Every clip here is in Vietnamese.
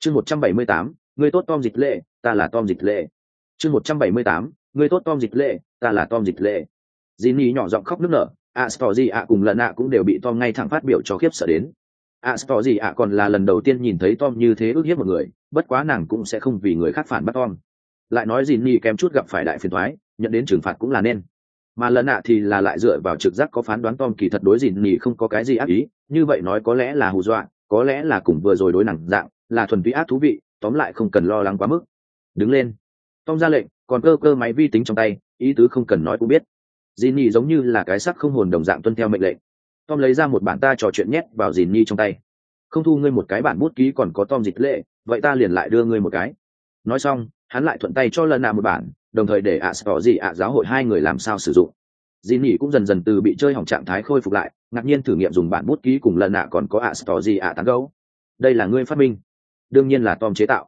Chương 178, người tốt Tom Dịch Lệ, ta là Tom Dịch Lệ. Chương 178, người tốt Tom Dịch Lệ, ta là Tom Dịch Lệ. Jinny nhỏ giọng khóc nức nở, Astoria cùng lần cũng đều bị Tom ngay thẳng phát biểu cho khiếp sợ đến. Astoria còn là lần đầu tiên nhìn thấy Tom như thế ức hiếp một người, bất quá nàng cũng sẽ không vì người khác phản bắt Tom. Lại nói Jinny kém chút gặp phải đại phiền toái, nhận đến trừng phạt cũng là nên. Mà lần thì là lại dựa vào trực giác có phán đoán Tom kỳ thật đối Jinny không có cái gì ác ý, như vậy nói có lẽ là hù dọa, có lẽ là cùng vừa rồi đối nàng dạng, là thuần túy ác thú vị, tóm lại không cần lo lắng quá mức. Đứng lên. Tom ra lệnh, còn cơ máy vi tính trong tay, ý tứ không cần nói cũng biết. Jinny giống như là cái sắc không hồn đồng dạng tuân theo mệnh lệnh. Tom lấy ra một bản ta trò chuyện nhét vào Jinny trong tay. Không thu ngươi một cái bản bút ký còn có Tom Dịch Lệ, vậy ta liền lại đưa ngươi một cái. Nói xong, hắn lại thuận tay cho lần một bản, đồng thời để giáo hội hai người làm sao sử dụng. Jinny cũng dần dần từ bị chơi hỏng trạng thái khôi phục lại, ngạc nhiên thử nghiệm dùng bản bút ký cùng lần còn có tán gấu. Đây là ngươi phát minh. Đương nhiên là Tom chế tạo.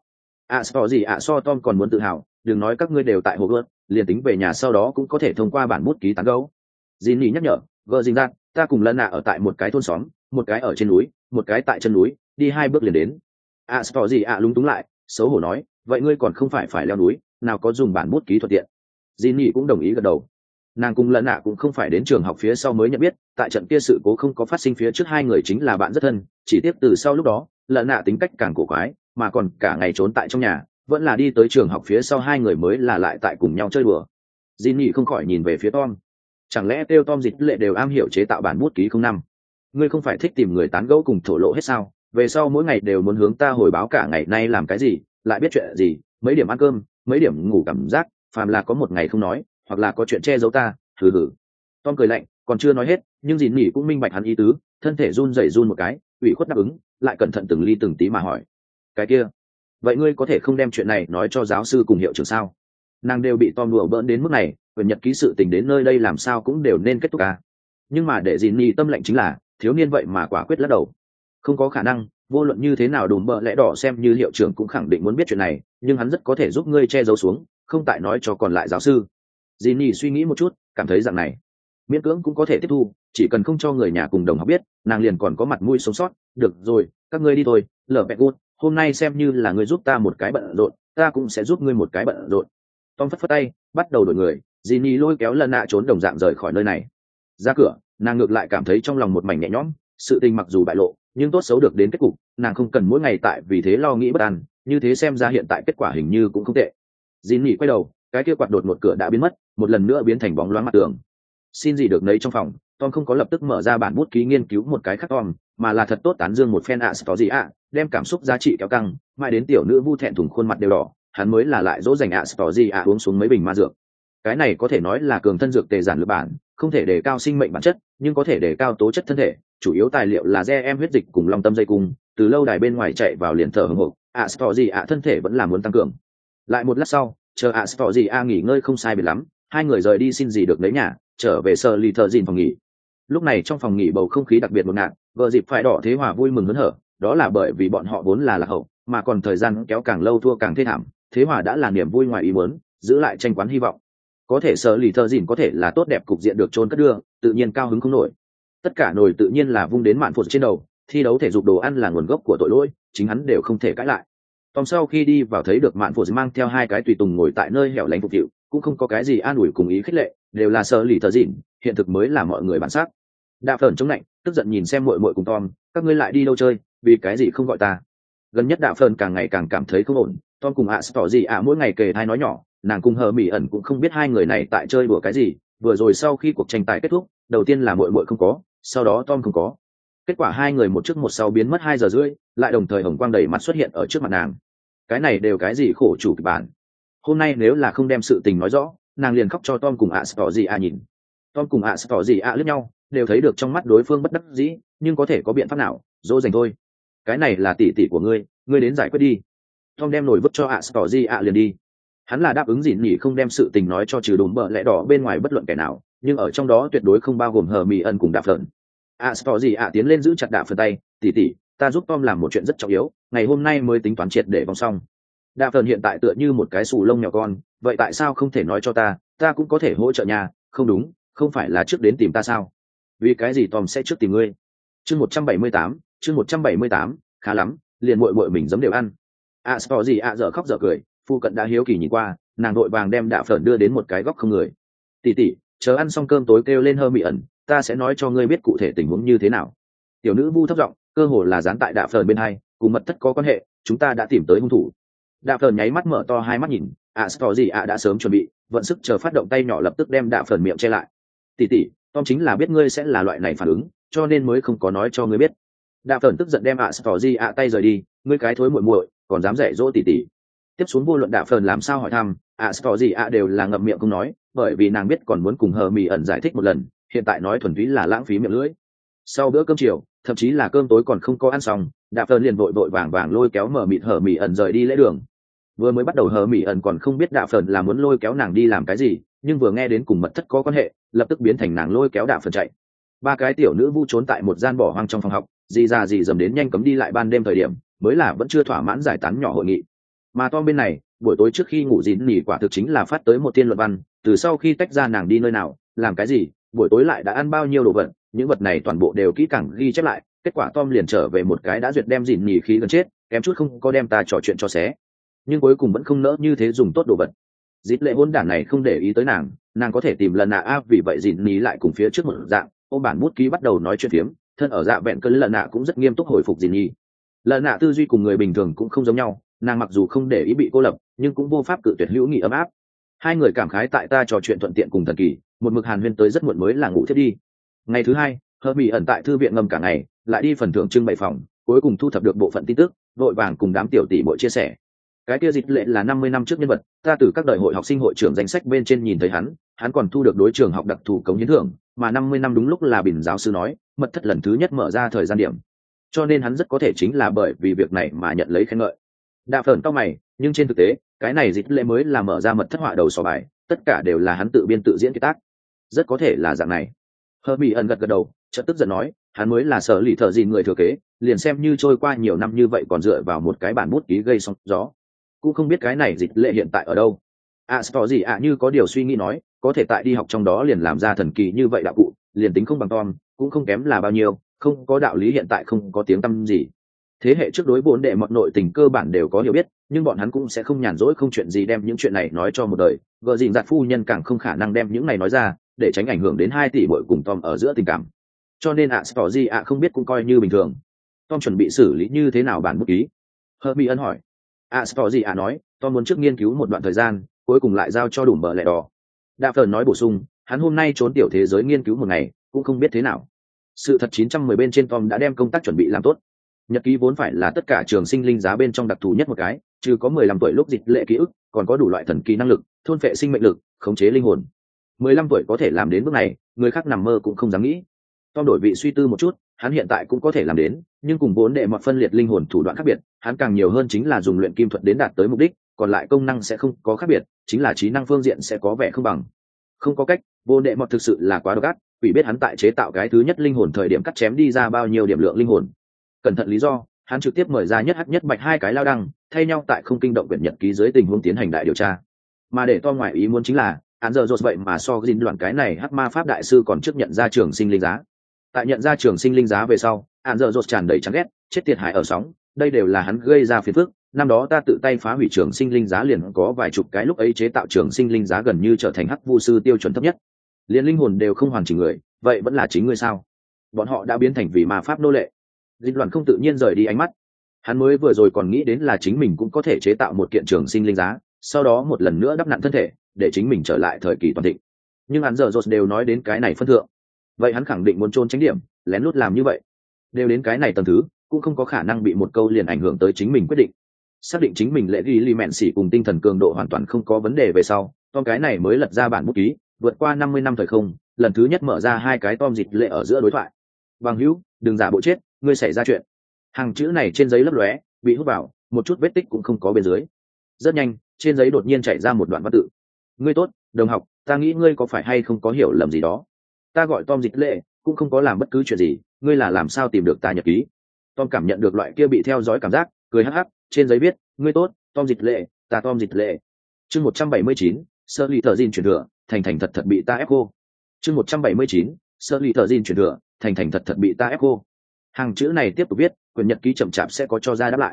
So Tom còn muốn tự hào, đừng nói các ngươi đều tại Hogwarts, liền tính về nhà sau đó cũng có thể thông qua bản bút ký tán gấu. Jinny nhắc nhở, gờ dinh ra, ta cùng lần ở tại một cái thôn xóm, một cái ở trên núi, một cái tại chân núi, đi 2 bước liền đến. Lúng túng lại, xấu hổ nói, vậy ngươi còn không phải leo núi, nào có dùng bản bút ký thuận tiện. Jinny cũng đồng ý gật đầu. Nàng cùng lần cũng không phải đến trường học phía sau mới nhận biết, tại trận kia sự cố không có phát sinh phía trước hai người chính là bạn rất thân, chỉ tiếp từ sau lúc đó lần tính cách càng cổ quái, mà còn cả ngày trốn tại trong nhà, vẫn là đi tới trường học phía sau hai người mới là lại tại cùng nhau chơi đùa. Jinny không khỏi nhìn về phía Tom, chẳng lẽ kêu Tom Dịch Lệ đều am hiểu chế tạo bản bút ký không năm? Ngươi không phải thích tìm người tán gẫu cùng thổ lộ hết sao? Về sau mỗi ngày đều muốn hướng ta hồi báo cả ngày nay làm cái gì, lại biết chuyện gì, mấy điểm ăn cơm, mấy điểm ngủ cảm giác, phàm là có một ngày không nói, hoặc là có chuyện che giấu ta, hừ hừ. Tom cười lạnh, còn chưa nói hết, nhưng Jinny cũng minh bạch hắn ý tứ, thân thể run một cái, ủy khuất đáp ứng, lại cẩn thận từng ly từng tí mà hỏi, cái kia, vậy ngươi có thể không đem chuyện này nói cho giáo sư cùng hiệu trưởng sao? Nàng đều bị Tom đùa bỡn đến mức này, quyền nhật ký sự tình đến nơi đây làm sao cũng đều nên kết thúc cả. Nhưng mà để Jinny tâm lệnh chính là, thiếu niên vậy mà quả quyết lắc đầu. Không có khả năng, vô luận như thế nào đùm bợ lẽ đỏ xem như hiệu trưởng cũng khẳng định muốn biết chuyện này, nhưng hắn rất có thể giúp ngươi che giấu xuống, không tại nói cho còn lại giáo sư. Jinny suy nghĩ một chút, cảm thấy rằng này miễn cưỡng cũng có thể tiếp thu, chỉ cần không cho người nhà cùng đồng học biết, nàng liền còn có mặt mũi sống sót. Được rồi, các ngươi đi thôi, lờ bẹt gút, hôm nay xem như là ngươi giúp ta một cái bận rộn, ta cũng sẽ giúp ngươi một cái bận rộn. Tom phất phất tay, bắt đầu đổi người. Jinny lôi kéo lần trốn đồng dạng rời khỏi nơi này. Ra cửa, nàng ngược lại cảm thấy trong lòng một mảnh nhẹ nhõm, sự tình mặc dù bại lộ, nhưng tốt xấu được đến kết cục, nàng không cần mỗi ngày tại vì thế lo nghĩ bất an, như thế xem ra hiện tại kết quả hình như cũng không tệ. Jinny quay đầu, cái kia quạt đột một cửa đã biến mất, một lần nữa biến thành bóng loáng mặt tường. Xin gì được nấy trong phòng, Tom không có lập tức mở ra bản bút ký nghiên cứu một cái khác Tom, mà là thật tốt tán dương một phen đem cảm xúc giá trị kéo căng, mãi đến tiểu nữ vu thẹn thùng khuôn mặt đều đỏ, hắn mới là lại dỗ dành uống xuống mấy bình ma dược. Cái này có thể nói là cường thân dược tề giản lược bản, không thể đề cao sinh mệnh bản chất, nhưng có thể đề cao tố chất thân thể, chủ yếu tài liệu là huyết dịch cùng long tâm dây cung, từ lâu đài bên ngoài chạy vào liền thở hổn hộc, thân thể vẫn là muốn tăng cường. Lại một lát sau, chờ nghỉ ngơi không sai biệt lắm, hai người rời đi xin gì được lấy nhà, trở về sở lì thợ dìn phòng nghỉ. Lúc này trong phòng nghỉ bầu không khí đặc biệt ngột ngạt, vợ dịp phải đỏ thế hòa vui mừng hớn hở, đó là bởi vì bọn họ vốn là lạc hậu, mà còn thời gian kéo càng lâu thua càng thê thảm, thế hòa đã là niềm vui ngoài ý muốn, giữ lại tranh quán hy vọng. Có thể sở lì thợ dìn có thể là tốt đẹp cục diện được chôn cất đưa, tự nhiên cao hứng không nổi. Tất cả nổi tự nhiên là vung đến mạn phụt trên đầu, thi đấu thể dục đồ ăn là nguồn gốc của tội lỗi, chính hắn đều không thể cãi lại. Tom sau khi đi vào thấy được mạn phụt mang theo hai cái tùy tùng ngồi tại nơi hẻo lánh phục vụ, cũng không có cái gì an ủi cùng ý khích lệ, đều là sở lì thợ dìn, hiện thực mới là mọi người bản sắc. Đạ Phởn chống lạnh, tức giận nhìn xem muội muội cùng Tom, các ngươi lại đi đâu chơi, vì cái gì không gọi ta? Gần nhất Đạ Phởn càng ngày càng cảm thấy không ổn, Tom cùng mỗi ngày kề thai nói nhỏ, nàng cùng hờ mỉ ẩn cũng không biết hai người này tại chơi đùa cái gì. Vừa rồi sau khi cuộc tranh tài kết thúc, đầu tiên là muội muội không có, sau đó Tom không có. Kết quả hai người một trước một sau biến mất 2 giờ rưỡi, lại đồng thời hồng quang đầy mặt xuất hiện ở trước mặt nàng. Cái này đều cái gì khổ chủ kịch bản. Hôm nay nếu là không đem sự tình nói rõ, nàng liền khóc cho Tom cùng nhìn. Tom cùng liếc nhau, đều thấy được trong mắt đối phương bất đắc dĩ, nhưng có thể có biện pháp nào, dỗ dành thôi. Cái này là tỷ tỷ của ngươi đến giải quyết đi. Tom đem nổi vứt cho liền đi. Hắn là đáp ứng dịn nhỉ không đem sự tình nói cho trừ đùm bợ lẽ đỏ bên ngoài bất luận kẻ nào, nhưng ở trong đó tuyệt đối không bao gồm hờ mì ẩn cùng Đạ Phởn. Tiến lên giữ chặt Đạ Phởn tay, tỷ, ta giúp Tom làm một chuyện rất trọng yếu, ngày hôm nay mới tính toán triệt để vòng xong. Đạ Phởn hiện tại tựa như một cái sù lông nhỏ con, vậy tại sao không thể nói cho ta cũng có thể hỗ trợ nhà, không đúng, không phải là trước đến tìm ta sao? Vì cái gì Tom sẽ trước tìm ngươi? Chương 178, khá lắm, liền muội mình giấm đều ăn. Tỏ gì dở khóc dở cười, phu cận đã hiếu kỳ nhìn qua, nàng đội vàng đem đạ phởn đưa đến một cái góc không người. Tỷ tỷ, chờ ăn xong cơm tối kêu lên Hơ Mỹ ẩn, ta sẽ nói cho ngươi biết cụ thể tình huống như thế nào. Tiểu nữ vu thấp giọng, cơ hồ là dán tại đạ phởn bên hai, cùng mật thất có quan hệ, chúng ta đã tìm tới hung thủ. Đạ phởn nháy mắt mở to hai mắt nhìn, Tỏ gì đã sớm chuẩn bị, vận sức chờ phát động tay nhỏ lập tức đem đạ phởn miệng che lại. Tỷ tỷ, Tom chính là biết ngươi sẽ là loại này phản ứng, cho nên mới không có nói cho ngươi biết. Đạ phởn tức giận đem Tỏ gì tay rời đi, ngươi cái thối muội muội, còn dám dạy dỗ tỷ tỷ. Tiếp xuống vô luận đạ phởn làm sao hỏi thăm, Tỏ gì đều là ngậm miệng không nói, bởi vì nàng biết còn muốn cùng Hờ Mỹ ẩn giải thích một lần, hiện tại nói thuần túy là lãng phí miệng lưỡi. Sau bữa cơm chiều, thậm chí là cơm tối còn không có ăn xong, đạ phởn liền vội vàng vàng lôi kéo Hờ Mỹ ẩn rời đi lễ đường. Vừa mới bắt đầu Hờ Mỹ ẩn còn không biết đạ phởn là muốn lôi kéo nàng đi làm cái gì, nhưng vừa nghe đến cùng mật thất có quan hệ, lập tức biến thành nàng lôi kéo đạ phởn chạy. Ba cái tiểu nữ vu trốn tại một gian bỏ hoang trong phòng học, gì ra gì dầm đến nhanh cấm đi lại ban đêm thời điểm, mới là vẫn chưa thỏa mãn giải tán nhỏ hội nghị. Mà Tom bên này, buổi tối trước khi ngủ dịn nỉ quả thực chính là phát tới một tiên luận văn, từ sau khi tách ra nàng đi nơi nào, làm cái gì, buổi tối lại đã ăn bao nhiêu đồ vật, những vật này toàn bộ đều kỹ càng ghi chép lại. Kết quả Tom liền trở về một cái đã duyệt đem dịn nỉ khí gần chết, kém chút không có đem ta trò chuyện cho xé. Nhưng cuối cùng vẫn không nỡ như thế dùng tốt đồ vật. Dít lệ hôn đản này không để ý tới nàng có thể tìm lần nạ vì vậy dịn nỉ lại cùng phía trước một dạng, ôm bản bút ký bắt đầu nói chuyện phiếm, thân ở dạ vẹn cơn lần nạ cũng rất nghiêm túc hồi phục dịn nỉ. Lần nạ tư duy cùng người bình thường cũng không giống nhau, nàng mặc dù không để ý bị cô lập nhưng cũng vô pháp cự tuyệt hữu nghị ấm áp. Hai người cảm khái tại ta trò chuyện thuận tiện cùng thần kỳ, một mực hàn huyên tới rất muộn mới là ngủ thiết đi. Ngày thứ hai, Hờ Mỹ ẩn tại thư viện ngâm cả ngày, lại đi phần thưởng trưng bày phòng, cuối cùng thu thập được bộ phận tin tức, vội vàng cùng đám tiểu tỷ muội chia sẻ. Cái kia Dịch Lệ là 50 năm trước nhân vật, ta từ các đời hội học sinh hội trưởng danh sách bên trên nhìn thấy hắn còn thu được đối trường học đặc thù cống hiến thưởng, mà 50 năm đúng lúc là Bình giáo sư nói, mật thất lần thứ nhất mở ra thời gian điểm. Cho nên hắn rất có thể chính là bởi vì việc này mà nhận lấy khen ngợi. Đạ phởn cao mày, nhưng trên thực tế, cái này Dịch Lệ mới là mở ra mật thất họa đầu sò bài, tất cả đều là hắn tự biên tự diễn kiệt tác. Rất có thể là dạng này. Hờ Mỹ ẩn gật đầu, chợt tức giận nói, hắn mới là sở lì thợ gìn người thừa kế, liền xem như trôi qua nhiều năm như vậy còn dựa vào một cái bản bút ký gây sóng gió, cũng không biết cái này Dịch Lệ hiện tại ở đâu. Tỏ gì như có điều suy nghĩ nói, có thể tại đi học trong đó liền làm ra thần kỳ như vậy đạo cụ, liền tính không bằng Tom, cũng không kém là bao nhiêu, không có đạo lý hiện tại không có tiếng tăm gì. Thế hệ trước đối vốn đệ mọi nội tình cơ bản đều có hiểu biết, nhưng bọn hắn cũng sẽ không nhàn rỗi không chuyện gì đem những chuyện này nói cho một đời, vợ dịn giặt phu nhân càng không khả năng đem những này nói ra, để tránh ảnh hưởng đến 2 tỷ muội cùng Tom ở giữa tình cảm. Cho nên Tỏ gì không biết cũng coi như bình thường. Tom chuẩn bị xử lý như thế nào bản bút ký? Hermione hỏi. Tỏ gì nói, Tom muốn trước nghiên cứu một đoạn thời gian, cuối cùng lại giao cho đủ bờ lẹ đỏ. Đạ Phởn nói bổ sung, hắn hôm nay trốn tiểu thế giới nghiên cứu một ngày, cũng không biết thế nào. Sự thật 910 bên trên Tom đã đem công tác chuẩn bị làm tốt. Nhật ký vốn phải là tất cả trường sinh linh giá bên trong đặc thù nhất một cái, trừ có 15 tuổi lúc Dịch Lệ ký ức, còn có đủ loại thần kỳ năng lực, thôn phệ sinh mệnh lực, khống chế linh hồn. 15 tuổi có thể làm đến bước này, người khác nằm mơ cũng không dám nghĩ. Tom đổi vị suy tư một chút, hắn hiện tại cũng có thể làm đến, nhưng cùng vốn đệ mọt phân liệt linh hồn thủ đoạn khác biệt, hắn càng nhiều hơn chính là dùng luyện kim thuật đến đạt tới mục đích, còn lại công năng sẽ không có khác biệt, chính là trí năng phương diện sẽ có vẻ không bằng. Không có cách, vốn đệ mọt thực sự là quá độc ác, quỷ biết hắn tại chế tạo cái thứ nhất linh hồn thời điểm cắt chém đi ra bao nhiêu điểm lượng linh hồn. Cẩn thận lý do, hắn trực tiếp mời ra nhất hắc nhất bạch 2 cái lao đăng, thay nhau tại không kinh động quyển nhật ký dưới tình huống tiến hành đại điều tra. Mà để to ngoài ý muốn chính là, án giờ rột vậy mà so gìn đoạn cái này hắc ma pháp đại sư còn trước nhận ra trường sinh linh giá. Tại nhận ra trường sinh linh giá về sau, án giờ rột tràn đầy chán ghét, chết tiệt hại ở sóng, đây đều là hắn gây ra phiền phức. Năm đó ta tự tay phá hủy trường sinh linh giá liền có vài chục cái, lúc ấy chế tạo trường sinh linh giá gần như trở thành hắc vu sư tiêu chuẩn thấp nhất, liền linh hồn đều không hoàn chỉnh người, vậy vẫn là chính ngươi sao? Bọn họ đã biến thành vì ma pháp nô lệ. Dịch Loan không tự nhiên rời đi ánh mắt. Hắn mới vừa rồi còn nghĩ đến là chính mình cũng có thể chế tạo một kiện trường sinh linh giá, sau đó một lần nữa đắp nặn thân thể, để chính mình trở lại thời kỳ toàn thịnh. Nhưng hắn giờ rột đều nói đến cái này phân thượng, vậy hắn khẳng định muốn trôn tránh điểm, lén lút làm như vậy. Đều đến cái này tầng thứ, cũng không có khả năng bị một câu liền ảnh hưởng tới chính mình quyết định. Xác định chính mình lệ ghi li mẹn xỉ cùng tinh thần cường độ hoàn toàn không có vấn đề về sau, Tom cái này mới lật ra bản bút ký, vượt qua 50 năm thời không, lần thứ nhất mở ra 2 cái Tom Dịch Lệ ở giữa đối thoại. Bằng hữu, đừng giả bộ chết, ngươi xảy ra chuyện. Hàng chữ này trên giấy lấp lóe, bị hút vào, một chút vết tích cũng không có bên dưới. Rất nhanh, trên giấy đột nhiên chảy ra một đoạn văn tự. Ngươi tốt, đồng học, ta nghĩ ngươi có phải hay không có hiểu lầm gì đó. Ta gọi Tom Dịch Lệ, cũng không có làm bất cứ chuyện gì, ngươi là làm sao tìm được ta nhật ký? Tom cảm nhận được loại kia bị theo dõi cảm giác, cười hắc hắc, trên giấy viết, ngươi tốt, Tom Dịch Lệ, ta Tom Dịch Lệ. Chương 179, sơ lì thợ gìn truyền thừa, thành thành thật thật bị ta ép cô. Chương 179, sơ lì thợ gìn truyền thừa, thành thành thật thật bị ta ép cô. Hàng chữ này tiếp tục viết, quyển nhật ký chậm chạp sẽ có cho ra đáp lại.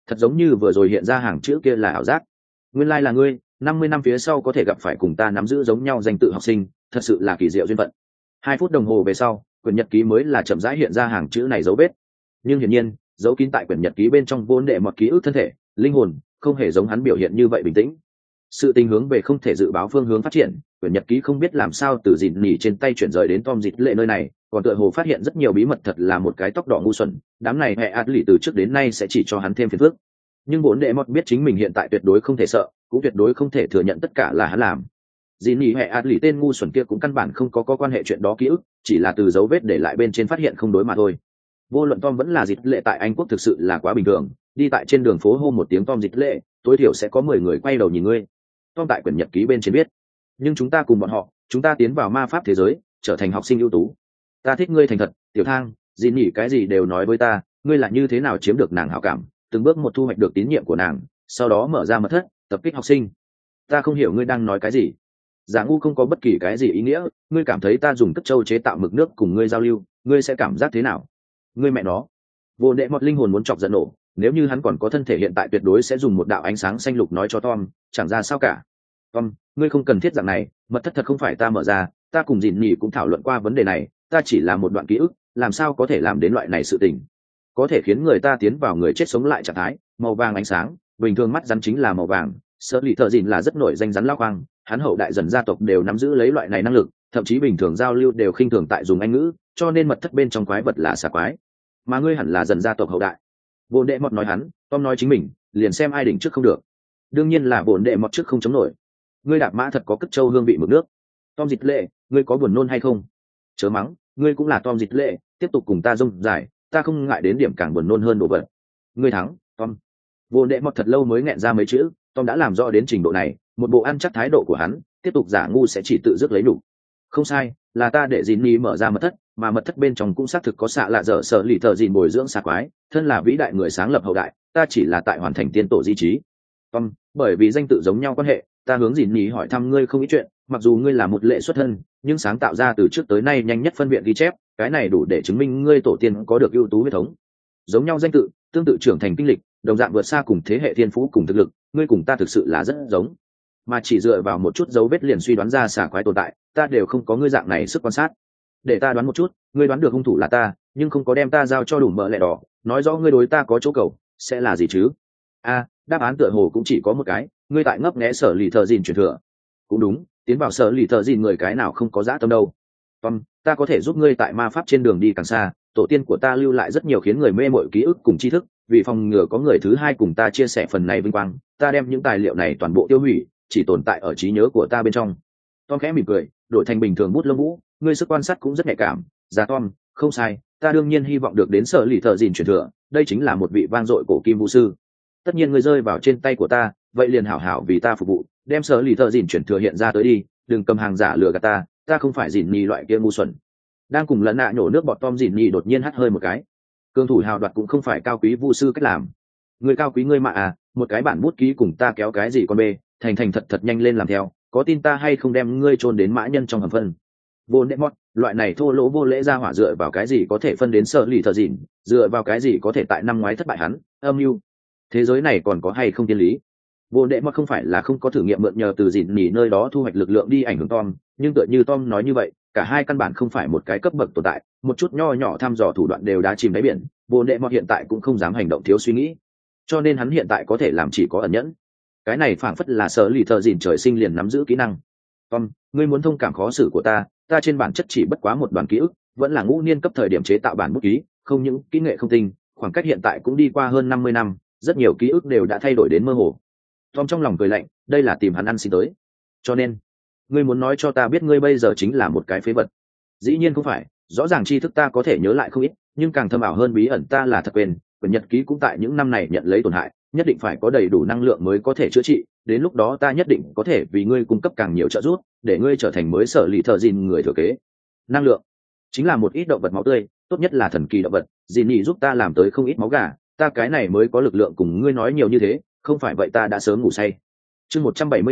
Thật giống như vừa rồi hiện ra hàng chữ kia là ảo giác. Nguyên lai là ngươi, 50 năm phía sau có thể gặp phải cùng ta nắm giữ giống nhau danh tự học sinh, thật sự là kỳ diệu duyên phận. 2 phút đồng hồ về sau, quyển nhật ký mới là chậm rãi hiện ra hàng chữ này dấu vết. Nhưng hiển nhiên, dấu kín tại quyển nhật ký bên trong vốn đệ mọt ký ức thân thể, linh hồn, không hề giống hắn biểu hiện như vậy bình tĩnh. Sự tình hướng về không thể dự báo phương hướng phát triển, quyển nhật ký không biết làm sao từ dịn nỉ trên tay chuyển rời đến Tom Dịch Lệ nơi này, còn tựa hồ phát hiện rất nhiều bí mật, thật là một cái tóc đỏ ngu xuẩn, đám này hệ ạt lì từ trước đến nay sẽ chỉ cho hắn thêm phiền phức. Nhưng vốn đệ mọt biết chính mình hiện tại tuyệt đối không thể sợ, cũng tuyệt đối không thể thừa nhận tất cả là hắn làm. Dĩ nỉ hệ ạt lì tên ngu xuẩn kia cũng căn bản không có quan hệ chuyện đó ký ức, chỉ là từ dấu vết để lại bên trên phát hiện không đối mà thôi. Vô luận Tom vẫn là Dịch Lệ tại Anh quốc thực sự là quá bình thường, đi tại trên đường phố hô một tiếng Tom Dịch Lệ, tối thiểu sẽ có 10 người quay đầu nhìn ngươi. Tom tại quyển nhật ký bên trên biết, nhưng chúng ta cùng bọn họ, chúng ta tiến vào ma pháp thế giới, trở thành học sinh ưu tú. Ta thích ngươi thành thật, tiểu thang, dĩ nỉ cái gì đều nói với ta, ngươi là như thế nào chiếm được nàng hảo cảm, từng bước một thu hoạch được tín nhiệm của nàng, sau đó mở ra mật thất, tập kích học sinh. Ta không hiểu ngươi đang nói cái gì. Giả ngu không có bất kỳ cái gì ý nghĩa, ngươi cảm thấy ta dùng cất châu chế tạo mực nước cùng ngươi giao lưu, ngươi sẽ cảm giác thế nào? Ngươi mẹ nó. Vô đệ mọt linh hồn muốn chọc giận nổ, nếu như hắn còn có thân thể hiện tại tuyệt đối sẽ dùng một đạo ánh sáng xanh lục nói cho Tom, chẳng ra sao cả. Tom, ngươi không cần thiết dạng này, mật thất thật không phải ta mở ra, ta cùng dìn nhỉ cũng thảo luận qua vấn đề này, ta chỉ là một đoạn ký ức, làm sao có thể làm đến loại này sự tình? Có thể khiến người ta tiến vào người chết sống lại trạng thái, màu vàng ánh sáng, bình thường mắt rắn chính là màu vàng, Sở Lì Thợ Dìn là rất nổi danh rắn lao khoang, hắn hậu đại dần gia tộc đều nắm giữ lấy loại này năng lực, thậm chí bình thường giao lưu đều khinh thường tại dùng Anh ngữ, cho nên mật thất bên trong quái vật là xà quái. Mà ngươi hẳn là dần gia tộc hậu đại. Vốn đệ mọt nói hắn, Tom nói chính mình, liền xem ai đỉnh trước không được. Đương nhiên là vốn đệ mọt trước không chống nổi. Ngươi đạp mã thật có cất châu hương vị mực nước. Tom Dịch Lệ, ngươi có buồn nôn hay không? Chớ mắng, ngươi cũng là Tom Dịch Lệ, tiếp tục cùng ta rông dài, ta không ngại đến điểm càng buồn nôn hơn đồ vật. Ngươi thắng, Tom. Vốn đệ mọt thật lâu mới nghẹn ra mấy chữ, Tom đã làm rõ đến trình độ này, một bộ ăn chắc thái độ của hắn, tiếp tục giả ngu sẽ chỉ tự dứt lấy đủ. Không sai, là ta để Jinny mở ra mật thất, mà mật thất bên trong cũng xác thực có xạ lạ dở Sở Lì Thợ Dìn bồi dưỡng xà quái, thân là vĩ đại người sáng lập hậu đại, ta chỉ là tại hoàn thành tiên tổ di trí. Tom, bởi vì danh tự giống nhau quan hệ, ta hướng Jinny hỏi thăm ngươi không ít chuyện, mặc dù ngươi là một lệ xuất thân, nhưng sáng tạo ra từ trước tới nay nhanh nhất phân biệt ghi chép, cái này đủ để chứng minh ngươi tổ tiên có được ưu tú huyết thống. Giống nhau danh tự, tương tự trưởng thành kinh lịch, đồng dạng vượt xa cùng thế hệ thiên phú cùng thực lực, ngươi cùng ta thực sự là rất giống. Mà chỉ dựa vào một chút dấu vết liền suy đoán ra xà quái tồn tại, ta đều không có ngươi dạng này sức quan sát. Để ta đoán một chút, ngươi đoán được hung thủ là ta, nhưng không có đem ta giao cho đủ mỡ lẹ đỏ, nói rõ ngươi đối ta có chỗ cầu, sẽ là gì chứ? Đáp án tựa hồ cũng chỉ có một cái, ngươi tại ngấp nghé Sở Lì Thợ Dìn truyền thừa. Cũng đúng, tiến vào Sở Lì Thợ Dìn người cái nào không có dã tâm đâu. Tom, ta có thể giúp ngươi tại ma pháp trên đường đi càng xa, tổ tiên của ta lưu lại rất nhiều khiến người mê mội ký ức cùng tri thức, vì phòng ngừa có người thứ hai cùng ta chia sẻ phần này vinh quang, ta đem những tài liệu này toàn bộ tiêu hủy, chỉ tồn tại ở trí nhớ của ta bên trong. Tom khẽ mỉm cười, đổi thành bình thường bút lông vũ, ngươi sức quan sát cũng rất nhạy cảm. Dạ Tom, không sai, ta đương nhiên hy vọng được đến Sở Lì Thợ Dìn truyền thừa, đây chính là một vị vang dội cổ kim vũ sư. Tất nhiên ngươi rơi vào trên tay của ta, vậy liền hảo hảo vì ta phục vụ, đem Sở Lì Thợ Dìn truyền thừa hiện ra tới đi, đừng cầm hàng giả lừa gạt ta không phải dìn nhì loại kia ngu xuẩn. Đang cùng lẫn nạ nhổ nước bọt Tom dìn nhì đột nhiên hắt hơi một cái. Cương thủ hào đoạt cũng không phải cao quý vu sư cách làm. Người cao quý ngươi mà một cái bản bút ký cùng ta kéo cái gì con bê, thành thật nhanh lên làm theo, có tin ta hay không đem ngươi chôn đến mã nhân trong hầm phân. Vô nệ mót, loại này thô lỗ vô lễ ra hỏa dựa vào cái gì có thể phân đến Sở Lì Thợ Dìn, dựa vào cái gì có thể tại năm ngoái thất bại hắn, âm mưu. Thế giới này còn có hay không tiên lý? Vô nệ mót không phải là không có thử nghiệm mượn nhờ từ dìn nhì nơi đó thu hoạch lực lượng đi ảnh hưởng Tom, nhưng tựa như Tom nói như vậy, cả hai căn bản không phải một cái cấp bậc tồn tại, một chút nho nhỏ thăm dò thủ đoạn đều đã chìm đáy biển, vô nệ mót hiện tại cũng không dám hành động thiếu suy nghĩ, cho nên hắn hiện tại có thể làm chỉ có ẩn nhẫn. Cái này phảng phất là Sở Lì Thợ Dìn trời sinh liền nắm giữ kỹ năng. Tom, ngươi muốn thông cảm khó xử của ta trên bản chất chỉ bất quá một đoàn ký ức, vẫn là ngũ niên cấp thời điểm chế tạo bản bút ký, không những kỹ nghệ không tinh, khoảng cách hiện tại cũng đi qua hơn 50 năm, rất nhiều ký ức đều đã thay đổi đến mơ hồ. Tom trong lòng cười lạnh, đây là tìm hắn ăn xin tới. Cho nên, ngươi muốn nói cho ta biết ngươi bây giờ chính là một cái phế vật? Dĩ nhiên không phải, rõ ràng tri thức ta có thể nhớ lại không ít, nhưng càng thâm ảo hơn bí ẩn ta là thật quên, quyển nhật ký cũng tại những năm này nhận lấy tổn hại, nhất định phải có đầy đủ năng lượng mới có thể chữa trị, đến lúc đó ta nhất định có thể vì ngươi cung cấp càng nhiều trợ giúp, để ngươi trở thành mới Sở Lì Thợ Dìn người thừa kế. Năng lượng chính là một ít động vật máu tươi, tốt nhất là thần kỳ động vật, dì nhị giúp ta làm tới không ít máu gà, ta cái này mới có lực lượng cùng ngươi nói nhiều như thế, không phải vậy ta đã sớm ngủ say. Chương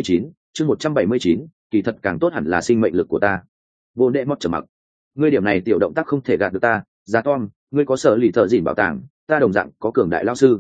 179, kỳ thật càng tốt hẳn là sinh mệnh lực của ta. Vô nệ mót trầm mặc. Ngươi điểm này tiểu động tác không thể gạt được ta, Giá Tom, ngươi có Sở Lì Thợ Dìn bảo tàng, ta đồng dạng có cường đại lao sư.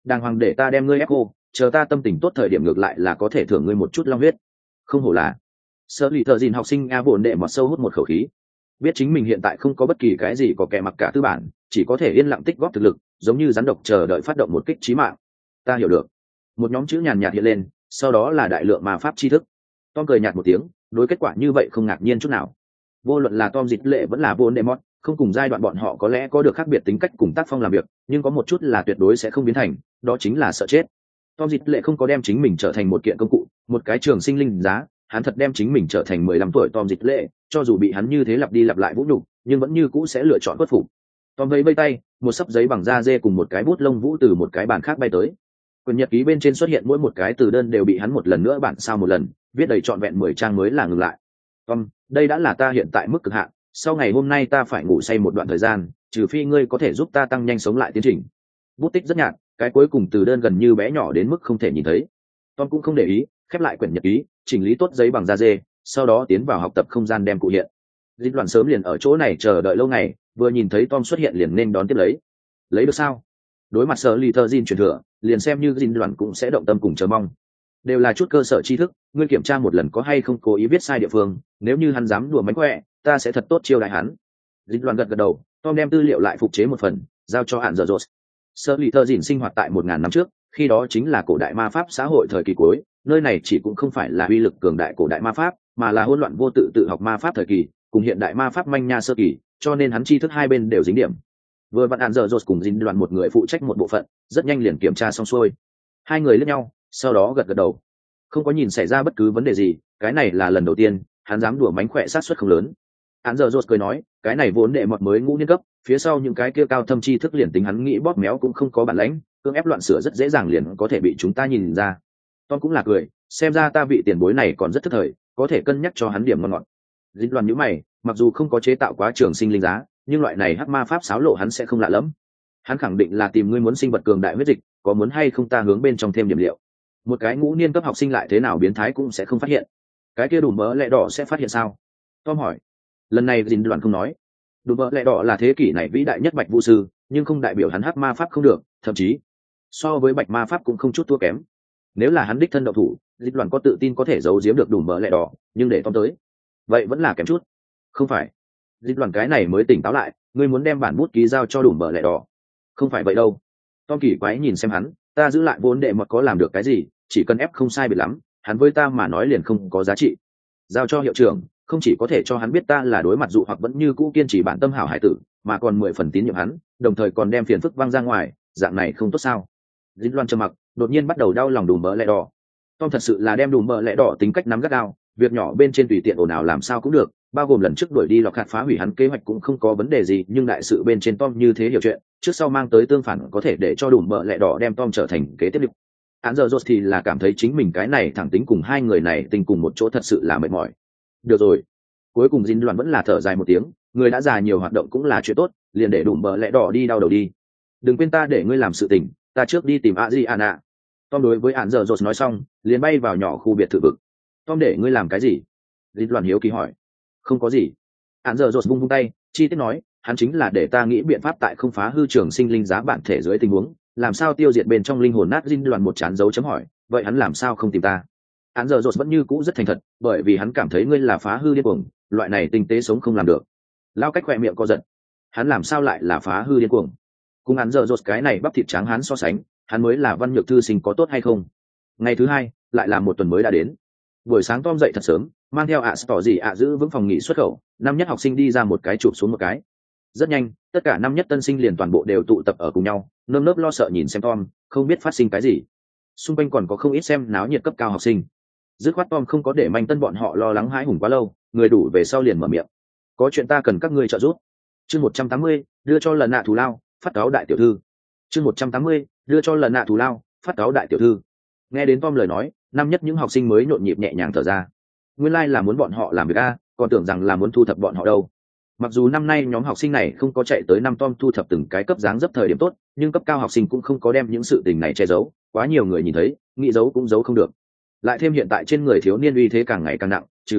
đàng hoàng để ta đem ngươi ép cô, chờ ta tâm tình tốt thời điểm ngược lại là có thể thưởng ngươi một chút long huyết. Không hổ là Sở lì thợ dìn học sinh A vồn đệ mọt sâu hút một khẩu khí, biết chính mình hiện tại không có bất kỳ cái gì có kẻ mặc cả tư bản, chỉ có thể yên lặng tích góp thực lực, giống như rắn độc chờ đợi phát động một kích chí mạng. Ta hiểu được. Một nhóm chữ nhàn nhạt hiện lên, sau đó là đại lượng ma pháp tri thức. Tom cười nhạt một tiếng, đối kết quả như vậy không ngạc nhiên chút nào. Vô luận là Tom Dịch Lệ vẫn là vốn đệ mọt, không cùng giai đoạn bọn họ có lẽ có được khác biệt tính cách cùng tác phong làm việc, nhưng có một chút là tuyệt đối sẽ không biến thành, đó chính là sợ chết. Tom Dịch Lệ không có đem chính mình trở thành một kiện công cụ, một cái trường sinh linh giá, hắn thật đem chính mình trở thành 15 tuổi Tom Dịch Lệ, cho dù bị hắn như thế lặp đi lặp lại vũ nhục, nhưng vẫn như cũ sẽ lựa chọn khuất phục. Tom vẫy vẫy tay, một sấp giấy bằng da dê cùng một cái bút lông vũ từ một cái bàn khác bay tới. Quyển nhật ký bên trên xuất hiện mỗi một cái từ đơn đều bị hắn một lần nữa bản sao một lần, viết đầy trọn vẹn 10 trang mới là ngừng lại. Tom, đây đã là ta hiện tại mức cực hạn, sau ngày hôm nay ta phải ngủ say một đoạn thời gian, trừ phi ngươi có thể giúp ta tăng nhanh sống lại tiến trình. Bút tích rất nhạt, cái cuối cùng từ đơn gần như bé nhỏ đến mức không thể nhìn thấy. Tom cũng không để ý, khép lại quyển nhật ký, chỉnh lý tốt giấy bằng da dê, sau đó tiến vào học tập không gian đem cụ hiện. Dịch Loan sớm liền ở chỗ này chờ đợi lâu ngày, vừa nhìn thấy Tom xuất hiện liền nên đón tiếp lấy được sao? Đối mặt Sở Ly Thơ Jin truyền thừa, liền xem như Dịch Loan cũng sẽ động tâm cùng chờ mong. Đều là chút cơ sở tri thức, ngươi kiểm tra một lần có hay không cố ý viết sai địa phương, nếu như hắn dám đùa mánh khỏe, ta sẽ thật tốt chiêu đại hắn. Dịch Loan gật gật đầu, Tom đem tư liệu lại phục chế một phần, giao cho Hạn Dở Dột. Sở Ly Thơ Jin sinh hoạt tại 1000 năm trước, khi đó chính là cổ đại ma pháp xã hội thời kỳ cuối, nơi này chỉ cũng không phải là uy lực cường đại cổ đại ma pháp, mà là hỗn loạn vô tự tự học ma pháp thời kỳ, cùng hiện đại ma pháp manh nha sơ kỳ, cho nên hắn tri thức hai bên đều dính điểm. Vừa vặn Hạn Dở Dột cùng Dịch Loan một người phụ trách một bộ phận, rất nhanh liền kiểm tra xong xuôi. Hai người liếc nhau, sau đó gật gật đầu. Không có nhìn xảy ra bất cứ vấn đề gì, cái này là lần đầu tiên hắn dám đùa mánh khỏe sát suất không lớn. Hạn Dở Dột cười nói, cái này vốn đệ mọt mới ngũ niên cấp, phía sau những cái kia cao thâm tri thức liền tính hắn nghĩ bóp méo cũng không có bản lãnh, cưỡng ép loạn sửa rất dễ dàng liền có thể bị chúng ta nhìn ra. Tom cũng là cười, xem ra ta vị tiền bối này còn rất thức thời, có thể cân nhắc cho hắn điểm ngon ngọt. Dịch Loan nhíu mày, mặc dù không có chế tạo quá trường sinh linh giá, nhưng loại này hắc ma pháp xáo lộ hắn sẽ không lạ lẫm. Hắn khẳng định là tìm ngươi muốn sinh vật cường đại huyết dịch, có muốn hay không ta hướng bên trong thêm điểm liệu. Một cái ngũ niên cấp học sinh lại thế nào biến thái cũng sẽ không phát hiện. Cái kia Đùm Bỡ Lẽ Đỏ sẽ phát hiện sao? Tom hỏi. Lần này Dịch Loan không nói. Đùm Bỡ Lẽ Đỏ là thế kỷ này vĩ đại nhất bạch vũ sư, nhưng không đại biểu hắn hắc ma pháp không được, thậm chí so với bạch ma pháp cũng không chút thua kém. Nếu là hắn đích thân động thủ, Dịch Loan có tự tin có thể giấu giếm được Đùm Bỡ Lẽ Đỏ, nhưng để Tom tới, vậy vẫn là kém chút. Không phải. Dịch Loan cái này mới tỉnh táo lại, ngươi muốn đem bản bút ký giao cho Đùm Bỡ Lẽ Đỏ. Không phải vậy đâu. Tom kỳ quái nhìn xem hắn, ta giữ lại vốn đệ mọt có làm được cái gì, chỉ cần ép không sai biệt lắm, hắn với ta mà nói liền không có giá trị. Giao cho hiệu trưởng, không chỉ có thể cho hắn biết ta là đối mặt dụ hoặc vẫn như cũ kiên trì bản tâm hảo hải tử, mà còn 10 phần tín nhiệm hắn, đồng thời còn đem phiền phức văng ra ngoài, dạng này không tốt sao? Dịch Loan trầm mặc, đột nhiên bắt đầu đau lòng Đùm Bỡ Lẽ Đỏ. Tom thật sự là đem Đùm Bỡ Lẽ Đỏ tính cách nắm gắt gao, việc nhỏ bên trên tùy tiện ồn ào làm sao cũng được, bao gồm lần trước đuổi đi lọc hạt phá hủy hắn kế hoạch cũng không có vấn đề gì, nhưng đại sự bên trên Tom như thế hiểu chuyện, trước sau mang tới tương phản có thể để cho Đùm Bỡ Lẽ Đỏ đem Tom trở thành kế tiếp địch. Án giờ Rốt thì là cảm thấy chính mình cái này thẳng tính cùng hai người này tình cùng một chỗ thật sự là mệt mỏi. Được rồi, cuối cùng Dịch Loan vẫn là thở dài một tiếng, người đã già nhiều hoạt động cũng là chuyện tốt, liền để Đùm Bỡ Lẽ Đỏ đi đau đầu đi. Đừng quên ta để ngươi làm sự tình, ta trước đi tìm Adriana. Tom đối với Án giờ Rốt nói xong, liền bay vào nhỏ khu biệt thự vực. Tom để ngươi làm cái gì? Dịch Loan hiếu kỳ hỏi. Không có gì. Án giờ Rốt vung vung tay, chi tiết nói, hắn chính là để ta nghĩ biện pháp tại không phá hư trường sinh linh giá bản thể dưới tình huống, làm sao tiêu diệt bên trong linh hồn nát. Dịch Loan một chán dấu chấm hỏi, vậy hắn làm sao không tìm ta? Án giờ Rốt vẫn như cũ rất thành thật, bởi vì hắn cảm thấy ngươi là phá hư điên cuồng, loại này tinh tế sống không làm được. Lao cách khỏe miệng co giật. Hắn làm sao lại là phá hư điên cuồng? Cùng Án giờ Rốt cái này bắp thịt trắng hắn so sánh, hắn mới là văn nhược thư sinh có tốt hay không? Ngày thứ hai, lại là một tuần mới đã đến. Buổi sáng Tom dậy thật sớm, mang theo giữ vững phòng nghỉ xuất khẩu, năm nhất học sinh đi ra một cái chụp xuống một cái. Rất nhanh, tất cả năm nhất tân sinh liền toàn bộ đều tụ tập ở cùng nhau, nơm nớp lo sợ nhìn xem Tom, không biết phát sinh cái gì. Xung quanh còn có không ít xem náo nhiệt cấp cao học sinh. Dứt khoát Tom không có để manh tân bọn họ lo lắng hãi hùng quá lâu, người đủ về sau liền mở miệng. Có chuyện ta cần các ngươi trợ giúp. Chương 180, đưa cho lần nạ thù lao, phát cáo đại tiểu thư. Chương 180, đưa cho lần nạ thù lao, phát cáo đại tiểu thư. Nghe đến Tom lời nói, năm nhất những học sinh mới nhộn nhịp nhẹ nhàng thở ra. Nguyên lai là muốn bọn họ làm việc a, còn tưởng rằng là muốn thu thập bọn họ đâu. Mặc dù năm nay nhóm học sinh này không có chạy tới năm Tom thu thập từng cái cấp dáng dấp thời điểm tốt, nhưng cấp cao học sinh cũng không có đem những sự tình này che giấu, quá nhiều người nhìn thấy, nghĩ giấu cũng giấu không được. Lại thêm hiện tại trên người thiếu niên uy thế càng ngày càng nặng, trừ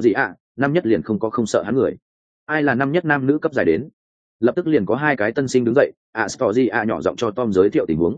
năm nhất liền không có không sợ hắn người. Ai là năm nhất nam nữ cấp giải đến? Lập tức liền có hai cái tân sinh đứng dậy, nhỏ giọng cho Tom giới thiệu tình huống.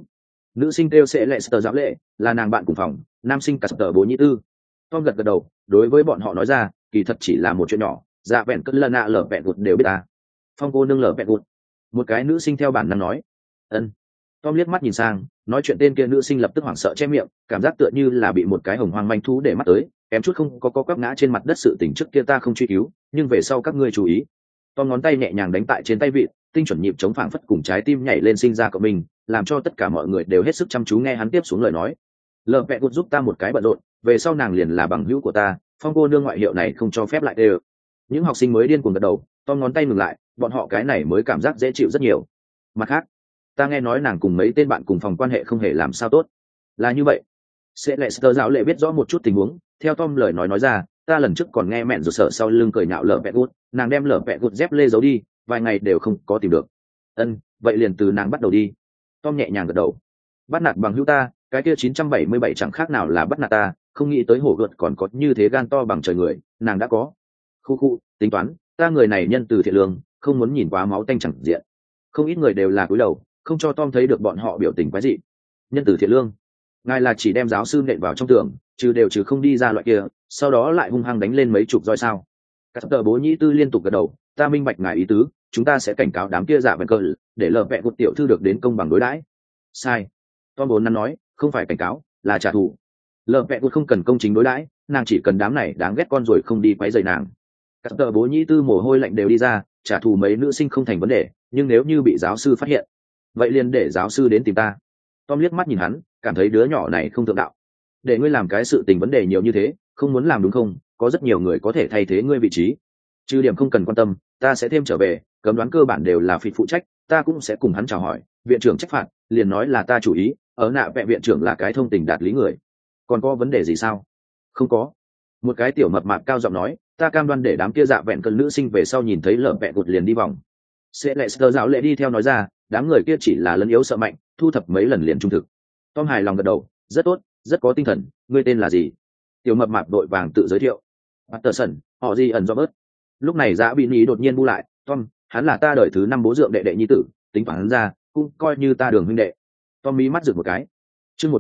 Nữ sinh kêu sẽ lệ sờ giáo lệ, là nàng bạn cùng phòng, nam sinh cả sờ bố nhĩ tư. Tom gật gật đầu, đối với bọn họ nói ra, kỳ thật chỉ là một chuyện nhỏ, dạ vẹn cất lần nạ lở vẹn gụt đều biết ta. Phong cô nương lở vẹn gụt. Một cái nữ sinh theo bản năng nói. Ân. Tom liếc mắt nhìn sang, nói chuyện tên kia nữ sinh lập tức hoảng sợ che miệng, cảm giác tựa như là bị một cái hồng hoang manh thú để mắt tới, kém chút không có quắp ngã trên mặt đất. Sự tình trước kia ta không truy cứu, nhưng về sau các ngươi chú ý. Tom ngón tay nhẹ nhàng đánh tại trên tay vịt, tinh chuẩn nhịp chống phảng phất cùng trái tim nhảy lên sinh ra của mình, làm cho tất cả mọi người đều hết sức chăm chú nghe hắn tiếp xuống lời nói. Lờ vẹ gút giúp ta một cái bận rộn, về sau nàng liền là bằng hữu của ta, Phong cô nương ngoại hiệu này không cho phép lại đều. Những học sinh mới điên cuồng gật đầu, Tom ngón tay ngừng lại, bọn họ cái này mới cảm giác dễ chịu rất nhiều. Mặt khác, ta nghe nói nàng cùng mấy tên bạn cùng phòng quan hệ không hề làm sao tốt. Là như vậy. Sẽ lệ sơ giáo lệ biết rõ một chút tình huống, theo Tom lời nói ra, ta lần trước còn nghe mẹn rồi sợ sau lưng cười nhạo lờ vẹ gút, nàng đem lờ vẹ gút dép lê giấu đi, vài ngày đều không có tìm được. Ân, vậy liền từ nàng bắt đầu đi. Tom nhẹ nhàng gật đầu. Bắt nạt bằng hữu ta, cái kia 977 chẳng khác nào là bắt nạt ta, không nghĩ tới hổ gợt còn có như thế gan to bằng trời người, nàng đã có. Khu, tính toán, ta người này nhân từ thiện lương, không muốn nhìn quá máu tanh chẳng diện. Không ít người đều là cúi đầu, không cho Tom thấy được bọn họ biểu tình quái dị. Nhân từ thiện lương, ngài là chỉ đem giáo sư nện vào trong tường, trừ không đi ra loại kia, sau đó lại hung hăng đánh lên mấy chục roi sao? Các tờ bố nhĩ tư liên tục gật đầu, ta minh bạch ngài ý tứ, chúng ta sẽ cảnh cáo đám kia giả vẹn cờ, để lờ vẹn một tiểu thư được đến công bằng đối đãi. Sai. Tom bốn năm nói, không phải cảnh cáo, là trả thù. Lờ vẹn một không cần công chính đối đãi, nàng chỉ cần đám này đáng ghét con rồi không đi quấy rầy nàng. Các tờ bố nhĩ tư mồ hôi lạnh đều đi ra, trả thù mấy nữ sinh không thành vấn đề, nhưng nếu như bị giáo sư phát hiện, vậy liền để giáo sư đến tìm ta. Tom liếc mắt nhìn hắn, cảm thấy đứa nhỏ này không thượng đạo. Để ngươi làm cái sự tình vấn đề nhiều như thế, không muốn làm đúng không? Có rất nhiều người có thể thay thế ngươi vị trí. Trừ điểm không cần quan tâm, ta sẽ thêm trở về, cấm đoán cơ bản đều là phịt phụ trách, ta cũng sẽ cùng hắn chào hỏi, viện trưởng trách phạt, liền nói là ta chủ ý, ở nạ vẽ viện trưởng là cái thông tình đạt lý người. Còn có vấn đề gì sao? Không có. Một cái tiểu mập mạp cao giọng nói, ta cam đoan để đám kia dạ vẹn cơn nữ sinh về sau nhìn thấy lở vẹn cột liền đi vòng. Sẽ lệ sơ giáo lệ đi theo nói ra, đám người kia chỉ là lấn yếu sợ mạnh, thu thập mấy lần liền trung thực. Tom hài lòng gật đầu, rất tốt, rất có tinh thần, ngươi tên là gì? Tiểu mập mạp đội vàng tự giới thiệu. Patterson, họ gì ẩn do bớt. Lúc này Dạ Bị Nhĩ đột nhiên bu lại, Tom, hắn là ta đời thứ 5 bố dượng đệ đệ nhi tử, tính toán hắn ra, cũng coi như ta đường huynh đệ. Tom mí mắt rực một cái. Chương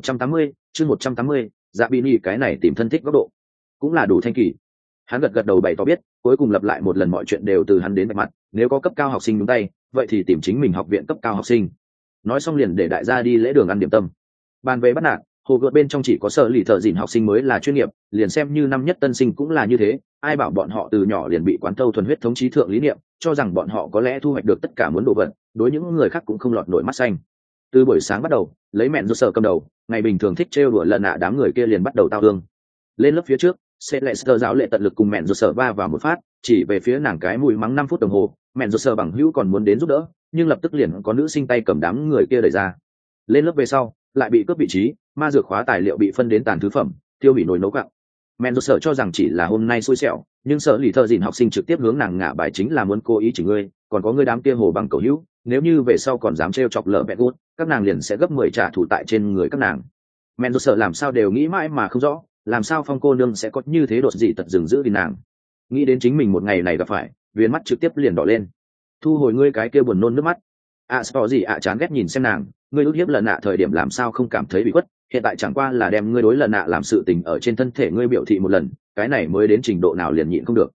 180, Dạ Bị Nhĩ cái này tìm thân thích góc độ, cũng là đủ thanh kỳ. Hắn gật gật đầu bày tỏ biết, cuối cùng lặp lại một lần mọi chuyện đều từ hắn đến bạch mặt, nếu có cấp cao học sinh nhúng tay, vậy thì tìm chính mình học viện cấp cao học sinh. Nói xong liền để đại gia đi lễ đường ăn điểm tâm. Bàn về bắt nạt, hồ gợt bên trong chỉ có sở lì thợ dìn học sinh mới là chuyên nghiệp, liền xem như năm nhất tân sinh cũng là như thế, ai bảo bọn họ từ nhỏ liền bị quán thâu thuần huyết thống trí thượng lý niệm, cho rằng bọn họ có lẽ thu hoạch được tất cả muốn đồ vật, đối những người khác cũng không lọt nổi mắt xanh. Từ buổi sáng bắt đầu, lấy mẹn do sở cầm đầu, ngày bình thường thích trêu đùa lần nạ đám người kia liền bắt đầu tao thương. Lên lớp phía trước, sẽ lệ sơ giáo lệ tận lực cùng mẹn do sở va vào một phát, chỉ về phía nàng cái mùi mắng 5 phút đồng hồ, mẹn do sở bằng hữu còn muốn đến giúp đỡ, nhưng lập tức liền có nữ sinh tay cầm đám người kia đẩy ra. Lên lớp về sau, lại bị cướp vị trí, ma dược khóa tài liệu bị phân đến tàn thứ phẩm, tiêu hủy nồi nấu gạo. Mẹn do sở cho rằng chỉ là hôm nay xui xẻo, nhưng sở lì thợ dìn học sinh trực tiếp hướng nàng ngả bài chính là muốn cố ý chỉ ngươi, còn có ngươi đám kia hồ bằng cầu hữu, nếu như về sau còn dám trêu chọc lỡ vẹn gút, các nàng liền sẽ gấp 10 trả thù tại trên người các nàng. Mẹn do sở làm sao đều nghĩ mãi mà không rõ, làm sao Phong cô nương sẽ có như thế đột dị tật dừng giữ vì nàng. Nghĩ đến chính mình một ngày này gặp phải, viền mắt trực tiếp liền đỏ lên. Thu hồi ngươi cái kia buồn nôn nước mắt. Chán ghét nhìn xem nàng, ngươi út hiếp lần nạ thời điểm làm sao không cảm thấy bị khuất, hiện tại chẳng qua là đem ngươi đối lần nạ làm sự tình ở trên thân thể ngươi biểu thị một lần, cái này mới đến trình độ nào liền nhịn không được.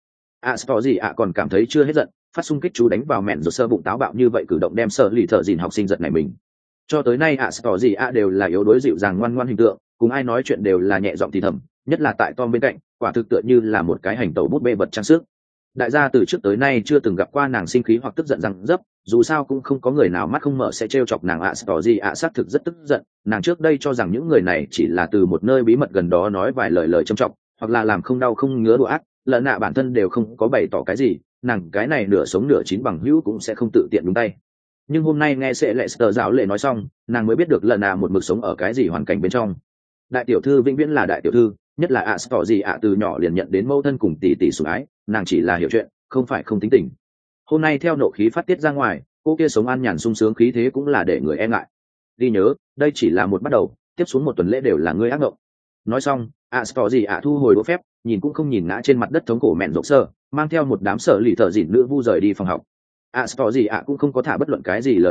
Còn cảm thấy chưa hết giận, phát xung kích chú đánh vào mẹn rồi sơ bụng táo bạo như vậy cử động đem sợ lì thợ dìn học sinh giật này mình. Cho tới nay đều là yếu đuối dịu dàng ngoan ngoan hình tượng, cùng ai nói chuyện đều là nhẹ giọng thì thầm, nhất là tại Tom bên cạnh, quả thực tựa như là một cái hành tẩu bút bê vật trang sức. Đại gia từ trước tới nay chưa từng gặp qua nàng sinh khí hoặc tức giận răng dấp, dù sao cũng không có người nào mắt không mở sẽ trêu chọc nàng. Xác thực rất tức giận, nàng trước đây cho rằng những người này chỉ là từ một nơi bí mật gần đó nói vài lời châm trọng, hoặc là làm không đau không ngứa đùa ác, lợn nạ bản thân đều không có bày tỏ cái gì, nàng cái này nửa sống nửa chín bằng hữu cũng sẽ không tự tiện đúng tay. Nhưng hôm nay nghe sẽ lệ sờ giáo lệ nói xong, nàng mới biết được lợn nạ một mực sống ở cái gì hoàn cảnh bên trong. Đại tiểu thư vĩnh viễn là đại tiểu thư, nhất là từ nhỏ liền nhận đến mâu thân cùng tỷ tỷ sủng ái, nàng chỉ là hiểu chuyện, không phải không tính tình. Hôm nay theo nộ khí phát tiết ra ngoài, cô kia sống an nhàn sung sướng khí thế cũng là để người e ngại. Đi nhớ, đây chỉ là một bắt đầu, tiếp xuống một tuần lễ đều là ngươi ác mộng. Nói xong, thu hồi đũa phép, nhìn cũng không nhìn ngã trên mặt đất thống cổ mẹn rộng sơ, mang theo một đám sở lì thợ dịn nữ vu rời đi phòng học. Cũng không có thả bất luận cái gì lời hung ác,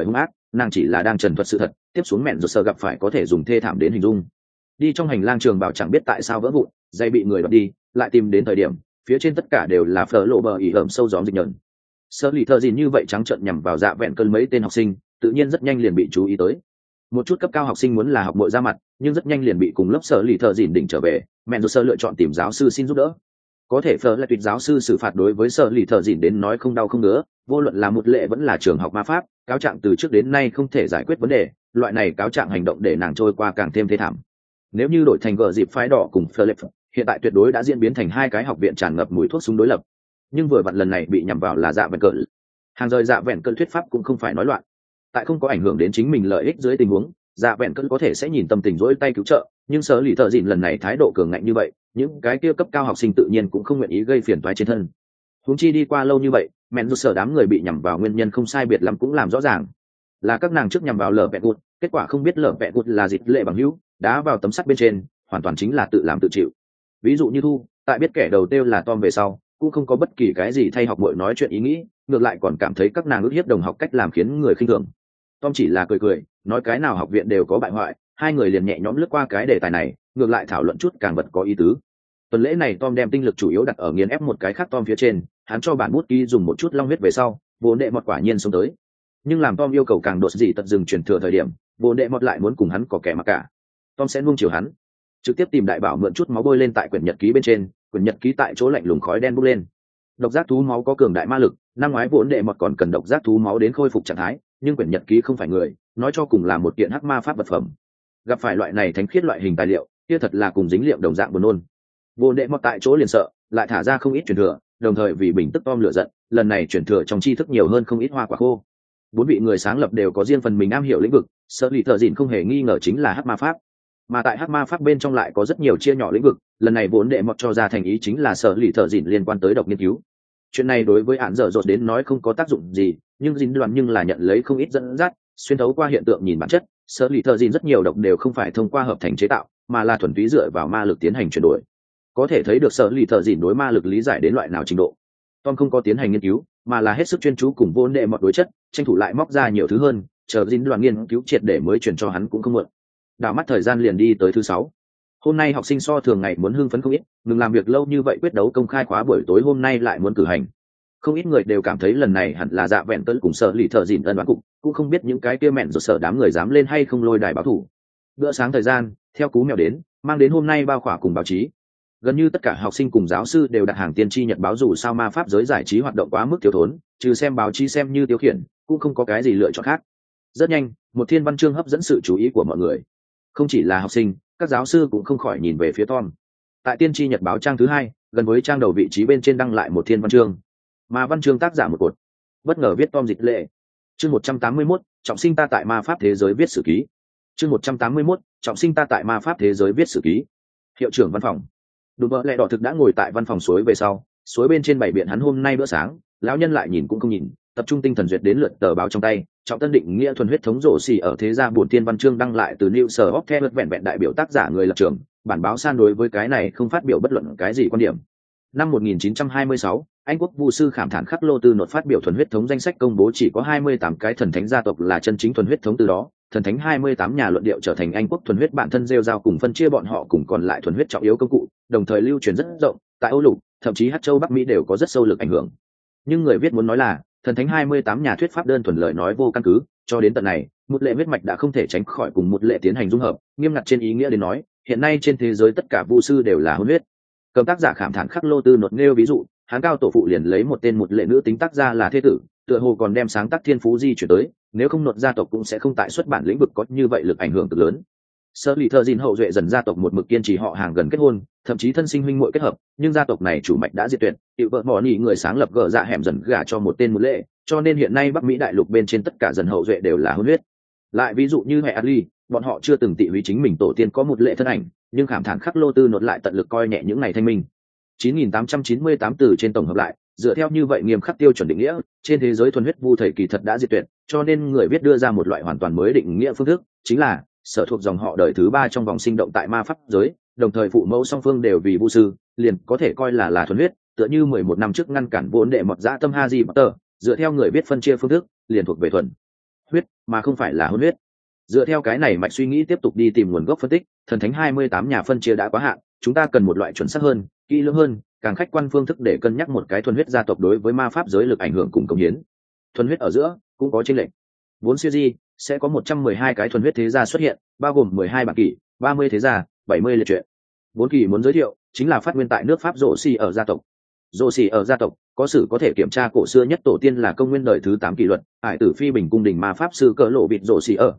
nàng chỉ là đang trần thuật sự thật, tiếp xuống mẹn rột sở gặp phải có thể dùng thê thảm đến hình dung. Đi trong hành lang trường bảo chẳng biết tại sao vỡ vụn, dây bị người đoạt đi, lại tìm đến thời điểm phía trên tất cả đều là phở lộ bờ ỉ ẩm sâu gióm dịch nhợn. Sở lì thợ dìn như vậy trắng trợn nhằm vào dạ vẹn cơn mấy tên học sinh, tự nhiên rất nhanh liền bị chú ý tới. Một chút cấp cao học sinh muốn là học muội ra mặt, nhưng rất nhanh liền bị cùng lớp sở lì thợ dìn đỉnh trở về, mẹn rột sở lựa chọn tìm giáo sư xin giúp đỡ. Có thể phở là tuyệt giáo sư xử phạt đối với sở lì thợ dìn đến nói không đau không ngứa, vô luận là một lệ vẫn là trường học ma pháp, cáo trạng từ trước đến nay không thể giải quyết vấn đề, loại này cáo trạng hành động để nàng trôi qua càng thêm thê thảm. Nếu như đổi thành gờ dịp phái đỏ cùng Philip, hiện tại tuyệt đối đã diễn biến thành hai cái học viện tràn ngập mùi thuốc súng đối lập. Nhưng vừa vặn lần này bị nhằm vào là dạ vẹn cỡ. Hàng rời dạ vẹn cỡ thuyết pháp cũng không phải nói loạn. Tại không có ảnh hưởng đến chính mình lợi ích dưới tình huống, dạ vẹn cỡ có thể sẽ nhìn tâm tình rỗi tay cứu trợ, nhưng sở lì thợ dịn lần này thái độ cường ngạnh như vậy, những cái kia cấp cao học sinh tự nhiên cũng không nguyện ý gây phiền toái trên thân. Huống chi đi qua lâu như vậy, mẹn rút sở đám người bị nhằm vào nguyên nhân không sai biệt lắm cũng làm rõ ràng. Là các nàng trước nhằm vào lở vẹn cụt, kết quả không biết lở vẹn cụt là dịch lệ bằng hữu, đá vào tấm sắt bên trên, hoàn toàn chính là tự làm tự chịu. Ví dụ như Thu, tại biết kẻ đầu tiêu là Tom về sau, cũng không có bất kỳ cái gì thay học muội nói chuyện ý nghĩ, ngược lại còn cảm thấy các nàng ức hiếp đồng học cách làm khiến người khinh thường. Tom chỉ là cười cười, nói cái nào học viện đều có bại hoại, hai người liền nhẹ nhõm lướt qua cái đề tài này, ngược lại thảo luận chút càng vật có ý tứ. Tuần lễ này Tom đem tinh lực chủ yếu đặt ở nghiền ép một cái khác Tom phía trên, hắn cho bản bút ký dùng một chút long huyết về sau, vốn đệ mọt quả nhiên sống tới. Nhưng làm Tom yêu cầu càng đột gì tận dừng truyền thừa thời điểm, vốn đệ mọt lại muốn cùng hắn có kẻ mặc cả. Tom sẽ nuông chiều hắn, trực tiếp tìm đại bảo mượn chút máu bôi lên tại quyển nhật ký bên trên, quyển nhật ký tại chỗ lạnh lùng khói đen bốc lên. Độc giác thú máu có cường đại ma lực, năm ngoái vốn đệ mọt còn cần độc giác thú máu đến khôi phục trạng thái, nhưng quyển nhật ký không phải người, nói cho cùng là một kiện hắc ma pháp vật phẩm. Gặp phải loại này thánh khiết loại hình tài liệu, kia thật là cùng dính liệm đồng dạng buồn nôn. Vốn đệ mọt tại chỗ liền sợ, lại thả ra không ít truyền thừa, đồng thời vì bình tức Tom lửa giận, lần này truyền thừa trong tri thức nhiều hơn không ít hoa quả khô. Bốn vị người sáng lập đều có riêng phần mình am hiểu lĩnh vực, sở lì thợ dìn không hề nghi ngờ chính là hắc ma pháp. Mà tại hắc ma pháp bên trong lại có rất nhiều chia nhỏ lĩnh vực, lần này vốn đệ mọt cho ra thành ý chính là sở lì thợ dìn liên quan tới độc nghiên cứu. Chuyện này đối với án dở dột đến nói không có tác dụng gì, nhưng dính đoàn nhưng là nhận lấy không ít dẫn dắt, xuyên thấu qua hiện tượng nhìn bản chất, sở lì thợ dìn rất nhiều độc đều không phải thông qua hợp thành chế tạo, mà là thuần túy dựa vào ma lực tiến hành chuyển đổi. Có thể thấy được sở lì thợ dìn đối ma lực lý giải đến loại nào trình độ. Tom không có tiến hành nghiên cứu, mà là hết sức chuyên chú cùng vốn đệ mọt đối chất, tranh thủ lại móc ra nhiều thứ hơn, chờ dính đoàn nghiên cứu triệt để mới chuyển cho hắn cũng không muộn. Đảo mắt thời gian liền đi tới thứ 6. Hôm nay học sinh so thường ngày muốn hưng phấn không ít, ngừng làm việc lâu như vậy quyết đấu công khai khóa buổi tối hôm nay lại muốn cử hành. Không ít người đều cảm thấy lần này hẳn là dạ vẹn tấn cùng sở lì thợ dìn ân đoán cục, cũng không biết những cái kia mẹn rồi sở đám người dám lên hay không lôi đài báo thủ. Bữa sáng thời gian, theo cú mèo đến, mang đến hôm nay bao khỏa cùng báo chí. Gần như tất cả học sinh cùng giáo sư đều đặt hàng tiên tri nhật báo, dù sao ma pháp giới giải trí hoạt động quá mức thiếu thốn, trừ xem báo chí xem như tiêu khiển, cũng không có cái gì lựa chọn khác. Rất nhanh, một thiên văn chương hấp dẫn sự chú ý của mọi người. Không chỉ là học sinh, các giáo sư cũng không khỏi nhìn về phía Tom. Tại tiên tri nhật báo trang thứ 2, gần với trang đầu vị trí bên trên đăng lại một thiên văn chương, mà văn chương tác giả một cột bất ngờ viết Tom Dịch Lệ. Chương 181, trọng sinh ta tại ma pháp thế giới viết sử ký. Chương 181, trọng sinh ta tại ma pháp thế giới viết sử ký. Hiệu trưởng văn phòng. Đùm bợ lẹ đỏ thực đã ngồi tại văn phòng suối về sau, suối bên trên bày biện hắn hôm nay bữa sáng, lão nhân lại nhìn cũng không nhìn, tập trung tinh thần duyệt đến lượt tờ báo trong tay. Trọng tân định nghĩa thuần huyết thống rổ xì ở thế gia buồn tiên văn chương đăng lại từ New Sở Hóc theo vẹn vẹn đại biểu tác giả người lập trường, bản báo san đối với cái này không phát biểu bất luận cái gì quan điểm. Năm 1926, Anh quốc vu sư khảm thản khắc lô tư nột phát biểu thuần huyết thống danh sách công bố chỉ có 28 cái thần thánh gia tộc là chân chính thuần huyết thống, từ đó thần thánh 28 nhà luận điệu trở thành Anh quốc thuần huyết bản thân rêu rao cùng phân chia bọn họ cùng còn lại thuần huyết trọng yếu công cụ, đồng thời lưu truyền rất rộng, tại Âu Lục, thậm chí Hát Châu Bắc Mỹ đều có rất sâu lực ảnh hưởng. Nhưng người viết muốn nói là thần thánh 28 nhà thuyết pháp đơn thuần lời nói vô căn cứ, cho đến tận này, một lệ huyết mạch đã không thể tránh khỏi cùng một lệ tiến hành dung hợp, nghiêm ngặt trên ý nghĩa đến nói, hiện nay trên thế giới tất cả vu sư đều là hôn huyết. Cầm tác giả khảm thản khắc lô tư nột nêu ví dụ, hắn cao tổ phụ liền lấy một tên một lệ nữ tính tác gia là thế tử, tựa hồ còn đem sáng tác thiên phú di chuyển tới, nếu không nột gia tộc cũng sẽ không tại xuất bản lĩnh vực có như vậy lực ảnh hưởng cực lớn. Sở lì thợ dìn hậu duệ dần gia tộc một mực kiên trì họ hàng gần kết hôn, thậm chí thân sinh huynh muội kết hợp, nhưng gia tộc này chủ mạch đã diệt tuyệt, hiệu vợ mỏ nỉ người sáng lập gỡ dạ hẻm dần gả cho một tên một lệ, cho nên hiện nay Bắc Mỹ đại lục bên trên tất cả dần hậu duệ đều là hôn huyết. Lại ví dụ như hệ Adli, bọn họ chưa từng tị húy chính mình tổ tiên có một lệ thân ảnh, nhưng khảm thản khắc lô tư nột lại tận lực coi nhẹ những ngày thanh minh. 9898 từ trên tổng hợp lại, dựa theo như vậy nghiêm khắc tiêu chuẩn định nghĩa, trên thế giới thuần huyết vu thời kỳ thật đã diệt tuyệt, cho nên người viết đưa ra một loại hoàn toàn mới định nghĩa phương thức, chính là sở thuộc dòng họ đời thứ 3 trong vòng sinh động tại ma pháp giới, đồng thời phụ mẫu song phương đều vì vu sư, liền có thể coi là thuần huyết, tựa như 11 năm trước ngăn cản vốn đệ mọt dã tâm Harry Potter, dựa theo người viết phân chia phương thức, liền thuộc về thuần huyết mà không phải là hôn huyết. Dựa theo cái này mạch suy nghĩ tiếp tục đi tìm nguồn gốc phân tích, thần thánh 28 nhà phân chia đã quá hạn, chúng ta cần một loại chuẩn xác hơn, kỹ lưỡng hơn, càng khách quan phương thức để cân nhắc một cái thuần huyết gia tộc đối với ma pháp giới lực ảnh hưởng cùng công hiến. Thuần huyết ở giữa cũng có chênh lệch. Vốn series sẽ có 112 cái thuần huyết thế gia xuất hiện, bao gồm 12 bản kỷ, 30 thế gia, 70 liệt truyện. Vốn kỳ muốn giới thiệu chính là phát nguyên tại nước Pháp Rô Xi ở gia tộc. Rô Xi ở gia tộc có sử có thể kiểm tra cổ xưa nhất tổ tiên là công nguyên đời thứ 8 kỷ luật, Hải tử phi bình cung đình ma pháp sư cỡ lộ bịt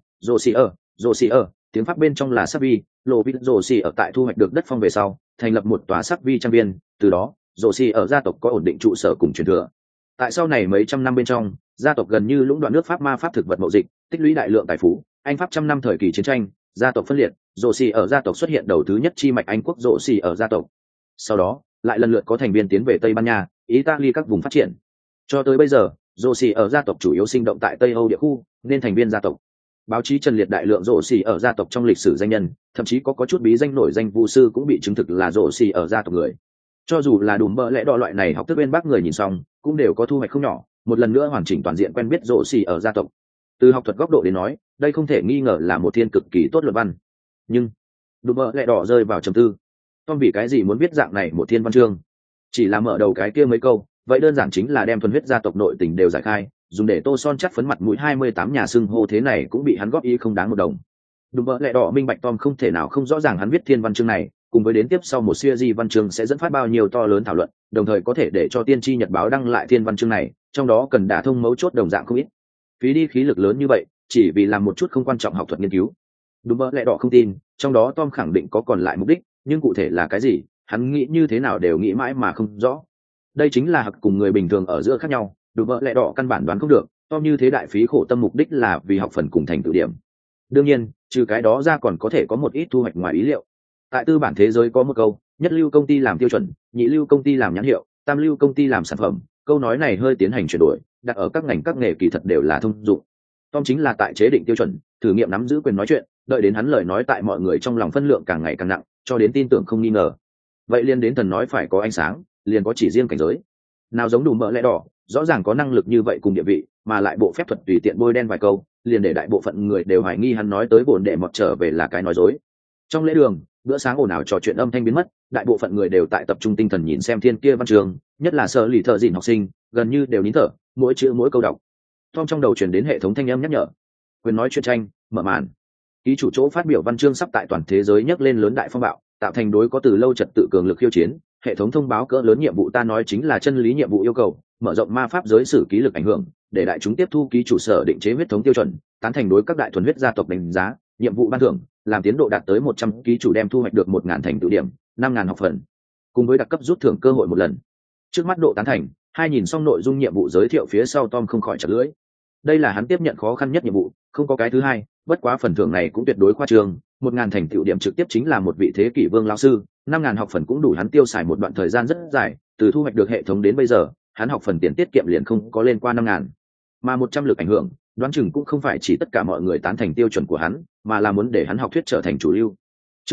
Rô Xi ở, tiếng Pháp bên trong là sắc vi, lộ bịt Rô Xi ở tại thu hoạch được đất phong về sau, thành lập một tòa sắc vi trang viên, từ đó, Rô Xi ở gia tộc có ổn định trụ sở cùng truyền thừa. Tại sau này mấy trăm năm bên trong, gia tộc gần như lũng đoạn nước Pháp ma pháp thực vật mậu dịch, tích lũy đại lượng tài phú. Anh Pháp trăm năm thời kỳ chiến tranh, gia tộc phân liệt, Rô Xi ở gia tộc xuất hiện đầu thứ nhất chi mạch Anh quốc Rô Xi ở gia tộc. Sau đó, lại lần lượt có thành viên tiến về Tây Ban Nha, Italy các vùng phát triển. Cho tới bây giờ, Rô Xi ở gia tộc chủ yếu sinh động tại Tây Âu địa khu, nên thành viên gia tộc. Báo chí trần liệt đại lượng Rô Xi ở gia tộc trong lịch sử danh nhân, thậm chí có chút bí danh nổi danh vu sư cũng bị chứng thực là Rô Xi ở gia tộc người. Cho dù là đùm bợ lẽ đỏ loại này học thức bên bác người nhìn xong, cũng đều có thu hoạch không nhỏ, một lần nữa hoàn chỉnh toàn diện quen biết Rô Xi ở gia tộc. Từ học thuật góc độ đến nói, đây không thể nghi ngờ là một thiên cực kỳ tốt luận văn. Nhưng đùm bợ lẽ đỏ rơi vào trầm tư. Tom vì cái gì muốn viết dạng này một thiên văn chương? Chỉ là mở đầu cái kia mấy câu, vậy đơn giản chính là đem thuần huyết gia tộc nội tình đều giải khai, dùng để tô son chắt phấn mặt mũi 28 nhà xưng hô thế này cũng bị hắn góp ý không đáng một đồng. Đùm bợ lẽ đỏ minh bạch Tom không thể nào không rõ ràng hắn viết thiên văn chương này, cùng với đến tiếp sau một series văn chương sẽ dẫn phát bao nhiêu to lớn thảo luận, đồng thời có thể để cho tiên tri nhật báo đăng lại thiên văn chương này, trong đó cần đả thông mấu chốt đồng dạng không ít. Phí đi khí lực lớn như vậy, chỉ vì làm một chút không quan trọng học thuật nghiên cứu. Đùm bợ lẽ đỏ không tin, trong đó Tom khẳng định có còn lại mục đích, nhưng cụ thể là cái gì, hắn nghĩ như thế nào đều nghĩ mãi mà không rõ. Đây chính là học cùng người bình thường ở giữa khác nhau, đùm bợ lẽ đỏ căn bản đoán không được, Tom như thế đại phí khổ tâm mục đích là vì học phần cùng thành tựu điểm. Đương nhiên, trừ cái đó ra còn có thể có một ít thu hoạch ngoài ý liệu. Tại tư bản thế giới có một câu, nhất lưu công ty làm tiêu chuẩn, nhị lưu công ty làm nhãn hiệu, tam lưu công ty làm sản phẩm. Câu nói này hơi tiến hành chuyển đổi, đặt ở các ngành các nghề kỳ thật đều là thông dụng. Tom chính là tại chế định tiêu chuẩn, thử nghiệm nắm giữ quyền nói chuyện, đợi đến hắn lời nói tại mọi người trong lòng phân lượng càng ngày càng nặng, cho đến tin tưởng không nghi ngờ. Vậy liên đến thần nói phải có ánh sáng, liền có chỉ riêng cảnh giới. Nào giống đủ mỡ lẽ đỏ, rõ ràng có năng lực như vậy cùng địa vị, mà lại bộ phép thuật tùy tiện bôi đen vài câu, liền để đại bộ phận người đều hoài nghi hắn nói tới bổn đệ mọt trở về là cái nói dối. Trong lễ đường, bữa sáng ồn ào trò chuyện âm thanh biến mất, đại bộ phận người đều tại tập trung tinh thần nhìn xem thiên kia văn trường, nhất là sở lì thợ dịn học sinh, gần như đều nín thở, mỗi chữ mỗi câu đọc. Tom trong đầu truyền đến hệ thống thanh âm nhắc nhở. Quyền nói chuyện tranh, mở màn. Ký chủ chỗ phát biểu văn chương sắp tại toàn thế giới nhấc lên lớn đại phong bạo, tạo thành đối có từ lâu trật tự cường lực khiêu chiến. Hệ thống thông báo cỡ lớn nhiệm vụ ta nói chính là chân lý nhiệm vụ yêu cầu, mở rộng ma pháp giới sử ký lực ảnh hưởng, để đại chúng tiếp thu ký chủ sở định chế huyết thống tiêu chuẩn, tán thành đối các đại thuần huyết gia tộc đánh giá, nhiệm vụ ban thưởng, làm tiến độ đạt tới 100 ký chủ đem thu hoạch được 1000 thành tựu điểm, 5000 học phần, cùng với đặc cấp rút thưởng cơ hội một lần. Trước mắt độ tán thành, hai nhìn xong nội dung nhiệm vụ giới thiệu phía sau Tom không khỏi chặt lưỡi. Đây là hắn tiếp nhận khó khăn nhất nhiệm vụ, không có cái thứ hai, bất quá phần thưởng này cũng tuyệt đối khoa trương, 1000 thành tựu điểm trực tiếp chính là một vị thế kỷ vương lão sư, 5000 học phần cũng đủ hắn tiêu xài một đoạn thời gian rất dài, từ thu hoạch được hệ thống đến bây giờ, hắn học phần tiền tiết kiệm liền không có lên qua 5000. Mà 100 lực ảnh hưởng, đoán chừng cũng không phải chỉ tất cả mọi người tán thành tiêu chuẩn của hắn, mà là muốn để hắn học thuyết trở thành chủ lưu. Chương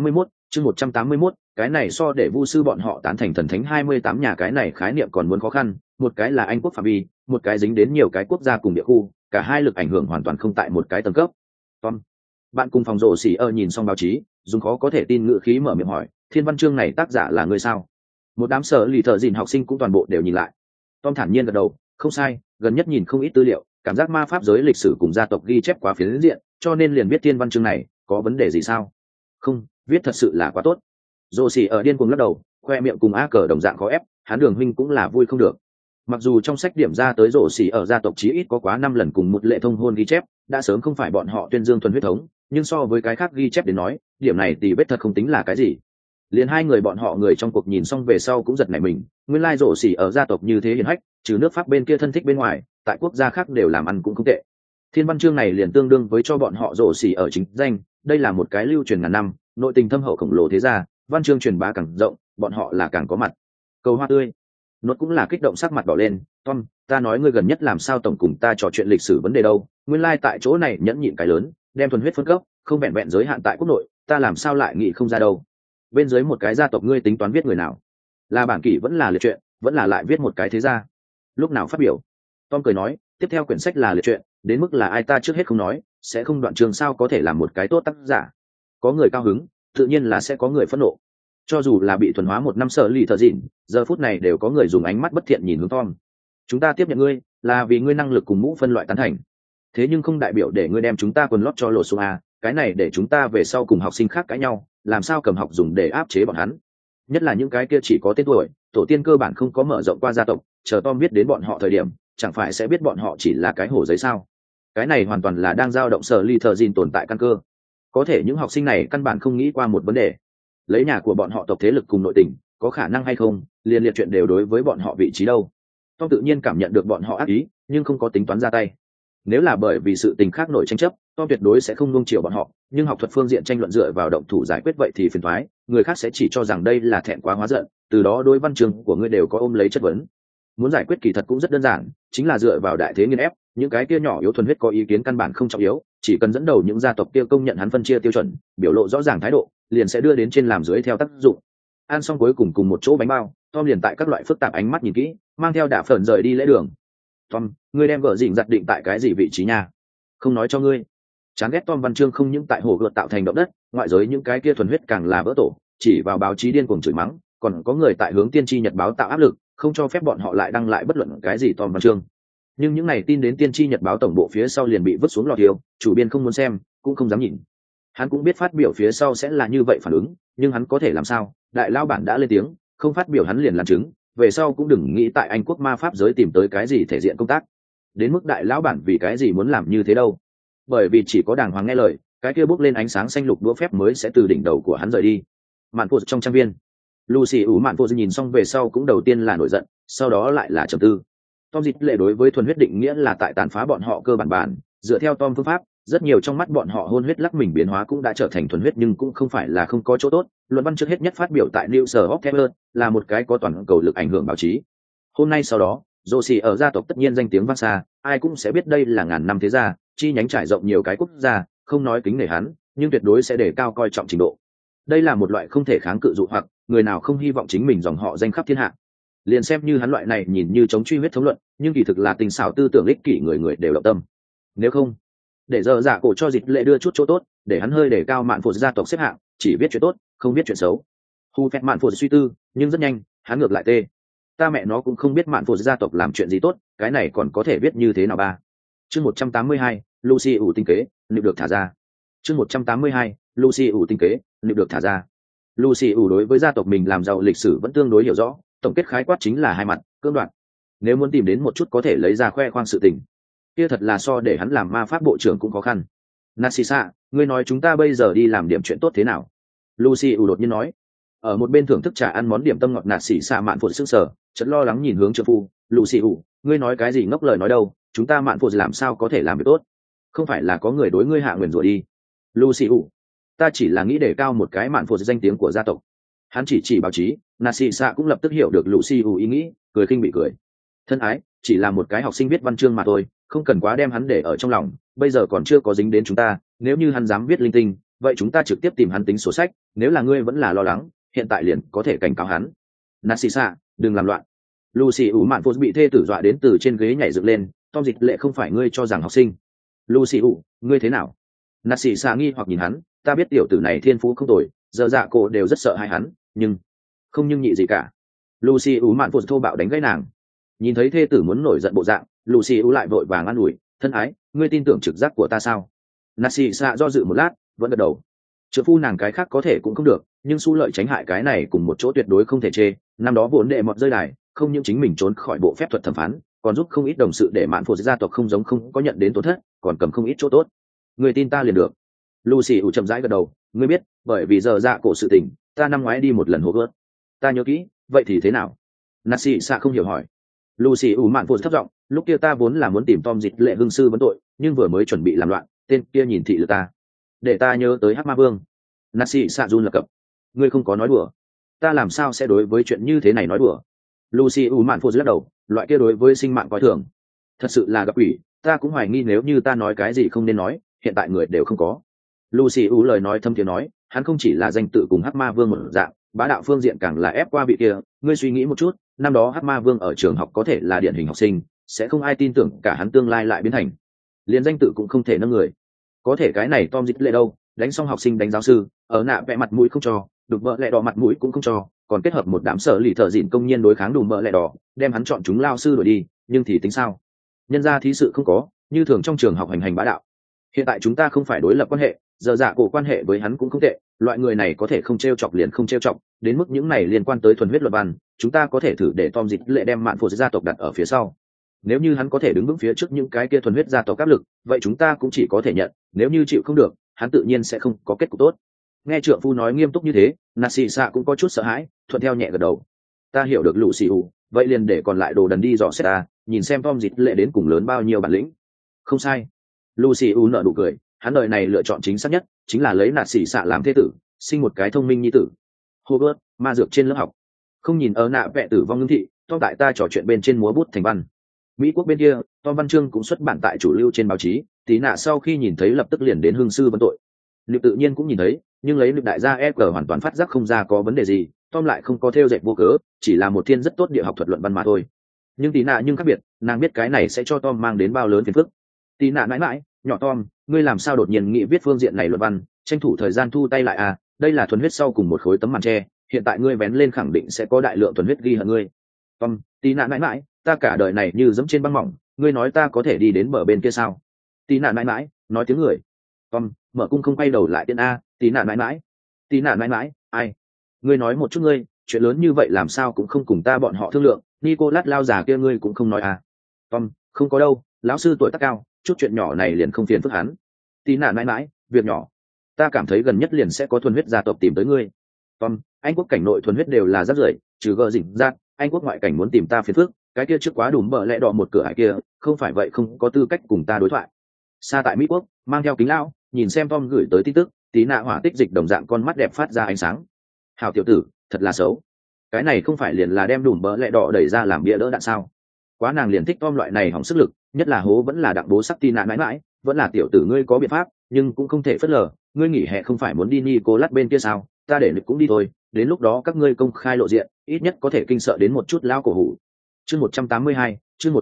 181, cái này so để vu sư bọn họ tán thành thần thánh 28 nhà cái này khái niệm còn muốn khó khăn, một cái là Anh quốc phạm vi, một cái dính đến nhiều cái quốc gia cùng địa khu, cả hai lực ảnh hưởng hoàn toàn không tại một cái tầng cấp. Tom, bạn cùng phòng rộ xỉ nhìn xong báo chí, dùng khó có thể tin ngữ khí mở miệng hỏi, thiên văn chương này tác giả là người sao? Một đám sở lì thợ dìn học sinh cũng toàn bộ đều nhìn lại. Tom thản nhiên gật đầu, không sai, gần nhất nhìn không ít tư liệu, cảm giác ma pháp giới lịch sử cùng gia tộc ghi chép quá phiến diện, cho nên liền viết thiên văn chương này, có vấn đề gì sao? Không, viết thật sự là quá tốt. Rồ xỉ điên cuồng lắc đầu, khoe miệng cùng a cờ đồng dạng khó ép, hắn Đường huynh cũng là vui không được. Mặc dù trong sách điểm ra tới rồ xỉ gia tộc chí ít có quá 5 lần cùng một lệ thông hôn ghi chép, đã sớm không phải bọn họ tuyên dương thuần huyết thống, nhưng so với cái khác ghi chép đến nói, điểm này thì vết thật không tính là cái gì. Liền hai người bọn họ người trong cuộc nhìn xong về sau cũng giật nảy mình, nguyên lai rồ xỉ gia tộc như thế hiển hách, trừ nước Pháp bên kia thân thích bên ngoài, tại quốc gia khác đều làm ăn cũng không tệ. Thiên văn chương này liền tương đương với cho bọn họ rồ xỉ chính danh, đây là một cái lưu truyền ngàn năm, nội tình thâm hậu khổng lồ thế gia, văn chương truyền bá càng rộng, bọn họ là càng có mặt. Cầu hoa tươi, nốt cũng là kích động sắc mặt đỏ lên. Tom, ta nói ngươi gần nhất làm sao tổng cùng ta trò chuyện lịch sử vấn đề đâu? Nguyên lai tại chỗ này nhẫn nhịn cái lớn, đem thuần huyết phân cấp, không vẹn vẹn giới hạn tại quốc nội, ta làm sao lại nghĩ không ra đâu? Bên dưới một cái gia tộc ngươi tính toán viết người nào? Là bản kỷ vẫn là liệt truyện, vẫn là lại viết một cái thế gia? Lúc nào phát biểu? Tom cười nói, tiếp theo quyển sách là liệt truyện, đến mức là ai ta trước hết không nói, sẽ không đoạn trường sao có thể làm một cái tốt tác giả. Có người cao hứng, tự nhiên là sẽ có người phẫn nộ. Cho dù là bị thuần hóa một năm sợ lì thợ dịn, giờ phút này đều có người dùng ánh mắt bất thiện nhìn hướng Tom. Chúng ta tiếp nhận ngươi là vì ngươi năng lực cùng mũ phân loại tán thành, thế nhưng không đại biểu để ngươi đem chúng ta quần lót cho lột xuống a, cái này để chúng ta về sau cùng học sinh khác cãi nhau, làm sao cầm học dùng để áp chế bọn hắn, nhất là những cái kia chỉ có tên tuổi, tổ tiên cơ bản không có mở rộng qua gia tộc, chờ Tom biết đến bọn họ thời điểm, chẳng phải sẽ biết bọn họ chỉ là cái hổ giấy sao? Cái này hoàn toàn là đang dao động sở ly thợ dìn tồn tại căn cơ. Có thể những học sinh này căn bản không nghĩ qua một vấn đề, lấy nhà của bọn họ tộc thế lực cùng nội tình, có khả năng hay không liên liệt chuyện đều đối với bọn họ vị trí đâu. Tom tự nhiên cảm nhận được bọn họ ác ý, nhưng không có tính toán ra tay. Nếu là bởi vì sự tình khác nổi tranh chấp, Tom tuyệt đối sẽ không nuông chiều bọn họ, nhưng học thuật phương diện tranh luận dựa vào động thủ giải quyết vậy thì phiền toái, người khác sẽ chỉ cho rằng đây là thẹn quá hóa giận, từ đó đối văn chương của ngươi đều có ôm lấy chất vấn. Muốn giải quyết kỳ thật cũng rất đơn giản, chính là dựa vào đại thế nghiền ép, những cái kia nhỏ yếu thuần huyết có ý kiến căn bản không trọng yếu, chỉ cần dẫn đầu những gia tộc kia công nhận hắn phân chia tiêu chuẩn, biểu lộ rõ ràng thái độ, liền sẽ đưa đến trên làm dưới theo tác dụng. Ăn xong cuối cùng cùng một chỗ bánh bao, Tom liền tại các loại phức tạp ánh mắt nhìn kỹ, mang theo đả phởn rời đi lễ đường. Tom, ngươi đem vợ dịnh giặt định tại cái gì vị trí nha? Không nói cho ngươi. Chán ghét Tom văn chương không những tại hồ gợt tạo thành động đất, ngoại giới những cái kia thuần huyết càng là vỡ tổ, chỉ vào báo chí điên cuồng chửi mắng, còn có người tại hướng tiên tri nhật báo tạo áp lực, không cho phép bọn họ lại đăng lại bất luận cái gì Tom văn chương. Nhưng những này tin đến tiên tri nhật báo tổng bộ phía sau liền bị vứt xuống lò thiêu, chủ biên không muốn xem, cũng không dám nhìn. Hắn cũng biết phát biểu phía sau sẽ là như vậy phản ứng, nhưng hắn có thể làm sao? Đại lao bản đã lên tiếng, không phát biểu hắn liền làm chứng, về sau cũng đừng nghĩ tại Anh quốc ma pháp giới tìm tới cái gì thể diện công tác. Đến mức đại lão bản vì cái gì muốn làm như thế đâu? Bởi vì chỉ có đàng hoàng nghe lời, cái kia bốc lên ánh sáng xanh lục đũa phép mới sẽ từ đỉnh đầu của hắn rời đi. Mạn Phụ trong trang viên, Lucy Mạn Phụ nhìn xong về sau cũng đầu tiên là nổi giận, sau đó lại là trầm tư. Tom dịch lệ đối với thuần huyết định nghĩa là tại tàn phá bọn họ cơ bản, dựa theo Tom phương pháp, rất nhiều trong mắt bọn họ hôn huyết lắc mình biến hóa cũng đã trở thành thuần huyết, nhưng cũng không phải là không có chỗ tốt. Luận văn trước hết nhất phát biểu tại News of Taylor là một cái có toàn cầu lực ảnh hưởng báo chí. Hôm nay sau đó, Josie ở gia tộc tất nhiên danh tiếng vang xa, ai cũng sẽ biết đây là ngàn năm thế gia, chi nhánh trải rộng nhiều cái quốc gia, không nói kính nể hắn, nhưng tuyệt đối sẽ đề cao coi trọng trình độ. Đây là một loại không thể kháng cự dụ hoặc, người nào không hy vọng chính mình dòng họ danh khắp thiên hạ. Liền xem như hắn loại này nhìn như chống truy huyết thống luận, nhưng kỳ thực là tình xảo tư tưởng ích kỷ, người đều động tâm. Nếu không, để giờ giả cổ cho dịch lệ đưa chút chỗ tốt, để hắn hơi để cao Mạn Phụ gia tộc xếp hạng, chỉ biết chuyện tốt, không biết chuyện xấu. Hu phép Mạn Phụ suy tư, nhưng rất nhanh, hắn ngược lại tê. Ta mẹ nó cũng không biết Mạn Phụ gia tộc làm chuyện gì tốt, cái này còn có thể biết như thế nào ba? Chương 182, Lucy ủ tinh kế, liệu được thả ra. Chương 182, Lucy ủ tinh kế, liệu được thả ra. Lucy ủ đối với gia tộc mình làm giàu lịch sử vẫn tương đối hiểu rõ, tổng kết khái quát chính là hai mặt, cưỡng đoạt. Nếu muốn tìm đến một chút có thể lấy ra khoe khoang sự tình, kia thật là so để hắn làm ma pháp bộ trưởng cũng khó khăn. Narcissa, ngươi nói chúng ta bây giờ đi làm điểm chuyện tốt thế nào? Lucy đột nhiên nói. Ở một bên thưởng thức trà ăn món điểm tâm ngọt Narcissa Mạn Phụ sững sờ, chợt lo lắng nhìn hướng trợ phu. Lucy, ngươi nói cái gì ngốc lời nói đâu? Chúng ta Mạn Phụ làm sao có thể làm việc tốt? Không phải là có người đối ngươi hạ nguyền rủa đi? Lucy, ta chỉ là nghĩ để cao một cái Mạn Phụ danh tiếng của gia tộc. Hắn chỉ báo chí, Narcissa cũng lập tức hiểu được Lucy ý nghĩ, cười khinh bị cười. Thân ái, chỉ là một cái học sinh viết văn chương mà thôi, không cần quá đem hắn để ở trong lòng, bây giờ còn chưa có dính đến chúng ta, nếu như hắn dám viết linh tinh, vậy chúng ta trực tiếp tìm hắn tính sổ sách, nếu là ngươi vẫn là lo lắng, hiện tại liền có thể cảnh cáo hắn. Narcissa, đừng làm loạn. Lucy Mạn Phụ bị thê tử dọa đến từ trên ghế nhảy dựng lên, Tom dịch lệ không phải ngươi cho rằng học sinh. Lucy, ngươi thế nào? Narcissa nghi hoặc nhìn hắn, ta biết tiểu tử này thiên phú không tồi, giờ dạ cổ đều rất sợ hãi hắn, nhưng không nhưng nhị gì cả. Lucy Mạn Phụ thô bạo đánh gãy nàng. Nhìn thấy thê tử muốn nổi giận bộ dạng, Lucy lại vội vàng an ủi, thân ái, ngươi tin tưởng trực giác của ta sao? Narcissa do dự một lát, vẫn gật đầu. Trợ phu nàng cái khác có thể cũng không được, nhưng xu lợi tránh hại cái này cùng một chỗ tuyệt đối không thể chê. Năm đó vốn đệ mọt rơi đài, không những chính mình trốn khỏi bộ phép thuật thẩm phán, còn giúp không ít đồng sự để Mạn Phụ gia tộc không giống không có nhận đến tổn thất, còn cầm không ít chỗ tốt. Người tin ta liền được. Lucy chậm rãi gật đầu, ngươi biết, bởi vì giờ dạ cổ sự tình, ta năm ngoái đi một lần hố gớt. Ta nhớ kỹ, vậy thì thế nào? Narcissa không hiểu hỏi. Lucy Mạn Phụ thấp giọng, lúc kia ta vốn là muốn tìm Tom dịch lệ hương sư vấn tội, nhưng vừa mới chuẩn bị làm loạn, tên kia nhìn thị lực ta, để ta nhớ tới Hắc Ma Vương. Narcissa run lập cập, ngươi không có nói đùa, ta làm sao sẽ đối với chuyện như thế này nói đùa? Lucy Mạn Phụ lắc đầu, loại kia đối với sinh mạng coi thường, thật sự là gặp ủy, ta cũng hoài nghi nếu như ta nói cái gì không nên nói, hiện tại người đều không có. Lucy lời nói thâm tiếng nói, hắn không chỉ là danh tự cùng Hắc Ma Vương một dạng, bá đạo phương diện càng là ép qua vị kia. Ngươi suy nghĩ một chút, năm đó Hắc Ma Vương ở trường học có thể là điển hình học sinh, sẽ không ai tin tưởng cả hắn tương lai lại biến thành. liền danh tự cũng không thể nâng người. Có thể cái này Tom dịch lệ đâu, đánh xong học sinh đánh giáo sư, ở nạ vẽ mặt mũi không cho, đục vợ lẹ đỏ mặt mũi cũng không cho, còn kết hợp một đám sở lì thợ dịn công nhân đối kháng đùm vợ lẹ đỏ, đem hắn chọn chúng lao sư đuổi đi, nhưng thì tính sao? Nhân ra thí sự không có, như thường trong trường học hành hành bá đạo. Hiện tại chúng ta không phải đối lập quan hệ, giờ dạ cổ quan hệ với hắn cũng không tệ, loại người này có thể không trêu chọc liền không trêu chọc, đến mức những này liên quan tới thuần huyết luật văn, chúng ta có thể thử để Tom dịch lệ đem mạn phụ gia tộc đặt ở phía sau. Nếu như hắn có thể đứng vững phía trước những cái kia thuần huyết gia tộc áp lực, vậy chúng ta cũng chỉ có thể nhận, nếu như chịu không được, hắn tự nhiên sẽ không có kết cục tốt. Nghe trượng phu nói nghiêm túc như thế, Nasi Sa cũng có chút sợ hãi, thuận theo nhẹ gật đầu. Ta hiểu được lũ xì ủ, vậy liền để còn lại đồ đần đi dò xét ta, nhìn xem Tom dịch lệ đến cùng lớn bao nhiêu bản lĩnh. Không sai. Lucy U nở nụ cười, hắn đời này lựa chọn chính xác nhất, chính là lấy Nasi Sa làm thế tử, sinh một cái thông minh nhi tử. Hogwarts, ma dược trên lớp học. Không nhìn ở nạ vẽ tử vong ngưng thị, Tom tại ta trò chuyện bên trên múa bút thành văn. Mỹ quốc bên kia, Tom văn chương cũng xuất bản tại chủ lưu trên báo chí, tí nạ sau khi nhìn thấy lập tức liền đến hương sư vấn tội. Liệu tự nhiên cũng nhìn thấy, nhưng lấy lực đại gia EG hoàn toàn phát giác không ra có vấn đề gì, Tom lại không có theo dệt vô cớ, chỉ là một thiên rất tốt địa học thuật luận văn mà thôi. Nhưng tí nạ nhưng khác biệt, nàng biết cái này sẽ cho Tom mang đến bao lớn phiền phức. Tí nạ mãi mãi, nhỏ Tom, ngươi làm sao đột nhiên nghĩ viết phương diện này luận văn, tranh thủ thời gian thu tay lại à, đây là thuần huyết sau cùng một khối tấm màn tre, hiện tại ngươi vén lên khẳng định sẽ có đại lượng thuần huyết ghi hận ngươi. Tom, tí nạ mãi mãi, ta cả đời này như dẫm trên băng mỏng, ngươi nói ta có thể đi đến bờ bên kia sao? Tí nạ mãi mãi, nói tiếng người. Tom, mở cung không quay đầu lại tiên a, tí nạ mãi mãi. Tí nạ mãi mãi, ai? Ngươi nói một chút ngươi, chuyện lớn như vậy làm sao cũng không cùng ta bọn họ thương lượng, Nicolas lao già kia ngươi cũng không nói à? Tom, không có đâu, lão sư tuổi tác cao, chút chuyện nhỏ này liền không phiền phức hắn. Tí nạ mãi mãi, việc nhỏ. Ta cảm thấy gần nhất liền sẽ có thuần huyết gia tộc tìm tới ngươi. Tom, Anh quốc cảnh nội thuần huyết đều là rác rưởi, trừ gờ rỉnh rác, Anh quốc ngoại cảnh muốn tìm ta phiền phức, cái kia trước quá đùm bờ lẽ đỏ một cửa ải kia, không phải vậy không có tư cách cùng ta đối thoại. Xa tại Mỹ quốc, mang theo kính lão, nhìn xem Tom gửi tới tin tức, tí nạ hỏa tích dịch đồng dạng con mắt đẹp phát ra ánh sáng. Hảo tiểu tử, thật là xấu. Cái này không phải liền là đem đùm bờ lẽ đỏ đẩy ra làm bia đỡ đạn sao? Quá nàng liền thích Tom loại này hỏng sức lực, nhất là hố vẫn là đặng bố sắc tí nạ mãi mãi, vẫn là tiểu tử ngươi có biện pháp, nhưng cũng không thể phớt lờ, ngươi nghỉ hè không phải muốn đi Nicolas bên kia sao? Ta để lực cũng đi thôi, đến lúc đó các ngươi công khai lộ diện, ít nhất có thể kinh sợ đến một chút lao cổ hủ. Chương 182,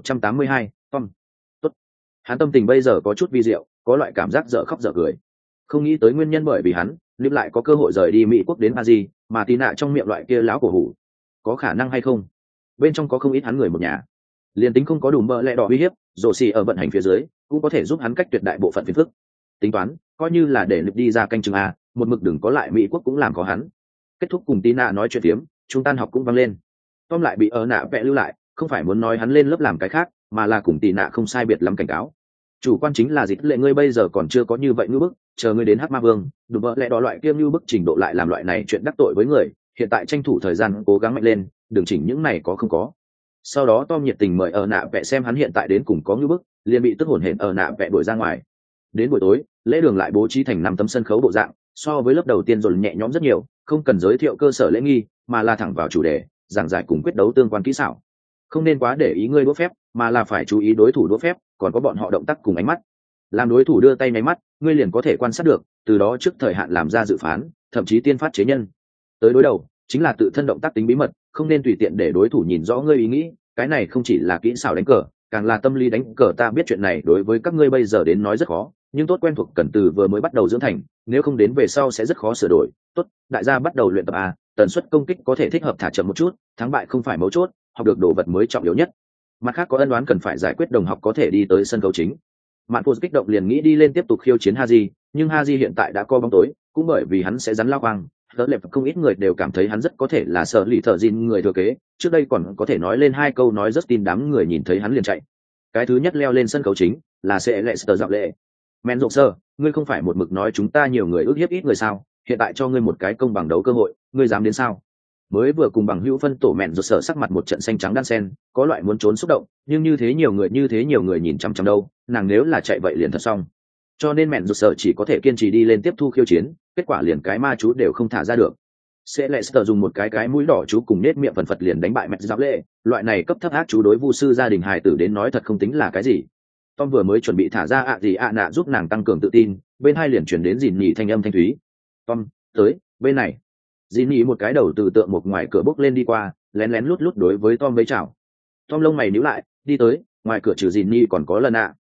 Tom. Tốt. Hắn tâm tình bây giờ có chút vi diệu, có loại cảm giác dở khóc dở cười. Không nghĩ tới nguyên nhân bởi vì hắn, Liv lại có cơ hội rời đi Mỹ quốc đến Paris, mà tí nạ trong miệng loại kia lão cổ hủ. Có khả năng hay không? Bên trong có không ít hắn người một nhà. Liên tính không có đủ mơ lẽ đỏ uy hiếp, rổ xì ở vận hành phía dưới, cũng có thể giúp hắn cách tuyệt đại bộ phận phiền phức. Tính toán, coi như là để Liv đi ra canh chừng a, một mực đừng có lại Mỹ quốc cũng làm có hắn. Kết thúc cùng tí nạ nói chuyện tiếm, trung tan học cũng vang lên. Tom lại bị ở nạ vẽ lưu lại, không phải muốn nói hắn lên lớp làm cái khác, mà là cùng tí nạ không sai biệt lắm cảnh cáo. Chủ quan chính là dịch lệ ngươi bây giờ còn chưa có như vậy ngư bức, chờ ngươi đến Hắc Ma Vương, đủ vợ lẽ đó loại kia ngư bức trình độ lại làm loại này chuyện đắc tội với người, hiện tại tranh thủ thời gian cố gắng mạnh lên, đừng chỉnh những này có không có. Sau đó Tom nhiệt tình mời ở nạ vẽ xem hắn hiện tại đến cùng có ngư bức, liền bị tức hổn hển ở nạ vẽ đuổi ra ngoài. Đến buổi tối, lễ đường lại bố trí thành 5 tấm sân khấu bộ dạng, so với lớp đầu tiên rồi nhẹ nhõm rất nhiều, không cần giới thiệu cơ sở lễ nghi, mà là thẳng vào chủ đề, giảng giải cùng quyết đấu tương quan kỹ xảo. Không nên quá để ý ngươi đũa phép, mà là phải chú ý đối thủ đũa phép, còn có bọn họ động tác cùng ánh mắt. Làm đối thủ đưa tay nháy mắt, ngươi liền có thể quan sát được, từ đó trước thời hạn làm ra dự phán, thậm chí tiên phát chế nhân. Tới đối đầu, chính là tự thân động tác tính bí mật, không nên tùy tiện để đối thủ nhìn rõ ngươi ý nghĩ, cái này không chỉ là kỹ xảo đánh cờ, càng là tâm lý đánh cờ. Ta biết chuyện này đối với các ngươi bây giờ đến nói rất khó, nhưng tốt quen thuộc cần từ vừa mới bắt đầu dưỡng thành, nếu không đến về sau sẽ rất khó sửa đổi. Tốt, đại gia bắt đầu luyện tập a, tần suất công kích có thể thích hợp thả chậm một chút, thắng bại không phải mấu chốt, học được đồ vật mới trọng yếu nhất. Mặt khác có ân đoán cần phải giải quyết, đồng học có thể đi tới sân khấu chính. Mạn Phô kích động liền nghĩ đi lên tiếp tục khiêu chiến Haji, nhưng Haji hiện tại đã co bóng tối, cũng bởi vì hắn sẽ rắn lao quang, đỡ lệp không ít người đều cảm thấy hắn rất có thể là sở lì thợ gìn người thừa kế. Trước đây còn có thể nói lên 2 câu nói rất tin đám người nhìn thấy hắn liền chạy. Cái thứ nhất leo lên sân khấu chính là sẽ lệ sờ dạo lệ. Men rộng sơ, ngươi không phải một mực nói chúng ta nhiều người ước hiếp ít người sao? Hiện tại cho ngươi một cái công bằng đấu cơ hội, ngươi dám đến sao? Mới vừa cùng bằng hữu phân tổ mẹn rột sở sắc mặt một trận xanh trắng đan sen, có loại muốn trốn xúc động, nhưng như thế nhiều người nhìn chăm chăm đâu, nàng nếu là chạy vậy liền thật xong. Cho nên mẹn rột sở chỉ có thể kiên trì đi lên tiếp thu khiêu chiến, kết quả liền cái ma chú đều không thả ra được. Sẽ lệ sở dùng một cái mũi đỏ chú cùng nết miệng phần phật liền đánh bại mẹn giáo lệ, loại này cấp thấp ác chú đối vu sư gia đình hài tử đến nói thật không tính là cái gì. Tom vừa mới chuẩn bị thả ra ạ gì ạ nạ giúp nàng tăng cường tự tin, bên hai liền chuyển đến dìn nhỉ thanh âm thanh thúy. Tom, tới, bên này. Dìn nhỉ một cái đầu từ tượng một ngoài cửa bốc lên đi qua, lén lén lút lút đối với Tom vẫy chào. Tom lông mày nhíu lại, đi tới, ngoài cửa trừ dìn nhỉ còn có lần ạ.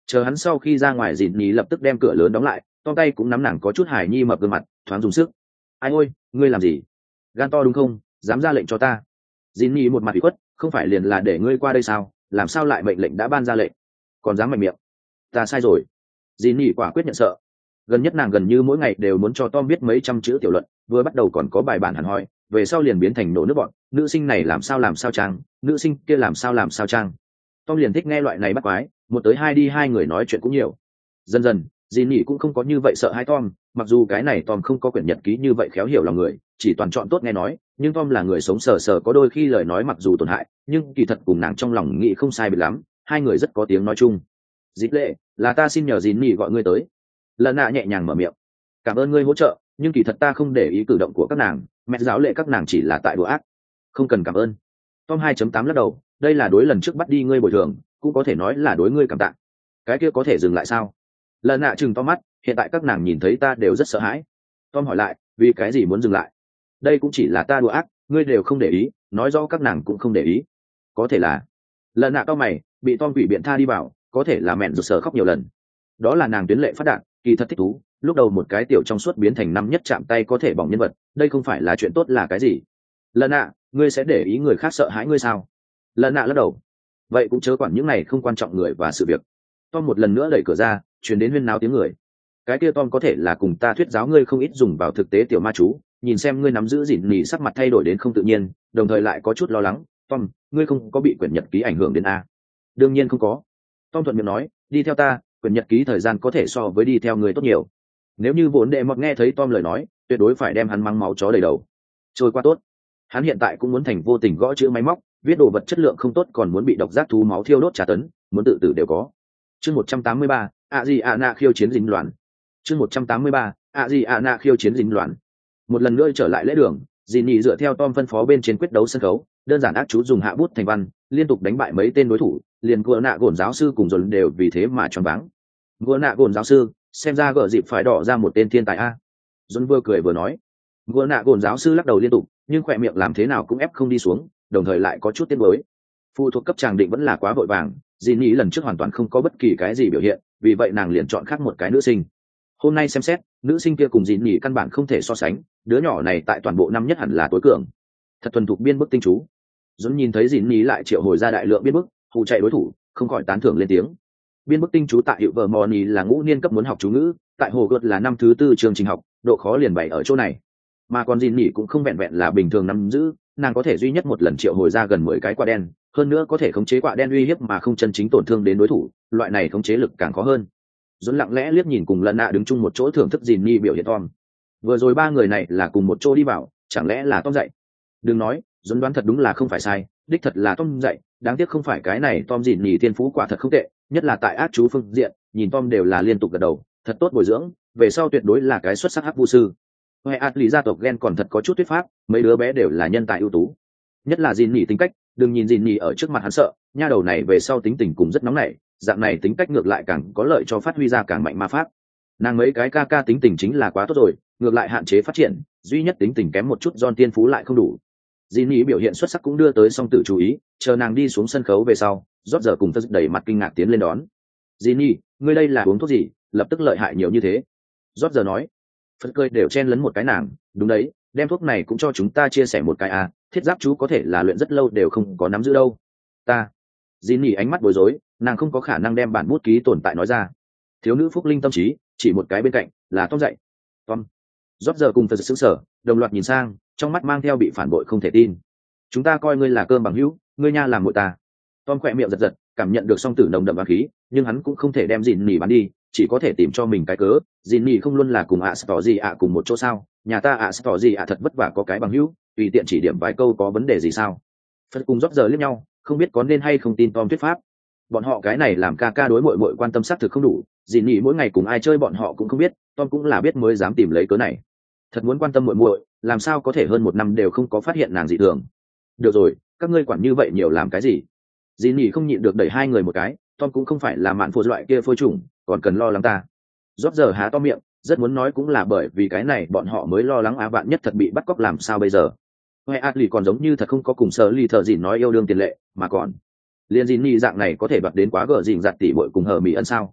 Chờ hắn sau khi ra ngoài, dìn nhì lập tức đem cửa lớn đóng lại, Tom tay cũng nắm nàng có chút hài nhi mập gương mặt, thoáng dùng sức. Ai ôi, ngươi làm gì? Gan to đúng không? Dám ra lệnh cho ta? Dìn nhì một mặt ủy khuất, không phải liền là để ngươi qua đây sao? Làm sao lại mệnh lệnh đã ban ra lệnh? Còn dám mạnh miệng? Ta sai rồi. Dìn nhì quả quyết nhận sợ. Gần nhất nàng gần như mỗi ngày đều muốn cho Tom biết mấy trăm chữ tiểu luận, vừa bắt đầu còn có bài bản hẳn hoi, về sau liền biến thành nổ nước bọn. Nữ sinh này làm sao trang, nữ sinh kia làm sao trang. Tom liền thích nghe loại này bắt quái, một tới hai đi hai người nói chuyện cũng nhiều. Dần dần, dìn nhỉ cũng không có như vậy sợ hai Tom, mặc dù cái này Tom không có quyển nhật ký như vậy khéo hiểu lòng người, chỉ toàn chọn tốt nghe nói, nhưng Tom là người sống sờ sờ, có đôi khi lời nói mặc dù tổn hại, nhưng kỳ thật cùng nàng trong lòng nghĩ không sai biệt lắm, hai người rất có tiếng nói chung. Dịp lệ, là ta xin nhờ dìn nhỉ gọi ngươi tới. Lần nạ nhẹ nhàng mở miệng. Cảm ơn ngươi hỗ trợ, nhưng kỳ thật ta không để ý cử động của các nàng, mẹ giáo lệ các nàng chỉ là tại đùa ác. Không cần cảm ơn. Tom 2.8 lắc đầu, đây là đối lần trước bắt đi ngươi bồi thường, cũng có thể nói là đối ngươi cảm tạ. Cái kia có thể dừng lại sao? Lần nạ chừng to mắt, hiện tại các nàng nhìn thấy ta đều rất sợ hãi. Tom hỏi lại, vì cái gì muốn dừng lại? Đây cũng chỉ là ta đùa ác, ngươi đều không để ý, nói rõ các nàng cũng không để ý. Có thể là. Lần nạ cao mày, bị Tom quỷ biện tha đi vào, có thể là mẹn rụt sở khóc nhiều lần. Đó là nàng tuyến lệ phát đạt, kỳ thật thích thú, lúc đầu một cái tiểu trong suốt biến thành năm nhất chạm tay có thể bỏng nhân vật, đây không phải là chuyện tốt là cái gì? Lần nạ, ngươi sẽ để ý người khác sợ hãi ngươi sao? Lần nạ lắc đầu. Vậy cũng chớ quản những này không quan trọng người và sự việc. Tom một lần nữa đẩy cửa ra, chuyển đến huyên náo tiếng người. Cái kia Tom có thể là cùng ta thuyết giáo ngươi không ít dùng vào thực tế tiểu ma chú, nhìn xem ngươi nắm giữ dịn nỉ, sắc mặt thay đổi đến không tự nhiên, đồng thời lại có chút lo lắng. Tom, ngươi không có bị quyển nhật ký ảnh hưởng đến a? Đương nhiên không có. Tom thuận miệng nói, đi theo ta, quyển nhật ký thời gian có thể so với đi theo người tốt nhiều. Nếu như vốn đệ mọt nghe thấy Tom lời nói, tuyệt đối phải đem hắn mắng máu chó đầy đầu. Trôi qua tốt. Hắn hiện tại cũng muốn thành vô tình gõ chữ máy móc, viết đồ vật chất lượng không tốt còn muốn bị độc giác thú máu thiêu đốt trả tấn, muốn tự tử đều có. Chương 183, Adriana khiêu chiến dính loạn. Chương 183, Adriana khiêu chiến dính loạn. Một lần nữa trở lại lễ đường, Jinny dựa theo Tom phân phó bên trên quyết đấu sân khấu, đơn giản ác chú dùng hạ bút thành văn, liên tục đánh bại mấy tên đối thủ, liền Gua Nạ Gồn giáo sư cùng dồn đều vì thế mà choáng váng. Gua Nạ Gồn giáo sư, xem ra gở dịp phải đỏ ra một tên thiên tài a. Dồn vừa cười vừa nói. Gua Nạ Gồn giáo sư lắc đầu liên tục, nhưng khỏe miệng làm thế nào cũng ép không đi xuống, đồng thời lại có chút tiếc nuối. Phụ thuộc cấp tràng định vẫn là quá vội vàng, Jinny lần trước hoàn toàn không có bất kỳ cái gì biểu hiện, vì vậy nàng liền chọn khác một cái nữ sinh. Hôm nay xem xét, nữ sinh kia cùng Jinny căn bản không thể so sánh, đứa nhỏ này tại toàn bộ năm nhất hẳn là tối cường. Thật thuần thục biên bức tinh chú. Dũng nhìn thấy Jinny lại triệu hồi ra đại lượng biên bức, hù chạy đối thủ, không khỏi tán thưởng lên tiếng. Biên bức tinh chú tại hiệu Vermont là ngũ niên cấp muốn học chú ngữ, tại Hồ Gợt là năm thứ 4 chương trình học, độ khó liền bày ở chỗ này. Mà còn Jinny cũng không vẹn vẹn là bình thường nắm giữ, nàng có thể duy nhất một lần triệu hồi ra gần 10 cái quả đen, hơn nữa có thể khống chế quả đen uy hiếp mà không chân chính tổn thương đến đối thủ, loại này khống chế lực càng khó hơn. Dũng lặng lẽ liếc nhìn cùng lần nạ đứng chung một chỗ thưởng thức Jinny biểu hiện Tom. Vừa rồi ba người này là cùng một chỗ đi vào, chẳng lẽ là Tom dạy? Đừng nói, Dũng đoán thật đúng là không phải sai, đích thật là Tom dạy, đáng tiếc không phải cái này Tom Jinny thiên phú quả thật không tệ, nhất là tại ác chú phương diện, nhìn Tom đều là liên tục gật đầu, thật tốt bồi dưỡng, về sau tuyệt đối là cái xuất sắc hắc vu sư. Hoè Atli gia tộc Gen còn thật có chút thuyết pháp, mấy đứa bé đều là nhân tài ưu tú. Nhất là Jinny tính cách, đừng nhìn Jinny ở trước mặt hắn sợ, nha đầu này về sau tính tình cũng rất nóng nảy, dạng này tính cách ngược lại càng có lợi cho phát huy ra càng mạnh ma pháp. Nàng mấy cái ca tính tình chính là quá tốt rồi, ngược lại hạn chế phát triển, duy nhất tính tình kém một chút John tiên phú lại không đủ. Jinny biểu hiện xuất sắc cũng đưa tới song tử chú ý, chờ nàng đi xuống sân khấu về sau, rót giờ cùng Phật đẩy mặt kinh ngạc tiến lên đón. Jinny, ngươi đây là uống thuốc gì, lập tức lợi hại nhiều như thế? Rót giờ nói. Phật cười đều chen lấn một cái nàng, đúng đấy, đem thuốc này cũng cho chúng ta chia sẻ một cái à, thiết giáp chú có thể là luyện rất lâu đều không có nắm giữ đâu. Ta. Jinny ánh mắt bối rối, nàng không có khả năng đem bản bút ký tồn tại nói ra. Thiếu nữ phúc linh tâm trí, chỉ một cái bên cạnh, là Tom dạy. Tom. Rót giờ cùng Phật sững sờ, đồng loạt nhìn sang, trong mắt mang theo bị phản bội không thể tin. Chúng ta coi ngươi là cơm bằng hữu, ngươi nha làm muội ta. Tom khỏe miệng giật giật, cảm nhận được song tử nồng đậm và khí, nhưng hắn cũng không thể đem Jinny bán đi, chỉ có thể tìm cho mình cái cớ. Jinny không luôn là cùng Astor cùng một chỗ sao? Nhà ta Astor thật vất vả có cái bằng hữu, tùy tiện chỉ điểm vài câu có vấn đề gì sao? Phật cùng rót giờ liếc nhau, không biết có nên hay không tin Tom thuyết pháp. Bọn họ cái này làm ca đối muội muội quan tâm xác thực không đủ, Jinny mỗi ngày cùng ai chơi bọn họ cũng không biết, Tom cũng là biết mới dám tìm lấy cớ này. Thật muốn quan tâm muội muội, làm sao có thể hơn một năm đều không có phát hiện nàng dị thường. Được rồi, các ngươi quản như vậy nhiều làm cái gì? Jinny không nhịn được đẩy hai người một cái, Tom cũng không phải là mạn phô loại kia phôi trùng, còn cần lo lắng ta. Rót giờ há to miệng, rất muốn nói cũng là bởi vì cái này bọn họ mới lo lắng vạn nhất thật bị bắt cóc làm sao bây giờ. Hoè Atli còn giống như thật không có cùng Sở Ly thợ gì nói yêu đương tiền lệ, mà còn liên Jinny dạng này có thể đoạt đến quá gở dình giặt tỷ muội cùng hờ mỹ ân sao?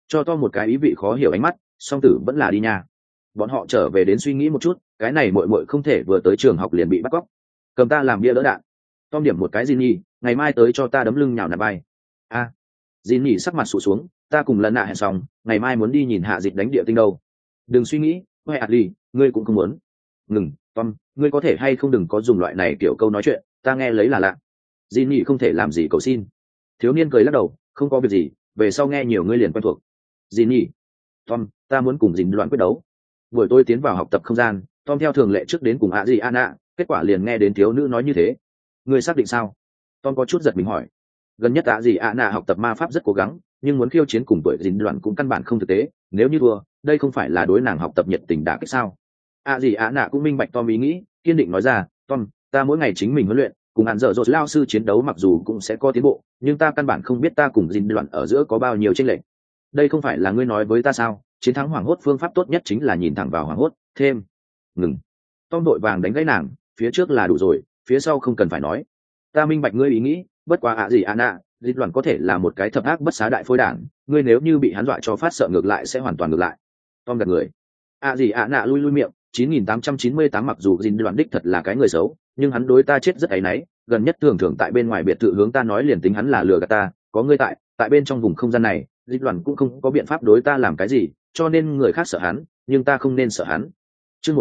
cho Tom một cái ý vị khó hiểu ánh mắt, song tử vẫn là đi nha. Bọn họ trở về đến suy nghĩ một chút, cái này muội muội không thể vừa tới trường học liền bị bắt cóc. Cầm ta làm bia đỡ đạn. Tom điểm một cái Jinny, ngày mai tới cho ta đấm lưng nhào nặn vai. A. Jinny sắc mặt sụ xuống, ta cùng lần nạ hẹn xong, ngày mai muốn đi nhìn hạ dịch đánh địa tinh đâu. Đừng suy nghĩ, Huệ Adli, ngươi cũng không muốn. Ngừng, Tom, ngươi có thể hay không đừng có dùng loại này kiểu câu nói chuyện, ta nghe lấy là lạ. Jinny không thể làm gì cầu xin. Thiếu niên cười lắc đầu, không có việc gì, về sau nghe nhiều ngươi liền quen thuộc. Jinny, Tom, ta muốn cùng Dìn loạn quyết đấu. Buổi tối tiến vào học tập không gian, Tom theo thường lệ trước đến cùng Adriana, kết quả liền nghe đến thiếu nữ nói như thế. Ngươi xác định sao? Tom có chút giật mình hỏi. Gần nhất Adriana học tập ma pháp rất cố gắng, nhưng muốn khiêu chiến cùng tuổi Dìn loạn cũng căn bản không thực tế, nếu như thua, đây không phải là đối nàng học tập nhiệt tình đã kích sao? Adriana cũng minh bạch Tom ý nghĩ, kiên định nói ra, Tom, ta mỗi ngày chính mình huấn luyện, cùng hạn dở dột lao sư chiến đấu mặc dù cũng sẽ có tiến bộ, nhưng ta căn bản không biết ta cùng Dìn loạn ở giữa có bao nhiêu chênh lệch. Đây không phải là ngươi nói với ta sao? Chiến thắng hoảng hốt phương pháp tốt nhất chính là nhìn thẳng vào hoảng hốt. Thêm. Ngừng. Tom đội vàng đánh gãy nàng, phía trước là đủ rồi, phía sau không cần phải nói. Ta minh bạch ngươi ý nghĩ, bất quá Adriana, Dịch Loan có thể là một cái thập ác bất xá đại phôi đản, ngươi nếu như bị hắn dọa cho phát sợ ngược lại sẽ hoàn toàn ngược lại. Tom đặt người. Adriana lui miệng, 9898 mặc dù Dịch Loan đích thật là cái người xấu, nhưng hắn đối ta chết rất áy náy, gần nhất thường thường tại bên ngoài biệt thự hướng ta nói liền tính hắn là lừa gạt ta, có ngươi tại bên trong vùng không gian này, Dịch Loan cũng không có biện pháp đối ta làm cái gì, cho nên người khác sợ hắn, nhưng ta không nên sợ hắn. Chương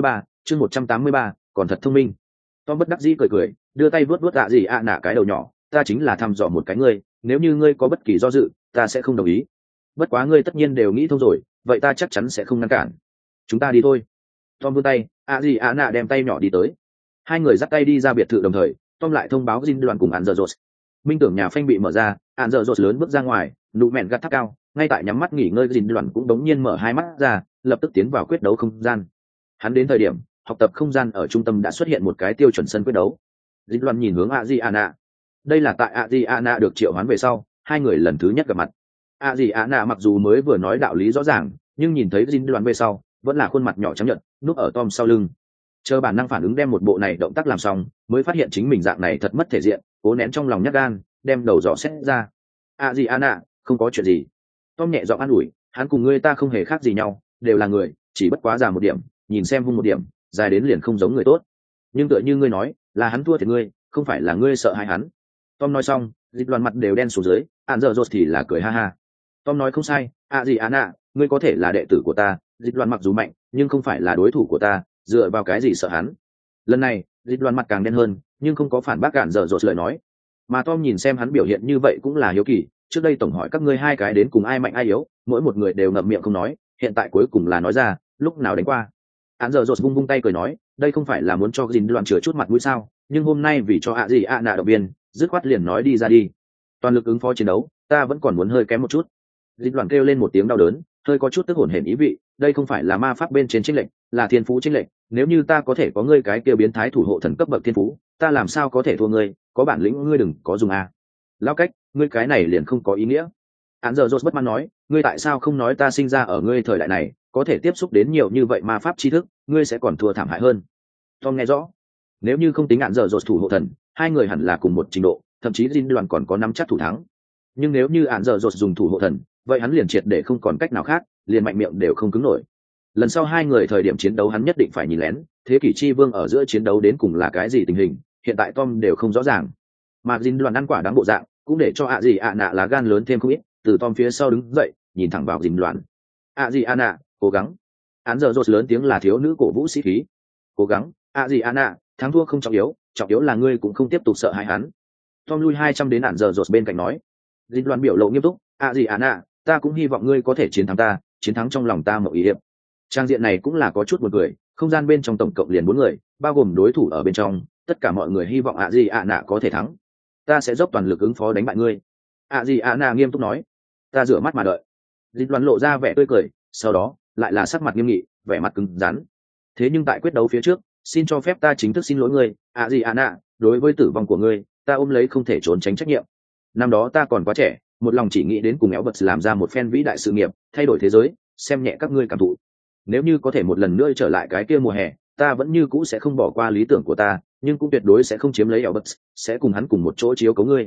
183, còn thật thông minh. Tom bất đắc dĩ cười, đưa tay vuốt nạ cái đầu nhỏ, ta chính là thăm dò một cái ngươi, nếu như ngươi có bất kỳ do dự, ta sẽ không đồng ý. Bất quá ngươi tất nhiên đều nghĩ thông rồi, vậy ta chắc chắn sẽ không ngăn cản. Chúng ta đi thôi. Tom vươn tay, nạ đem tay nhỏ đi tới. Hai người dắt tay đi ra biệt thự đồng thời, Tom lại thông báo Jin đoàn cùng Anzerjos. Minh tưởng nhà phanh bị mở ra, Anzerjos lớn bước ra ngoài, nụ mẹn gắt tháp cao, ngay tại nhắm mắt nghỉ ngơi Jin đoàn cũng đống nhiên mở hai mắt ra, lập tức tiến vào quyết đấu không gian. Hắn đến thời điểm, học tập không gian ở trung tâm đã xuất hiện một cái tiêu chuẩn sân quyết đấu. Jin đoàn nhìn hướng Adriana. Đây là tại Adriana được triệu hoán về sau, hai người lần thứ nhất gặp mặt. Adriana mặc dù mới vừa nói đạo lý rõ ràng, nhưng nhìn thấy Jin đoàn về sau, vẫn là khuôn mặt nhỏ trắng nhợt, núp ở Tom sau lưng. Chờ bản năng phản ứng đem một bộ này động tác làm xong, mới phát hiện chính mình dạng này thật mất thể diện, cố nén trong lòng nhát gan, đem đầu dò xét ra. Adriana, không có chuyện gì. Tom nhẹ giọng an ủi, hắn cùng ngươi ta không hề khác gì nhau, đều là người, chỉ bất quá già một điểm, nhìn xem hung một điểm, dài đến liền không giống người tốt. Nhưng tựa như ngươi nói, là hắn thua thì ngươi, không phải là ngươi sợ hãi hắn. Tom nói xong, Dịch Loan mặt đều đen xuống dưới, Anzerjos thì là cười ha ha. Tom nói không sai, Adriana, ngươi có thể là đệ tử của ta, Dịch Loan mặc dù mạnh, nhưng không phải là đối thủ của ta, dựa vào cái gì sợ hắn. Lần này, Dịch Loan mặt càng đen hơn, nhưng không có phản bác Anzerjos lời nói. Mà Tom nhìn xem hắn biểu hiện như vậy cũng là hiếu kỳ, trước đây tổng hỏi các ngươi hai cái đến cùng ai mạnh ai yếu, mỗi một người đều ngậm miệng không nói, hiện tại cuối cùng là nói ra, lúc nào đánh qua. Anzerjos vung tay cười nói, đây không phải là muốn cho Dịch Loan chừa chút mặt mũi sao, nhưng hôm nay vì cho Adriana động viên, dứt khoát liền nói đi ra đi. Toàn lực ứng phó chiến đấu, ta vẫn còn muốn hơi kém một chút. Dịch Loan kêu lên một tiếng đau đớn, hơi có chút tức hổn hển ý vị, đây không phải là ma pháp bên trên chênh lệnh, là thiên phú chênh lệnh, nếu như ta có thể có ngươi cái kia biến thái thủ hộ thần cấp bậc thiên phú, ta làm sao có thể thua ngươi, có bản lĩnh ngươi đừng có dùng a. Lão cách, ngươi cái này liền không có ý nghĩa. Anzerjos bất mãn nói, ngươi tại sao không nói ta sinh ra ở ngươi thời đại này, có thể tiếp xúc đến nhiều như vậy ma pháp tri thức, ngươi sẽ còn thua thảm hại hơn. Tom nghe rõ, nếu như không tính Anzerjos thủ hộ thần, hai người hẳn là cùng một trình độ, thậm chí Jin đoàn còn có nắm chắc thủ thắng. Nhưng nếu như Anzerjos dùng thủ hộ thần, vậy hắn liền triệt để không còn cách nào khác, liền mạnh miệng đều không cứng nổi. Lần sau hai người thời điểm chiến đấu hắn nhất định phải nhìn lén, thế kỷ chi vương ở giữa chiến đấu đến cùng là cái gì tình hình, hiện tại Tom đều không rõ ràng. Mà Jin đoàn ăn quả đáng bộ dạng, cũng để cho Adriana lá gan lớn thêm không ít, từ Tom phía sau đứng dậy, nhìn thẳng vào Jin đoàn. Adriana, cố gắng. Anzerjos lớn tiếng là thiếu nữ cổ vũ sĩ khí. Cố gắng, Adriana, thắng thua không trọng yếu là ngươi cũng không tiếp tục sợ hãi hắn. Tom lui 200 đến Anzerjos bên cạnh nói. Jin đoàn biểu lộ nghiêm túc, Adriana, ta cũng hy vọng ngươi có thể chiến thắng ta, chiến thắng trong lòng ta một ý hiệp. Trang diện này cũng là có chút buồn cười, không gian bên trong tổng cộng liền 4 người, bao gồm đối thủ ở bên trong, tất cả mọi người hy vọng Adriana có thể thắng. Ta sẽ dốc toàn lực ứng phó đánh bại ngươi. Adriana nghiêm túc nói. Ta rửa mắt mà đợi. Jin đoàn lộ ra vẻ tươi cười, sau đó lại là sắc mặt nghiêm nghị, vẻ mặt cứng rắn. Thế nhưng tại quyết đấu phía trước, xin cho phép ta chính thức xin lỗi ngươi, Adriana, đối với tử vong của ngươi, ta ôm lấy không thể trốn tránh trách nhiệm. Năm đó ta còn quá trẻ, một lòng chỉ nghĩ đến cùng éo vật làm ra một phen vĩ đại sự nghiệp, thay đổi thế giới, xem nhẹ các ngươi cảm thụ. Nếu như có thể một lần nữa trở lại cái kia mùa hè, ta vẫn như cũ sẽ không bỏ qua lý tưởng của ta, nhưng cũng tuyệt đối sẽ không chiếm lấy éo vật, sẽ cùng hắn cùng một chỗ chiếu cố ngươi.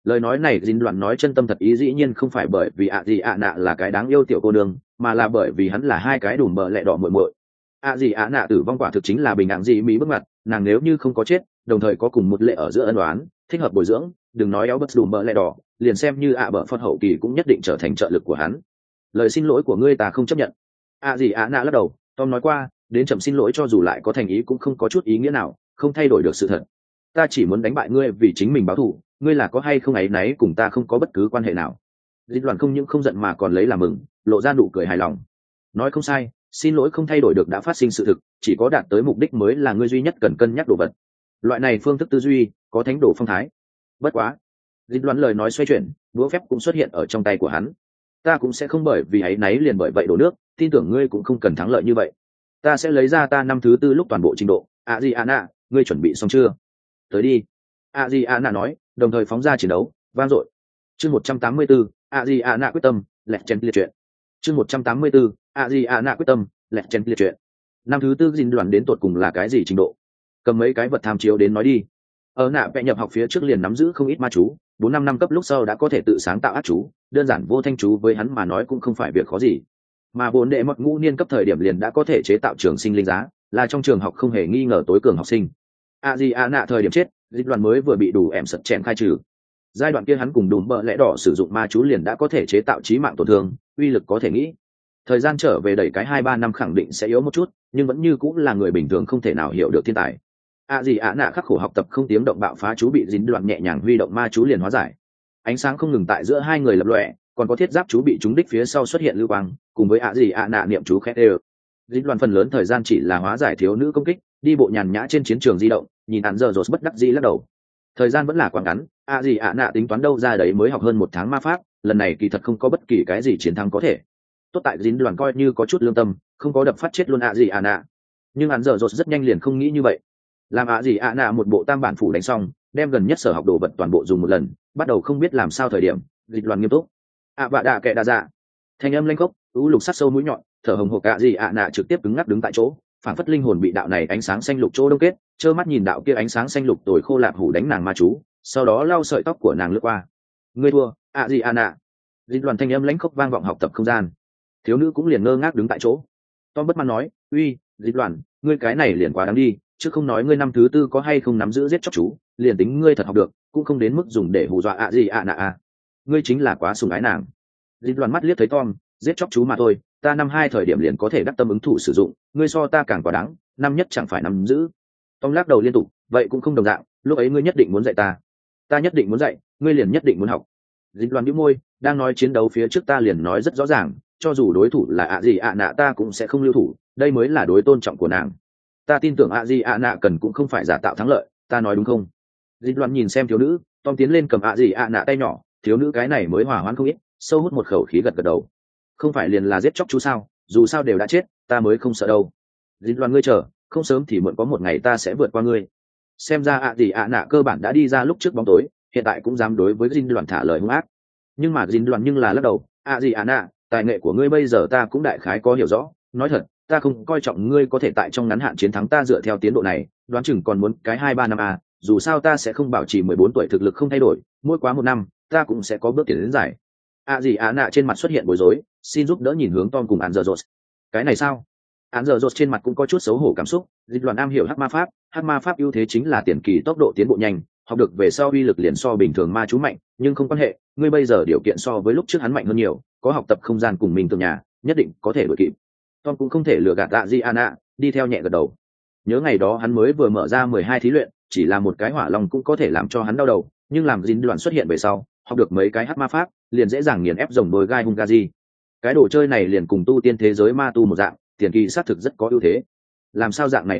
Lời nói này dính đoạn nói chân tâm thật ý, dĩ nhiên không phải bởi vì ạ gì ạ nạ là cái đáng yêu tiểu cô nương, mà là bởi vì hắn là hai cái đùm bờ lẹ đỏ muội muội. ạ gì ạ nạ tử vong quả thực chính là bình ạng gì mỹ bước mặt, nàng nếu như không có chết, đồng thời có cùng một lệ ở giữa ân oán, thích hợp bồi dưỡng, đừng nói éo bất đùm bờ lẹ đỏ, liền xem như ạ bờ phật hậu kỳ cũng nhất định trở thành trợ lực của hắn. Lời xin lỗi của ngươi ta không chấp nhận. ạ gì ạ nạ lắc đầu. Tom nói qua, đến chậm xin lỗi cho dù lại có thành ý cũng không có chút ý nghĩa nào, không thay đổi được sự thật. Ta chỉ muốn đánh bại ngươi vì chính mình báo thù, ngươi là có hay không áy náy cùng ta không có bất cứ quan hệ nào. Dịch đoàn không những không giận mà còn lấy làm mừng, lộ ra nụ cười hài lòng. Nói không sai, xin lỗi không thay đổi được đã phát sinh sự thực, chỉ có đạt tới mục đích mới là ngươi duy nhất cần cân nhắc đồ vật. Loại này phương thức tư duy có thánh đồ phong thái. Bất quá, dịch đoàn lời nói xoay chuyển, đũa phép cũng xuất hiện ở trong tay của hắn. Ta cũng sẽ không bởi vì áy náy liền bởi vậy đổ nước, tin tưởng ngươi cũng không cần thắng lợi như vậy. Ta sẽ lấy ra ta năm thứ tư lúc toàn bộ trình độ. Adriana, ngươi chuẩn bị xong chưa? Tới đi. Adriana nói, đồng thời phóng ra chiến đấu vang dội. Chương 184, Adriana quyết tâm, lẹt chén liệt chuyện. Chương 184, Adriana quyết tâm, lẹt chén liệt chuyện. Năm thứ tư dinh đoàn đến tột cùng là cái gì trình độ? Cầm mấy cái vật tham chiếu đến nói đi. Ở nạ vẽ nhập học phía trước liền nắm giữ không ít ma chú, 4-5 năm cấp lúc sau đã có thể tự sáng tạo ác chú, đơn giản vô thanh chú với hắn mà nói cũng không phải việc khó gì. Mà bốn đệ mật ngũ niên cấp thời điểm liền đã có thể chế tạo trường sinh linh giá, là trong trường học không hề nghi ngờ tối cường học sinh. Adriana thời điểm chết, dịch đoàn mới vừa bị đủ ẻm sật chèn khai trừ. Giai đoạn kia hắn cùng đùm bợ lẽ đỏ sử dụng ma chú liền đã có thể chế tạo chí mạng tổn thương, uy lực có thể nghĩ. Thời gian trở về đẩy cái 2-3 năm khẳng định sẽ yếu một chút, nhưng vẫn như cũng là người bình thường không thể nào hiểu được thiên tài. Adriana khắc khổ học tập không tiếng động bạo phá chú bị dính đoạn nhẹ nhàng huy động ma chú liền hóa giải. Ánh sáng không ngừng tại giữa hai người lập lòe, còn có thiết giáp chú bị trúng đích phía sau xuất hiện lưu quang, cùng với Adriana niệm chú khét đều. Dính đoạn phần lớn thời gian chỉ là hóa giải thiếu nữ công kích, đi bộ nhàn nhã trên chiến trường di động, nhìn hắn giờ rột bất đắc dĩ lắc đầu. Thời gian vẫn là quá ngắn, Adriana tính toán đâu ra đấy mới học hơn 1 tháng ma pháp, lần này kỳ thật không có bất kỳ cái gì chiến thắng có thể. Tốt tại dính đoàn coi như có chút lương tâm, không có đập phát chết luôn Adriana. Nhưng hắn giờ rột rất nhanh liền không nghĩ như vậy. Làm Adriana một bộ tam bản phủ đánh xong, đem gần nhất sở học đồ vật toàn bộ dùng một lần, bắt đầu không biết làm sao thời điểm, dịch đoàn nghiêm túc. Bạ đạ kệ đa dạ. Thanh âm lanh khốc, lục sắc sâu mũi nhọn, thở hồng hộc Adriana trực tiếp cứng ngắc đứng tại chỗ, phản phất linh hồn bị đạo này ánh sáng xanh lục chỗ đông kết, trơ mắt nhìn đạo kia ánh sáng xanh lục tồi khô lạp hủ đánh nàng ma chú, sau đó lau sợi tóc của nàng lướt qua. Ngươi thua, Adriana. Dịch đoàn thanh âm lãnh khốc vang vọng học tập không gian. Thiếu nữ cũng liền ngơ ngác đứng tại chỗ. Tom bất mãn nói, uy, dịch đoàn, ngươi cái này liền quá đáng đi, chứ không nói ngươi năm thứ tư có hay không nắm giữ giết chóc chú, liền tính ngươi thật học được, cũng không đến mức dùng để hù dọa Adriana. Ngươi chính là quá sùng ái nàng. Dịch đoàn mắt liếc thấy Tom, giết chóc chú mà thôi, ta năm 2 thời điểm liền có thể đắc tâm ứng thủ sử dụng, ngươi so ta càng quá đáng, năm nhất chẳng phải nắm giữ. Tom lắc đầu liên tục, vậy cũng không đồng dạng, lúc ấy ngươi nhất định muốn dạy ta nhất định muốn dạy, ngươi liền nhất định muốn học. Dịch đoàn nhíu môi, đang nói chiến đấu phía trước ta liền nói rất rõ ràng, cho dù đối thủ là Adriana ta cũng sẽ không lưu thủ, đây mới là đối tôn trọng của nàng. Ta tin tưởng Adriana cần cũng không phải giả tạo thắng lợi, ta nói đúng không? Dịch đoàn nhìn xem thiếu nữ, Tom tiến lên cầm Adriana tay nhỏ, thiếu nữ cái này mới hòa hoãn không ít, sâu hút một khẩu khí gật gật đầu. Không phải liền là giết chóc chú sao, dù sao đều đã chết, ta mới không sợ đâu. Dịch đoàn ngươi chờ, không sớm thì muộn có một ngày ta sẽ vượt qua ngươi. Xem ra Adriana cơ bản đã đi ra lúc trước bóng tối, hiện tại cũng dám đối với Dịch đoàn thả lời hung ác. Nhưng mà Dịch đoàn nhưng là lắc đầu, Adriana, tài nghệ của ngươi bây giờ ta cũng đại khái có hiểu rõ, nói thật, ta không coi trọng ngươi có thể tại trong ngắn hạn chiến thắng ta dựa theo tiến độ này, đoán chừng còn muốn cái 2-3 năm dù sao ta sẽ không bảo trì 14 tuổi thực lực không thay đổi, mỗi quá 1 năm, ta cũng sẽ có bước tiến đến giải. Adriana trên mặt xuất hiện bối rối, xin giúp đỡ nhìn hướng Tom cùng Angelos. Cái này sao? Angelos trên mặt cũng có chút xấu hổ cảm xúc, Dịch đoàn am hiểu hắc ma pháp ưu thế chính là tiền kỳ tốc độ tiến bộ nhanh, học được về sau uy lực liền so bình thường ma chú mạnh, nhưng không quan hệ, ngươi bây giờ điều kiện so với lúc trước hắn mạnh hơn nhiều, có học tập không gian cùng mình từ nhà, nhất định có thể đuổi kịp. Tom cũng không thể lừa gạt Adriana, đi theo nhẹ gật đầu. Nhớ ngày đó hắn mới vừa mở ra 12 thí luyện, chỉ là một cái hỏa long cũng có thể làm cho hắn đau đầu, nhưng làm Dịch đoàn xuất hiện về sau, học được mấy cái hắc ma pháp, liền dễ dàng nghiền ép rồng đôi gai Hungary. Cái đồ chơi này liền cùng tu tiên thế giới ma tu một dạng, tiền kỳ xác thực rất có ưu thế. Làm sao dạng này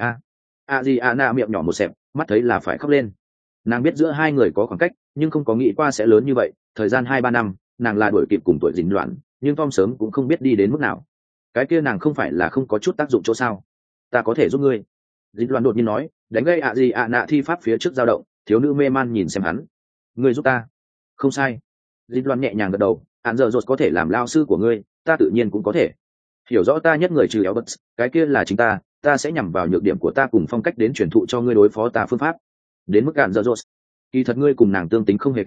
Adriana miệng nhỏ một xẹp, mắt thấy là phải khóc lên. Nàng biết giữa hai người có khoảng cách, nhưng không có nghĩ qua sẽ lớn như vậy. Thời gian 2-3 năm, nàng là đuổi kịp cùng tuổi Dịch đoàn, nhưng Tom sớm cũng không biết đi đến mức nào. Cái kia nàng không phải là không có chút tác dụng chỗ sao? Ta có thể giúp ngươi. Dịch đoàn đột nhiên nói, đánh gây Adriana thi pháp phía trước dao động, thiếu nữ mê man nhìn xem hắn. Ngươi giúp ta? Không sai. Dịch đoàn nhẹ nhàng gật đầu, hắn giờ rột có thể làm lao sư của ngươi, ta tự nhiên cũng có thể. Hiểu rõ ta nhất người trừ Albert, cái kia là chính ta sẽ nhằm vào nhược điểm của ta cùng phong cách đến truyền thụ cho ngươi đối phó ta phương pháp. Đến mức cạn giờ rột, kỳ thật ngươi cùng nàng tương tính không hề cao,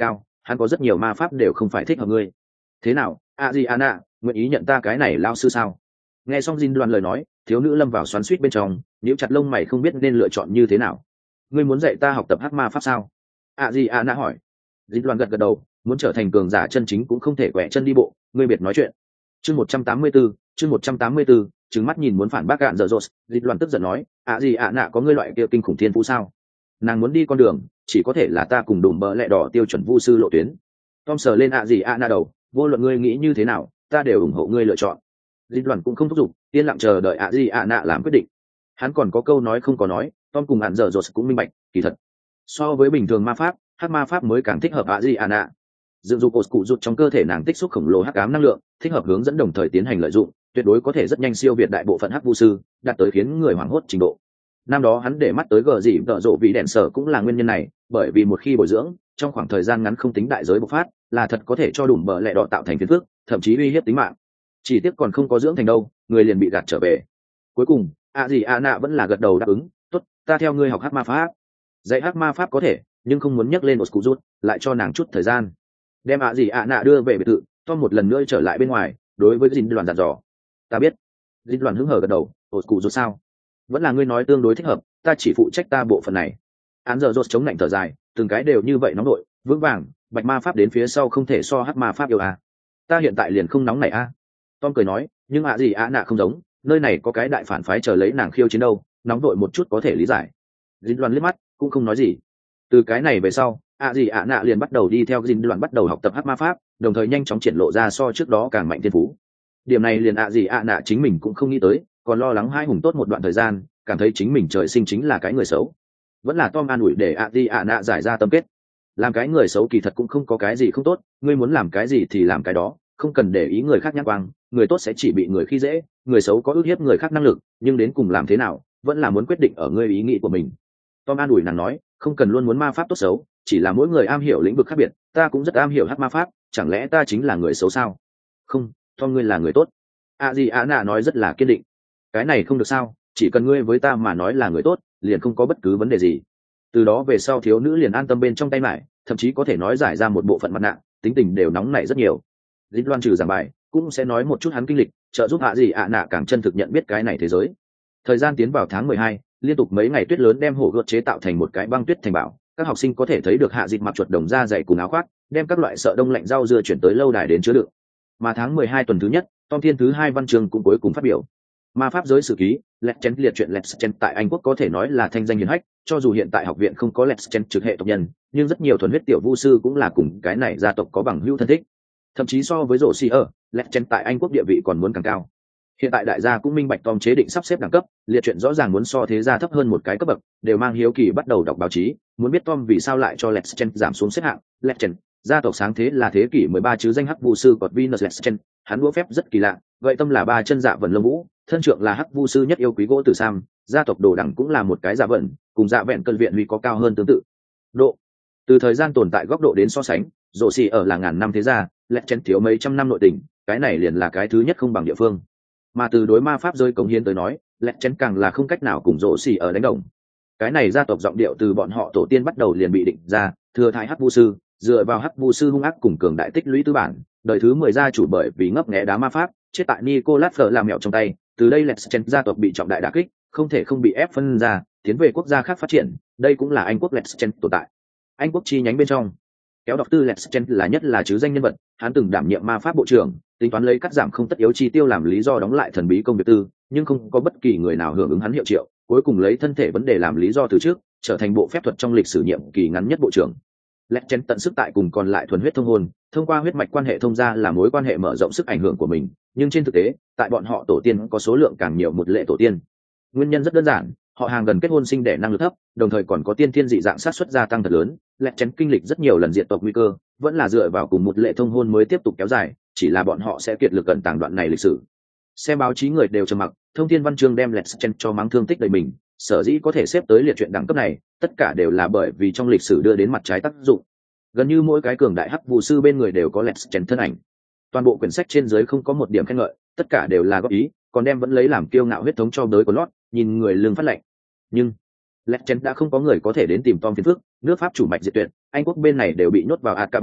hắn có rất nhiều ma pháp đều không phải thích hợp ngươi. Thế nào, Adriana, nguyện ý nhận ta cái này lao sư sao? Nghe xong Jin Đoan lời nói, thiếu nữ lâm vào xoắn xuýt bên trong, nhíu chặt lông mày không biết nên lựa chọn như thế nào. Ngươi muốn dạy ta học tập hắc ma pháp sao? Adriana hỏi. Jin Đoan gật gật đầu, muốn trở thành cường giả chân chính cũng không thể quẹ chân đi bộ, ngươi biệt nói chuyện. Chương 184, chương 184, trừng mắt nhìn muốn phản bác gạn dở dột, Jin Đoan tức giận nói, Adriana có ngươi loại kia kinh khủng thiên phú sao? Nàng muốn đi con đường, chỉ có thể là ta cùng đùm bờ lẹ đỏ tiêu chuẩn vu sư lộ tuyến. Tom sờ lên Adriana đầu, vô luận ngươi nghĩ như thế nào, ta đều ủng hộ ngươi lựa chọn. Linh đoàn cũng không thúc giục, yên lặng chờ đợi Adriana làm quyết định. Hắn còn có câu nói không có nói, Tom cùng hạn dở dột cũng minh bạch, kỳ thật. So với bình thường ma pháp, hắc ma pháp mới càng thích hợp Adriana. Dựng dục cột cụ rụt trong cơ thể nàng tích xúc khổng lồ hắc ám năng lượng, thích hợp hướng dẫn đồng thời tiến hành lợi dụng, tuyệt đối có thể rất nhanh siêu việt đại bộ phận hắc vu sư, đạt tới khiến người hoảng hốt trình độ. Năm đó hắn để mắt tới gờ dị tợ rộ vì đèn sở cũng là nguyên nhân này, bởi vì một khi bồi dưỡng, trong khoảng thời gian ngắn không tính đại giới bộc phát, là thật có thể cho đùm bờ lẹ đỏ tạo thành phiền phức, thậm chí uy hiếp tính mạng. Chỉ tiếc còn không có dưỡng thành đâu, người liền bị gạt trở về. Cuối cùng Adriana vẫn là gật đầu đáp ứng, tốt, ta theo ngươi học hắc ma pháp. Dạy hắc ma pháp có thể, nhưng không muốn nhắc lên một rút, lại cho nàng chút thời gian. Đem Adriana đưa về biệt thự, Tom một lần nữa trở lại bên ngoài, đối với Dinh Đoàn dặn dò. Ta biết. Dinh Đoàn hứng hở gật đầu, rút sao? Vẫn là ngươi nói tương đối thích hợp, ta chỉ phụ trách ta bộ phận này. Án giờ rốt chống lạnh thở dài, từng cái đều như vậy nóng nội, vững vàng, bạch ma pháp đến phía sau không thể so hắc ma pháp yêu à. Ta hiện tại liền không nóng này a. Tom cười nói, nhưng Adriana không giống, nơi này có cái đại phản phái chờ lấy nàng khiêu chiến đâu, nóng vội một chút có thể lý giải. Dinh Đoàn liếc mắt, cũng không nói gì. Từ cái này về sau, Adriana liền bắt đầu đi theo Dinh Đoàn bắt đầu học tập hắc ma pháp, đồng thời nhanh chóng triển lộ ra so trước đó càng mạnh thiên phú. Điểm này liền Adriana chính mình cũng không nghĩ tới, còn lo lắng hai hùng tốt một đoạn thời gian, cảm thấy chính mình trời sinh chính là cái người xấu. Vẫn là Tom an ủi để Adriana giải ra tâm kết. Làm cái người xấu kỳ thật cũng không có cái gì không tốt, ngươi muốn làm cái gì thì làm cái đó, không cần để ý người khác nhắc quang, người tốt sẽ chỉ bị người khi dễ, người xấu có ức hiếp người khác năng lực, nhưng đến cùng làm thế nào, vẫn là muốn quyết định ở ngươi ý nghĩ của mình. Tom an ủi nàng nói, không cần luôn muốn ma pháp tốt xấu, chỉ là mỗi người am hiểu lĩnh vực khác biệt, ta cũng rất am hiểu hắc ma pháp, chẳng lẽ ta chính là người xấu sao? Không, Tom ngươi là người tốt. Adriana nói rất là kiên định. Cái này không được sao, chỉ cần ngươi với ta mà nói là người tốt, liền không có bất cứ vấn đề gì. Từ đó về sau thiếu nữ liền an tâm bên trong tay mải, thậm chí có thể nói giải ra một bộ phận mặt nạ, tính tình đều nóng nảy rất nhiều. Dịch Loan trừ giảng bài, cũng sẽ nói một chút hắn kinh lịch, trợ giúp Adriana càng chân thực nhận biết cái này thế giới. Thời gian tiến vào tháng 12, liên tục mấy ngày tuyết lớn đem hổ gợt chế tạo thành một cái băng tuyết thành bảo, các học sinh có thể thấy được hạ dịch mặc chuột đồng da dày cùng áo khoác, đem các loại sợ đông lạnh rau dưa chuyển tới lâu đài đến chứa đựng. Mà tháng 12 tuần thứ nhất, Tom Thiên thứ hai văn chương cũng cuối cùng phát biểu. Ma pháp giới sử ký, Legend liệt truyện Legend tại Anh quốc có thể nói là thanh danh hiển hách, cho dù hiện tại học viện không có Legend trực hệ tộc nhân, nhưng rất nhiều thuần huyết tiểu vu sư cũng là cùng cái này gia tộc có bằng hữu thân thích. Thậm chí so với rổ xì ở, Legend tại Anh quốc địa vị còn muốn càng cao. Hiện tại đại gia cũng minh bạch Tom chế định sắp xếp đẳng cấp, liệt truyện rõ ràng muốn so thế gia thấp hơn một cái cấp bậc, đều mang hiếu kỳ bắt đầu đọc báo chí, muốn biết Tom vì sao lại cho Legend giảm xuống xếp hạng. Legend, gia tộc sáng thế là thế kỷ 13 chứ danh hắc vu sư cột Venus Legend, hắn đũa phép rất kỳ lạ, vậy tâm là ba chân dạ vần lông vũ, thân trượng là hắc vu sư nhất yêu quý gỗ tử sam, gia tộc đồ đẳng cũng là một cái dạ vần, cùng dạ vẹn cân viện huy có cao hơn tương tự độ. Từ thời gian tồn tại góc độ đến so sánh, rổ xì ở là ngàn năm thế gia, Legend thiếu mấy trăm năm nội tình, cái này liền là cái thứ nhất không bằng địa phương. Mà từ đối ma pháp rơi cống hiến tới nói, Legend càng là không cách nào cùng rổ xì ở đánh đồng. Cái này gia tộc giọng điệu từ bọn họ tổ tiên bắt đầu liền bị định ra, thừa thái hắc vu sư, dựa vào hắc vu sư hung ác cùng cường đại tích lũy tư bản, đời thứ 10 gia chủ bởi vì ngấp nghé đá ma pháp, chết tại Nicolas Fleur làm mẹo trong tay, từ đây Legend gia tộc bị trọng đại đả kích, không thể không bị ép phân ra, tiến về quốc gia khác phát triển, đây cũng là Anh quốc Legend tồn tại. Anh quốc chi nhánh bên trong, kéo đọc tư Legend là nhất là chứ danh nhân vật, hắn từng đảm nhiệm ma pháp bộ trưởng, tính toán lấy cắt giảm không tất yếu chi tiêu làm lý do đóng lại thần bí công việc tư, nhưng không có bất kỳ người nào hưởng ứng hắn hiệu triệu, cuối cùng lấy thân thể vấn đề làm lý do từ trước, trở thành bộ phép thuật trong lịch sử nhiệm kỳ ngắn nhất bộ trưởng. Legend tận sức tại cùng còn lại thuần huyết thông hôn, thông qua huyết mạch quan hệ thông gia là mối quan hệ mở rộng sức ảnh hưởng của mình, nhưng trên thực tế, tại bọn họ tổ tiên có số lượng càng nhiều một lệ tổ tiên. Nguyên nhân rất đơn giản, họ hàng gần kết hôn sinh đẻ năng lực thấp, đồng thời còn có tiên thiên dị dạng sát suất gia tăng thật lớn. Legend kinh lịch rất nhiều lần diệt tộc nguy cơ, vẫn là dựa vào cùng một lệ thông hôn mới tiếp tục kéo dài, chỉ là bọn họ sẽ kiệt lực cẩn tàng đoạn này lịch sử. Xem báo chí người đều trầm mặc, thông thiên văn chương đem Legend cho mắng thương tích đầy mình, sở dĩ có thể xếp tới liệt truyện đẳng cấp này, tất cả đều là bởi vì trong lịch sử đưa đến mặt trái tác dụng. Gần như mỗi cái cường đại hắc vụ sư bên người đều có Legend thân ảnh. Toàn bộ quyển sách trên dưới không có một điểm khen ngợi, tất cả đều là góp ý, còn đem vẫn lấy làm kiêu ngạo huyết thống cho đới của lót, nhìn người lưng phát lạnh. Nhưng Legend đã không có người có thể đến tìm Tom phiền phức, nước Pháp chủ mạch diệt tuyệt, Anh quốc bên này đều bị nhốt vào Azkaban,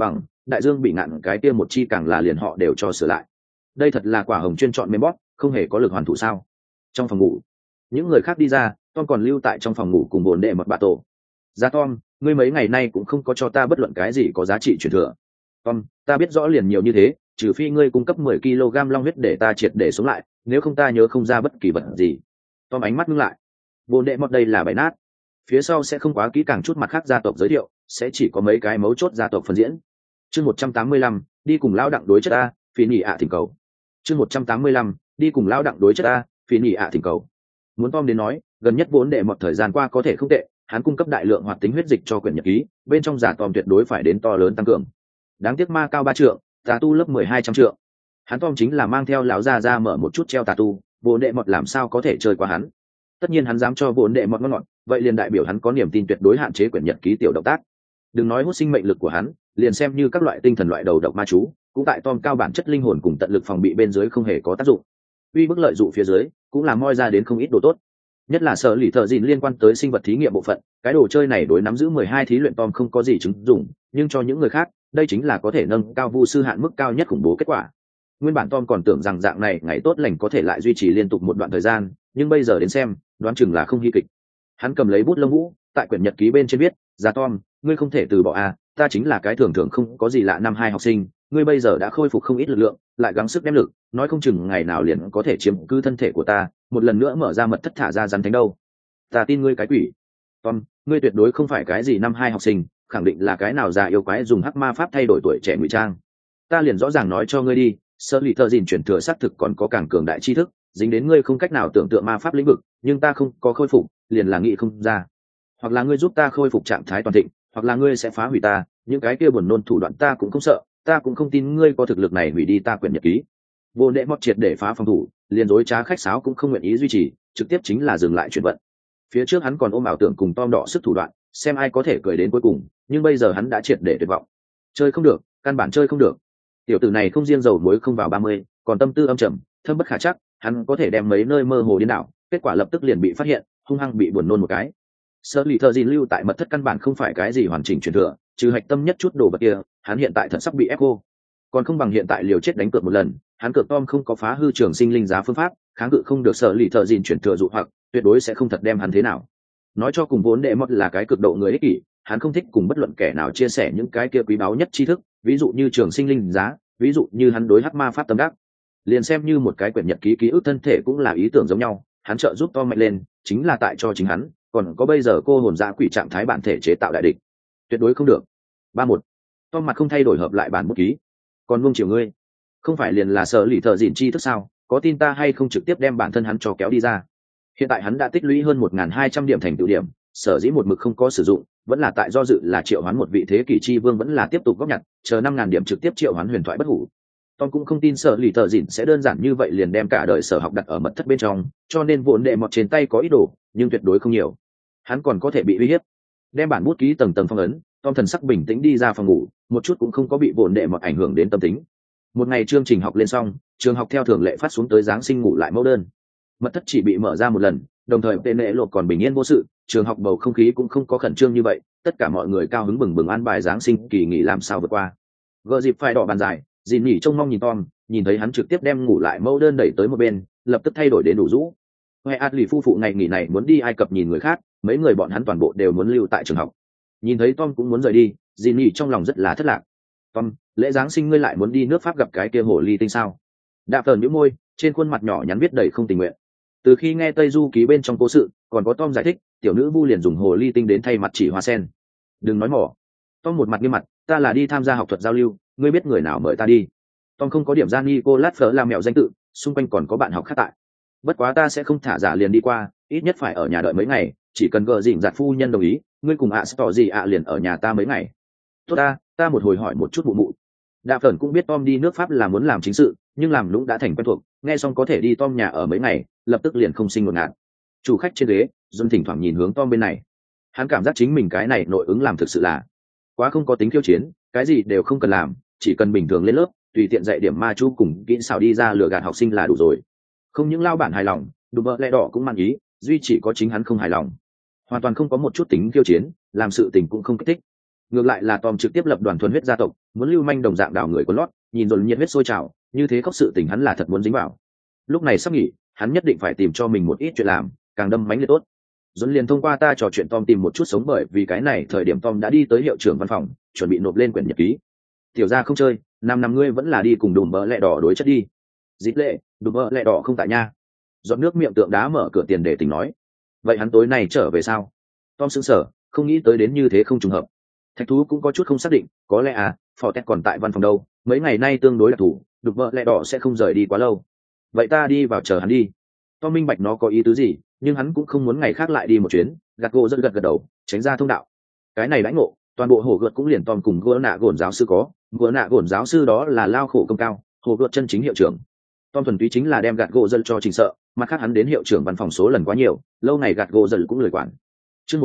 đại dương bị ngạn cái kia một chi càng là liền họ đều cho sửa lại. Đây thật là quả hồng chuyên chọn mềm bóp, không hề có lực hoàn thủ sao? Trong phòng ngủ, những người khác đi ra, Tom còn lưu tại trong phòng ngủ cùng bồn đệ mật bạ tổ. Ra Tom, ngươi mấy ngày nay cũng không có cho ta bất luận cái gì có giá trị truyền thừa. Tom, ta biết rõ liền nhiều như thế, trừ phi ngươi cung cấp 10 kg long huyết để ta triệt để sống lại, nếu không ta nhớ không ra bất kỳ vật gì. Tom ánh mắt ngưng lại. Bồn đệ mật đây là bày nát. Phía sau sẽ không quá kỹ càng chút mặt khác gia tộc giới thiệu, sẽ chỉ có mấy cái mấu chốt gia tộc phân diễn. Chương 185, đi cùng lão đặng đối chất a, phi nhị ạ thỉnh cầu. Chương 185, đi cùng lão đặng đối chất a, phi nhị ạ thỉnh cầu. Muốn Tom đến nói, gần nhất vốn đệ một thời gian qua có thể không tệ, hắn cung cấp đại lượng hoạt tính huyết dịch cho quyển nhật ký, bên trong giả Tom tuyệt đối phải đến to lớn tăng cường. Đáng tiếc ma cao 3 trượng, tà tu lớp 1200 trượng. Hắn Tom chính là mang theo lão gia ra mở một chút treo tà tu, vốn đệ một làm sao có thể chơi qua hắn. Tất nhiên hắn dám cho vốn đệ một ngon ngọt, vậy liền đại biểu hắn có niềm tin tuyệt đối hạn chế quyển nhật ký tiểu động tác. Đừng nói hút sinh mệnh lực của hắn, liền xem như các loại tinh thần loại đầu độc ma chú, cũng tại Tom cao bản chất linh hồn cùng tận lực phòng bị bên dưới không hề có tác dụng. Uy bức lợi dụng phía dưới, cũng làm moi ra đến không ít đồ tốt. Nhất là sở lì thợ dìn liên quan tới sinh vật thí nghiệm bộ phận, cái đồ chơi này đối nắm giữ 12 thí luyện Tom không có gì chứng dụng, nhưng cho những người khác, đây chính là có thể nâng cao vu sư hạn mức cao nhất khủng bố kết quả. Nguyên bản Tom còn tưởng rằng dạng này ngày tốt lành có thể lại duy trì liên tục một đoạn thời gian, nhưng bây giờ đến xem, đoán chừng là không hy kịch. Hắn cầm lấy bút lông vũ, tại quyển nhật ký bên trên viết, "Già Tom, ngươi không thể từ bỏ a, ta chính là cái thường thường không có gì lạ năm 2 học sinh, ngươi bây giờ đã khôi phục không ít lực lượng, lại gắng sức đem lực, nói không chừng ngày nào liền có thể chiếm cứ thân thể của ta, một lần nữa mở ra mật thất thả ra rắn thánh đâu. Ta tin ngươi cái quỷ. Tom, ngươi tuyệt đối không phải cái gì năm 2 học sinh, khẳng định là cái nào già yêu quái dùng hắc ma pháp thay đổi tuổi trẻ ngụy trang. Ta liền rõ ràng nói cho ngươi đi, sơ lì thợ dìn chuyển thừa xác thực còn có càng cường đại tri thức, dính đến ngươi không cách nào tưởng tượng ma pháp lĩnh vực, nhưng ta không có khôi phục, liền là nghĩ không ra. Hoặc là ngươi giúp ta khôi phục trạng thái toàn thịnh, hoặc là ngươi sẽ phá hủy ta, những cái kia buồn nôn thủ đoạn ta cũng không sợ, ta cũng không tin ngươi có thực lực này hủy đi ta quyển nhật ký." Vô đệ mót triệt để phá phòng thủ, liền dối trá khách sáo cũng không nguyện ý duy trì, trực tiếp chính là dừng lại chuyển vận. Phía trước hắn còn ôm ảo tưởng cùng Tom đọ sức thủ đoạn, xem ai có thể cười đến cuối cùng, nhưng bây giờ hắn đã triệt để tuyệt vọng. Chơi không được, căn bản chơi không được. Tiểu tử này không riêng dầu muối không vào 30, còn tâm tư âm trầm, thâm bất khả chắc, hắn có thể đem mấy nơi mơ hồ điên đảo, kết quả lập tức liền bị phát hiện, hung hăng bị buồn nôn một cái. Sơ lì thợ dìn lưu tại mật thất căn bản không phải cái gì hoàn chỉnh truyền thừa, trừ hạch tâm nhất chút đồ vật kia, hắn hiện tại thật sắp bị ép cô. Còn không bằng hiện tại liều chết đánh cược một lần, hắn cược Tom không có phá hư trường sinh linh giá phương pháp, kháng cự không được sở lì thợ dìn chuyển thừa dụ hoặc, tuyệt đối sẽ không thật đem hắn thế nào. Nói cho cùng vốn đệ mót là cái cực độ người ích kỷ, hắn không thích cùng bất luận kẻ nào chia sẻ những cái kia quý báu nhất tri thức, ví dụ như trường sinh linh giá, ví dụ như hắn đối hắc ma pháp tâm đắc. Liền xem như một cái quyển nhật ký ký ức thân thể cũng là ý tưởng giống nhau, hắn trợ giúp Tom mạnh lên, chính là tại cho chính hắn, còn có bây giờ cô hồn dã quỷ trạng thái bản thể chế tạo đại địch, tuyệt đối không được. 31. Tom mặt không thay đổi hợp lại bản bút ký. Còn nuông chiều ngươi, không phải liền là sở lì thợ dìn chi thức sao, có tin ta hay không trực tiếp đem bản thân hắn cho kéo đi ra. Hiện tại hắn đã tích lũy hơn 1.200 điểm thành tựu điểm, sở dĩ một mực không có sử dụng, vẫn là tại do dự là triệu hoán một vị thế kỷ chi vương vẫn là tiếp tục góp nhặt, chờ 5.000 điểm trực tiếp triệu hoán huyền thoại bất hủ. Tom cũng không tin sở lì thợ dìn sẽ đơn giản như vậy liền đem cả đời sở học đặt ở mật thất bên trong, cho nên vốn đệ mọt trên tay có ít đồ, nhưng tuyệt đối không nhiều. Hắn còn có thể bị uy hiếp. Đem bản bút ký tầng tầng phong ấn, Tom thần sắc bình tĩnh đi ra phòng ngủ, một chút cũng không có bị vốn đệ mọt ảnh hưởng đến tâm tính. Một ngày chương trình học lên xong, trường học theo thường lệ phát xuống tới giáng sinh ngủ lại mẫu đơn. Mật thất chỉ bị mở ra một lần, đồng thời tên lễ lột còn bình yên vô sự, trường học bầu không khí cũng không có khẩn trương như vậy, tất cả mọi người cao hứng bừng bừng an bài giáng sinh kỳ nghỉ làm sao vượt qua. Gợ dịp phải đỏ bàn dài, dìn nhỉ trông mong nhìn Tom, nhìn thấy hắn trực tiếp đem ngủ lại mẫu đơn đẩy tới một bên, lập tức thay đổi đến đủ rũ. Huệ Adley phu phụ ngày nghỉ này muốn đi Ai Cập nhìn người khác, mấy người bọn hắn toàn bộ đều muốn lưu tại trường học. Nhìn thấy Tom cũng muốn rời đi, dìn nhỉ trong lòng rất là thất lạc. Tom, lễ giáng sinh ngươi lại muốn đi nước Pháp gặp cái kia hồ ly tinh sao? Đạp Tờn nhíu môi, trên khuôn mặt nhỏ nhắn viết đầy không tình nguyện. Từ khi nghe Tây Du ký bên trong cố sự, còn có Tom giải thích, tiểu nữ vu liền dùng hồ ly tinh đến thay mặt chỉ hoa sen. Đừng nói mỏ. Tom một mặt nghiêm mặt, ta là đi tham gia học thuật giao lưu, ngươi biết người nào mời ta đi? Tom không có điểm ra Nicolas Fleur làm mẹo danh tự, xung quanh còn có bạn học khác tại. Bất quá ta sẽ không thả giả liền đi qua, ít nhất phải ở nhà đợi mấy ngày, chỉ cần gờ dỉnh giặt phu nhân đồng ý, ngươi cùng ạ tỏ gì ạ liền ở nhà ta mấy ngày. Tốt ta một hồi hỏi một chút mụ mụ. Đạ Phởn cũng biết Tom đi nước Pháp là muốn làm chính sự, nhưng làm lũng đã thành quen thuộc, nghe xong có thể đi Tom nhà ở mấy ngày, lập tức liền không sinh ngột ngạt. Chủ khách trên ghế, John thỉnh thoảng nhìn hướng Tom bên này. Hắn cảm giác chính mình cái này nội ứng làm thực sự là quá không có tính khiêu chiến, cái gì đều không cần làm, chỉ cần bình thường lên lớp, tùy tiện dạy điểm ma chú cùng kỹ xảo đi ra lừa gạt học sinh là đủ rồi. Không những lao bản hài lòng, đùm bợ lẽ đỏ cũng mang ý, duy chỉ có chính hắn không hài lòng. Hoàn toàn không có một chút tính khiêu chiến, làm sự tình cũng không kích thích. Ngược lại là Tom trực tiếp lập đoàn thuần huyết gia tộc, muốn lưu manh đồng dạng đảo người của lót, nhìn rồi nhiệt huyết sôi trào, như thế khóc sự tình hắn là thật muốn dính vào. Lúc này sắp nghỉ, hắn nhất định phải tìm cho mình một ít chuyện làm, càng đâm mánh liệt tốt. Dồn liền thông qua ta trò chuyện Tom tìm một chút sống, bởi vì cái này thời điểm Tom đã đi tới hiệu trưởng văn phòng, chuẩn bị nộp lên quyển nhật ký. Tiểu gia không chơi, năm ngươi vẫn là đi cùng Đùm Bờ Lẹ Đỏ đối chất đi. Dít lệ, Đùm Bờ Lẹ Đỏ không tại nha. Giọt nước miệng tượng đá mở cửa tiền để tỉnh nói. Vậy hắn tối nay trở về sao? Tom sững sờ, không nghĩ tới đến như thế không trùng hợp. Thạch thú cũng có chút không xác định, có lẽ Fortet còn tại văn phòng đâu, mấy ngày nay tương đối đặc thù, Đùm Bờ Lẹ Đỏ sẽ không rời đi quá lâu. Vậy ta đi vào chờ hắn đi. Tom minh bạch nó có ý tứ gì, nhưng hắn cũng không muốn ngày khác lại đi một chuyến. Gạt gỗ rất gật đầu, tránh ra thông đạo. Cái này lãnh ngộ, toàn bộ hồ gợt cũng liền Tom cùng gỡ nạ gồn giáo sư có. Gỡ nạ gồn giáo sư đó là lao khổ công cao, hồ gợt chân chính hiệu trưởng. Tom thuần túy chính là đem gạt gỗ dân cho trình sợ, mặt khác hắn đến hiệu trưởng văn phòng số lần quá nhiều, lâu ngày gạt gỗ dân cũng lười quản. Chương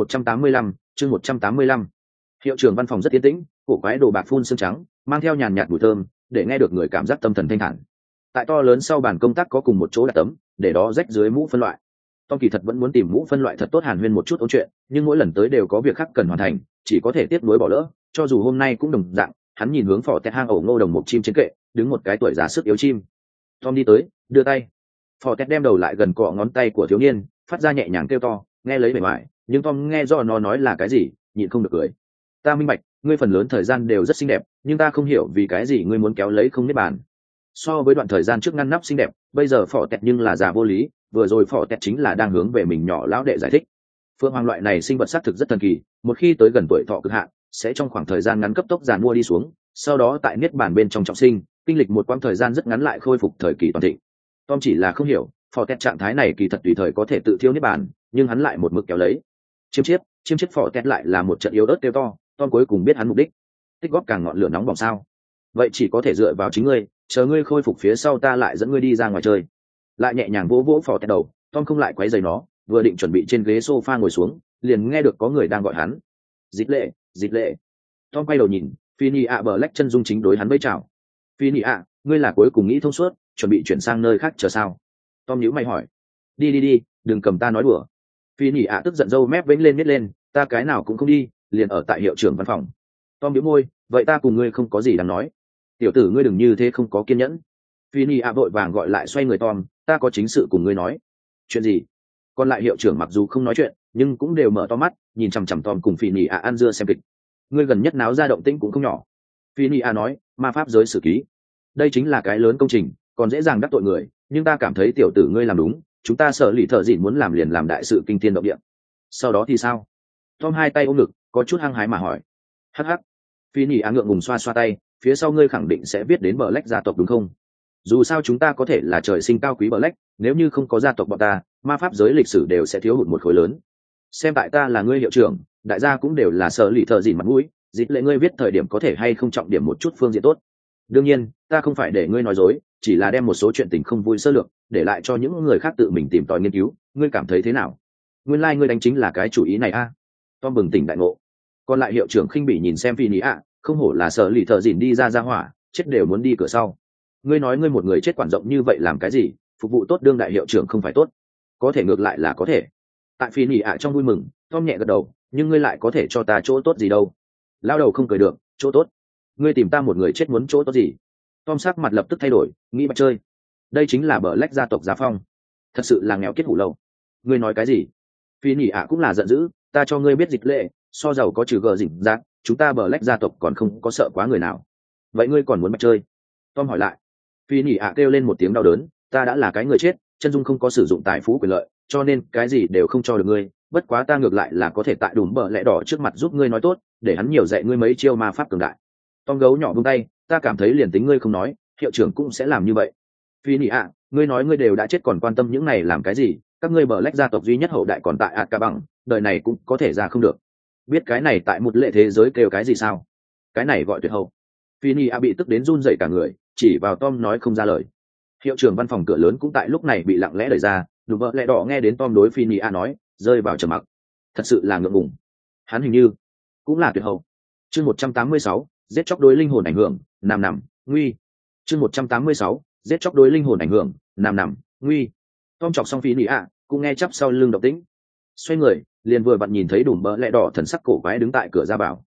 185. Hiệu trưởng văn phòng rất yên tĩnh, cổ quái đồ bạc phun sương trắng, mang theo nhàn nhạt mùi thơm, để nghe được người cảm giác tâm thần thanh thản. Tại to lớn sau bàn công tác có cùng một chỗ đặt tấm, để đó rách dưới mũ phân loại. Tom kỳ thật vẫn muốn tìm mũ phân loại thật tốt hàn huyên một chút ôn chuyện, nhưng mỗi lần tới đều có việc khác cần hoàn thành, chỉ có thể tiếp nối bỏ lỡ. Cho dù hôm nay cũng đồng dạng, hắn nhìn hướng Fortet hang ổ ngô đồng một chim trên kệ, đứng một cái tuổi già sức yếu chim. Tom đi tới, đưa tay. Fortet đem đầu lại gần cọ ngón tay của thiếu niên, phát ra nhẹ nhàng kêu to, nghe lấy bề ngoài, nhưng Tom nghe rõ nó nói là cái gì, nhịn không được cười. Ta minh bạch, ngươi phần lớn thời gian đều rất xinh đẹp, nhưng ta không hiểu vì cái gì ngươi muốn kéo lấy không niết bàn. So với đoạn thời gian trước ngăn nắp xinh đẹp, bây giờ Fortet nhưng là già vô lý, vừa rồi Fortet chính là đang hướng về mình nhỏ lão đệ giải thích. Phượng hoàng loại này sinh vật xác thực rất thần kỳ, một khi tới gần tuổi thọ cực hạn, sẽ trong khoảng thời gian ngắn cấp tốc giàn mua đi xuống, sau đó tại niết bàn bên trong trọng sinh, kinh lịch một quãng thời gian rất ngắn lại khôi phục thời kỳ toàn thịnh. Tom chỉ là không hiểu, Fortet trạng thái này kỳ thật tùy thời có thể tự thiêu niết bàn, nhưng hắn lại một mực kéo lấy. Chiêm chiếp Fortet lại là một trận yếu ớt kêu to, Tom cuối cùng biết hắn mục đích. Tích góp càng ngọn lửa nóng bỏng sao? Vậy chỉ có thể dựa vào chính ngươi, chờ ngươi khôi phục phía sau ta lại dẫn ngươi đi ra ngoài chơi. Lại nhẹ nhàng vỗ vỗ Fortet đầu, Tom không lại quấy rầy nó, vừa định chuẩn bị trên ghế sofa ngồi xuống, liền nghe được có người đang gọi hắn. Dịch lệ. Tom quay đầu nhìn, Phoenix Black chân dung chính đối hắn vẫy chào. Phoenix, ngươi là cuối cùng nghĩ thông suốt, chuẩn bị chuyển sang nơi khác chờ sao? Tom nhíu mày hỏi. Đi, đừng cầm ta nói đùa. Phoenix tức giận râu mép vểnh lên miết lên, ta cái nào cũng không đi, liền ở tại hiệu trưởng văn phòng. Tom nhíu môi, vậy ta cùng ngươi không có gì đáng nói. Tiểu tử ngươi đừng như thế không có kiên nhẫn. Phoenix vội vàng gọi lại xoay người Tom, ta có chính sự cùng ngươi nói. Chuyện gì? Còn lại hiệu trưởng mặc dù không nói chuyện, nhưng cũng đều mở to mắt, nhìn chằm chằm Tom cùng Phoenix ăn dưa xem kịch. Ngươi gần nhất náo ra động tĩnh cũng không nhỏ. Phoenix nói, ma pháp giới sử ký. Đây chính là cái lớn công trình, còn dễ dàng đắc tội người, nhưng ta cảm thấy tiểu tử ngươi làm đúng, chúng ta sợ lì thợ dịn muốn làm liền làm đại sự kinh thiên động địa. Sau đó thì sao? Tom hai tay ôm ngực, có chút hăng hái mà hỏi. Hắc. Phoenix ngượng ngùng xoa xoa tay, phía sau ngươi khẳng định sẽ biết đến Black gia tộc đúng không? Dù sao chúng ta có thể là trời sinh cao quý Black, nếu như không có gia tộc bọn ta, ma pháp giới lịch sử đều sẽ thiếu hụt một khối lớn. Xem tại ta là ngươi hiệu trưởng, đại gia cũng đều là sợ lì thợ dịn mặt mũi, dịp lệ ngươi viết thời điểm có thể hay không trọng điểm một chút phương diện tốt. Đương nhiên, ta không phải để ngươi nói dối, chỉ là đem một số chuyện tình không vui sơ lược, để lại cho những người khác tự mình tìm tòi nghiên cứu, ngươi cảm thấy thế nào? Nguyên lai ngươi đánh chính là cái chủ ý này a. Tom bừng tỉnh đại ngộ. Còn lại hiệu trưởng khinh bỉ nhìn xem Phoenix, không hổ là sợ lì thợ dịn đi ra hỏa, chết đều muốn đi cửa sau. Ngươi nói ngươi một người chết quản rộng như vậy làm cái gì? Phục vụ tốt đương đại hiệu trưởng không phải tốt? Có thể ngược lại là có thể. Tại Phoenix trong vui mừng, Tom nhẹ gật đầu, nhưng ngươi lại có thể cho ta chỗ tốt gì đâu? Lao đầu không cười được, chỗ tốt? Ngươi tìm ta một người chết muốn chỗ tốt gì? Tom sắc mặt lập tức thay đổi, nghĩ bạch chơi. Đây chính là Black gia tộc giá phong, thật sự là nghèo kiết hủ lâu. Ngươi nói cái gì? Phoenix cũng là giận dữ, ta cho ngươi biết dịch lệ, so giàu có trừ gờ dỉnh giác, chúng ta Black gia tộc còn không có sợ quá người nào. Vậy ngươi còn muốn bạch chơi? Tom hỏi lại. Phoenix kêu lên một tiếng đau đớn, ta đã là cái người chết, chân dung không có sử dụng tài phú quyền lợi, cho nên cái gì đều không cho được ngươi, bất quá ta ngược lại là có thể tại Đùm Bờ Lẹ Đỏ trước mặt giúp ngươi nói tốt, để hắn nhiều dạy ngươi mấy chiêu ma pháp cường đại. Tom gấu nhỏ buông tay, ta cảm thấy liền tính ngươi không nói, hiệu trưởng cũng sẽ làm như vậy. Phoenix, ngươi nói ngươi đều đã chết còn quan tâm những này làm cái gì? Các ngươi Black gia tộc duy nhất hậu đại còn tại Azkaban, đời này cũng có thể ra không được. Biết cái này tại một lệ thế giới kêu cái gì sao? Cái này gọi tuyệt hậu. Phoenix bị tức đến run rẩy cả người, chỉ vào Tom nói không ra lời. Hiệu trưởng văn phòng cửa lớn cũng tại lúc này bị lặng lẽ đẩy ra, Đùm Bờ Lẹ Đỏ nghe đến Tom đối Phoenix nói, rơi vào trầm mặc. Thật sự là ngượng ngùng. Hắn hình như cũng là tuyệt hậu. Chương 186, giết chóc đối linh hồn ảnh hưởng, nằm, nguy. Chương 186, giết chóc đối linh hồn ảnh hưởng, nằm, nguy. Tom chọc xong Phoenix cũng nghe chắp sau lưng động tĩnh. Xoay người, liền vừa vặn nhìn thấy Đùm Bờ Lẹ Đỏ thần sắc cổ quái đứng tại cửa ra vào.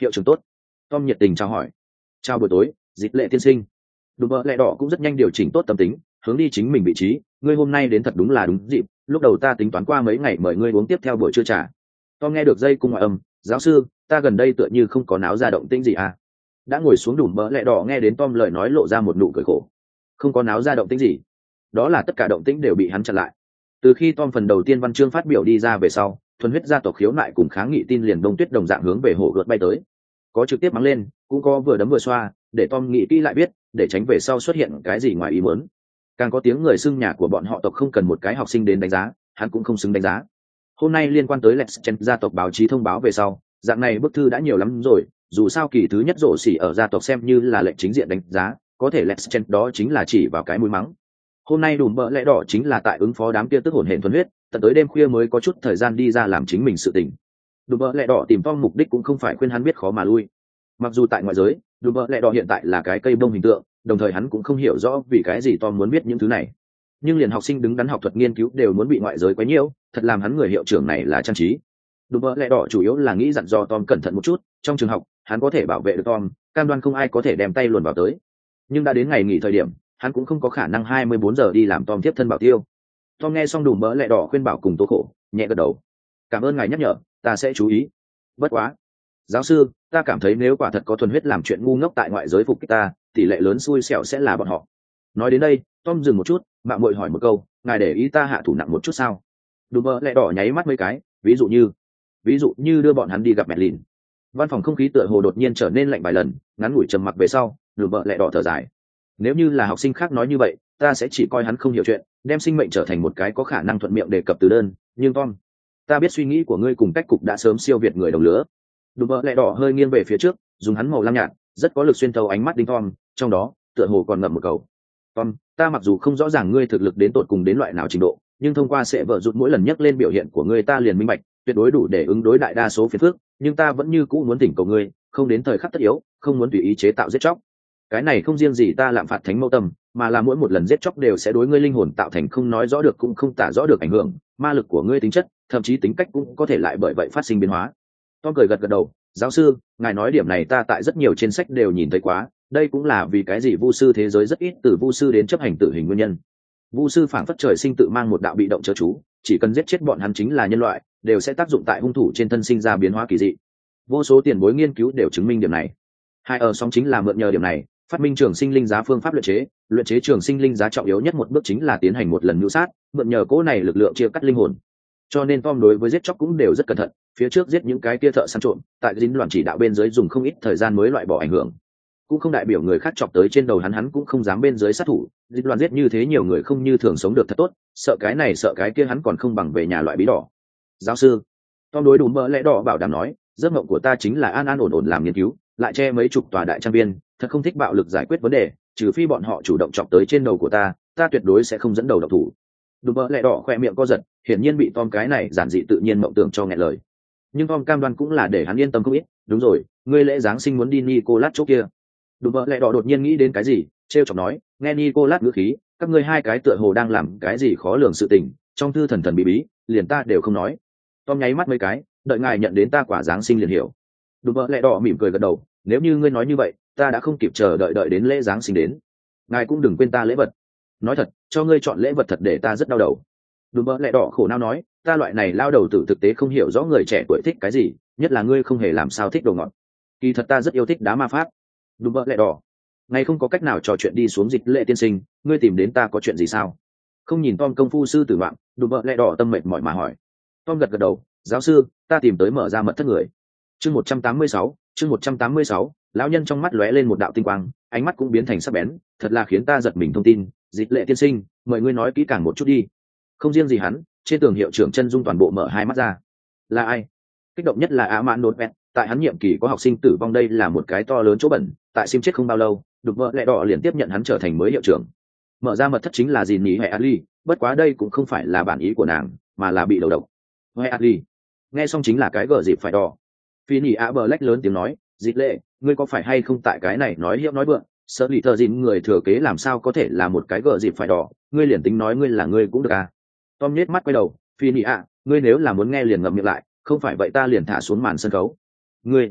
Hiệu trưởng tốt. Tom nhiệt tình chào hỏi. Chào buổi tối, Dịch Lệ tiên sinh. Đùm bợ lẹ đỏ cũng rất nhanh điều chỉnh tốt tâm tính, hướng đi chính mình vị trí. Ngươi hôm nay đến thật đúng là đúng dịp, lúc đầu ta tính toán qua mấy ngày mời ngươi uống tiếp theo buổi trưa trà. Tom nghe được dây cung ngoại âm, giáo sư, ta gần đây tựa như không có náo ra động tĩnh gì à? Đã ngồi xuống đùm bợ lẹ đỏ nghe đến Tom lời nói lộ ra một nụ cười khổ. Không có náo ra động tĩnh gì? Đó là tất cả động tĩnh đều bị hắn chặn lại. Từ khi Tom phần đầu tiên văn chương phát biểu đi ra về sau, thuần huyết gia tộc khiếu nại cùng kháng nghị tin liền đông tuyết đồng dạng hướng về hồ gợt bay tới. Có trực tiếp mắng lên, cũng có vừa đấm vừa xoa, để Tom nghĩ kỹ lại biết, để tránh về sau xuất hiện cái gì ngoài ý muốn. Càng có tiếng người xưng nhà của bọn họ tộc không cần một cái học sinh đến đánh giá, hắn cũng không xứng đánh giá. Hôm nay liên quan tới Lexchen gia tộc báo chí thông báo về sau, dạng này bức thư đã nhiều lắm rồi, dù sao kỳ thứ nhất rổ xỉ ở gia tộc xem như là lệnh chính diện đánh giá, có thể Lexchen đó chính là chỉ vào cái mũi mắng. Hôm nay đùm bợ lẽ đỏ chính là tại ứng phó đám kia tức hồn hển thuần huyết, tận tới đêm khuya mới có chút thời gian đi ra làm chính mình sự tình. Đùm bợ lẽ đỏ tìm Tom mục đích cũng không phải khuyên hắn biết khó mà lui. Mặc dù tại ngoại giới, đùm bợ lẽ đỏ hiện tại là cái cây bông hình tượng, đồng thời hắn cũng không hiểu rõ vì cái gì Tom muốn biết những thứ này. Nhưng liền học sinh đứng đắn học thuật nghiên cứu đều muốn bị ngoại giới quấy nhiễu, thật làm hắn người hiệu trưởng này là trang trí. Đùm bợ lẽ đỏ chủ yếu là nghĩ dặn dò Tom cẩn thận một chút, trong trường học, hắn có thể bảo vệ được Tom, cam đoan không ai có thể đem tay luồn vào tới. Nhưng đã đến ngày nghỉ thời điểm, hắn cũng không có khả năng 24 giờ đi làm Tom tiếp thân bảo tiêu. Tom nghe xong đùm bỡ lẹ đỏ khuyên bảo cùng tố khổ, nhẹ gật đầu. Cảm ơn ngài nhắc nhở, ta sẽ chú ý. Bất quá, giáo sư, ta cảm thấy nếu quả thật có thuần huyết làm chuyện ngu ngốc tại ngoại giới phục kích ta, tỷ lệ lớn xui xẻo sẽ là bọn họ. Nói đến đây, Tom dừng một chút, mạo muội hỏi một câu, ngài để ý ta hạ thủ nặng một chút sao? Đùm bỡ lẹ đỏ nháy mắt mấy cái, ví dụ như đưa bọn hắn đi gặp mẹ lìn. Văn phòng không khí tựa hồ đột nhiên trở nên lạnh vài lần, ngắn ngủi trầm mặc về sau, đùm bỡ lẹ đỏ thở dài. Nếu như là học sinh khác nói như vậy, ta sẽ chỉ coi hắn không hiểu chuyện, đem sinh mệnh trở thành một cái có khả năng thuận miệng đề cập từ đơn. Nhưng Tom, ta biết suy nghĩ của ngươi cùng cách cục đã sớm siêu việt người đồng lứa. Đùm bợ lẹ đỏ hơi nghiêng về phía trước, dùng hắn màu lam nhạt, rất có lực xuyên thấu ánh mắt đinh Tom, trong đó tựa hồ còn ngậm một cầu. Tom, ta mặc dù không rõ ràng ngươi thực lực đến tột cùng đến loại nào trình độ, nhưng thông qua sẽ vợ rụt mỗi lần nhắc lên biểu hiện của ngươi ta liền minh bạch, tuyệt đối đủ để ứng đối đại đa số phiền phức, nhưng ta vẫn như cũ muốn tỉnh cầu ngươi, không đến thời khắc tất yếu, không muốn tùy ý chế tạo giết chóc. Cái này không riêng gì ta lạm phạt thánh mâu tâm, mà là mỗi một lần giết chóc đều sẽ đối ngươi linh hồn tạo thành không nói rõ được cũng không tả rõ được ảnh hưởng, ma lực của ngươi tính chất, thậm chí tính cách cũng có thể lại bởi vậy phát sinh biến hóa. Tom cười gật gật đầu, giáo sư, ngài nói điểm này ta tại rất nhiều trên sách đều nhìn thấy quá, đây cũng là vì cái gì vu sư thế giới rất ít từ vu sư đến chấp hành tử hình nguyên nhân. Vu sư phảng phất trời sinh tự mang một đạo bị động chớ chú, chỉ cần giết chết bọn hắn chính là nhân loại, đều sẽ tác dụng tại hung thủ trên thân sinh ra biến hóa kỳ dị. Vô số tiền bối nghiên cứu đều chứng minh điểm này. Hai ở song chính là mượn nhờ điểm này, phát minh trường sinh linh giá phương pháp luyện chế trường sinh linh giá trọng yếu nhất một bước chính là tiến hành một lần mưu sát, mượn nhờ cỗ này lực lượng chia cắt linh hồn. Cho nên Tom đối với giết chóc cũng đều rất cẩn thận, phía trước giết những cái kia thợ săn trộm, tại dính loạn chỉ đạo bên dưới dùng không ít thời gian mới loại bỏ ảnh hưởng. Cũng không đại biểu người khác chọc tới trên đầu hắn cũng không dám bên dưới sát thủ, dính loạn giết như thế nhiều người không như thường sống được thật tốt, sợ cái này sợ cái kia hắn còn không bằng về nhà loại bí đỏ. Giáo sư, Tom đối đùm bỡ lẽ đỏ bảo đảm nói, giấc mộng của ta chính là an an ổn ổn làm nghiên cứu, lại che mấy chục tòa đại trang viên, thật không thích bạo lực giải quyết vấn đề, trừ phi bọn họ chủ động chọc tới trên đầu của ta tuyệt đối sẽ không dẫn đầu độc thủ. Đùm bỡ lẹ đỏ khoe miệng co giật, hiển nhiên bị Tom cái này giản dị tự nhiên mộng tưởng cho nghẹn lời. Nhưng Tom cam đoan cũng là để hắn yên tâm không ít. Đúng rồi, ngươi lễ giáng sinh muốn đi Nicolas chỗ kia. Đùm bỡ lẹ đỏ đột nhiên nghĩ đến cái gì, trêu chọc nói, nghe Nicolas ngữ khí, các ngươi hai cái tựa hồ đang làm cái gì khó lường sự tình, trong thư thần thần bí bí, liền ta đều không nói. Tom nháy mắt mấy cái, đợi ngài nhận đến ta quả giáng sinh liền hiểu. Đùm bỡ lẹ đỏ mỉm cười gật đầu, nếu như ngươi nói như vậy, ta đã không kịp chờ đợi đến lễ giáng sinh đến. Ngài cũng đừng quên ta lễ vật. Nói thật, cho ngươi chọn lễ vật thật để ta rất đau đầu. Đùm bỡ lẹ đỏ khổ não nói, ta loại này lao đầu tử thực tế không hiểu rõ người trẻ tuổi thích cái gì, nhất là ngươi không hề làm sao thích đồ ngọt. Kỳ thật ta rất yêu thích đá ma pháp. Đùm bỡ lẹ đỏ, ngày không có cách nào trò chuyện đi xuống Dịch Lệ tiên sinh, ngươi tìm đến ta có chuyện gì sao? Không nhìn Tom công phu sư tử vạn, đùm bỡ lẹ đỏ tâm mệt mỏi mà hỏi. Tom gật gật đầu, giáo sư, ta tìm tới mở ra mật thất người. chương 186, lão nhân trong mắt lóe lên một đạo tinh quang, ánh mắt cũng biến thành sắc bén, thật là khiến ta giật mình thông tin. Dịch Lệ tiên sinh, mời ngươi nói kỹ càng một chút đi. Không riêng gì hắn, trên tường hiệu trưởng chân dung toàn bộ mở hai mắt ra. Là ai? Kích động nhất là Á Mãn Nốt Vẹt, tại hắn nhiệm kỳ có học sinh tử vong, đây là một cái to lớn chỗ bẩn, tại sim chết không bao lâu, đục vợ lẹ đỏ liền tiếp nhận hắn trở thành mới hiệu trưởng. Mở ra mật thất chính là Dìn Nhí Hệ Ali, bất quá đây cũng không phải là bản ý của nàng, mà là bị đầu độc. Hệ Ali. Nghe xong chính là cái gở dịp phải đỏ. Phi Nhĩ Á Bờ Lách lớn tiếng nói, Dịch Lệ, ngươi có phải hay không tại cái này nói hiệu nói vượng, sợ lì thờ dìn người thừa kế làm sao có thể là một cái gở dịp phải đỏ, ngươi liền tính nói ngươi là ngươi cũng được à. Tom nhếch mắt quay đầu, Phi Nhĩ ạ, ngươi nếu là muốn nghe liền ngậm miệng lại, không phải vậy ta liền thả xuống màn sân khấu. Ngươi,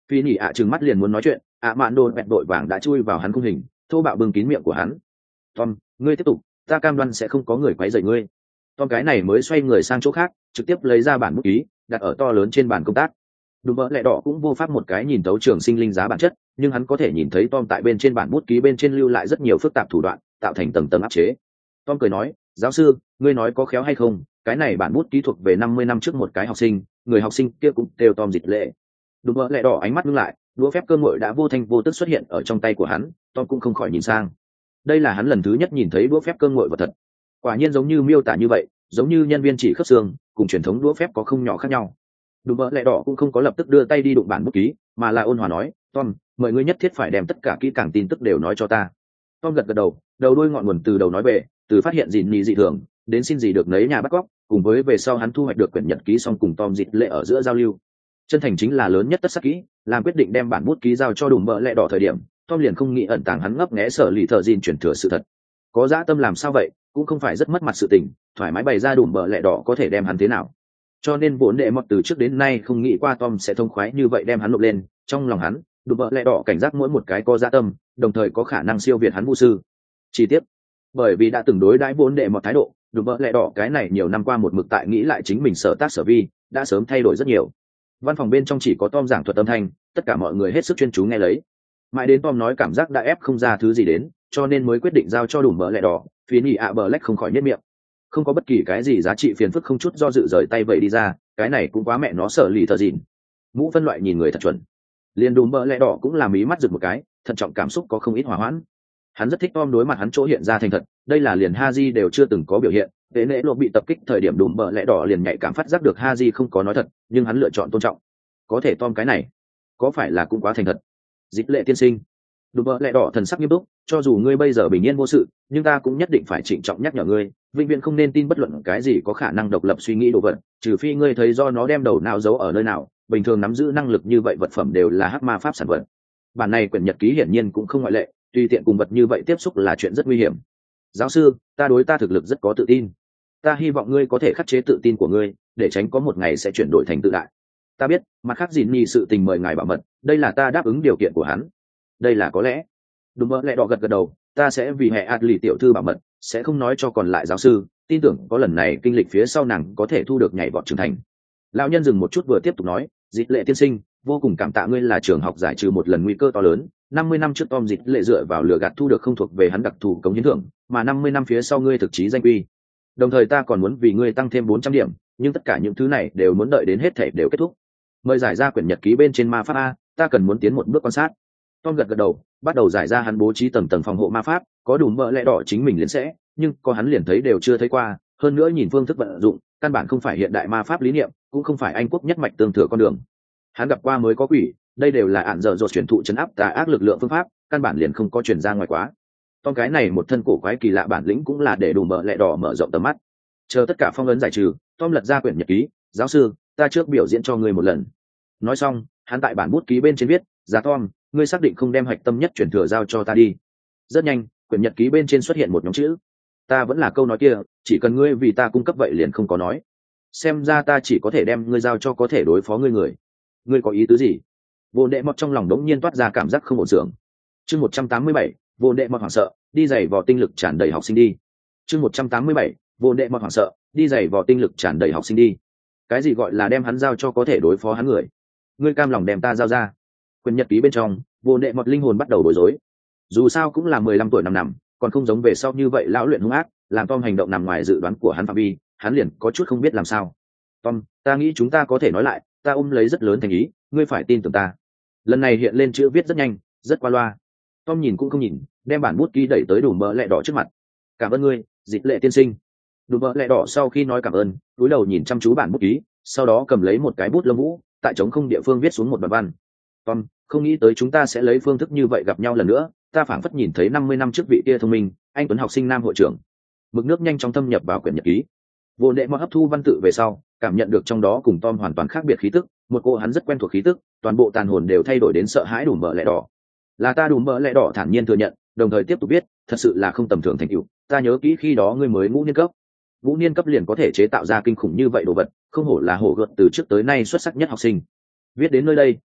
phi nhị ạ trừng mắt liền muốn nói chuyện, ạ mạn đồn bẹt đội vàng đã chui vào hắn khung hình, thô bạo bưng kín miệng của hắn. Tom, ngươi tiếp tục, ta cam đoan sẽ không có người quấy rầy ngươi. Tom cái này mới xoay người sang chỗ khác, trực tiếp lấy ra bản bút ký, đặt ở to lớn trên bàn công tác. Đùm bỡ lẹ đỏ cũng vô pháp một cái nhìn tấu trường sinh linh giá bản chất, nhưng hắn có thể nhìn thấy Tom tại bên trên bản bút ký bên trên lưu lại rất nhiều phức tạp thủ đoạn, tạo thành tầng tầng áp chế. Tom cười nói, giáo sư, ngươi nói có khéo hay không, cái này bản bút ký thuộc về 50 năm trước một cái học sinh, người học sinh kia cũng đều Tom Dịch Lệ. Đùm bỡ lẹ đỏ ánh mắt ngưng lại, đũa phép cơ ngội đã vô thanh vô tức xuất hiện ở trong tay của hắn, Tom cũng không khỏi nhìn sang. Đây là hắn lần thứ nhất nhìn thấy đũa phép cơ ngội vật thật. Quả nhiên giống như miêu tả như vậy, giống như nhân viên chỉ khớp xương, cùng truyền thống đũa phép có không nhỏ khác nhau. Đùm bỡ lẹ đỏ cũng không có lập tức đưa tay đi đụng bản bút ký, mà là ôn hòa nói, Tom, mời ngươi nhất thiết phải đem tất cả kỹ càng tin tức đều nói cho ta. Tom gật gật đầu, đầu đuôi ngọn nguồn từ đầu nói về, từ phát hiện gìn nhì dị thường đến xin gì được nấy nhà bắt cóc, cùng với về sau hắn thu hoạch được quyển nhật ký xong cùng Tom Dịch Lệ ở giữa giao lưu. Chân thành chính là lớn nhất tất sắc kỹ, làm quyết định đem bản bút ký giao cho đùm bỡ lẹ đỏ thời điểm, Tom liền không nghĩ ẩn tàng hắn ngấp nghé sở lì thợ gìn chuyển thừa sự thật. Có dã tâm làm sao vậy, cũng không phải rất mất mặt sự tình, thoải mái bày ra đùm bỡ lẹ đỏ có thể đem hắn thế nào. Cho nên vốn đệ mọt từ trước đến nay không nghĩ qua Tom sẽ thông khoái như vậy đem hắn nộp lên. Trong lòng hắn, đùm bỡ lẹ đỏ cảnh giác mỗi một cái có dã tâm, đồng thời có khả năng siêu việt hắn vu sư. Chi tiết, bởi vì đã từng đối đãi vốn đệ mọt thái độ, đùm bỡ lẹ đỏ cái này nhiều năm qua một mực tại nghĩ lại chính mình sở tác sở vi, đã sớm thay đổi rất nhiều. Văn phòng bên trong chỉ có Tom giảng thuật âm thanh, tất cả mọi người hết sức chuyên chú nghe lấy. Mãi đến Tom nói cảm giác đã ép không ra thứ gì đến, cho nên mới quyết định giao cho đùm bỡ lẹ đỏ. Phía nhị ạ bờ lách không khỏi nhếch miệng, không có bất kỳ cái gì giá trị phiền phức, không chút do dự rời tay vậy đi ra, cái này cũng quá mẹ nó sợ lì thợ dịn. Mũ phân loại nhìn người thật chuẩn. Liền đùm bỡ lẹ đỏ cũng làm ý mắt rực một cái, thận trọng cảm xúc có không ít hỏa hoãn. Hắn rất thích Tom đối mặt hắn chỗ hiện ra thành thật, đây là liền Haji đều chưa từng có biểu hiện. Tế nễ lộ bị tập kích thời điểm đùm bỡ lẹ đỏ liền nhạy cảm phát giác được Haji không có nói thật, nhưng hắn lựa chọn tôn trọng. Có thể Tom cái này, có phải là cũng quá thành thật? Dịch Lệ tiên sinh, đùm bỡ lẹ đỏ thần sắc nghiêm túc, cho dù ngươi bây giờ bình yên vô sự, nhưng ta cũng nhất định phải trịnh trọng nhắc nhở ngươi, vĩnh viễn không nên tin bất luận cái gì có khả năng độc lập suy nghĩ đồ vật, trừ phi ngươi thấy do nó đem đầu não giấu ở nơi nào. Bình thường nắm giữ năng lực như vậy vật phẩm đều là hắc ma pháp sản vật. Bản này quyển nhật ký hiển nhiên cũng không ngoại lệ, tùy tiện cùng vật như vậy tiếp xúc là chuyện rất nguy hiểm. Giáo sư, ta đối ta thực lực rất có tự tin, ta hy vọng ngươi có thể khắc chế tự tin của ngươi, để tránh có một ngày sẽ chuyển đổi thành tự đại. Ta biết, mặt khác gìn nhì sự tình mời ngài bảo mật, đây là ta đáp ứng điều kiện của hắn. Đây là có lẽ. Đùm bỡ lẹ đỏ gật gật đầu, ta sẽ vì hệ ạt lì tiểu thư bảo mật, sẽ không nói cho còn lại giáo sư, tin tưởng có lần này kinh lịch phía sau nàng có thể thu được nhảy vọt trưởng thành. Lão nhân dừng một chút vừa tiếp tục nói, Dịch Lệ tiên sinh, vô cùng cảm tạ ngươi là trường học giải trừ một lần nguy cơ to lớn. 50 năm trước Tom Dịch Lệ dựa vào lừa gạt thu được không thuộc về hắn đặc thù cống hiến thưởng, mà 50 năm phía sau ngươi thực chí danh quy. Đồng thời ta còn muốn vì ngươi tăng thêm 400 điểm, nhưng tất cả những thứ này đều muốn đợi đến hết thể đều kết thúc. Mời giải ra quyển nhật ký bên trên ma pháp a, ta cần muốn tiến một bước quan sát. Tom gật gật đầu, bắt đầu giải ra hắn bố trí tầng tầng phòng hộ ma pháp, có đùm bỡ lẹ đỏ chính mình liền sẽ, nhưng có hắn liền thấy đều chưa thấy qua, hơn nữa nhìn phương thức vận dụng, căn bản không phải hiện đại ma pháp lý niệm, cũng không phải Anh quốc nhất mạch tương thừa con đường. Hắn gặp qua mới có quỷ, đây đều là ạn dở dột truyền thụ trấn áp tà ác lực lượng phương pháp, căn bản liền không có truyền ra ngoài quá. Tom cái này một thân cổ quái kỳ lạ bản lĩnh cũng là để đùm bỡ lẹ đỏ mở rộng tầm mắt. Chờ tất cả phong ấn giải trừ, Tom lật ra quyển nhật ký, giáo sư, ta trước biểu diễn cho ngươi một lần. Nói xong, hắn tại bản bút ký bên trên viết, "Giá Tom, ngươi xác định không đem hạch tâm nhất truyền thừa giao cho ta đi." Rất nhanh, quyển nhật ký bên trên xuất hiện một nhóm chữ. Ta vẫn là câu nói kia, chỉ cần ngươi vì ta cung cấp vậy liền không có nói. Xem ra ta chỉ có thể đem ngươi giao cho có thể đối phó ngươi người. Ngươi có ý tứ gì? Vô đệ mọt trong lòng đống nhiên toát ra cảm giác không ổn tưởng. Chương 187, vô đệ mọt hoảng sợ, đi giày vò tinh lực tràn đầy học sinh đi. Chương 187, vô đệ mọt hoảng sợ, đi giày vò tinh lực tràn đầy học sinh đi. Cái gì gọi là đem hắn giao cho có thể đối phó hắn người? Ngươi cam lòng đem ta giao ra? Quyển nhật ký bên trong, vô đệ mọt linh hồn bắt đầu bối rối. Dù sao cũng là 15 tuổi nằm, còn không giống về sau như vậy lão luyện hung ác, làm Tom hành động nằm ngoài dự đoán của hắn phạm vi, hắn liền có chút không biết làm sao. Tom, ta nghĩ chúng ta có thể nói lại, ta ôm lấy rất lớn thành ý, ngươi phải tin tưởng ta. Lần này hiện lên chữ viết rất nhanh, rất qua loa. Tom nhìn cũng không nhìn, đem bản bút ký đẩy tới đùm bỡ lẹ đỏ trước mặt. Cảm ơn ngươi, Dịch Lệ tiên sinh. Đùm bỡ lẹ đỏ sau khi nói cảm ơn, cúi đầu nhìn chăm chú bản bút ký, sau đó cầm lấy một cái bút lông vũ, tại trống không địa phương viết xuống một đoạn văn. Tom, không nghĩ tới chúng ta sẽ lấy phương thức như vậy gặp nhau lần nữa, ta phảng phất nhìn thấy 50 năm trước vị kia thông minh, anh tuấn học sinh nam hội trưởng. Mực nước nhanh chóng thâm nhập vào quyển nhật ký. Vô đệ mọt hấp thu văn tự về sau, cảm nhận được trong đó cùng Tom hoàn toàn khác biệt khí tức, một cô hắn rất quen thuộc khí tức, toàn bộ tàn hồn đều thay đổi đến sợ hãi đùm bỡ lẹ đỏ. Là ta đùm bỡ lẹ đỏ thản nhiên thừa nhận, đồng thời tiếp tục biết, thật sự là không tầm thường thành tựu, ta nhớ kỹ khi đó ngươi mới ngũ niên cấp. Ngũ niên cấp liền có thể chế tạo ra kinh khủng như vậy đồ vật, không hổ là hổ gợt từ trước tới nay xuất sắc nhất học sinh. Viết đến nơi đây,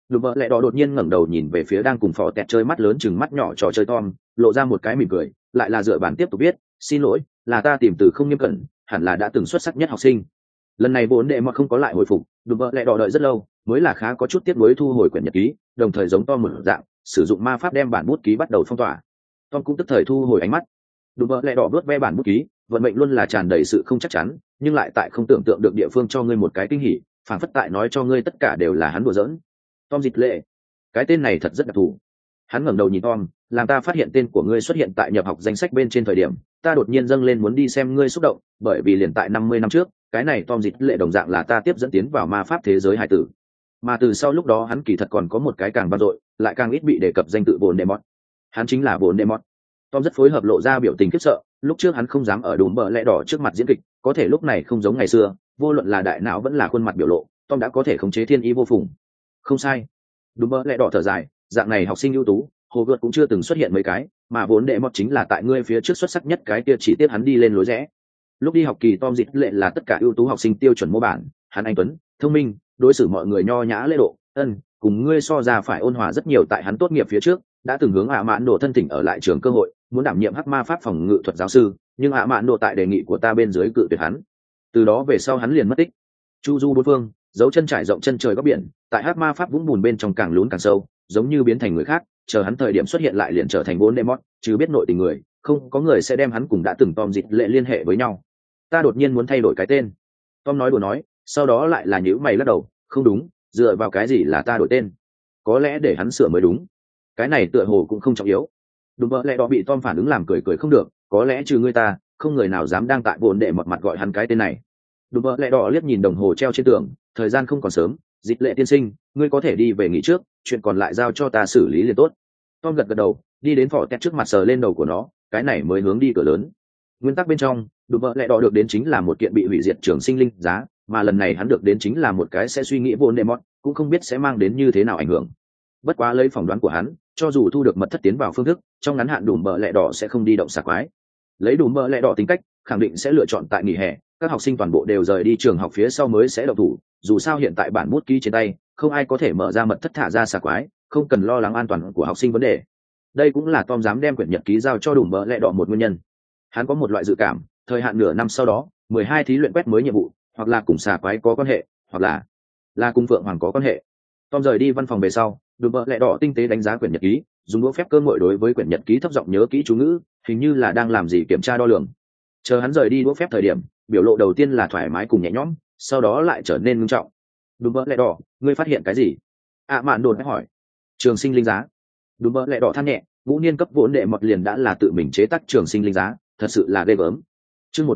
Đùm bợ lẹ đỏ đột nhiên ngẩng đầu nhìn về phía đang cùng phò tẹt chơi mắt lớn chừng mắt nhỏ trò chơi Tom, lộ ra một cái mỉm cười, lại là dựa bản tiếp tục biết, xin lỗi, là ta tìm từ không nghiêm cẩn, hẳn là đã từng xuất sắc nhất học sinh. Lần này vốn đệ mọt không có lại hồi phục, đùm bợ lẹ đỏ đợi rất lâu, mới là khá có chút tiếc nuối thu hồi quyển nhật ký, đồng thời giống Tom một dạng, sử dụng ma pháp đem bản bút ký bắt đầu phong tỏa. Tom cũng tức thời thu hồi ánh mắt. Đùm bợ lẹ đỏ vớt ve bản bút ký, vận mệnh luôn là tràn đầy sự không chắc chắn, nhưng lại tại không tưởng tượng được địa phương cho ngươi một cái kinh hỉ, phảng phất tại nói cho ngươi tất cả đều là hắn đùa giỡn. Tom dịch lệ, cái tên này thật rất đặc thù. Hắn ngẩng đầu nhìn Tom, làm ta phát hiện tên của ngươi xuất hiện tại nhập học danh sách bên trên thời điểm, ta đột nhiên dâng lên muốn đi xem ngươi xúc động, bởi vì liền tại 50 năm trước, cái này Tom dịch lệ đồng dạng là ta tiếp dẫn tiến vào ma pháp thế giới hải tử. Mà từ sau lúc đó hắn kỳ thật còn có một cái càng vang dội, lại càng ít bị đề cập danh tự Voldemort. Hắn chính là Voldemort. Tom rất phối hợp lộ ra biểu tình khiếp sợ, lúc trước hắn không dám ở đùm bợ lẽ đỏ trước mặt diễn kịch, có thể lúc này không giống ngày xưa, vô luận là đại não vẫn là khuôn mặt biểu lộ, Tom đã có thể khống chế thiên ý vô phùng. Không sai. Đùm bợ lẽ đỏ thở dài, dạng này học sinh ưu tú, hồ gợt cũng chưa từng xuất hiện mấy cái, mà vốn đệ mọt chính là tại ngươi phía trước xuất sắc nhất cái kia chỉ tiếc hắn đi lên lối rẽ. Lúc đi học kỳ Tom dịch lệ là tất cả ưu tú học sinh tiêu chuẩn mô bản, hắn anh tuấn, thông minh, đối xử mọi người nho nhã lễ độ, cùng ngươi so ra phải ôn hòa rất nhiều. Tại hắn tốt nghiệp phía trước, đã từng hướng mạn độ thân thỉnh ở lại trường cơ hội, muốn đảm nhiệm hắc ma pháp phòng ngự thuật giáo sư, nhưng mạn độ tại đề nghị của ta bên dưới cự tuyệt hắn. Từ đó về sau hắn liền mất tích. Chu du bốn phương, dấu chân trải rộng chân trời góc biển, tại hắc ma pháp vũng bùn bên trong càng lún càng sâu, giống như biến thành người khác, chờ hắn thời điểm xuất hiện lại liền trở thành Voldemort, chứ biết nội tình người, không có người sẽ đem hắn cùng đã từng Tom dịch lệ liên hệ với nhau. Ta đột nhiên muốn thay đổi cái tên. Tom nói đùa nói, sau đó lại là nhíu mày lắc đầu, không đúng, dựa vào cái gì là ta đổi tên? Có lẽ để hắn sửa mới đúng. Cái này tựa hồ cũng không trọng yếu. Đùm bợ lẹ đỏ bị Tom phản ứng làm cười cười không được, có lẽ trừ ngươi ta, không người nào dám đang tại vốn để mọt mặt gọi hắn cái tên này. Đùm bợ lẹ đỏ liếc nhìn đồng hồ treo trên tường, thời gian không còn sớm, dịch lệ tiên sinh, ngươi có thể đi về nghỉ trước, chuyện còn lại giao cho ta xử lý liền tốt. Tom gật gật đầu, đi đến phỏ tẹt trước mặt sờ lên đầu của nó, cái này mới hướng đi cửa lớn. Nguyên tắc bên trong, đùm bợ lẹ đỏ được đến chính là một kiện bị hủy diệt trường sinh linh giá, mà lần này hắn được đến chính là một cái sẽ suy nghĩ Voldemort, cũng không biết sẽ mang đến như thế nào ảnh hưởng. Bất quá lấy phỏng đoán của hắn, cho dù thu được mật thất tiến vào phương thức, trong ngắn hạn đùm bợ lẹ đỏ sẽ không đi động xà quái. Lấy đùm bợ lẹ đỏ tính cách, khẳng định sẽ lựa chọn tại nghỉ hè, các học sinh toàn bộ đều rời đi trường học phía sau mới sẽ động thủ. Dù sao hiện tại bản bút ký trên tay, không ai có thể mở ra mật thất thả ra xà quái, không cần lo lắng an toàn của học sinh vấn đề. Đây cũng là Tom dám đem quyển nhật ký giao cho đùm bợ lẹ đỏ một nguyên nhân. Hắn có một loại dự cảm, thời hạn nửa năm sau đó, 12 thí luyện quét mới nhiệm vụ, hoặc là cùng xà quái có quan hệ, hoặc là cùng Phượng Hoàng có quan hệ. Tom rời đi văn phòng về sau, đùm bợ lẹ đỏ tinh tế đánh giá quyển nhật ký, dùng đũa phép cơ ngội đối với quyển nhật ký thấp giọng nhớ kỹ chú ngữ, hình như là đang làm gì kiểm tra đo lường. Chờ hắn rời đi đũa phép thời điểm, biểu lộ đầu tiên là thoải mái cùng nhẹ nhõm, sau đó lại trở nên nghiêm trọng. Đùm bợ lẹ đỏ, ngươi phát hiện cái gì? Mạn đột hỏi. Trường sinh linh giá. Đùm bợ lẹ đỏ than nhẹ, ngũ niên cấp vốn đệ mọt liền đã là tự mình chế tác trường sinh linh giá, thật sự là ghê gớm. Chương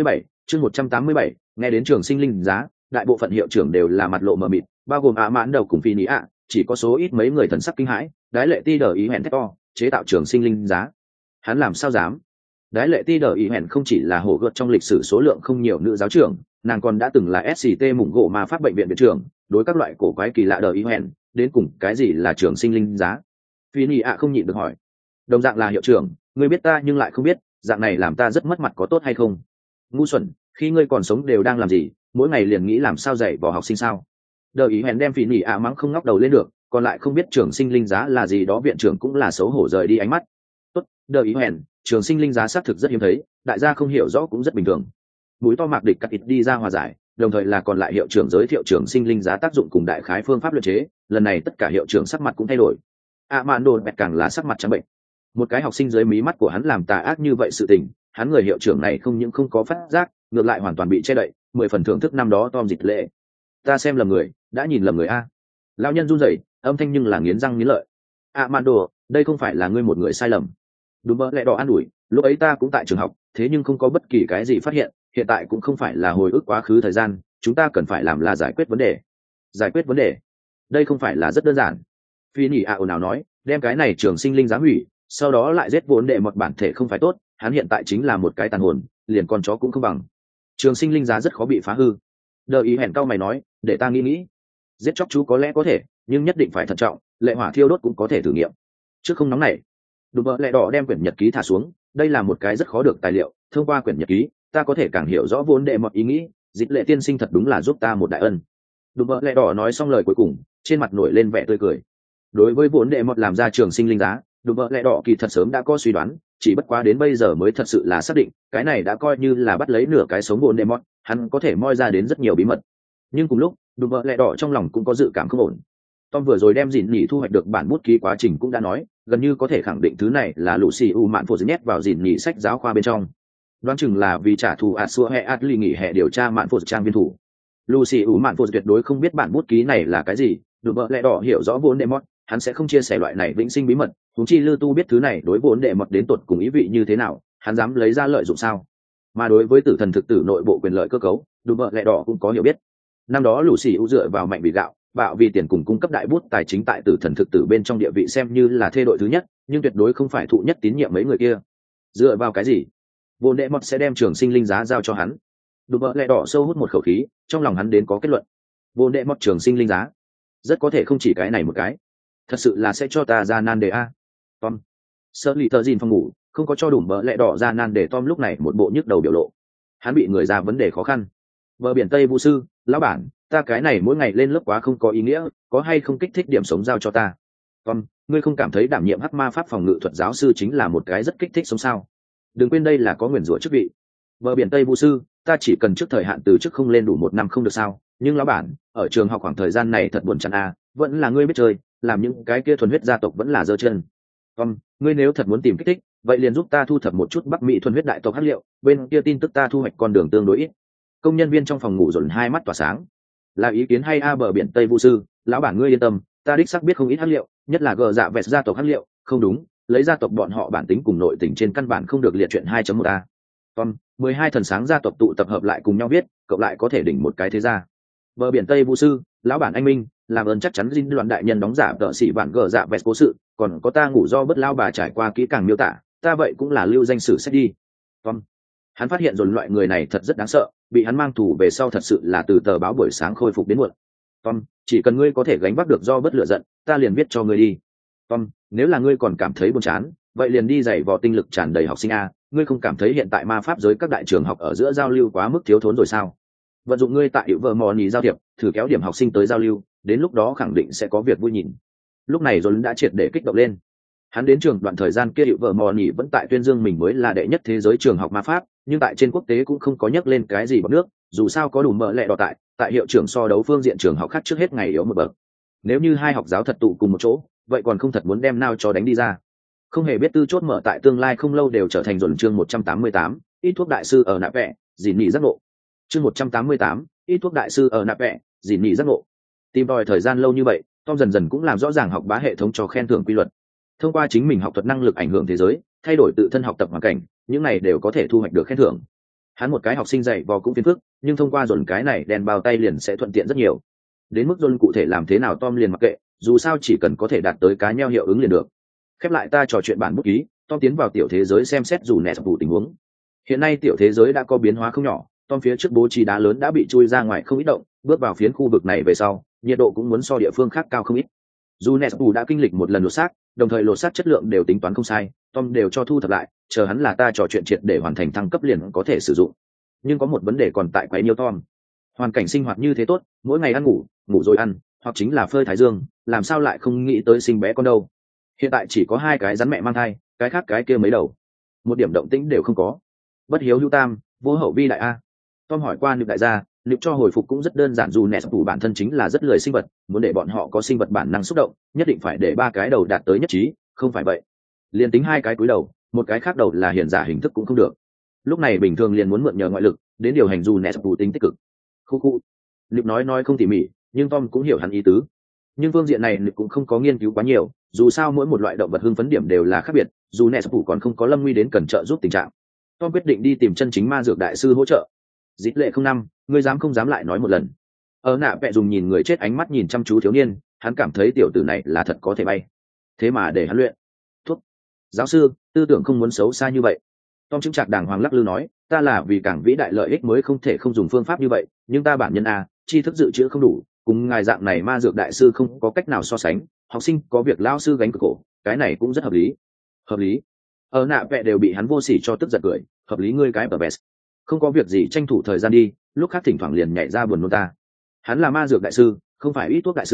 187, nghe đến trường sinh linh giá, đại bộ phận hiệu trưởng đều là mặt lộ mờ mịt, bao gồm mãn đầu cùng phi ní ạ, chỉ có số ít mấy người thần sắc kinh hãi. Đái lệ ti đờ ý hẹn thét to, chế tạo trường sinh linh giá, hắn làm sao dám? Đái lệ ti đờ ý hẹn không chỉ là hổ gợt trong lịch sử số lượng không nhiều nữ giáo trưởng, nàng còn đã từng là SCT mủng gỗ ma pháp bệnh viện viện trưởng, đối các loại cổ quái kỳ lạ đờ ý hẹn, đến cùng cái gì là trường sinh linh giá? Phi ní ạ không nhịn được hỏi. Đồng dạng là hiệu trưởng, ngươi biết ta nhưng lại không biết, dạng này làm ta rất mất mặt có tốt hay không? Ngu xuẩn, khi ngươi còn sống đều đang làm gì, mỗi ngày liền nghĩ làm sao dạy vào học sinh sao? Đờ ý hẹn đem Phi ní ạ mắng không ngóc đầu lên được, còn lại không biết trường sinh linh giá là gì đó viện trưởng cũng là xấu hổ rời đi ánh mắt. Tốt, đờ ý hẹn, trường sinh linh giá xác thực rất hiếm thấy, đại gia không hiểu rõ cũng rất bình thường. Mũi to mạc địch cắt ít đi ra hòa giải, đồng thời là còn lại hiệu trưởng giới thiệu trường sinh linh giá tác dụng cùng đại khái phương pháp luyện chế. Lần này tất cả hiệu trưởng sắc mặt cũng thay đổi. Mạn đồn bẹt càng là sắc mặt trắng bệnh. Một cái học sinh dưới mí mắt của hắn làm tà ác như vậy sự tình, hắn người hiệu trưởng này không những không có phát giác, ngược lại hoàn toàn bị che đậy. 10 phần thưởng thức năm đó Tom dịch lệ. Ta xem lầm người, đã nhìn lầm người a. Lão nhân run rẩy, âm thanh nhưng là nghiến răng nghiến lợi. Mạn đồ, đây không phải là ngươi một người sai lầm. Đúng mơ lẹ đỏ an ủi, lúc ấy ta cũng tại trường học, thế nhưng không có bất kỳ cái gì phát hiện, hiện tại cũng không phải là hồi ức quá khứ thời gian, chúng ta cần phải làm là giải quyết vấn đề. Giải quyết vấn đề? Đây không phải là rất đơn giản. Phi nhỉ ồn ào nói, đem cái này trường sinh linh giá hủy, sau đó lại giết vốn đệ một bản thể không phải tốt, hắn hiện tại chính là một cái tàn hồn, liền con chó cũng không bằng. Trường sinh linh giá rất khó bị phá hư. Đợi ý hẹn cao mày nói, để ta nghĩ. Giết chóc chú có lẽ có thể, nhưng nhất định phải thận trọng, lệ hỏa thiêu đốt cũng có thể thử nghiệm. Trước không nóng này. Đùm bợ lẹ đỏ đem quyển nhật ký thả xuống, đây là một cái rất khó được tài liệu, thông qua quyển nhật ký ta có thể càng hiểu rõ vốn đệ mọi ý nghĩ, dịch lệ tiên sinh thật đúng là giúp ta một đại ân. Đùm bợ lẹ đỏ nói xong lời cuối cùng, trên mặt nổi lên vẻ tươi cười. Đối với vốn đệ mọt làm ra trường sinh linh giá, đùm bợ lẹ đỏ kỳ thật sớm đã có suy đoán, chỉ bất quá đến bây giờ mới thật sự là xác định, cái này đã coi như là bắt lấy nửa cái sống vốn đệ mọt, hắn có thể moi ra đến rất nhiều bí mật. Nhưng cùng lúc đùm bợ lẹ đỏ trong lòng cũng có dự cảm không ổn. Tom vừa rồi đem dìn nhỉ thu hoạch được bản bút ký quá trình cũng đã nói, gần như có thể khẳng định thứ này là Lucy U mạn phô nhét vào dìn nhỉ sách giáo khoa bên trong. Đoán chừng là vì trả thù Asua hay Atli nghỉ hè điều tra mạn phô trang viên thủ. Lucy U mạn phô tuyệt đối không biết bản bút ký này là cái gì, đùm bợ lẹ đỏ hiểu rõ vốn đệ mọt, hắn sẽ không chia sẻ loại này vĩnh sinh bí mật, huống chi Lư Tu biết thứ này đối vốn đệ mọt đến tột cùng ý vị như thế nào, hắn dám lấy ra lợi dụng sao? Mà đối với tử thần thực tử nội bộ quyền lợi cơ cấu, đùm bợ lẹ đỏ cũng có hiểu biết. Năm đó Lucy U dựa vào mạnh bị gạo, bạo vì tiền cùng cung cấp đại bút tài chính tại tử thần thực tử bên trong địa vị xem như là thê đội thứ nhất, nhưng tuyệt đối không phải thụ nhất tín nhiệm mấy người kia. Dựa vào cái gì vô đệ mọt sẽ đem trường sinh linh giá giao cho hắn? Đùm bợ lẹ đỏ sâu hút một khẩu khí, trong lòng hắn đến có kết luận. Vô đệ mọt trường sinh linh giá rất có thể không chỉ cái này một cái, thật sự là sẽ cho ta ra nan đề a. Tom sợ lì thợ dìn phòng ngủ, không có cho đùm bợ lẹ đỏ ra nan đề. Tom lúc này một bộ nhức đầu biểu lộ, hắn bị người ra vấn đề khó khăn. Bờ biển Tây Vũ sư, lão bản, ta cái này mỗi ngày lên lớp quá không có ý nghĩa, có hay không kích thích điểm sống giao cho ta? Tom, ngươi không cảm thấy đảm nhiệm hắc ma pháp phòng ngự thuật giáo sư chính là một cái rất kích thích sống sao? Đừng quên đây là có nguyền rủa chức vị. Bờ biển Tây Vũ sư, ta chỉ cần trước thời hạn từ chức không lên đủ 1 năm không được sao? Nhưng lão bản, ở trường học khoảng thời gian này thật buồn chán à, vẫn là ngươi biết chơi, làm những cái kia thuần huyết gia tộc vẫn là giơ chân. Tom, ngươi nếu thật muốn tìm kích thích, vậy liền giúp ta thu thập một chút Bắc Mỹ thuần huyết đại tộc hắc liệu, bên kia tin tức ta thu hoạch con đường tương đối ít. Công nhân viên trong phòng ngủ dồn hai mắt tỏa sáng. Là ý kiến hay a bờ biển Tây Vũ sư, lão bản ngươi yên tâm, ta đích xác biết không ít hắc liệu, nhất là gờ dạ vẹt gia tộc hắc liệu, không đúng, lấy gia tộc bọn họ bản tính cùng nội tình trên căn bản không được liệt chuyện 2.1 a. Tom, 12 thần sáng gia tộc tụ tập hợp lại cùng nhau viết, cộng lại có thể đỉnh một cái thế gia. Bờ biển Tây Vũ sư, lão bản anh minh, làm ơn chắc chắn dinh đoạn đại nhân đóng giả tợ sĩ bản gờ dạ vẹt cố sự, còn có ta ngủ do bất lao bà trải qua kỹ càng miêu tả, ta vậy cũng là lưu danh sử sách đi. Tom, hắn phát hiện rồi loại người này thật rất đáng sợ, bị hắn mang tù về sau thật sự là từ tờ báo buổi sáng khôi phục đến muộn. Tom, chỉ cần ngươi có thể gánh vác được do bất lựa giận, ta liền viết cho ngươi đi. Tom, nếu là ngươi còn cảm thấy buồn chán, vậy liền đi dạy vò tinh lực tràn đầy học sinh a, ngươi không cảm thấy hiện tại ma pháp giới các đại trường học ở giữa giao lưu quá mức thiếu thốn rồi sao? Vận dụng ngươi tại hiệu vợ mò nhì giao thiệp, thử kéo điểm học sinh tới giao lưu, đến lúc đó khẳng định sẽ có việc vui nhìn. Lúc này rồi đã triệt để kích động lên. Hắn đến trường đoạn thời gian kia hiệu vợ mò nhì vẫn tại tuyên dương mình mới là đệ nhất thế giới trường học ma pháp, nhưng tại trên quốc tế cũng không có nhắc lên cái gì bằng nước, dù sao có đủ mỡ lẹ đỏ tại hiệu trưởng so đấu phương diện trường học khác trước hết ngày yếu một bậc. Nếu như hai học giáo thật tụ cùng một chỗ, vậy còn không thật muốn đem nào cho đánh đi ra. Không hề biết tư chốt mở tại tương lai không lâu đều trở thành dồn chương 188, ít thuốc đại sư ở nạ vẽ, dìn nhị giác ngộ. Chương 188, ít thuốc đại sư ở nạ vẽ, dìn nhị giác ngộ. Tìm tòi thời gian lâu như vậy, Tom dần dần cũng làm rõ ràng học bá hệ thống cho khen thưởng quy luật. Thông qua chính mình học thuật năng lực ảnh hưởng thế giới, thay đổi tự thân học tập hoàn cảnh, những này đều có thể thu hoạch được khen thưởng. Hắn một cái học sinh dạy vò cũng phiền phức, nhưng thông qua dồn cái này đèn bao tay liền sẽ thuận tiện rất nhiều. Đến mức dồn cụ thể làm thế nào Tom liền mặc kệ, dù sao chỉ cần có thể đạt tới cá nheo hiệu ứng liền được. Khép lại ta trò chuyện bản bút ký, Tom tiến vào tiểu thế giới xem xét dù nẹt vụ tình huống. Hiện nay tiểu thế giới đã có biến hóa không nhỏ, Tom phía trước bố trí đá lớn đã bị chui ra ngoài không ít động, bước vào phiến khu vực này về sau, nhiệt độ cũng muốn so địa phương khác cao không ít. Dù nẹt vụ đã kinh lịch một lần lột xác, đồng thời lột xác chất lượng đều tính toán không sai, Tom đều cho thu thập lại, chờ hắn là ta trò chuyện triệt để hoàn thành thăng cấp liền có thể sử dụng. Nhưng có một vấn đề còn tại quấy nhiêu Tom. Hoàn cảnh sinh hoạt như thế tốt, mỗi ngày ăn ngủ, ngủ rồi ăn, hoặc chính là phơi thái dương, làm sao lại không nghĩ tới sinh bé con đâu. Hiện tại chỉ có 2 cái rắn mẹ mang thai, cái khác cái kia mấy đầu, một điểm động tĩnh đều không có. Bất hiếu hữu tam, vô hậu vi đại a. Tom hỏi qua Nịp đại gia, Nịp cho hồi phục cũng rất đơn giản, dù nẹt phủ bản thân chính là rất lười sinh vật, muốn để bọn họ có sinh vật bản năng xúc động, nhất định phải để 3 cái đầu đạt tới nhất trí, không phải vậy. Liền tính 2 cái cúi đầu, một cái khác đầu là hiện giả hình thức cũng không được. Lúc này bình thường liền muốn mượn nhờ ngoại lực, đến điều hành dù nẹt phủ tính tích cực. Khu. Nịp nói không tỉ mỉ, nhưng Tom cũng hiểu hắn ý tứ. Nhưng phương diện này Nịp cũng không có nghiên cứu quá nhiều, dù sao mỗi một loại động vật hưng phấn điểm đều là khác biệt, dù nẹt phủ còn không có lâm nguy đến cần trợ giúp tình trạng. Tom quyết định đi tìm chân chính ma dược đại sư hỗ trợ. Dít lệ 05, ngươi dám không dám lại nói một lần? Ở nạ vẽ dùng nhìn người chết ánh mắt nhìn chăm chú thiếu niên, hắn cảm thấy tiểu tử này là thật có thể bay. Thế mà để hắn luyện thuốc. Giáo sư, tư tưởng không muốn xấu xa như vậy. Tom chứng trạc đàng hoàng lắc lư nói, ta là vì càng vĩ đại lợi ích mới không thể không dùng phương pháp như vậy, nhưng ta bản nhân tri thức dự trữ không đủ, cùng ngài dạng này ma dược đại sư không có cách nào so sánh, học sinh có việc lao sư gánh cực khổ, cái này cũng rất hợp lý. Hợp lý? Ở nạ vẽ đều bị hắn vô sỉ cho tức giận cười, hợp lý ngươi cái bờ best. Không có việc gì tranh thủ thời gian đi, lúc khác thỉnh thoảng liền nhảy ra buồn nôn ta. Hắn là ma dược đại sư, không phải ít thuốc đại sư,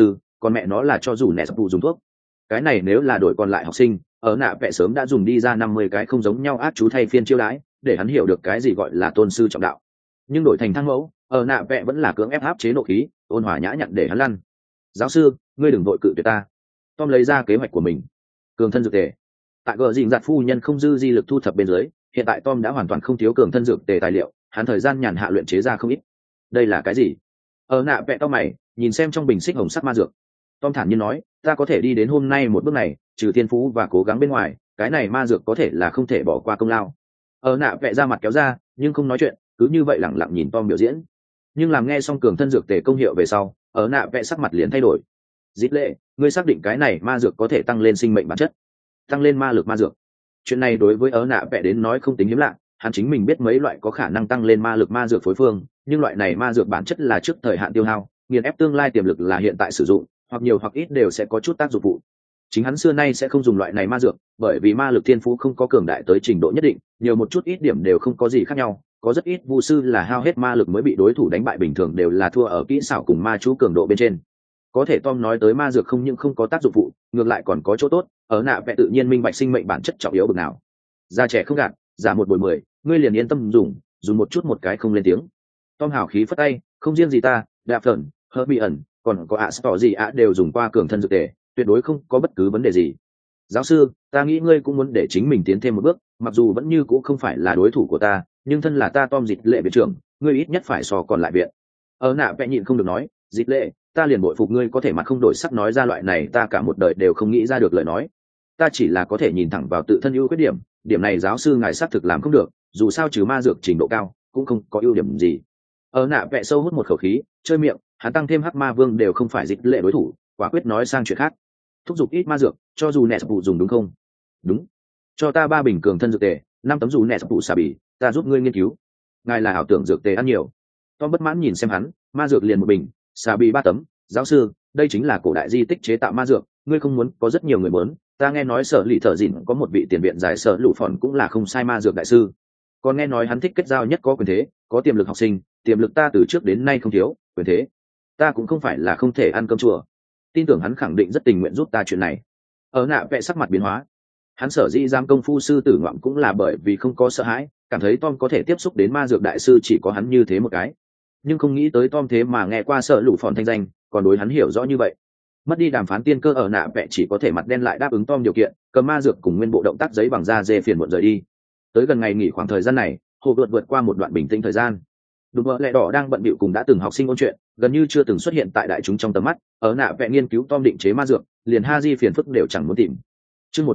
còn mẹ nó là cho dù nẹ sập vụ dùng thuốc. Cái này nếu là đổi còn lại học sinh, ở nạ vẽ sớm đã dùng đi ra 50 cái không giống nhau ác chú thay phiên chiêu đãi, để hắn hiểu được cái gì gọi là tôn sư trọng đạo. Nhưng đổi thành thang mẫu, ở nạ vẽ vẫn là cưỡng ép áp chế nộ khí, ôn hòa nhã nhặn để hắn lăn. Giáo sư, ngươi đừng vội cự tuyệt ta. Tom lấy ra kế hoạch của mình. Cường thân dược tề. Tại gờ dình giặt phu nhân không dư di lực thu thập bên dưới, hiện tại Tom đã hoàn toàn không thiếu cường thân dược tề tài liệu, hắn thời gian nhàn hạ luyện chế ra không ít. Đây là cái gì? Ở nạ vẽ to mày, nhìn xem trong bình xích hồng sắc ma dược. Tom thản nhiên nói, ta có thể đi đến hôm nay một bước này, trừ thiên phú và cố gắng bên ngoài, cái này ma dược có thể là không thể bỏ qua công lao. Ở nạ vẽ ra mặt kéo ra, nhưng không nói chuyện, cứ như vậy lẳng lặng nhìn Tom biểu diễn. Nhưng làm nghe xong cường thân dược tề công hiệu về sau, ở nạ vẽ sắc mặt liền thay đổi. Dít lệ, ngươi xác định cái này ma dược có thể tăng lên sinh mệnh bản chất, tăng lên ma lực ma dược. Chuyện này đối với ở nạ vẽ đến nói không tính hiếm lạ, hắn chính mình biết mấy loại có khả năng tăng lên ma lực ma dược phối phương, nhưng loại này ma dược bản chất là trước thời hạn tiêu hao, nghiền ép tương lai tiềm lực là hiện tại sử dụng, hoặc nhiều hoặc ít đều sẽ có chút tác dụng phụ. Chính hắn xưa nay sẽ không dùng loại này ma dược, bởi vì ma lực thiên phú không có cường đại tới trình độ nhất định, nhiều một chút ít điểm đều không có gì khác nhau, có rất ít vu sư là hao hết ma lực mới bị đối thủ đánh bại, bình thường đều là thua ở kỹ xảo cùng ma chú cường độ bên trên. Có thể Tom nói tới ma dược không những không có tác dụng phụ, ngược lại còn có chỗ tốt, ở nạ vẽ tự nhiên minh bạch sinh mệnh bản chất trọng yếu bực nào. Già trẻ không gạt, giả một bồi 10, ngươi liền yên tâm dùng một chút một cái không lên tiếng. Tom hào khí phất tay, không riêng gì ta, Đạp Phởn, Herbie ẩn, còn có Astor gì đều dùng qua cường thân dược tề, tuyệt đối không có bất cứ vấn đề gì. Giáo sư, ta nghĩ ngươi cũng muốn để chính mình tiến thêm một bước, mặc dù vẫn như cũng không phải là đối thủ của ta, nhưng thân là ta Tom Dịch Lệ viện trưởng, ngươi ít nhất phải so còn lại viện. Ở nạ vẽ nhịn không được nói, Dịch Lệ, ta liền bội phục ngươi có thể mặt không đổi sắc nói ra loại này ta cả một đời đều không nghĩ ra được lời nói. Ta chỉ là có thể nhìn thẳng vào tự thân ưu khuyết điểm, điểm này giáo sư ngài xác thực làm không được, dù sao trừ ma dược trình độ cao cũng không có ưu điểm gì. Ở nạ vẽ sâu hút một khẩu khí, chơi miệng, hắn tăng thêm hắc ma vương đều không phải Dịch Lệ đối thủ, quả quyết nói sang chuyện khác. Thúc giục ít ma dược, cho dù nẹt phụ dùng đúng không? Đúng. Cho ta 3 bình cường thân dược tề, 5 tấm dù nẹt phụ xà bì, ta giúp ngươi nghiên cứu. Ngài là ảo tưởng dược tề ăn nhiều. Tom bất mãn nhìn xem hắn, ma dược liền 1 bình, xà bì 3 tấm. Giáo sư, đây chính là cổ đại di tích chế tạo ma dược, ngươi không muốn có rất nhiều người muốn. Ta nghe nói Sở Lì Thở Dịn có một vị tiền viện giải sở lũ phòn cũng là không sai ma dược đại sư. Còn nghe nói hắn thích kết giao nhất có quyền thế, có tiềm lực học sinh, tiềm lực ta từ trước đến nay không thiếu, quyền thế ta cũng không phải là không thể ăn cơm chùa. Tin tưởng hắn khẳng định rất tình nguyện giúp ta chuyện này. Ở nạ vẽ sắc mặt biến hóa, hắn sở dĩ giam công phu sư tử ngoạm cũng là bởi vì không có sợ hãi, cảm thấy Tom có thể tiếp xúc đến ma dược đại sư chỉ có hắn như thế một cái, nhưng không nghĩ tới Tom thế mà nghe qua sợ lũ phòn thanh danh, còn đối hắn hiểu rõ như vậy. Mất đi đàm phán tiên cơ, ở nạ vẽ chỉ có thể mặt đen lại đáp ứng Tom điều kiện, cầm ma dược cùng nguyên bộ động tác giấy bằng da dê phiền muộn rời đi. Tới gần ngày nghỉ khoảng thời gian này, hồ vượt qua một đoạn bình tĩnh thời gian. Đúng vợ lẹ đỏ đang bận bịu cùng đã từng học sinh ôn chuyện, gần như chưa từng xuất hiện tại đại chúng trong tầm mắt. Ở nạ vẽ nghiên cứu Tom định chế ma dược, liền Haji phiền phức đều chẳng muốn tìm. Chương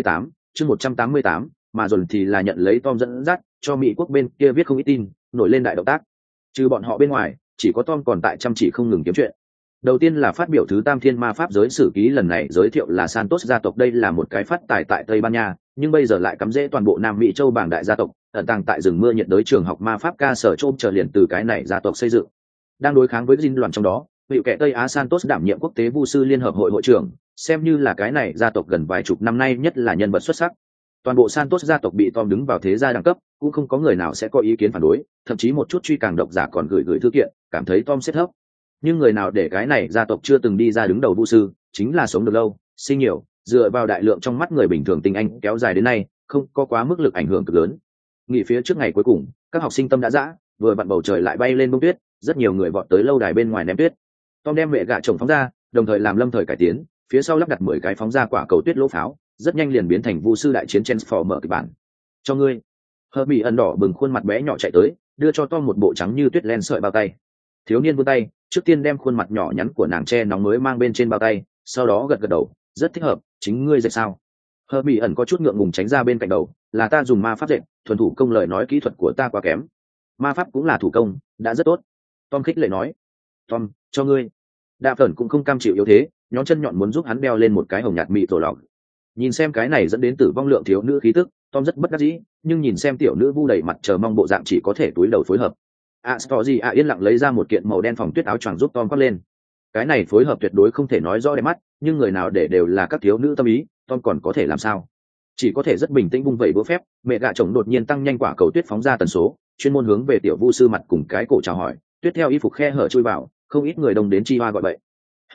188, mà dồn thì là nhận lấy Tom dẫn dắt, cho Mỹ quốc bên kia viết không ít tin, nổi lên đại động tác. Trừ bọn họ bên ngoài, chỉ có Tom còn tại chăm chỉ không ngừng kiếm chuyện. Đầu tiên là phát biểu thứ tam thiên ma pháp giới sử ký, lần này giới thiệu là Santos gia tộc, đây là một cái phát tài tại Tây Ban Nha, nhưng bây giờ lại cắm rễ toàn bộ Nam Mỹ châu bảng đại gia tộc, ẩn tàng tại rừng mưa nhiệt đới trường học ma pháp ca sở trôm trở liền từ cái này gia tộc xây dựng. Đang đối kháng với dinh loạn trong đó, hiệu kẻ Tây Á Santos đảm nhiệm quốc tế vu sư liên hợp hội hội trưởng, xem như là cái này gia tộc gần vài chục năm nay nhất là nhân vật xuất sắc. Toàn bộ Santos gia tộc bị Tom đứng vào thế gia đẳng cấp, cũng không có người nào sẽ có ý kiến phản đối, thậm chí một chút truy càng độc giả còn gửi thư kiện, cảm thấy Tom xếp thấp. Nhưng người nào để cái này gia tộc chưa từng đi ra đứng đầu vu sư, chính là sống được lâu, sinh nhiều, dựa vào đại lượng trong mắt người bình thường tinh anh kéo dài đến nay, không có quá mức lực ảnh hưởng cực lớn. Nghỉ phía trước ngày cuối cùng, các học sinh tâm đã dã, vừa vặn bầu trời lại bay lên bông tuyết, rất nhiều người vọt tới lâu đài bên ngoài ném tuyết. Tom đem mẹ gạ chồng phóng ra, đồng thời làm lâm thời cải tiến, phía sau lắp đặt 10 cái phóng ra quả cầu tuyết lỗ pháo, rất nhanh liền biến thành vu sư đại chiến Transformer kịch bản. Cho ngươi. Herbie ẩn đỏ bừng khuôn mặt bé nhỏ chạy tới, đưa cho Tom một bộ trắng như tuyết len sợi bao tay. Thiếu niên vươn tay, trước tiên đem khuôn mặt nhỏ nhắn của nàng che nóng mới mang bên trên bao tay, sau đó gật gật đầu, rất thích hợp, chính ngươi dạy sao? Herbie ẩn có chút ngượng ngùng tránh ra bên cạnh đầu, là ta dùng ma pháp dạy, thuần thủ công, lời nói kỹ thuật của ta quá kém. Ma pháp cũng là thủ công, đã rất tốt. Tom khích lệ nói. Tom, cho ngươi. Đạp Phởn cũng không cam chịu yếu thế, nhón chân nhọn muốn giúp hắn đeo lên một cái hồng nhạt mị tổ lọc. Nhìn xem cái này dẫn đến tử vong lượng thiếu nữ khí tức, Tom rất bất đắc dĩ, nhưng nhìn xem tiểu nữ vu đầy mặt chờ mong bộ dạng chỉ có thể túi đầu phối hợp. Astorzi yên lặng lấy ra một kiện màu đen phòng tuyết áo choàng giúp Tom khoác lên. Cái này phối hợp tuyệt đối không thể nói rõ đẹp mắt, nhưng người nào để đều là các thiếu nữ tâm ý, Tom còn có thể làm sao? Chỉ có thể rất bình tĩnh vung vẩy búa phép. Mẹ gạ chồng đột nhiên tăng nhanh quả cầu tuyết phóng ra tần số, chuyên môn hướng về tiểu vu sư mặt cùng cái cổ chào hỏi, tuyết theo y phục khe hở chui vào, không ít người đông đến chi hoa gọi bậy.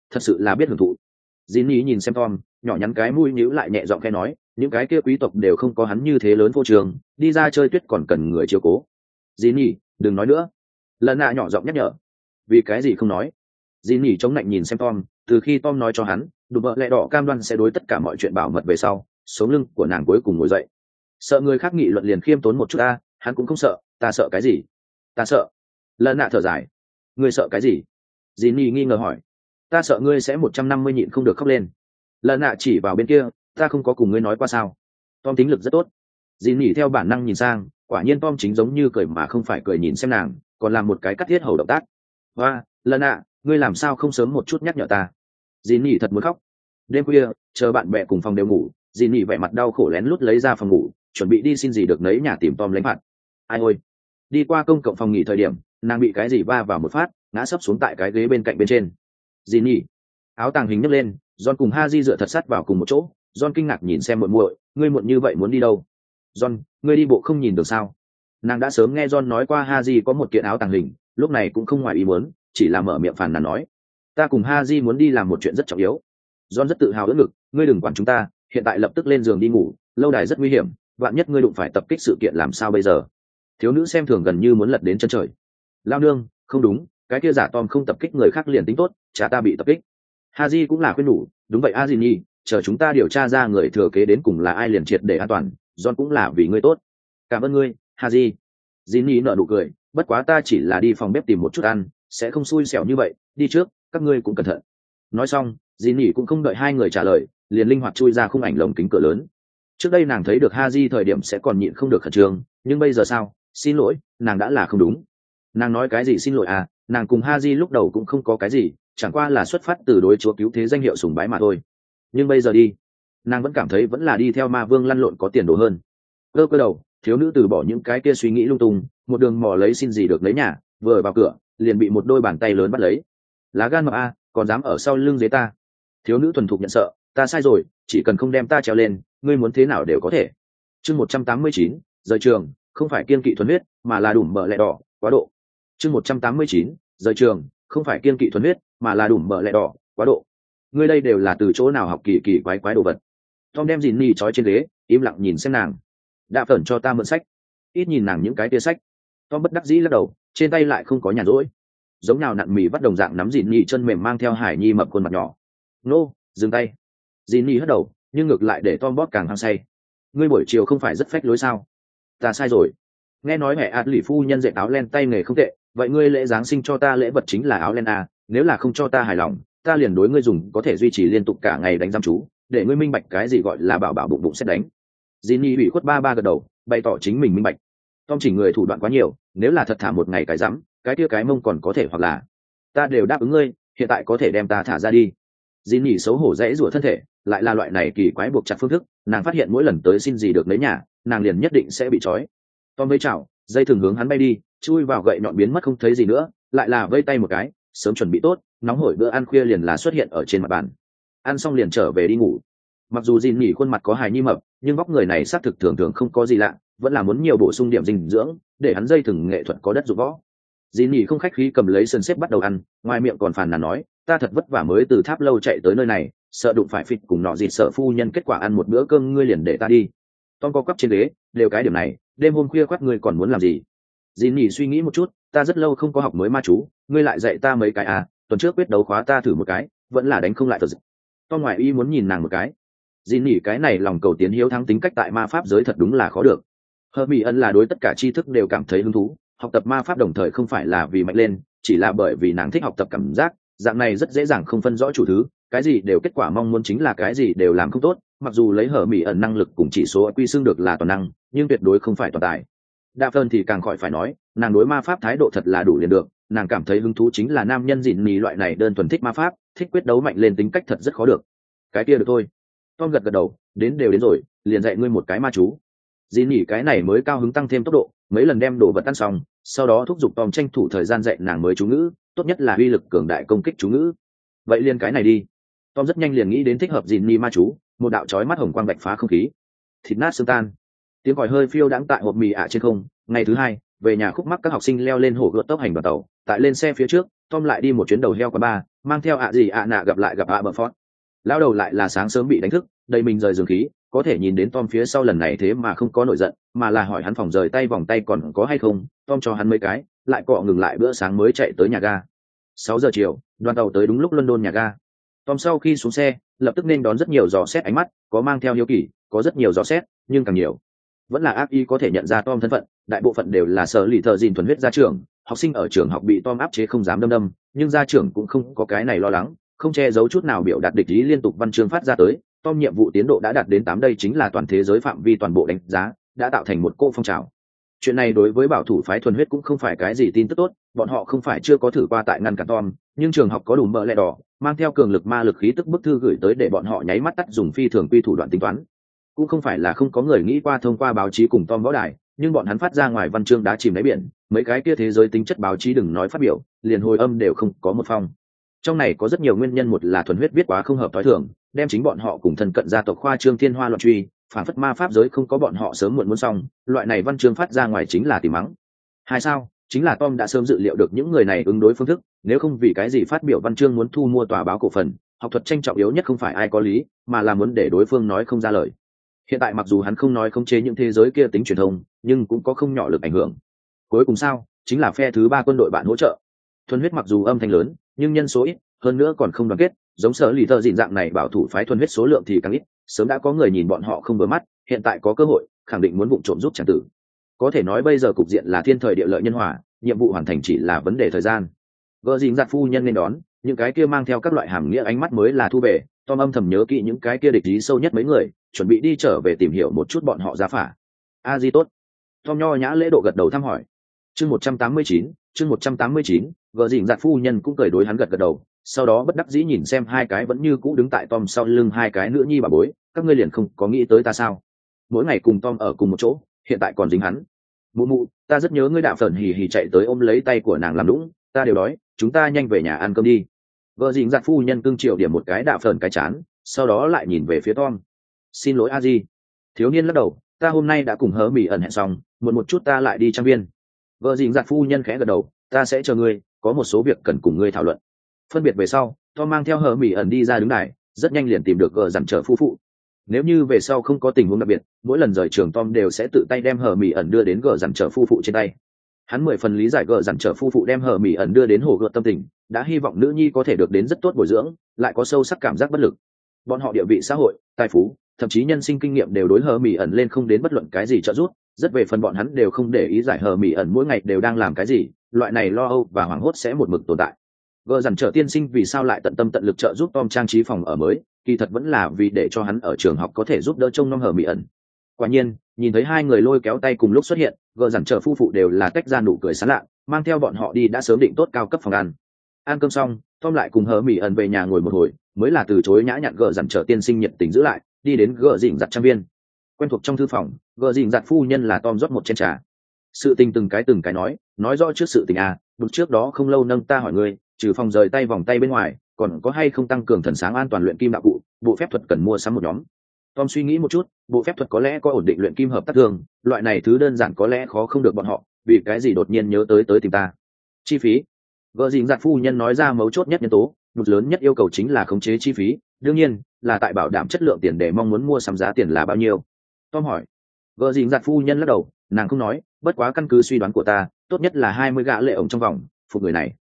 thật sự là biết hưởng thụ. Jinny nhìn xem Tom, nhỏ nhắn cái mũi nhíu lại nhẹ giọng khẽ nói, những cái kia quý tộc đều không có hắn như thế lớn vô trường, đi ra chơi tuyết còn cần người chiếu cố. Jinny, đừng nói nữa. Lần nạ nhỏ giọng nhắc nhở. Vì cái gì không nói? Jinny chống lạnh nhìn xem Tom, từ khi Tom nói cho hắn, đùm bợ lẹ đỏ cam đoan sẽ đối tất cả mọi chuyện bảo mật về sau, sống lưng của nàng cuối cùng ngồi dậy. Sợ người khác nghị luận liền khiêm tốn một chút ta, hắn cũng không sợ, ta sợ cái gì? Ta sợ. Lần nạ thở dài. Ngươi sợ cái gì? Jinny nghi ngờ hỏi. Ta sợ ngươi sẽ 150 nhịn không được khóc lên. Lần nạ chỉ vào bên kia, ta không có cùng ngươi nói qua sao? Tom tính lực rất tốt. Jinny theo bản năng nhìn sang, quả nhiên Tom chính giống như cười mà không phải cười nhìn xem nàng, còn làm một cái cắt thiết hầu động tác. Và, lần nạ, ngươi làm sao không sớm một chút nhắc nhở ta? Jinny thật muốn khóc. Đêm khuya, chờ bạn bè cùng phòng đều ngủ, Jinny vẻ mặt đau khổ lén lút lấy ra phòng ngủ, chuẩn bị đi xin gì được nấy nhà tìm Tom lãnh phạt. Ai ôi! Đi qua công cộng phòng nghỉ thời điểm, nàng bị cái gì va vào một phát, ngã sấp xuống tại cái ghế bên cạnh bên trên. Jinny, áo tàng hình nhấc lên, John cùng Haji dựa thật sát vào cùng một chỗ. John kinh ngạc nhìn xem muội muội, ngươi muộn như vậy muốn đi đâu? John, ngươi đi bộ không nhìn được sao? Nàng đã sớm nghe John nói qua Haji có một kiện áo tàng hình, lúc này cũng không ngoài ý muốn, chỉ là mở miệng phàn nàn nói, ta cùng Haji muốn đi làm một chuyện rất trọng yếu. John rất tự hào đỡ ngực, ngươi đừng quản chúng ta, hiện tại lập tức lên giường đi ngủ, lâu đài rất nguy hiểm, vạn nhất ngươi đụng phải tập kích sự kiện làm sao bây giờ? Thiếu nữ xem thường gần như muốn lật đến chân trời. Lao nương, không đúng, cái kia giả Tom không tập kích người khác liền tính tốt, cha ta bị tập kích. Haji cũng là khuyên nhủ, đúng vậy Haji, chờ chúng ta điều tra ra người thừa kế đến cùng là ai liền triệt để an toàn, John cũng là vì ngươi tốt. Cảm ơn ngươi, Haji. Jinny nở nụ cười, bất quá ta chỉ là đi phòng bếp tìm một chút ăn, sẽ không xui xẻo như vậy, đi trước, các ngươi cũng cẩn thận. Nói xong, Jinny cũng không đợi hai người trả lời, liền linh hoạt chui ra khung ảnh lồng kính cửa lớn. Trước đây nàng thấy được Haji thời điểm sẽ còn nhịn không được khẩn trương, nhưng bây giờ sao? Xin lỗi, nàng đã là không đúng. Nàng nói cái gì xin lỗi à? Nàng cùng Haji lúc đầu cũng không có cái gì, chẳng qua là xuất phát từ đối chúa cứu thế danh hiệu sùng bái mà thôi. Nhưng bây giờ đi, nàng vẫn cảm thấy vẫn là đi theo ma vương lăn lộn có tiền đồ hơn. Cơ đầu, thiếu nữ từ bỏ những cái kia suy nghĩ lung tung, một đường mò lấy xin gì được lấy nhà, vừa vào cửa liền bị một đôi bàn tay lớn bắt lấy. Lá gan mập a, còn dám ở sau lưng dưới ta. Thiếu nữ thuần thục nhận sợ, ta sai rồi, chỉ cần không đem ta trèo lên, ngươi muốn thế nào đều có thể. Chương 189, rời trường, không phải kiên kỵ thuần huyết, mà là đủm bờ lẹ đỏ, quá độ. Chương 189, rời trường, không phải kiên kỵ thuần huyết, mà là đủm bờ lẹ đỏ, quá độ. Ngươi đây đều là từ chỗ nào học kỳ kỳ quái quái đồ vật? Tom đem Jinny trói trên ghế, im lặng nhìn xem nàng. Đã phởn cho ta mượn sách. Ít nhìn nàng những cái tia sách. Tom bất đắc dĩ lắc đầu, trên tay lại không có nhàn rỗi. Giống nào nặn mì vắt đồng dạng nắm Jinny chân mềm mang theo Hải Nhi mập khuôn mặt nhỏ. Nô, dừng tay. Jinny hất đầu, nhưng ngược lại để Tom bóp càng hăng say. Ngươi buổi chiều không phải rất phách lối sao? Ta sai rồi. Nghe nói mẹ ạt lì phu nhân dệt áo len tay nghề không tệ, vậy ngươi lễ giáng sinh cho ta lễ vật chính là áo len à? Nếu là không cho ta hài lòng, ta liền đối ngươi dùng có thể duy trì liên tục cả ngày đánh giam chú, để ngươi minh bạch cái gì gọi là bảo bảo bụng bụng xét đánh. Jinny bị khuất ba gật đầu, bày tỏ chính mình minh bạch. Tom chỉnh người thủ đoạn quá nhiều, nếu là thật thả một ngày cái rắm, cái kia cái mông còn có thể, hoặc là ta đều đáp ứng ngươi, hiện tại có thể đem ta thả ra đi. Jinny xấu hổ dãy rủa thân thể, lại là loại này kỳ quái buộc chặt phương thức, nàng phát hiện mỗi lần tới xin gì được lấy nhà, nàng liền nhất định sẽ bị trói. Tom với chảo, dây thường hướng hắn bay đi, chui vào gậy nhọn biến mất không thấy gì nữa, lại là vây tay một cái, sớm chuẩn bị tốt, nóng hổi bữa ăn khuya liền là xuất hiện ở trên mặt bàn. Ăn xong liền trở về đi ngủ. Mặc dù Jinny khuôn mặt có hài nhi mập, nhưng vóc người này xác thực thường thường không có gì lạ, vẫn là muốn nhiều bổ sung điểm dinh dưỡng, để hắn dây thừng nghệ thuật có đất dụng võ. Jinny không khách khí cầm lấy sườn xếp bắt đầu ăn, ngoài miệng còn phàn nàn nói, ta thật vất vả mới từ tháp lâu chạy tới nơi này, sợ đụng phải phịch cùng nọ gì sợ phu nhân kết quả ăn một bữa cơm ngươi liền để ta đi. Tom co quắp trên ghế, đều cái điểm này, đêm hôm khuya khoắt ngươi còn muốn làm gì? Jinny suy nghĩ một chút, ta rất lâu không có học mới ma chú, ngươi lại dạy ta mấy cái à? Tuần trước quyết đấu khóa ta thử một cái, vẫn là đánh không lại thật. Tom ngoại y muốn nhìn nàng một cái. Jinny cái này lòng cầu tiến hiếu thắng tính cách tại ma pháp giới thật đúng là khó được. Hermione là đối tất cả tri thức đều cảm thấy hứng thú, học tập ma pháp đồng thời không phải là vì mạnh lên, chỉ là bởi vì nàng thích học tập cảm giác, dạng này rất dễ dàng không phân rõ chủ thứ, cái gì đều kết quả mong muốn chính là cái gì đều làm không tốt, mặc dù lấy Hermione năng lực cùng chỉ số quy xưng được là toàn năng, nhưng tuyệt đối không phải toàn tài. Đa Phân thì càng khỏi phải nói, nàng đối ma pháp thái độ thật là đủ liền được, nàng cảm thấy hứng thú chính là nam nhân Jinny loại này đơn thuần thích ma pháp, thích quyết đấu mạnh lên tính cách thật rất khó được. Cái kia được thôi. Tom gật đầu, đến rồi, liền dạy ngươi một cái ma chú. Jinny cái này mới cao hứng tăng thêm tốc độ, mấy lần đem đồ vật ăn xong, sau đó thúc giục Tom tranh thủ thời gian dạy nàng mới chú ngữ, tốt nhất là uy lực cường đại công kích chú ngữ. Vậy liền cái này đi. Tom rất nhanh liền nghĩ đến thích hợp Jinny ma chú, một đạo chói mắt hồng quang bạch phá không khí. Thịt nát xương tan. Tiếng còi hơi phiêu đãng tại hộp mì trên không. Ngày thứ hai, về nhà khúc mắc các học sinh leo lên hồ gợt tốc hành đoàn tàu. Tại lên xe phía trước, Tom lại đi một chuyến đầu heo quán bar, mang theo nạ gặp Aberford. Lão đầu lại là sáng sớm bị đánh thức, đầy mình rời giường khí, có thể nhìn đến Tom phía sau lần này thế mà không có nổi giận, mà là hỏi hắn phòng rời tay vòng tay còn có hay không. Tom cho hắn mấy cái, lại cọ ngừng lại bữa sáng mới chạy tới nhà ga. 6 giờ chiều, đoàn tàu tới đúng lúc London nhà ga. Tom sau khi xuống xe, lập tức nên đón rất nhiều dò xét ánh mắt, có mang theo hiếu kỳ, có rất nhiều dò xét, nhưng càng nhiều vẫn là ác ý có thể nhận ra Tom thân phận. Đại bộ phận đều là sở lì thợ dìn thuần huyết gia trưởng, học sinh ở trường học bị Tom áp chế không dám đâm, nhưng gia trưởng cũng không có cái này lo lắng, không che giấu chút nào biểu đạt địch ý liên tục văn chương phát ra tới. Tom nhiệm vụ tiến độ đã đạt đến 8, đây chính là toàn thế giới phạm vi toàn bộ đánh giá, đã tạo thành một cỗ phong trào. Chuyện này đối với bảo thủ phái thuần huyết cũng không phải cái gì tin tức tốt, bọn họ không phải chưa có thử qua tại ngăn cản Tom, nhưng trường học có đủ mỡ lẹ đỏ, mang theo cường lực ma lực khí tức bức thư gửi tới để bọn họ nháy mắt tắt dùng phi thường quy thủ đoạn tính toán. Cũng không phải là không có người nghĩ qua thông qua báo chí cùng Tom võ đài, nhưng bọn hắn phát ra ngoài văn chương đá chìm đáy biển, mấy cái kia thế giới tính chất báo chí đừng nói phát biểu, liền hồi âm đều không có một phong. Trong này có rất nhiều nguyên nhân, một là thuần huyết viết quá không hợp thói thường, đem chính bọn họ cùng thân cận gia tộc khoa trương thiên hoa loạn truy, phản phất ma pháp giới không có bọn họ sớm muộn muốn xong, loại này văn chương phát ra ngoài chính là tìm mắng. Hai sao, chính là Tom đã sớm dự liệu được những người này ứng đối phương thức, nếu không vì cái gì phát biểu văn chương muốn thu mua tòa báo cổ phần. Học thuật tranh trọng yếu nhất không phải ai có lý, mà là muốn để đối phương nói không ra lời. Hiện tại mặc dù hắn không nói khống chế những thế giới kia tính truyền thông, nhưng cũng có không nhỏ lực ảnh hưởng. Cuối cùng sao, chính là phe thứ ba quân đội bạn hỗ trợ. Thuần huyết mặc dù âm thanh lớn, nhưng nhân số ít, hơn nữa còn không đoàn kết, giống sở lì thợ dịn dạng này bảo thủ phái thuần huyết số lượng thì càng ít, sớm đã có người nhìn bọn họ không vừa mắt, hiện tại có cơ hội, khẳng định muốn vụng trộm giúp chẳng tử. Có thể nói bây giờ cục diện là thiên thời địa lợi nhân hòa, nhiệm vụ hoàn thành chỉ là vấn đề thời gian. Vợ dịn giặt phu nhân nên đón, những cái kia mang theo các loại hàm nghĩa ánh mắt mới là thu về. Tom âm thầm nhớ kỹ những cái kia địch ý sâu nhất mấy người, chuẩn bị đi trở về tìm hiểu một chút bọn họ giá phả. A di tốt. Tom nho nhã lễ độ gật đầu thăm hỏi. chương 189, vợ dịn giặt phu nhân cũng cười đối hắn gật đầu, sau đó bất đắc dĩ nhìn xem hai cái vẫn như cũ đứng tại Tom sau lưng hai cái nữa nhi bà bối, các ngươi liền không có nghĩ tới ta sao? Mỗi ngày cùng Tom ở cùng một chỗ, hiện tại còn dính hắn. Mụ mụ, ta rất nhớ ngươi đạo phởn hì hì chạy tới ôm lấy tay của nàng làm lũng, ta đều đói, chúng ta nhanh về nhà ăn cơm đi. Vợ dịn giặt phu nhân cưng chiều điểm một cái đạo phởn cái chán, sau đó lại nhìn về phía Tom. Xin lỗi a di. Thiếu niên lắc đầu, ta hôm nay đã cùng hớ mỉ ẩn hẹn xong, muộn một chút ta lại đi trang viên. Vợ dịn giặt phu nhân khẽ gật đầu, ta sẽ chờ ngươi, có một số việc cần cùng ngươi thảo luận. Phân biệt về sau, Tom mang theo hờ mỉ ẩn đi ra đứng đài, rất nhanh liền tìm được gờ dằn trở phu phụ. Nếu như về sau không có tình huống đặc biệt, mỗi lần rời trường Tom đều sẽ tự tay đem hờ mỉ ẩn đưa đến gờ dằn trở phu phụ trên tay. Hắn 10 phần lý giải gờ dằn trở phu phụ đem hờ mỉ ẩn đưa đến hồ gợt tâm tình, đã hy vọng nữ nhi có thể được đến rất tốt bồi dưỡng, lại có sâu sắc cảm giác bất lực. Bọn họ địa vị xã hội, tài phú, thậm chí nhân sinh kinh nghiệm đều đối hờ mỉ ẩn lên không đến bất luận cái gì trợ giúp, rất về phần bọn hắn đều không để ý giải hờ mỉ ẩn mỗi ngày đều đang làm cái gì, loại này lo âu và hoảng hốt sẽ một mực tồn tại. Gờ dằn trở tiên sinh vì sao lại tận tâm tận lực trợ giúp Tom trang trí phòng ở mới, kỳ thật vẫn là vì để cho hắn ở trường học có thể giúp đỡ trông nom hờ mỉ ẩn. Quả nhiên, nhìn thấy hai người lôi kéo tay cùng lúc xuất hiện, gờ dằn trở phu phụ đều là tách ra nụ cười sán lạ, mang theo bọn họ đi đã sớm định tốt cao cấp phòng ăn. Ăn cơm xong, Tom lại cùng hờ mỉ ẩn về nhà ngồi một hồi, mới là từ chối nhã nhặn gờ dằn trở tiên sinh nhiệt tình giữ lại, đi đến gờ dịnh giặt trang viên. Quen thuộc trong thư phòng, gờ dịnh giặt phu nhân là Tom rót một chén trà. Sự tình từng cái nói rõ trước sự tình à, bực trước đó không lâu nâng ta hỏi ngươi, trừ phòng rời tay vòng tay bên ngoài, còn có hay không tăng cường thần sáng an toàn luyện kim đạo cụ, bộ phép thuật cần mua sắm một nhóm. Tom suy nghĩ một chút, bộ phép thuật có lẽ có ổn định luyện kim hợp tác thường, loại này thứ đơn giản có lẽ khó không được bọn họ, vì cái gì đột nhiên nhớ tới tìm ta. Chi phí. Vợ dịnh giặt phu nhân nói ra mấu chốt nhất nhân tố, một lớn nhất yêu cầu chính là khống chế chi phí, đương nhiên là tại bảo đảm chất lượng tiền để mong muốn mua sắm giá tiền là bao nhiêu. Tom hỏi. Vợ dịnh giặt phu nhân lắc đầu, nàng không nói, bất quá căn cứ suy đoán của ta, tốt nhất là 20 gã lệ ổng trong vòng, phục người này.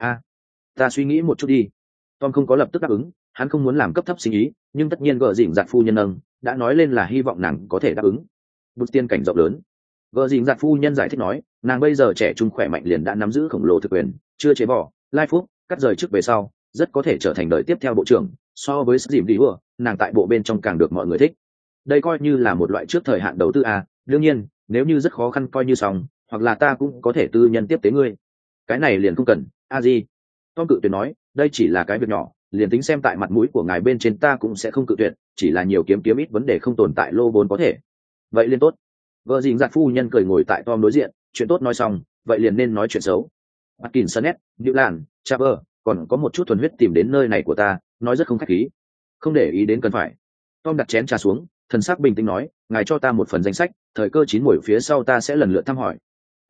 Ta suy nghĩ một chút đi. Tom không có lập tức đáp ứng, hắn không muốn làm cấp thấp sinh ý, nhưng tất nhiên vợ dịnh giặt phu nhân nâng đã nói lên là hy vọng nàng có thể đáp ứng. Bút tiên cảnh rộng lớn. Vợ dịnh giặt phu nhân giải thích nói, nàng bây giờ trẻ trung khỏe mạnh liền đã nắm giữ khổng lồ thực quyền, chưa chế bỏ, lai phúc, cắt rời trước về sau, rất có thể trở thành đời tiếp theo bộ trưởng. So với dìm đi hùa, nàng tại bộ bên trong càng được mọi người thích. Đây coi như là một loại trước thời hạn đầu tư à, đương nhiên, nếu như rất khó khăn coi như xong, hoặc là ta cũng có thể tư nhân tiếp tế ngươi. Cái này liền không cần, a di. Tom cự tuyệt nói, đây chỉ là cái việc nhỏ, liền tính xem tại mặt mũi của ngài bên trên ta cũng sẽ không cự tuyệt, chỉ là nhiều kiếm ít vấn đề không tồn tại lô vốn có thể. Vậy liên tốt. Vợ dịnh giặt phu nhân cười ngồi tại Tom đối diện, chuyện tốt nói xong, vậy liền nên nói chuyện xấu. Atkinsonet, Newland, Chaber, còn có một chút thuần huyết tìm đến nơi này của ta, nói rất không khách khí. Không để ý đến cần phải. Tom đặt chén trà xuống, thần sắc bình tĩnh nói, ngài cho ta một phần danh sách, thời cơ chín muồi phía sau ta sẽ lần lượt thăm hỏi.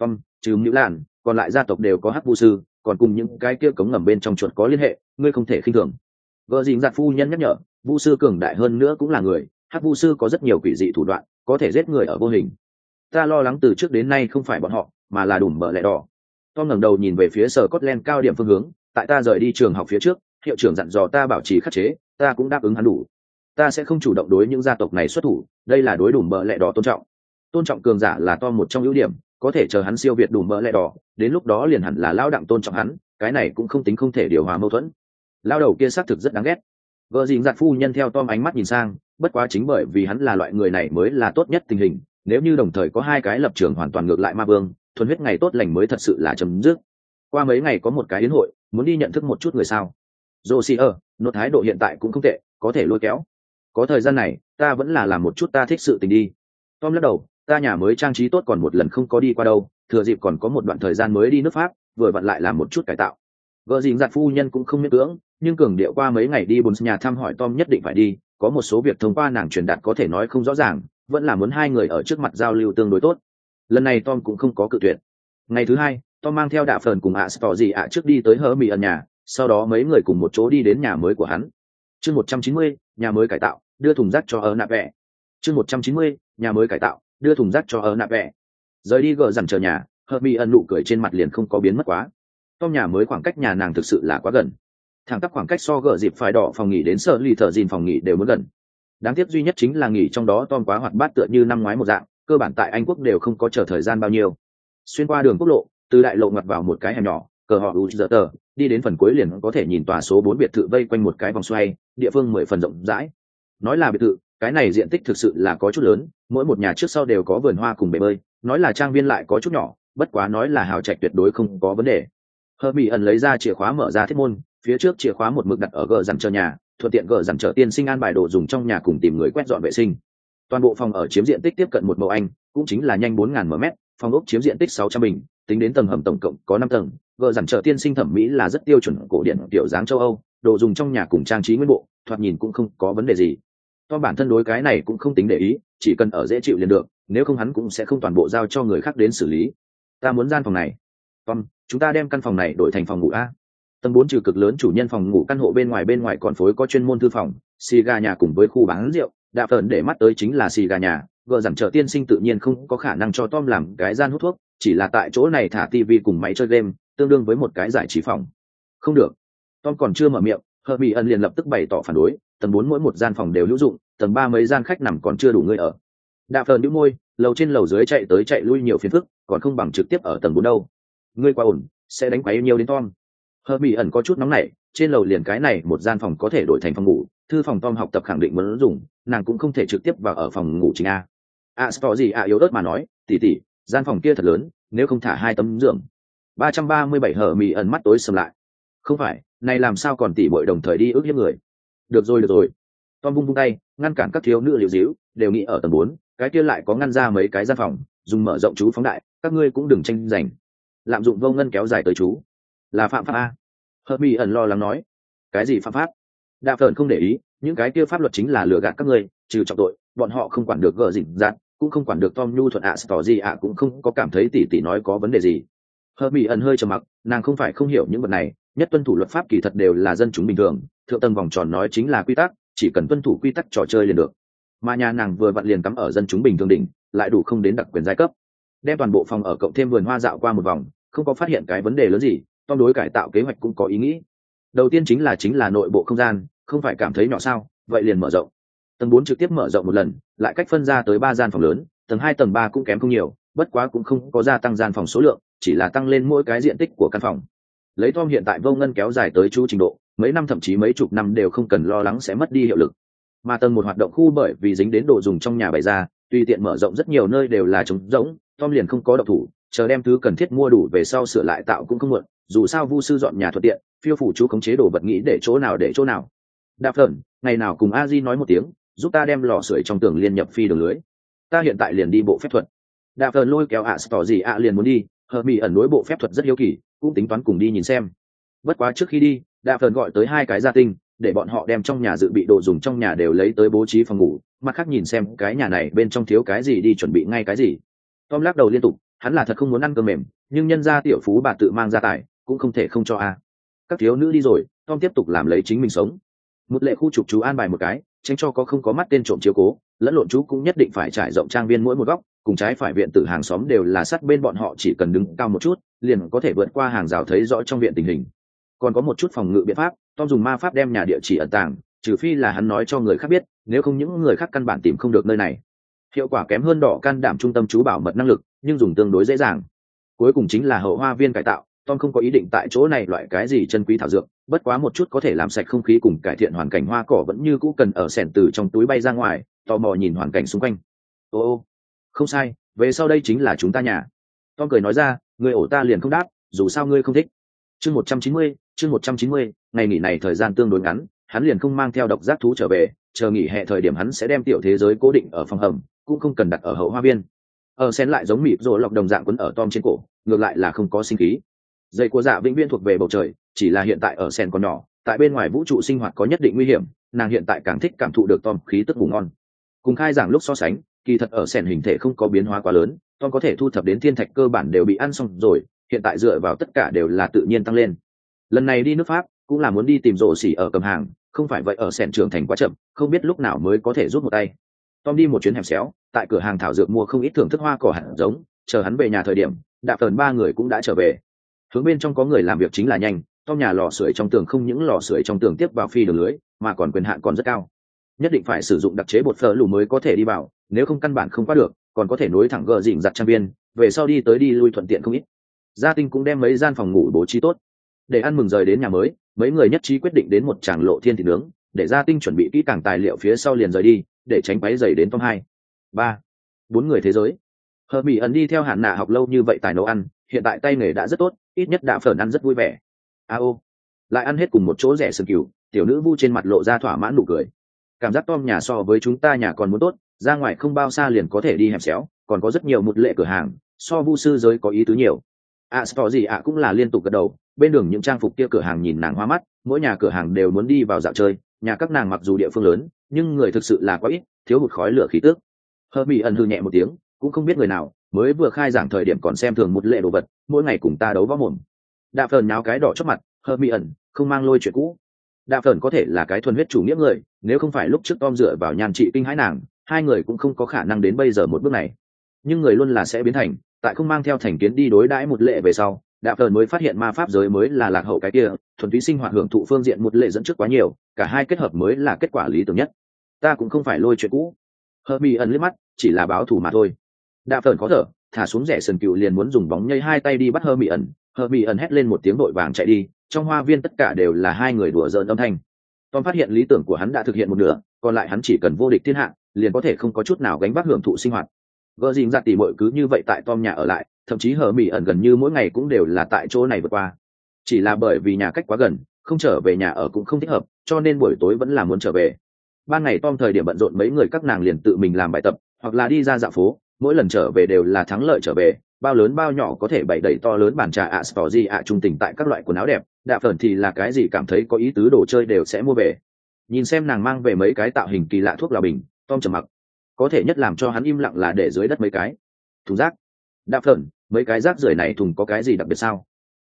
Tom, trừ Mưu Lạn, còn lại gia tộc đều có hắc vu sư, còn cùng những cái kia cống ngầm bên trong chuột có liên hệ, ngươi không thể khinh thường. Vợ dình giặt phu nhân nhắc nhở, vu sư cường đại hơn nữa cũng là người, hắc vu sư có rất nhiều quỷ dị thủ đoạn, có thể giết người ở vô hình. Ta lo lắng từ trước đến nay không phải bọn họ, mà là Đùm Bợ Lẹ Đỏ. Tom ngẩng đầu nhìn về phía sở Scotland cao điểm phương hướng, tại ta rời đi trường học phía trước, hiệu trưởng dặn dò ta bảo trì khắc chế, ta cũng đáp ứng hắn đủ. Ta sẽ không chủ động đối những gia tộc này xuất thủ, đây là đối Đùm Bợ Lẹ Đỏ tôn trọng cường giả là Tom một trong ưu điểm, có thể chờ hắn siêu việt Đùm Bợ Lẹ Đỏ, đến lúc đó liền hẳn là lao đặng tôn trọng hắn, cái này cũng không tính không thể điều hòa mâu thuẫn. Lao đầu kia xác thực rất đáng ghét. Vợ dình giặt phu nhân theo Tom ánh mắt nhìn sang, bất quá chính bởi vì hắn là loại người này mới là tốt nhất tình hình, nếu như đồng thời có hai cái lập trường hoàn toàn ngược lại ma vương, thuần huyết ngày tốt lành mới thật sự là chấm dứt. Qua mấy ngày có một cái yến hội, muốn đi nhận thức một chút người sao. Josier, nốt thái độ hiện tại cũng không tệ, có thể lôi kéo. Có thời gian này, ta vẫn là làm một chút ta thích sự tình đi. Tom lắc đầu, ta nhà mới trang trí tốt còn một lần không có đi qua đâu, thừa dịp còn có một đoạn thời gian mới đi nước Pháp, vừa vặn lại làm một chút cải tạo. Vợ dình giặt phu nhân cũng không miễn cưỡng, nhưng cường điệu qua mấy ngày đi bốn nhà thăm hỏi Tom nhất định phải đi, có một số việc thông qua nàng truyền đạt có thể nói không rõ ràng, vẫn là muốn hai người ở trước mặt giao lưu tương đối tốt. Lần này Tom cũng không có cự tuyệt. Ngày thứ hai, Tom mang theo Đạ Phờn cùng Astor trước đi tới Hơ Mì ẩn nhà, sau đó mấy người cùng một chỗ đi đến nhà mới của hắn. Chương 190, nhà mới cải tạo, đưa thùng rác cho ở nạp vẽ. Chương 190, nhà mới cải tạo, đưa thùng rác cho ở nạp vẽ. Rời đi gờ dằn chờ nhà, Hơ Mì ẩn nụ cười trên mặt liền không có biến mất quá. Tom nhà mới khoảng cách nhà nàng thực sự là quá gần, thẳng tắp khoảng cách so gờ dịp phải đỏ phòng nghỉ đến sợ lì thợ dìn phòng nghỉ đều muốn gần. Đáng tiếc duy nhất chính là nghỉ trong đó Tom quá hoạt bát tựa như năm ngoái một dạng, cơ bản tại Anh quốc đều không có chờ thời gian bao nhiêu. Xuyên qua đường quốc lộ, từ đại lộ ngoặt vào một cái hẻm nhỏ, cờ họ giờ tờ, đi đến phần cuối liền có thể nhìn tòa số 4 biệt thự vây quanh một cái vòng xoay, địa phương 10 phần rộng rãi. Nói là biệt thự, cái này diện tích thực sự là có chút lớn, mỗi một nhà trước sau đều có vườn hoa cùng bể bơi, nói là trang viên lại có chút nhỏ, bất quá nói là hào trạch tuyệt đối không có vấn đề. Herbie ẩn lấy ra chìa khóa mở ra thiết môn, phía trước chìa khóa một mực đặt ở gờ dằn chờ nhà, thuận tiện gờ dằn chờ tiên sinh an bài đồ dùng trong nhà cùng tìm người quét dọn vệ sinh. Toàn bộ phòng ở chiếm diện tích tiếp cận 1 mẫu Anh, cũng chính là nhanh 4.000 m², phòng ốc chiếm diện tích 600 bình, tính đến tầng hầm tổng cộng có 5 tầng. Gờ dằn chờ tiên sinh thẩm mỹ là rất tiêu chuẩn cổ điển kiểu dáng châu Âu, đồ dùng trong nhà cùng trang trí nguyên bộ, thoạt nhìn cũng không có vấn đề gì. Tom bản thân đối cái này cũng không tính để ý, chỉ cần ở dễ chịu liền được, nếu không hắn cũng sẽ không toàn bộ giao cho người khác đến xử lý. Ta muốn gian phòng này. Tom, chúng ta đem căn phòng này đổi thành phòng ngủ a. Tầng 4 trừ cực lớn chủ nhân phòng ngủ căn hộ bên ngoài còn phối có chuyên môn thư phòng, xì gà nhà cùng với khu bán rượu, đạ phần để mắt tới chính là xì gà nhà. Vợ rằng chờ tiên sinh tự nhiên không có khả năng cho Tom làm cái gian hút thuốc, chỉ là tại chỗ này thả tivi cùng máy chơi game, tương đương với một cái giải trí phòng. Không được. Tom còn chưa mở miệng, Herbie ẩn liền lập tức bày tỏ phản đối, tầng 4 mỗi một gian phòng đều hữu dụng, tầng 3 mấy gian khách nằm còn chưa đủ người ở. Đạ phần nhíu môi, lầu trên lầu dưới chạy tới chạy lui nhiều phiền phức, còn không bằng trực tiếp ở tầng 4 đâu. Ngươi quá ổn, sẽ đánh quấy nhiều đến Tom. Herbie ẩn có chút nóng nảy, trên lầu liền cái này một gian phòng có thể đổi thành phòng ngủ, thư phòng Tom học tập khẳng định muốn dùng, nàng cũng không thể trực tiếp vào ở phòng ngủ chính a. Astor yếu ớt mà nói, tỷ, gian phòng kia thật lớn, nếu không thả 2 tấm giường. 337 Herbie ẩn mắt tối sầm lại. Không phải, này làm sao còn tỷ muội đồng thời đi ước hiếp người. Được rồi. Tom vung tay, ngăn cản các thiếu nữ liều díu, đều nghĩ ở tầng 4, cái kia lại có ngăn ra mấy cái gian phòng, dùng mở rộng chú phóng đại, các ngươi cũng đừng tranh giành. Lạm dụng vô ngân kéo dài tới chú, là phạm pháp a. Herbie ẩn lo lắng nói. Cái gì phạm pháp? Đạ Phởn không để ý, những cái kia pháp luật chính là lừa gạt các ngươi, trừ trọng tội, bọn họ không quản được gờ dịnh dạn, cũng không quản được Tom nhu thuận Astor cũng không có cảm thấy tỷ nói có vấn đề gì. Herbie ẩn hơi trầm mặc, nàng không phải không hiểu những vật này, nhất tuân thủ luật pháp kỳ thật đều là dân chúng bình thường, thượng tầng vòng tròn nói chính là quy tắc, chỉ cần tuân thủ quy tắc trò chơi liền được. Mà nhà nàng vừa vặn liền cắm ở dân chúng bình thường đỉnh, lại đủ không đến đặc quyền giai cấp. Đem toàn bộ phòng ở cộng thêm vườn hoa dạo qua một vòng, không có phát hiện cái vấn đề lớn gì, Tom đối cải tạo kế hoạch cũng có ý nghĩ. Đầu tiên chính là nội bộ không gian, không phải cảm thấy nhỏ sao, vậy liền mở rộng. Tầng 4 trực tiếp mở rộng một lần, lại cách phân ra tới 3 gian phòng lớn, tầng 2 tầng 3 cũng kém không nhiều, bất quá cũng không có gia tăng gian phòng số lượng, chỉ là tăng lên mỗi cái diện tích của căn phòng. Lấy Tom hiện tại vô ngân kéo dài tới chú trình độ, mấy năm thậm chí mấy chục năm đều không cần lo lắng sẽ mất đi hiệu lực. Mà tầng 1 hoạt động khu bởi vì dính đến đồ dùng trong nhà bày ra, tùy tiện mở rộng rất nhiều nơi đều là trống rỗng, Tom liền không có động thủ, chờ đem thứ cần thiết mua đủ về sau sửa lại tạo cũng không muộn, dù sao vu sư dọn nhà thuận tiện, phiêu phủ chú khống chế đồ vật nghĩ để chỗ nào. Đạp Phởn, ngày nào cùng Aji nói một tiếng, giúp ta đem lò sưởi trong tường liên nhập phi đường lưới. Ta hiện tại liền đi bộ phép thuật. Đạp Phởn lôi kéo Astor liền muốn đi, Herbie ẩn đối bộ phép thuật rất hiếu kỳ, cũng tính toán cùng đi nhìn xem. Bất quá trước khi đi, Đạp Phởn gọi tới 2 cái gia tinh, để bọn họ đem trong nhà dự bị đồ dùng trong nhà đều lấy tới bố trí phòng ngủ, mặt khác nhìn xem cái nhà này bên trong thiếu cái gì đi chuẩn bị ngay cái gì. Tom lắc đầu liên tục, hắn là thật không muốn ăn cơm mềm, nhưng nhân gia tiểu phú bà tự mang gia tài cũng không thể không cho a. Các thiếu nữ đi rồi, Tom tiếp tục làm lấy chính mình sống. Một lệ khu trục chú an bài một cái, tránh cho có không có mắt tên trộm chiếu cố, lẫn lộn chú cũng nhất định phải trải rộng trang viên mỗi một góc, cùng trái phải viện tử hàng xóm đều là sát bên bọn họ, chỉ cần đứng cao một chút liền có thể vượt qua hàng rào thấy rõ trong viện tình hình. Còn có một chút phòng ngự biện pháp, Tom dùng ma pháp đem nhà địa chỉ ẩn tàng, trừ phi là hắn nói cho người khác biết, nếu không những người khác căn bản tìm không được nơi này. Hiệu quả kém hơn đỏ can đảm trung tâm chú bảo mật năng lực, nhưng dùng tương đối dễ dàng. Cuối cùng chính là hậu hoa viên cải tạo. Tom không có ý định tại chỗ này loại cái gì chân quý thảo dược, bất quá một chút có thể làm sạch không khí cùng cải thiện hoàn cảnh hoa cỏ vẫn như cũ cần ở sẻn từ trong túi bay ra ngoài, tò mò nhìn hoàn cảnh xung quanh. Ô, không sai, về sau đây chính là chúng ta nhà. Tom cười nói ra, người ổ ta liền không đáp, dù sao ngươi không thích. chương 190, ngày nghỉ này thời gian tương đối ngắn, hắn liền không mang theo độc giác thú trở về, chờ nghỉ hè thời điểm hắn sẽ đem tiểu thế giới cố định ở phòng hầm, cũng không cần đặt ở hậu hoa viên. Ở sen lại giống mịt rồi lọc đồng dạng quấn ở Tom trên cổ, ngược lại là không có sinh khí. Dây của dạ vĩnh viễn thuộc về bầu trời, chỉ là hiện tại ở sen còn nhỏ, tại bên ngoài vũ trụ sinh hoạt có nhất định nguy hiểm, nàng hiện tại càng thích cảm thụ được Tom khí tức ngủ ngon. Cùng khai giảng lúc so sánh, kỳ thật ở sen hình thể không có biến hóa quá lớn, Tom có thể thu thập đến thiên thạch cơ bản đều bị ăn xong rồi, hiện tại dựa vào tất cả đều là tự nhiên tăng lên. Lần này đi nước Pháp cũng là muốn đi tìm rổ xỉ ở cầm hàng, không phải vậy ở sen trưởng thành quá chậm, không biết lúc nào mới có thể rút một tay. Tom đi một chuyến hẻm xéo, tại cửa hàng thảo dược mua không ít thưởng thức hoa cỏ hạt giống, chờ hắn về nhà thời điểm, đạp phần ba người cũng đã trở về. Hướng bên trong có người làm việc chính là nhanh, Tom nhà lò sưởi trong tường không những lò sưởi trong tường tiếp vào phi đường lưới, mà còn quyền hạn còn rất cao. Nhất định phải sử dụng đặc chế bột phở lù mới có thể đi vào, nếu không căn bản không qua được, còn có thể nối thẳng gờ dịnh giặt trang viên, về sau đi tới đi lui thuận tiện không ít. Gia Tinh cũng đem mấy gian phòng ngủ bố trí tốt. Để ăn mừng rời đến nhà mới, mấy người nhất trí quyết định đến một tràng lộ thiên thịt nướng, để Gia Tinh chuẩn bị kỹ càng tài liệu phía sau liền rời đi, để tránh quấy rầy đến Tom 2, 3, 4 người thế giới. Hermione ẩn đi theo Hạn Nạ học lâu như vậy tài nấu ăn, hiện tại tay nghề đã rất tốt, ít nhất đã phởn ăn rất vui vẻ. Lại ăn hết cùng một chỗ rẻ sườn cừu, tiểu nữ vu trên mặt lộ ra thỏa mãn nụ cười. Cảm giác Tom nhà so với chúng ta nhà còn muốn tốt, ra ngoài không bao xa liền có thể đi hẻm xéo, còn có rất nhiều một lệ cửa hàng, so vu sư giới có ý tứ nhiều. Gì cũng là liên tục gật đầu, bên đường những trang phục kia cửa hàng nhìn nàng hoa mắt, mỗi nhà cửa hàng đều muốn đi vào dạo chơi, nhà các nàng mặc dù địa phương lớn, nhưng người thực sự là quá ít, thiếu hụt khói lửa khí tước. Hermione ẩn hừ nhẹ một tiếng, cũng không biết người nào mới vừa khai giảng thời điểm còn xem thường một lệ đồ vật, mỗi ngày cùng ta đấu võ mồm. Đạ Phởn nháo cái đỏ chót mặt, Hermione không mang lôi chuyện cũ. Đạ Phởn có thể là cái thuần huyết chủ nghĩa người, nếu không phải lúc trước Tom dựa vào nhan trị kinh hãi nàng, hai người cũng không có khả năng đến bây giờ một bước này. Nhưng người luôn là sẽ biến thành, tại không mang theo thành kiến đi đối đãi một lệ về sau, Đạ Phởn mới phát hiện ma pháp giới mới là lạc hậu cái kia, thuần túy sinh hoạt hưởng thụ phương diện một lệ dẫn trước quá nhiều, cả hai kết hợp mới là kết quả lý tưởng nhất. Ta cũng không phải lôi chuyện cũ. Hermione liếc mắt, chỉ là báo thù mà thôi. Đạ Phởn có thở, thả xuống rẻ sườn cừu liền muốn dùng bóng nhây hai tay đi bắt Hermione hét lên một tiếng đội vàng chạy đi, trong hoa viên tất cả đều là hai người đùa giỡn âm thanh. Tom phát hiện lý tưởng của hắn đã thực hiện một nửa, còn lại hắn chỉ cần vô địch thiên hạ, liền có thể không có chút nào gánh vác hưởng thụ sinh hoạt. Gỡ dình ra tỉ muội cứ như vậy tại Tom nhà ở lại, thậm chí Hermione gần như mỗi ngày cũng đều là tại chỗ này vượt qua. Chỉ là bởi vì nhà cách quá gần, không trở về nhà ở cũng không thích hợp, cho nên buổi tối vẫn là muốn trở về. Ban ngày Tom thời điểm bận rộn mấy người các nàng liền tự mình làm bài tập, hoặc là đi ra dạo phố, mỗi lần trở về đều là thắng lợi trở về, bao lớn bao nhỏ có thể bày đầy to lớn bàn trà trung tình tại các loại quần áo đẹp. Đạ Phởn thì là cái gì cảm thấy có ý tứ đồ chơi đều sẽ mua về. Nhìn xem nàng mang về mấy cái tạo hình kỳ lạ thuốc lào bình, Tom trầm mặc. Có thể nhất làm cho hắn im lặng là để dưới đất mấy cái thùng rác. Đạ Phởn, mấy cái rác rưởi này thùng có cái gì đặc biệt sao?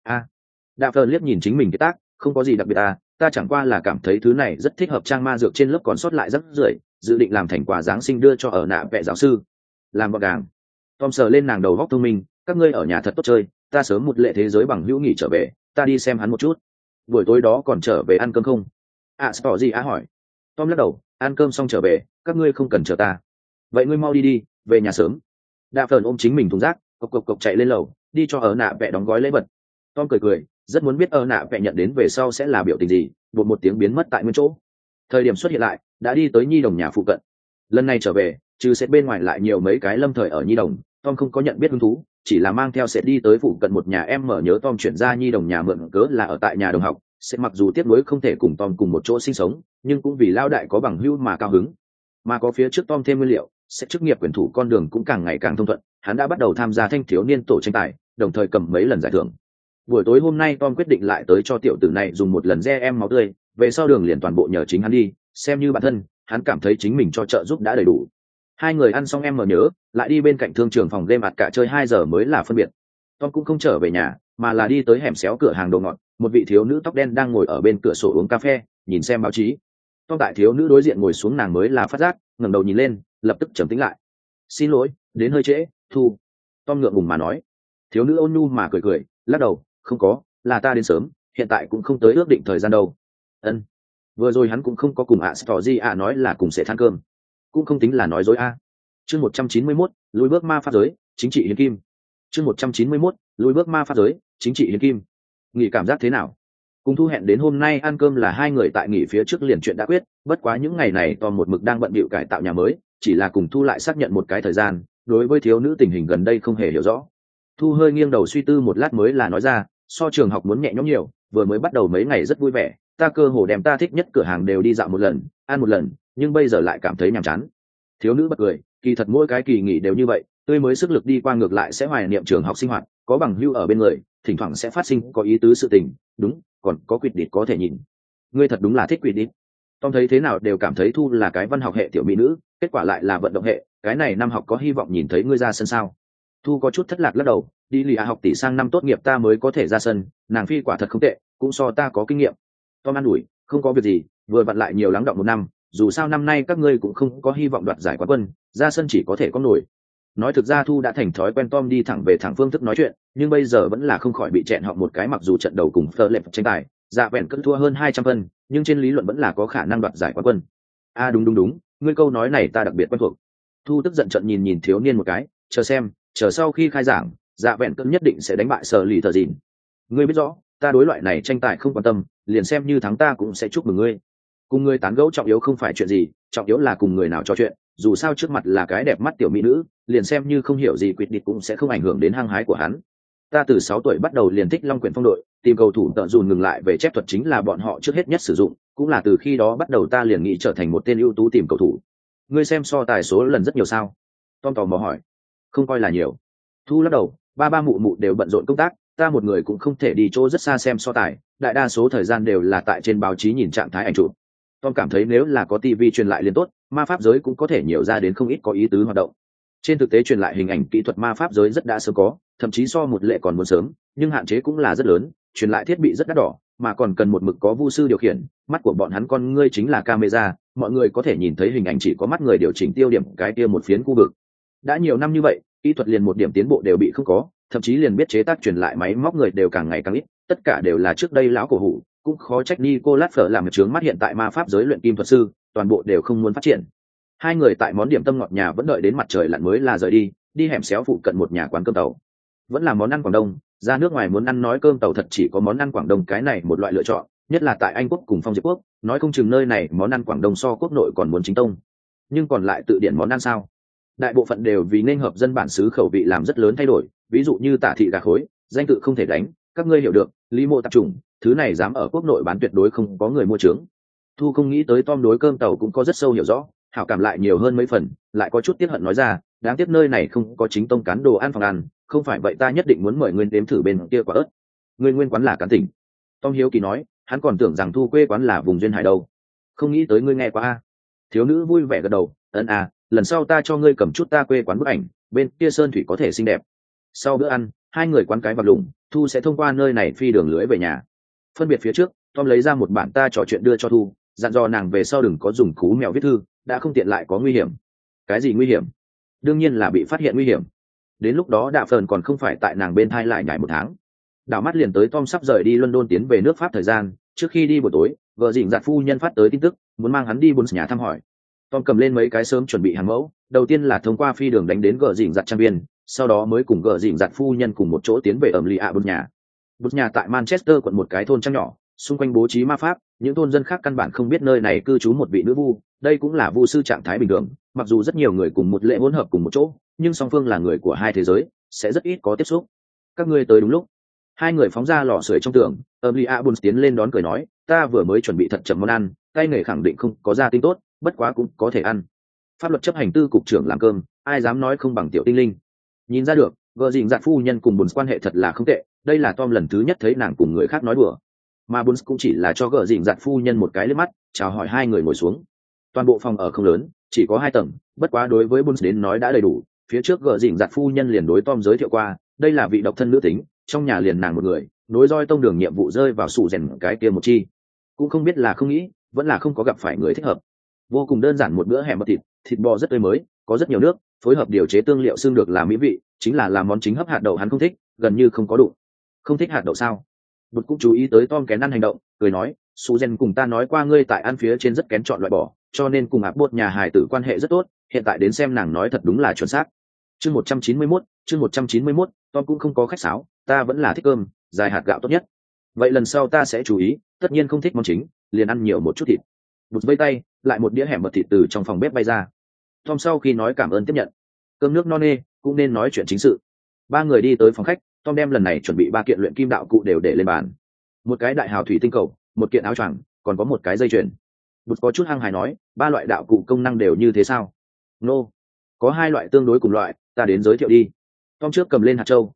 Đạ Phởn liếc nhìn chính mình cái tác, không có gì đặc biệt ta chẳng qua là cảm thấy thứ này rất thích hợp trang ma dược trên lớp còn sót lại rác rưởi, dự định làm thành quà giáng sinh đưa cho ở nạ vẽ giáo sư. Làm gọn gàng. Tom sờ lên nàng đầu góc thông minh, các ngươi ở nhà thật tốt chơi, ta sớm một lệ thế giới bằng hữu nghỉ trở về, ta đi xem hắn một chút. Buổi tối đó còn trở về ăn cơm không? Hỏi. Tom lắc đầu, ăn cơm xong trở về, các ngươi không cần chờ ta. Vậy ngươi mau đi, về nhà sớm. Đạ Phởn ôm chính mình thùng rác, cộc chạy lên lầu, đi cho ở nạ vẽ đóng gói lễ vật. Tom cười, rất muốn biết ở nạ vẽ nhận đến về sau sẽ là biểu tình gì, bột một tiếng biến mất tại nguyên chỗ. Thời điểm xuất hiện lại, đã đi tới Nhi đồng nhà phụ cận. Lần này trở về, trừ sẽ bên ngoài lại nhiều mấy cái lâm thời ở Nhi đồng, Tom không có nhận biết hứng thú, chỉ là mang theo sẽ đi tới phụ cận một nhà em mở nhớ Tom chuyển ra Nhi đồng nhà mượn cớ là ở tại nhà đồng học, sẽ mặc dù tiếc nuối không thể cùng Tom cùng một chỗ sinh sống, nhưng cũng vì lao đại có bằng hữu mà cao hứng. Mà có phía trước Tom thêm nguyên liệu, sẽ chức nghiệp quyền thủ con đường cũng càng ngày càng thông thuận, hắn đã bắt đầu tham gia thanh thiếu niên tổ tranh tài, đồng thời cầm mấy lần giải thưởng. Buổi tối hôm nay Tom quyết định lại tới cho tiểu tử này dùng một lần re em máu tươi, về sau đường liền toàn bộ nhờ chính hắn đi, xem như bản thân, hắn cảm thấy chính mình cho trợ giúp đã đầy đủ. Hai người ăn xong em mở nhớ lại đi bên cạnh thương trường phòng game ạt cả chơi 2 giờ mới là phân biệt. Tom cũng không trở về nhà mà là đi tới hẻm xéo cửa hàng đồ ngọt, một vị thiếu nữ tóc đen đang ngồi ở bên cửa sổ uống cà phê nhìn xem báo chí. Tom tại thiếu nữ đối diện ngồi xuống, nàng mới là phát giác, ngẩng đầu nhìn lên lập tức trầm tĩnh lại. Xin lỗi đến hơi trễ, Thu. Tom ngượng ngùng mà nói. Thiếu nữ ôn nhu mà cười cười lắc đầu, không có, là ta đến sớm, hiện tại cũng không tới ước định thời gian đâu. Ân, vừa rồi hắn cũng không có cùng Astorzi nói là cùng sẽ than cơm, cũng không tính là nói dối a. Chương 191, lùi bước ma pháp giới, chính trị hiến kim. Chương 191, lùi bước ma pháp giới, chính trị hiến kim. Nghỉ cảm giác thế nào? Cùng Thu hẹn đến hôm nay ăn cơm là hai người tại nghỉ phía trước liền chuyện đã quyết, bất quá những ngày này Tom một mực đang bận bịu cải tạo nhà mới, chỉ là cùng Thu lại xác nhận một cái thời gian, đối với thiếu nữ tình hình gần đây không hề hiểu rõ. Thu hơi nghiêng đầu suy tư một lát mới là nói ra, so trường học muốn nhẹ nhõm nhiều, vừa mới bắt đầu mấy ngày rất vui vẻ, ta cơ hồ đem ta thích nhất cửa hàng đều đi dạo một lần, ăn một lần, nhưng bây giờ lại cảm thấy nhàm chán. Thiếu nữ bật cười, kỳ thật mỗi cái kỳ nghỉ đều như vậy, tươi mới sức lực đi qua ngược lại sẽ hoài niệm trường học sinh hoạt, có bằng hữu ở bên người, thỉnh thoảng sẽ phát sinh có ý tứ sự tình, đúng, còn có quỵt địch có thể nhìn. Ngươi thật đúng là thích quỵt địch. Tom thấy thế nào đều cảm thấy Thu là cái văn học hệ tiểu mỹ nữ, kết quả lại là vận động hệ, cái này năm học có hy vọng nhìn thấy ngươi ra sân sao? Thu có chút thất lạc lắc đầu, đi lì học tỷ sang năm tốt nghiệp ta mới có thể ra sân, nàng phi quả thật không tệ, cũng so ta có kinh nghiệm. Tom an ủi, không có việc gì, vừa vặn lại nhiều lắng động một năm, dù sao năm nay các ngươi cũng không có hy vọng đoạt giải quán quân, ra sân chỉ có thể có nổi. Nói thực ra Thu đã thành thói quen Tom đi thẳng về thẳng phương thức nói chuyện, nhưng bây giờ vẫn là không khỏi bị chẹn họng một cái, mặc dù trận đầu cùng Fleur lệp tranh tài, dạ vẹn cân thua hơn 200 phân, nhưng trên lý luận vẫn là có khả năng đoạt giải quán quân. À đúng, ngươi câu nói này ta đặc biệt quen thuộc. Thu tức giận trận nhìn thiếu niên một cái, chờ xem, chờ sau khi khai giảng, dạ vẹn cân nhất định sẽ đánh bại Sở Lì Thờ Dìn. Ngươi biết rõ, ta đối loại này tranh tài không quan tâm, liền xem như thắng ta cũng sẽ chúc mừng ngươi. Cùng ngươi tán gẫu trọng yếu không phải chuyện gì, trọng yếu là cùng người nào trò chuyện, dù sao trước mặt là cái đẹp mắt tiểu mỹ nữ, liền xem như không hiểu gì quyết định cũng sẽ không ảnh hưởng đến hăng hái của hắn. Ta từ 6 tuổi bắt đầu liền thích Long Quyển Phong đội, tìm cầu thủ tợ dùn ngừng lại về chép thuật chính là bọn họ trước hết nhất sử dụng, cũng là từ khi đó bắt đầu ta liền nghĩ trở thành một tên ưu tú tìm cầu thủ. Ngươi xem so tài số lần rất nhiều sao? Tom tò mò hỏi. Không coi là nhiều. Thu lắc đầu, ba mụ mụ đều bận rộn công tác, ta một người cũng không thể đi chỗ rất xa xem so tài, đại đa số thời gian đều là tại trên báo chí nhìn trạng thái ảnh chụp. Tom cảm thấy nếu là có TV truyền lại liền tốt, ma pháp giới cũng có thể nhiều ra đến không ít có ý tứ hoạt động. Trên thực tế truyền lại hình ảnh kỹ thuật ma pháp giới rất đã sớm có, thậm chí so một lệ còn muốn sớm, nhưng hạn chế cũng là rất lớn, truyền lại thiết bị rất đắt đỏ, mà còn cần một mực có vu sư điều khiển, mắt của bọn hắn con ngươi chính là camera, mọi người có thể nhìn thấy hình ảnh chỉ có mắt người điều chỉnh tiêu điểm cái kia một phiến khu vực. Đã nhiều năm như vậy, kỹ thuật liền một điểm tiến bộ đều bị không có, thậm chí liền biết chế tác truyền lại máy móc người đều càng ngày càng ít, tất cả đều là trước đây lão cổ hủ, cũng khó trách Nicolas Fleur làm chướng mắt hiện tại ma pháp giới luyện kim thuật sư, toàn bộ đều không muốn phát triển. Hai người tại món điểm tâm ngọt nhà vẫn đợi đến mặt trời lặn mới là rời đi, đi hẻm xéo phụ cận một nhà quán cơm tàu. Vẫn là món ăn Quảng Đông, ra nước ngoài muốn ăn nói cơm tàu thật chỉ có món ăn Quảng Đông cái này một loại lựa chọn, nhất là tại Anh quốc cùng Phong Diệp quốc, nói không chừng nơi này món ăn Quảng Đông so quốc nội còn muốn chính tông. Nhưng còn lại tự điển món ăn sao? Đại bộ phận đều vì nên hợp dân bản xứ khẩu vị làm rất lớn thay đổi, ví dụ như tả thị gà khối, danh tự không thể đánh, các ngươi hiểu được, lý mô tạp trùng, thứ này dám ở quốc nội bán tuyệt đối không có người mua trướng. Thu không nghĩ tới Tom đối cơm tàu cũng có rất sâu hiểu rõ, hảo cảm lại nhiều hơn mấy phần, lại có chút tiếc hận nói ra, đáng tiếc nơi này không có chính tông cán đồ ăn phòng ăn, không phải vậy ta nhất định muốn mời ngươi đếm thử bên kia quả ớt. Ngươi nguyên quán là cán tỉnh. Tom hiếu kỳ nói, hắn còn tưởng rằng Thu quê quán là vùng duyên hải đâu. Không nghĩ tới ngươi nghe qua a. Thiếu nữ vui vẻ gật đầu, ấn à, lần sau ta cho ngươi cầm chút ta quê quán bức ảnh, bên kia sơn thủy có thể xinh đẹp. Sau bữa ăn, hai người quán cái vật lủng, Thu sẽ thông qua nơi này phi đường lưỡi về nhà. Phân biệt phía trước, Tom lấy ra một bản ta trò chuyện đưa cho Thu, dặn dò nàng về sau đừng có dùng cú mèo viết thư, đã không tiện lại có nguy hiểm. Cái gì nguy hiểm? Đương nhiên là bị phát hiện nguy hiểm. Đến lúc đó Đạ Phờn còn không phải tại nàng bên thai lại nhảy một tháng. Đảo mắt liền tới Tom sắp rời đi London tiến về nước Pháp thời gian, trước khi đi buổi tối, vợ dĩnh giặt phu nhân phát tới tin tức, muốn mang hắn đi bốn nhà thăm hỏi. Tom cầm lên mấy cái sớm chuẩn bị hàng mẫu, đầu tiên là thông qua phi đường đánh đến gờ dĩnh giặt trang viên, sau đó mới cùng gờ dĩnh giặt phu nhân cùng một chỗ tiến về ẩm lì ạ bốn nhà. Bốn nhà tại Manchester quận một cái thôn trăng nhỏ, xung quanh bố trí ma pháp, những thôn dân khác căn bản không biết nơi này cư trú một vị nữ vu, đây cũng là vu sư trạng thái bình thường, mặc dù rất nhiều người cùng một lễ hỗn hợp cùng một chỗ, nhưng song phương là người của hai thế giới, sẽ rất ít có tiếp xúc. Các ngươi tới đúng lúc. Hai người phóng ra lò sưởi trong tường, Emilia Bones tiến lên đón cười nói, ta vừa mới chuẩn bị thật chậm món ăn, tay nghề khẳng định không có gia tinh tốt, bất quá cũng có thể ăn. Pháp luật chấp hành tư cục trưởng làm cơm, ai dám nói không bằng tiểu tinh linh. Nhìn ra được, vợ dình dạt phu nhân cùng Bones quan hệ thật là không tệ, đây là Tom lần thứ nhất thấy nàng cùng người khác nói đùa. Mà Bones cũng chỉ là cho gờ dình dạt phu nhân một cái liếc mắt, chào hỏi hai người ngồi xuống. Toàn bộ phòng ở không lớn, chỉ có 2 tầng, bất quá đối với Bones đến nói đã đầy đủ. Phía trước gờ dỉnh giặt phu nhân liền đối Tom giới thiệu qua, đây là vị độc thân nữ tính, trong nhà liền nàng một người, nối roi tông đường nhiệm vụ rơi vào sụ rèn cái kia một chi, cũng không biết là không nghĩ, vẫn là không có gặp phải người thích hợp. Vô cùng đơn giản một bữa hẻm bò thịt bò rất tươi mới, có rất nhiều nước, phối hợp điều chế tương liệu xương được là mỹ vị, chính là làm món chính hấp hạt đậu hắn không thích, gần như không có đủ. Không thích hạt đậu sao? Bụt cũng chú ý tới Tom kén ăn hành động, cười nói, Suzen cùng ta nói qua ngươi tại ăn phía trên rất kén chọn loại bỏ, cho nên cùng áp bột nhà hài tử quan hệ rất tốt, hiện tại đến xem nàng nói thật đúng là chuẩn xác. Chương 191, Tom cũng không có khách sáo, ta vẫn là thích cơm, dài hạt gạo tốt nhất. Vậy lần sau ta sẽ chú ý, tất nhiên không thích món chính, liền ăn nhiều một chút thịt. Bụt vây tay, lại một đĩa hẻm mật thịt từ trong phòng bếp bay ra. Tom sau khi nói cảm ơn tiếp nhận. Cơm nước no nê, cũng nên nói chuyện chính sự. Ba người đi tới phòng khách, Tom đem lần này chuẩn bị 3 kiện luyện kim đạo cụ đều để lên bàn. Một cái đại hào thủy tinh cầu, một kiện áo choàng, còn có một cái dây chuyền. Bụt có chút hăng hài nói, 3 loại đạo cụ công năng đều như thế sao? Nô, có 2 loại tương đối cùng loại, ta đến giới thiệu đi. Tom trước cầm lên hạt châu,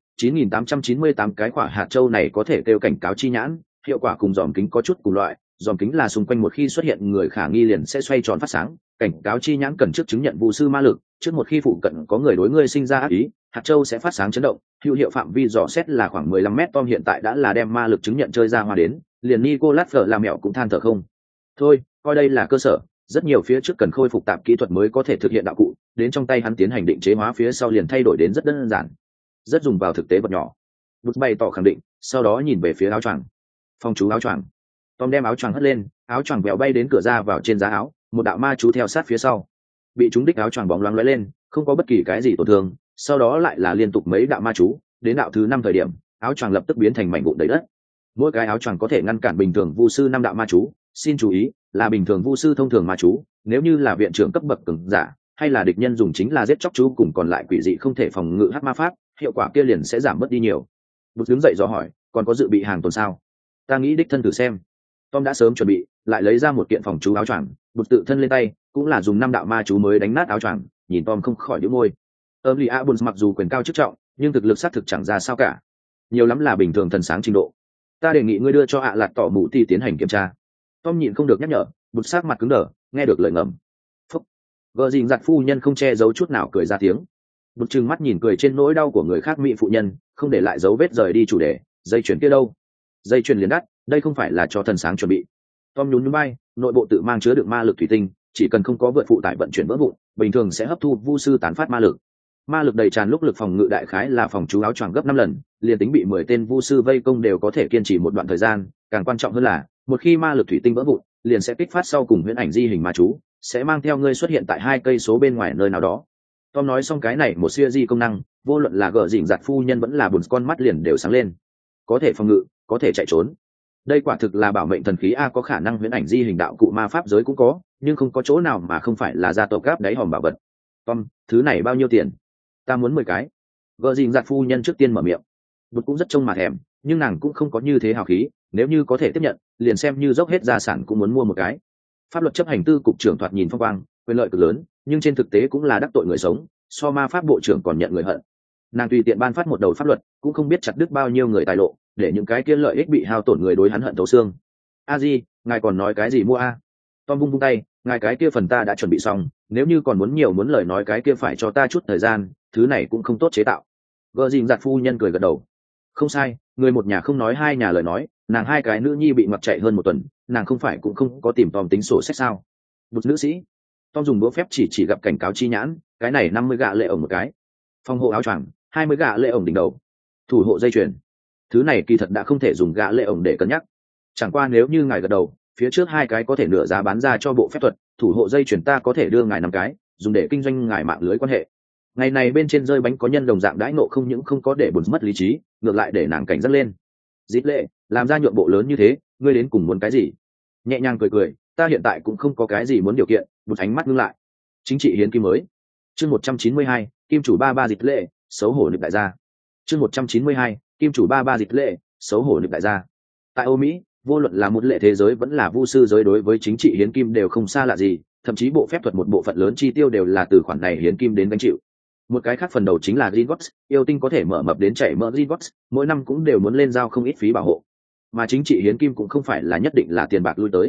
9898 cái quả hạt châu này có thể kêu cảnh cáo chi nhãn, hiệu quả cùng dòm kính có chút cùng loại, dòm kính là xung quanh một khi xuất hiện người khả nghi liền sẽ xoay tròn phát sáng, cảnh cáo chi nhãn cần trước chứng nhận vu sư ma lực, trước một khi phụ cận có người đối ngươi sinh ra ác ý, hạt châu sẽ phát sáng chấn động, hữu hiệu phạm vi dò xét là khoảng 15 mét. Tom hiện tại đã là đem ma lực chứng nhận chơi ra hoa đến, liền Nicolas Fleur làm mẹo cũng than thở không. Thôi, coi đây là cơ sở, rất nhiều phía trước cần khôi phục tạp kỹ thuật mới có thể thực hiện đạo cụ, đến trong tay hắn tiến hành định chế hóa phía sau liền thay đổi đến rất đơn giản, rất dùng vào thực tế vật nhỏ. Bút bày tỏ khẳng định, sau đó nhìn về phía áo choàng. Phong chú áo choàng. Tom đem áo choàng hất lên, áo choàng vẹo bay đến cửa ra vào trên giá áo, một đạo ma chú theo sát phía sau. Bị trúng đích áo choàng bóng loáng lóe lên, không có bất kỳ cái gì tổn thương, sau đó lại là liên tục mấy đạo ma chú, đến đạo thứ 5 thời điểm, áo choàng lập tức biến thành mảnh vụn đầy đất. Mỗi cái áo choàng có thể ngăn cản bình thường vu sư 5 đạo ma chú, xin chú ý, là bình thường vu sư thông thường ma chú, nếu như là viện trưởng cấp bậc cường giả, hay là địch nhân dùng chính là giết chóc chú cùng còn lại quỷ dị không thể phòng ngự hắc ma pháp, hiệu quả kia liền sẽ giảm bớt đi nhiều. Bút đứng dậy dò hỏi, còn có dự bị hàng tồn sao? Ta nghĩ đích thân thử xem. Tom đã sớm chuẩn bị, lại lấy ra một kiện phòng chú áo choàng, Bút tự thân lên tay, cũng là dùng 5 đạo ma chú mới đánh nát áo choàng, nhìn Tom không khỏi nhíu môi. Early Bones mặc dù quyền cao chức trọng, nhưng thực lực xác thực chẳng ra sao cả, nhiều lắm là bình thường thần sáng trình độ. Ta đề nghị ngươi đưa cho lạt tỏ mụ ti tiến hành kiểm tra. Tom nhịn không được nhắc nhở, Bút sắc mặt cứng đờ, nghe được lời ngầm. Phúc. Vợ dình giặt phu nhân không che giấu chút nào cười ra tiếng. Bút trừng mắt nhìn cười trên nỗi đau của người khác mỹ phụ nhân, không để lại dấu vết rời đi chủ đề. Dây chuyền kia đâu? Dây chuyền liền đắt, đây không phải là cho thần sáng chuẩn bị. Tom nhún nhún vai, nội bộ tự mang chứa đựng ma lực thủy tinh, chỉ cần không có vượt phụ tải vận chuyển vỡ vụn, bình thường sẽ hấp thu vu sư tán phát ma lực. Ma lực đầy tràn lúc lực phòng ngự đại khái là phòng chú áo choàng gấp 5 lần, liền tính bị 10 tên vu sư vây công đều có thể kiên trì một đoạn thời gian, càng quan trọng hơn là, một khi ma lực thủy tinh vỡ vụn, liền sẽ kích phát sau cùng huyễn ảnh di hình ma chú, sẽ mang theo ngươi xuất hiện tại 2 cây số bên ngoài nơi nào đó. Tom nói xong cái này một siêu di công năng, vô luận là gở dỉn giặt phu nhân vẫn là buồn con mắt liền đều sáng lên. Có thể phòng ngự, có thể chạy trốn. Đây quả thực là bảo mệnh thần khí a, có khả năng huyễn ảnh di hình đạo cụ ma pháp giới cũng có, nhưng không có chỗ nào mà không phải là gia tộc gáp đáy hòm bảo vật. Tom, thứ này bao nhiêu tiền? Ta muốn 10 cái. Gở dỉn giặt phu nhân trước tiên mở miệng. Bụt cũng rất trông mà thèm, nhưng nàng cũng không có như thế hào khí, nếu như có thể tiếp nhận, liền xem như dốc hết gia sản cũng muốn mua một cái. Pháp luật chấp hành tư cục trưởng thoạt nhìn phong quang, quyền lợi cực lớn, nhưng trên thực tế cũng là đắc tội người sống, so ma pháp bộ trưởng còn nhận người hận. Nàng tùy tiện ban phát một đầu pháp luật, cũng không biết chặt đứt bao nhiêu người tài lộ, để những cái kia lợi ích bị hao tổn người đối hắn hận thấu xương. A Di, ngài còn nói cái gì mua a? Tom vung tay, ngài cái kia phần ta đã chuẩn bị xong, nếu như còn muốn nhiều muốn lời nói cái kia phải cho ta chút thời gian, thứ này cũng không tốt chế tạo. Gờ dình giặt phu nhân cười gật đầu. Không sai, người một nhà không nói 2 nhà lời nói, nàng 2 cái nữ nhi bị mặc chạy hơn 1 tuần, nàng không phải cũng không có tìm Tom tính sổ sách sao? Bụt nữ sĩ. Tom dùng đũa phép chỉ gặp cảnh cáo chi nhãn, cái này 50 gạ lệ ổng một cái. Phòng hộ áo choàng, 20 gạ lệ ổng đỉnh đầu. Thủ hộ dây chuyền. Thứ này kỳ thật đã không thể dùng gạ lệ ổng để cân nhắc. Chẳng qua nếu như ngài gật đầu, phía trước 2 cái có thể nửa giá bán ra cho bộ phép thuật, thủ hộ dây chuyền ta có thể đưa ngài 5 cái, dùng để kinh doanh ngài mạng lưới quan hệ. Ngày này bên trên rơi bánh có nhân đồng dạng đãi nộ không những không có để Bụt mất lý trí, ngược lại để nàng cảnh giác lên. Dít lệ, làm ra nhượng bộ lớn như thế, ngươi đến cùng muốn cái gì? Nhẹ nhàng cười, ta hiện tại cũng không có cái gì muốn điều kiện. Bụt ánh mắt ngưng lại. Chính trị hiến kim mới. Chương 192, kim chủ ba Dít lệ, xấu hổ nịp đại gia. Chương 192, kim chủ ba Dít lệ, xấu hổ nịp đại gia. Tại Âu Mỹ, vô luận là một lệ thế giới vẫn là vu sư giới đối với chính trị hiến kim đều không xa lạ gì, thậm chí bộ phép thuật một bộ phận lớn chi tiêu đều là từ khoản này hiến kim đến gánh chịu. Một cái khác phần đầu chính là Gringotts, yêu tinh có thể mở mập đến chảy mỡ Gringotts, mỗi năm cũng đều muốn lên giao không ít phí bảo hộ. Mà chính trị hiến kim cũng không phải là nhất định là tiền bạc lui tới.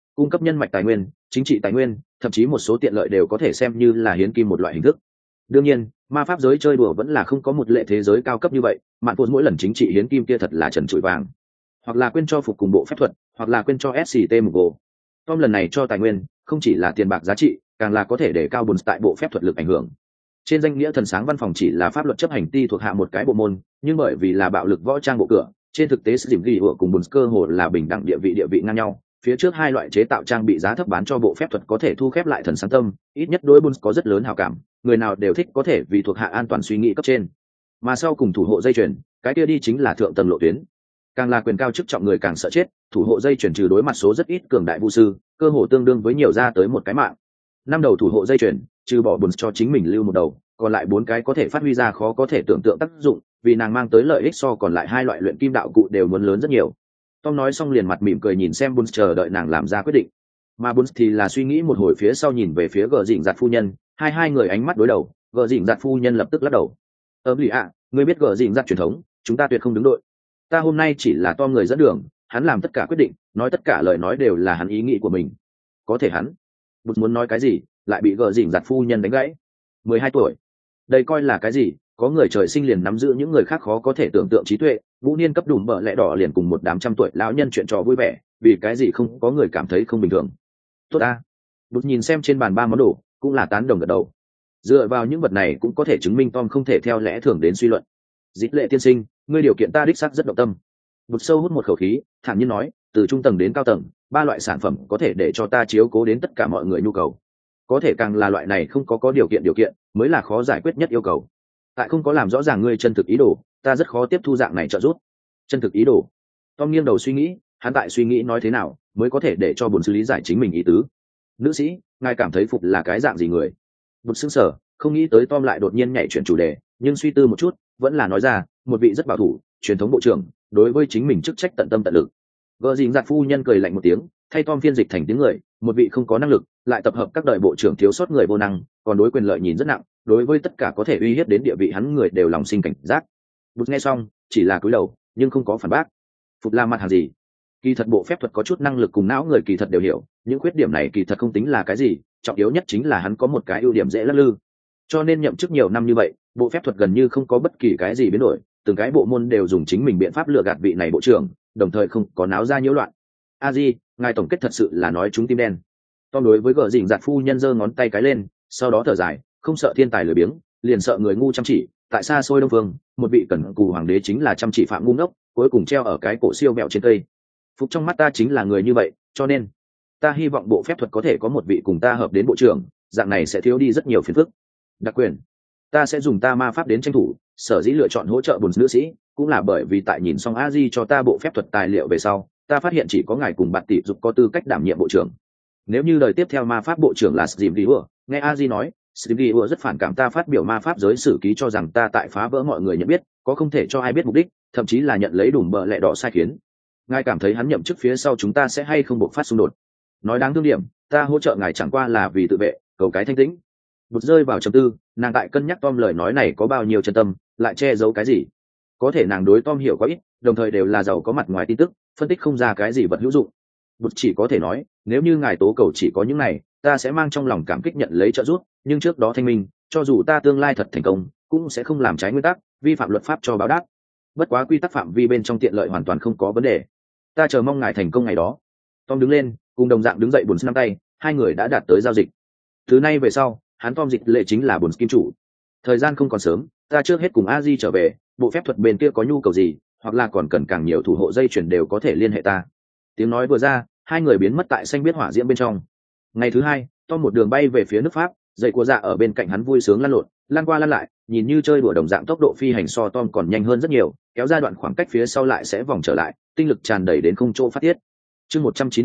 cung cấp nhân mạch tài nguyên, chính trị tài nguyên, thậm chí một số tiện lợi đều có thể xem như là hiến kim một loại hình thức. Đương nhiên, ma pháp giới chơi đùa vẫn là không có một lệ thế giới cao cấp như vậy, mạn phụt mỗi lần chính trị hiến kim kia thật là trần trụi vàng, hoặc là quên cho phục cùng bộ phép thuật, hoặc là quên cho sct một gỗ. Tom lần này cho tài nguyên không chỉ là tiền bạc giá trị, càng là có thể để cao bùn tại bộ phép thuật lực ảnh hưởng. Trên danh nghĩa thần sáng văn phòng chỉ là pháp luật chấp hành ti thuộc hạ một cái bộ môn, nhưng bởi vì là bạo lực võ trang bộ cửa, trên thực tế sự ghi ủa cùng bùn cơ hồ là bình đẳng địa vị ngang nhau. Phía trước hai loại chế tạo trang bị giá thấp bán cho bộ phép thuật có thể thu khép lại thần sáng tâm, ít nhất đối bùn có rất lớn hảo cảm, người nào đều thích có thể vì thuộc hạ an toàn suy nghĩ cấp trên. Mà sau cùng thủ hộ dây chuyền, cái kia đi chính là thượng tầng lộ tuyến. Càng là quyền cao chức trọng người càng sợ chết, thủ hộ dây chuyền trừ đối mặt số rất ít cường đại vu sư, cơ hồ tương đương với nhiều ra tới một cái mạng. 5 đầu thủ hộ dây chuyền, trừ bỏ bùn cho chính mình lưu một đầu, còn lại 4 cái có thể phát huy ra khó có thể tưởng tượng tác dụng, vì nàng mang tới lợi ích so còn lại 2 loại luyện kim đạo cụ đều muốn lớn rất nhiều. Tom nói xong liền mặt mỉm cười nhìn xem bùn chờ đợi nàng làm ra quyết định. Mà bùn thì là suy nghĩ một hồi phía sau nhìn về phía gờ dịnh giặt phu nhân, hai người ánh mắt đối đầu, gờ dịnh giặt phu nhân lập tức lắc đầu. Lì ạ, ngươi biết gờ dịnh giặt truyền thống, chúng ta tuyệt không đứng đội. Ta hôm nay chỉ là Tom người dẫn đường, hắn làm tất cả quyết định, nói tất cả lời nói đều là hắn ý nghĩ của mình. Có thể hắn bụt muốn nói cái gì lại bị gờ dỉnh giặt phu nhân đánh gãy. 12 tuổi, đây coi là cái gì? Có người trời sinh liền nắm giữ những người khác khó có thể tưởng tượng trí tuệ, vũ niên cấp đùm bợ lẹ đỏ liền cùng một đám trăm tuổi lão nhân chuyện trò vui vẻ, vì cái gì không có người cảm thấy không bình thường. Tốt a. Bụt nhìn xem trên bàn 3 món đồ, cũng là tán đồng gật đầu. Dựa vào những vật này cũng có thể chứng minh Tom không thể theo lẽ thường đến suy luận. Dịch lệ tiên sinh, ngươi điều kiện ta đích xác rất động tâm. Bụt sâu hút một khẩu khí, thản nhiên nói, từ trung tầng đến cao tầng, 3 loại sản phẩm có thể để cho ta chiếu cố đến tất cả mọi người nhu cầu. Có thể càng là loại này không có điều kiện mới là khó giải quyết nhất yêu cầu. Tại không có làm rõ ràng ngươi chân thực ý đồ, ta rất khó tiếp thu dạng này trợ giúp. Chân thực ý đồ? Tom nghiêng đầu suy nghĩ, hắn tại suy nghĩ nói thế nào mới có thể để cho Bụt xử lý giải chính mình ý tứ. Nữ sĩ, ngài cảm thấy Phục là cái dạng gì người? Bụt sững sờ, không nghĩ tới Tom lại đột nhiên nhảy chuyển chủ đề, nhưng suy tư một chút, vẫn là nói ra, một vị rất bảo thủ, truyền thống bộ trưởng, đối với chính mình chức trách tận tâm tận lực. Gờ dịnh giặt phu nhân cười lạnh một tiếng, thay Tom phiên dịch thành tiếng người, một vị không có năng lực, lại tập hợp các đời bộ trưởng thiếu sót người vô năng, còn đối quyền lợi nhìn rất nặng, đối với tất cả có thể uy hiếp đến địa vị hắn người đều lòng sinh cảnh giác. Bụt nghe xong, chỉ là cúi đầu, nhưng không có phản bác. Phục là mặt hàng gì? Kỳ thật bộ phép thuật có chút năng lực cùng não người kỳ thật đều hiểu, những khuyết điểm này kỳ thật không tính là cái gì, trọng yếu nhất chính là hắn có một cái ưu điểm dễ lắc lư. Cho nên nhậm chức nhiều năm như vậy, bộ phép thuật gần như không có bất kỳ cái gì biến đổi, từng cái bộ môn đều dùng chính mình biện pháp lừa gạt vị này bộ trưởng, đồng thời không có náo ra nhiễu loạn. Di, ngài tổng kết thật sự là nói chúng tim đen. Tom đối với gờ dỉnh giặt phu nhân giơ ngón tay cái lên, sau đó thở dài, không sợ thiên tài lười biếng, liền sợ người ngu chăm chỉ. Tại xa xôi đông phương, một vị cẩn cù hoàng đế chính là chăm chỉ phạm ngu ngốc, cuối cùng treo ở cái cổ siêu mẹo trên cây. Phục trong mắt ta chính là người như vậy, cho nên ta hy vọng bộ phép thuật có thể có một vị cùng ta hợp đến bộ trưởng, dạng này sẽ thiếu đi rất nhiều phiền phức. Đặc quyền, ta sẽ dùng ta ma pháp đến tranh thủ. Sở dĩ lựa chọn hỗ trợ Bùn nữ sĩ, cũng là bởi vì tại nhìn xong Di cho ta bộ phép thuật tài liệu về sau, ta phát hiện chỉ có ngài cùng bạn tỷ dục có tư cách đảm nhiệm bộ trưởng. Nếu như đời tiếp theo ma pháp bộ trưởng là Srimdiur, nghe Di nói, Srimdiur rất phản cảm ta phát biểu ma pháp giới sử ký cho rằng ta tại phá vỡ mọi người nhận biết, có không thể cho ai biết mục đích, thậm chí là nhận lấy đùm bợ lẹ đỏ sai khiến. Ngài cảm thấy hắn nhậm chức phía sau chúng ta sẽ hay không buộc phát xung đột? Nói đáng thương điểm, ta hỗ trợ ngài chẳng qua là vì tự vệ, cầu cái thanh tĩnh. Bụt rơi vào trầm tư, nàng tại cân nhắc Tom lời nói này có bao nhiêu chân tâm, lại che giấu cái gì. Có thể nàng đối Tom hiểu có ít, đồng thời đều là giàu có mặt ngoài tin tức, phân tích không ra cái gì vật hữu dụng. Bụt chỉ có thể nói, nếu như ngài tố cầu chỉ có những này, ta sẽ mang trong lòng cảm kích nhận lấy trợ giúp, nhưng trước đó thanh minh, cho dù ta tương lai thật thành công, cũng sẽ không làm trái nguyên tắc, vi phạm luật pháp cho báo đáp. Bất quá quy tắc phạm vi bên trong tiện lợi hoàn toàn không có vấn đề. Ta chờ mong ngài thành công ngày đó. Tom đứng lên, cùng đồng dạng đứng dậy Bùn nắm tay, hai người đã đạt tới giao dịch. Thứ nay về sau, hắn Tom dịch lệ chính là Bùn kim chủ. Thời gian không còn sớm, ta trước hết cùng Di trở về, bộ phép thuật bên kia có nhu cầu gì, hoặc là còn cần càng nhiều thủ hộ dây chuyển đều có thể liên hệ ta. Tiếng nói vừa ra, hai người biến mất tại xanh biết hỏa diễm bên trong. Ngày thứ hai, Tom một đường bay về phía nước Pháp, dậy của dạ ở bên cạnh hắn vui sướng lăn lộn, lăn qua lăn lại, nhìn như chơi đùa đồng dạng tốc độ phi hành so Tom còn nhanh hơn rất nhiều, kéo ra đoạn khoảng cách phía sau lại sẽ vòng trở lại, tinh lực tràn đầy đến không chỗ phát tiết. Chương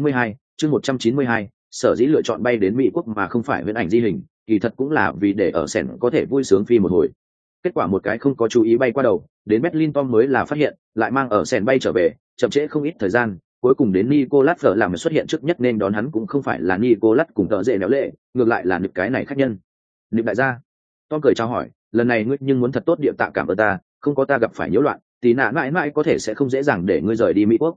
192, sở dĩ lựa chọn bay đến Mỹ quốc mà không phải viễn ảnh di hình, kỳ thật cũng là vì để ở sẻn có thể vui sướng phi một hồi. Kết quả một cái không có chú ý bay qua đầu, đến Berlin Tom mới là phát hiện, lại mang ở sẻn bay trở về, chậm trễ không ít thời gian, cuối cùng đến Nicolas Fleur làm xuất hiện trước nhất nên đón hắn cũng không phải là Nicolas cùng tợ dễ néo lệ, ngược lại là nực cái này khách nhân. Nực đại gia. Tom cười chào hỏi, lần này ngươi nhưng muốn thật tốt địa tạ cảm ơn ta, không có ta gặp phải nhiễu loạn, tí nạ mãi mãi có thể sẽ không dễ dàng để ngươi rời đi Mỹ quốc.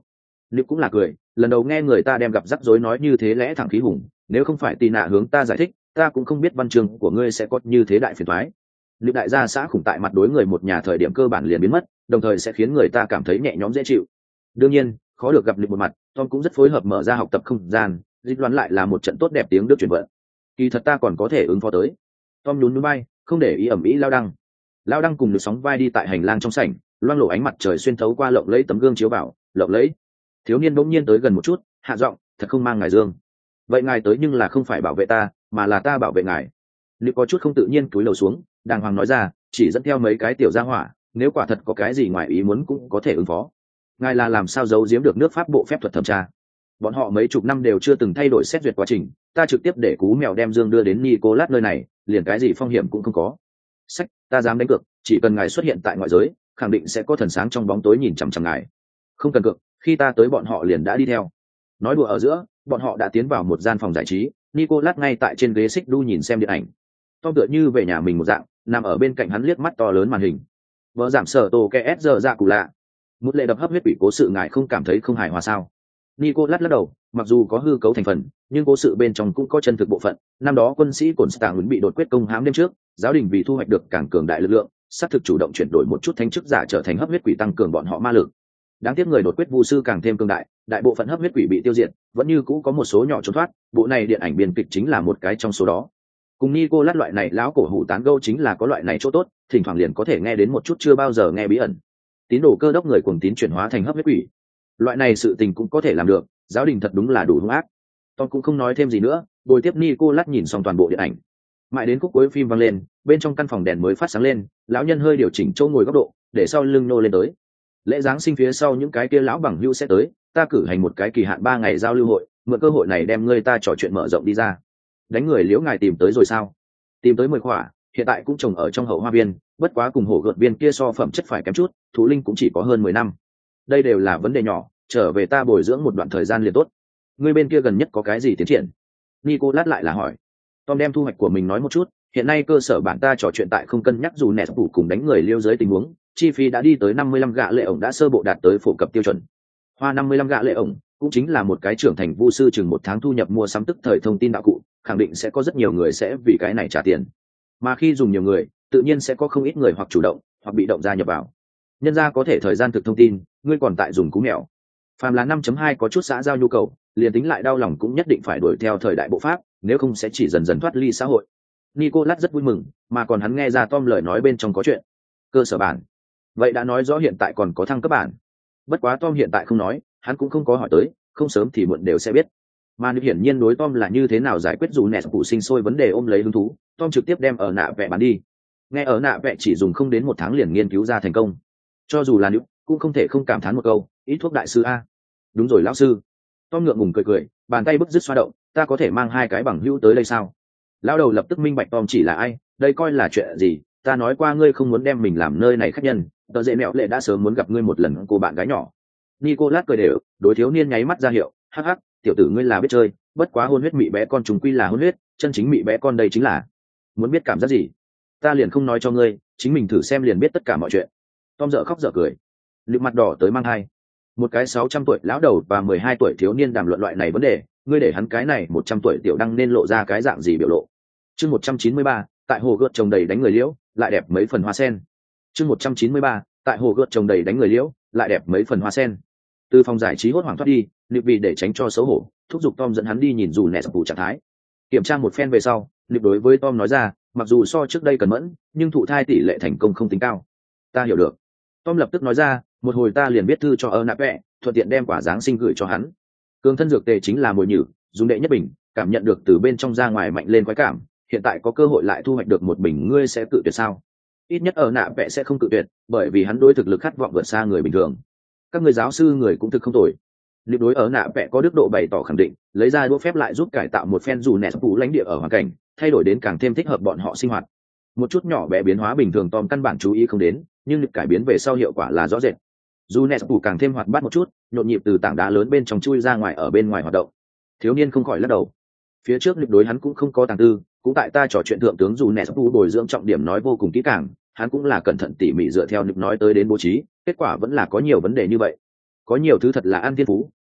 Liệu cũng là cười, lần đầu nghe người ta đem gặp rắc rối nói như thế lẽ thẳng khí hùng, nếu không phải tì nạ hướng ta giải thích, ta cũng không biết văn chương của ngươi sẽ có như thế đại phiền toái. Liệu đại gia xã khủng tại mặt đối người một nhà thời điểm cơ bản liền biến mất, đồng thời sẽ khiến người ta cảm thấy nhẹ nhõm dễ chịu. Đương nhiên, khó được gặp Liệu một mặt, Tom cũng rất phối hợp mở ra học tập không gian, dịch đoán lại là một trận tốt đẹp tiếng Đức truyền vận. Kỳ thật ta còn có thể ứng phó tới. Tom nhún nhún vai, không để ý ẩm ý lao đăng cùng được sóng vai đi tại hành lang trong sảnh, loang lổ ánh mặt trời xuyên thấu qua lộng lẫy tấm gương chiếu vào, lộng lẫy. Thiếu niên bỗng nhiên tới gần một chút, hạ giọng, thật không mang ngài dương. Vậy ngài tới nhưng là không phải bảo vệ ta, mà là ta bảo vệ ngài. Liệu có chút không tự nhiên cúi đầu xuống, đàng hoàng nói ra, chỉ dẫn theo mấy cái tiểu gia hỏa, nếu quả thật có cái gì ngoài ý muốn cũng có thể ứng phó. Ngài là làm sao giấu giếm được nước Pháp bộ phép thuật thẩm tra? Bọn họ mấy chục năm đều chưa từng thay đổi xét duyệt quá trình, ta trực tiếp để cú mèo đem dương đưa đến Nicolas nơi này, liền cái gì phong hiểm cũng không có. Sách, ta dám đánh cược, chỉ cần ngài xuất hiện tại ngoại giới, khẳng định sẽ có thần sáng trong bóng tối nhìn chằm chằm ngài. Không cần cược, khi ta tới bọn họ liền đã đi theo. Nói đùa ở giữa, bọn họ đã tiến vào một gian phòng giải trí, Nicolas ngay tại trên ghế xích đu nhìn xem điện ảnh. Tom tựa như về nhà mình một dạng, nằm ở bên cạnh hắn liếc mắt to lớn màn hình. Vợ giảm sở tổ kẻ s giờ dạ cụ lạ. Một lệ đập hấp huyết quỷ cố sự ngài không cảm thấy không hài hòa sao? Nicolas lắc đầu, mặc dù có hư cấu thành phần, nhưng cố sự bên trong cũng có chân thực bộ phận. Năm đó quân sĩ Cổn Stạng bị đột quyết công hãm đêm trước, giáo đình vì thu hoạch được càng cường đại lực lượng, sát thực chủ động chuyển đổi một chút thánh chức giả trở thành hấp huyết quỷ tăng cường bọn họ ma lực. Đáng tiếc người đột quyết vu sư càng thêm cường đại, đại bộ phận hấp huyết quỷ bị tiêu diệt, vẫn như cũ có một số nhỏ trốn thoát. Bộ này điện ảnh biên kịch chính là một cái trong số đó. Cùng Nicolas loại này lão cổ hủ tán gẫu chính là có loại này chỗ tốt, thỉnh thoảng liền có thể nghe đến một chút chưa bao giờ nghe bí ẩn. Tín đồ cơ đốc người cuồng tín chuyển hóa thành hấp huyết quỷ, loại này sự tình cũng có thể làm được, giáo đình thật đúng là đủ hung ác. Tom cũng không nói thêm gì nữa, bồi tiếp Nicolas nhìn xong toàn bộ điện ảnh. Mãi đến khúc cuối phim vang lên, bên trong căn phòng đèn mới phát sáng lên, lão nhân hơi điều chỉnh chỗ ngồi góc độ, để sau lưng nô lên tới. Lễ giáng sinh phía sau những cái kia lão bằng hữu sẽ tới, ta cử hành một cái kỳ hạn 3 ngày giao lưu hội, mượn cơ hội này đem ngươi ta trò chuyện mở rộng đi ra. Đánh người liễu ngài tìm tới rồi sao? Tìm tới 10 khỏa, hiện tại cũng trồng ở trong hậu hoa viên, bất quá cùng hổ gợt viên kia so phẩm chất phải kém chút, thú linh cũng chỉ có hơn 10 năm. Đây đều là vấn đề nhỏ, trở về ta bồi dưỡng một đoạn thời gian liền tốt. Ngươi bên kia gần nhất có cái gì tiến triển? Nicolas lại là hỏi. Tom đem thu hoạch của mình nói một chút, hiện nay cơ sở bản ta trò chuyện tại không cân nhắc dù nẹt phủ cùng đánh người liêu dưới tình huống, chi phí đã đi tới 55 gạ lệ ổng đã sơ bộ đạt tới phổ cập tiêu chuẩn. Hoa 55 gạ lệ ổng cũng chính là một cái trưởng thành vu sư chừng 1 tháng thu nhập mua sắm tức thời thông tin đạo cụ, khẳng định sẽ có rất nhiều người sẽ vì cái này trả tiền. Mà khi dùng nhiều người, tự nhiên sẽ có không ít người hoặc chủ động, hoặc bị động gia nhập vào. Nhân ra có thể thời gian thực thông tin, ngươi còn tại dùng cú mèo. Phàm là 5.2 có chút xã giao nhu cầu, liền tính lại đau lòng cũng nhất định phải đuổi theo thời đại bộ pháp, nếu không sẽ chỉ dần dần thoát ly xã hội. Nicolas rất vui mừng, mà còn hắn nghe ra Tom lời nói bên trong có chuyện. Cơ sở bản. Vậy đã nói rõ hiện tại còn có thăng cấp bản. Bất quá Tom hiện tại không nói, hắn cũng không có hỏi tới, không sớm thì muộn đều sẽ biết. Mà hiển nhiên đối Tom là như thế nào giải quyết dù nẹt phụ sinh sôi vấn đề ôm lấy hứng thú, Tom trực tiếp đem ở nạ vẽ bán đi. Nghe ở nạ vẽ chỉ dùng không đến 1 tháng liền nghiên cứu ra thành công. Cho dù là nữ, cũng không thể không cảm thán một câu, ít thuốc đại sư a. Đúng rồi lão sư. Tom ngượng ngùng cười, bàn tay bức dứt xoa động, ta có thể mang 2 cái bằng hữu tới đây sao? Lão đầu lập tức minh bạch Tom chỉ là ai, đây coi là chuyện gì, ta nói qua ngươi không muốn đem mình làm nơi này khách nhân, tờ dễ mẹo lệ đã sớm muốn gặp ngươi một lần cô bạn gái nhỏ. Nicolas cười đều, đối thiếu niên nháy mắt ra hiệu, hắc hắc, tiểu tử ngươi là biết chơi, bất quá hôn huyết mị bé con chúng quy là hôn huyết, chân chính mị bé con đây chính là. Muốn biết cảm giác gì? Ta liền không nói cho ngươi, chính mình thử xem liền biết tất cả mọi chuyện. Tom dở khóc dở cười, lựu mặt đỏ tới mang hai. Một cái 600 tuổi lão đầu và 12 tuổi thiếu niên đàm luận loại này vấn đề, ngươi để hắn cái này 100 tuổi tiểu đăng nên lộ ra cái dạng gì biểu lộ. Chương 193, tại hồ gợt trồng đầy đánh người liễu, lại đẹp mấy phần hoa sen. Chương 193, tại hồ gợt trồng đầy đánh người liễu, lại đẹp mấy phần hoa sen. Từ phòng giải trí hốt hoảng thoát đi, Nick vì để tránh cho xấu hổ, thúc giục Tom dẫn hắn đi nhìn dù nẹt phụ trạng thái. Kiểm tra một phen về sau, Nick đối với Tom nói ra, mặc dù so trước đây cẩn mẫn, nhưng thụ thai tỷ lệ thành công không tính cao. Ta hiểu được. Tom lập tức nói ra, một hồi ta liền viết thư cho ơ nạp vẽ, thuận tiện đem quả giáng sinh gửi cho hắn. Cường thân dược tề chính là mồi nhử, dùng đệ nhất bình, cảm nhận được từ bên trong ra ngoài mạnh lên khoái cảm. Hiện tại có cơ hội lại thu hoạch được một bình, ngươi sẽ tự tuyệt sao? Ít nhất ở nạ vẽ sẽ không tự tuyệt, bởi vì hắn đối thực lực khát vọng vượt xa người bình thường. Các người giáo sư người cũng thực không tồi. Liệu đối ở nạ vẽ có đức độ bày tỏ khẳng định, lấy ra đũa phép lại giúp cải tạo một phen dù nẹt phủ lãnh địa ở hoàn cảnh, thay đổi đến càng thêm thích hợp bọn họ sinh hoạt. Một chút nhỏ bé biến hóa bình thường Tom căn bản chú ý không đến, nhưng lực cải biến về sau hiệu quả là rõ rệt. Dù nẹt phủ càng thêm hoạt bát một chút, nhộn nhịp từ tảng đá lớn bên trong chui ra ngoài ở bên ngoài hoạt động. Thiếu niên không khỏi lắc đầu. Phía trước lực đối hắn cũng không có tàng tư, cũng tại ta trò chuyện thượng tướng dù nẹt phủ bồi dưỡng trọng điểm nói vô cùng kỹ càng, hắn cũng là cẩn thận tỉ mỉ dựa theo lực nói tới đến bố trí, kết quả vẫn là có nhiều vấn đề như vậy. Có nhiều thứ thật là ăn thiên phú,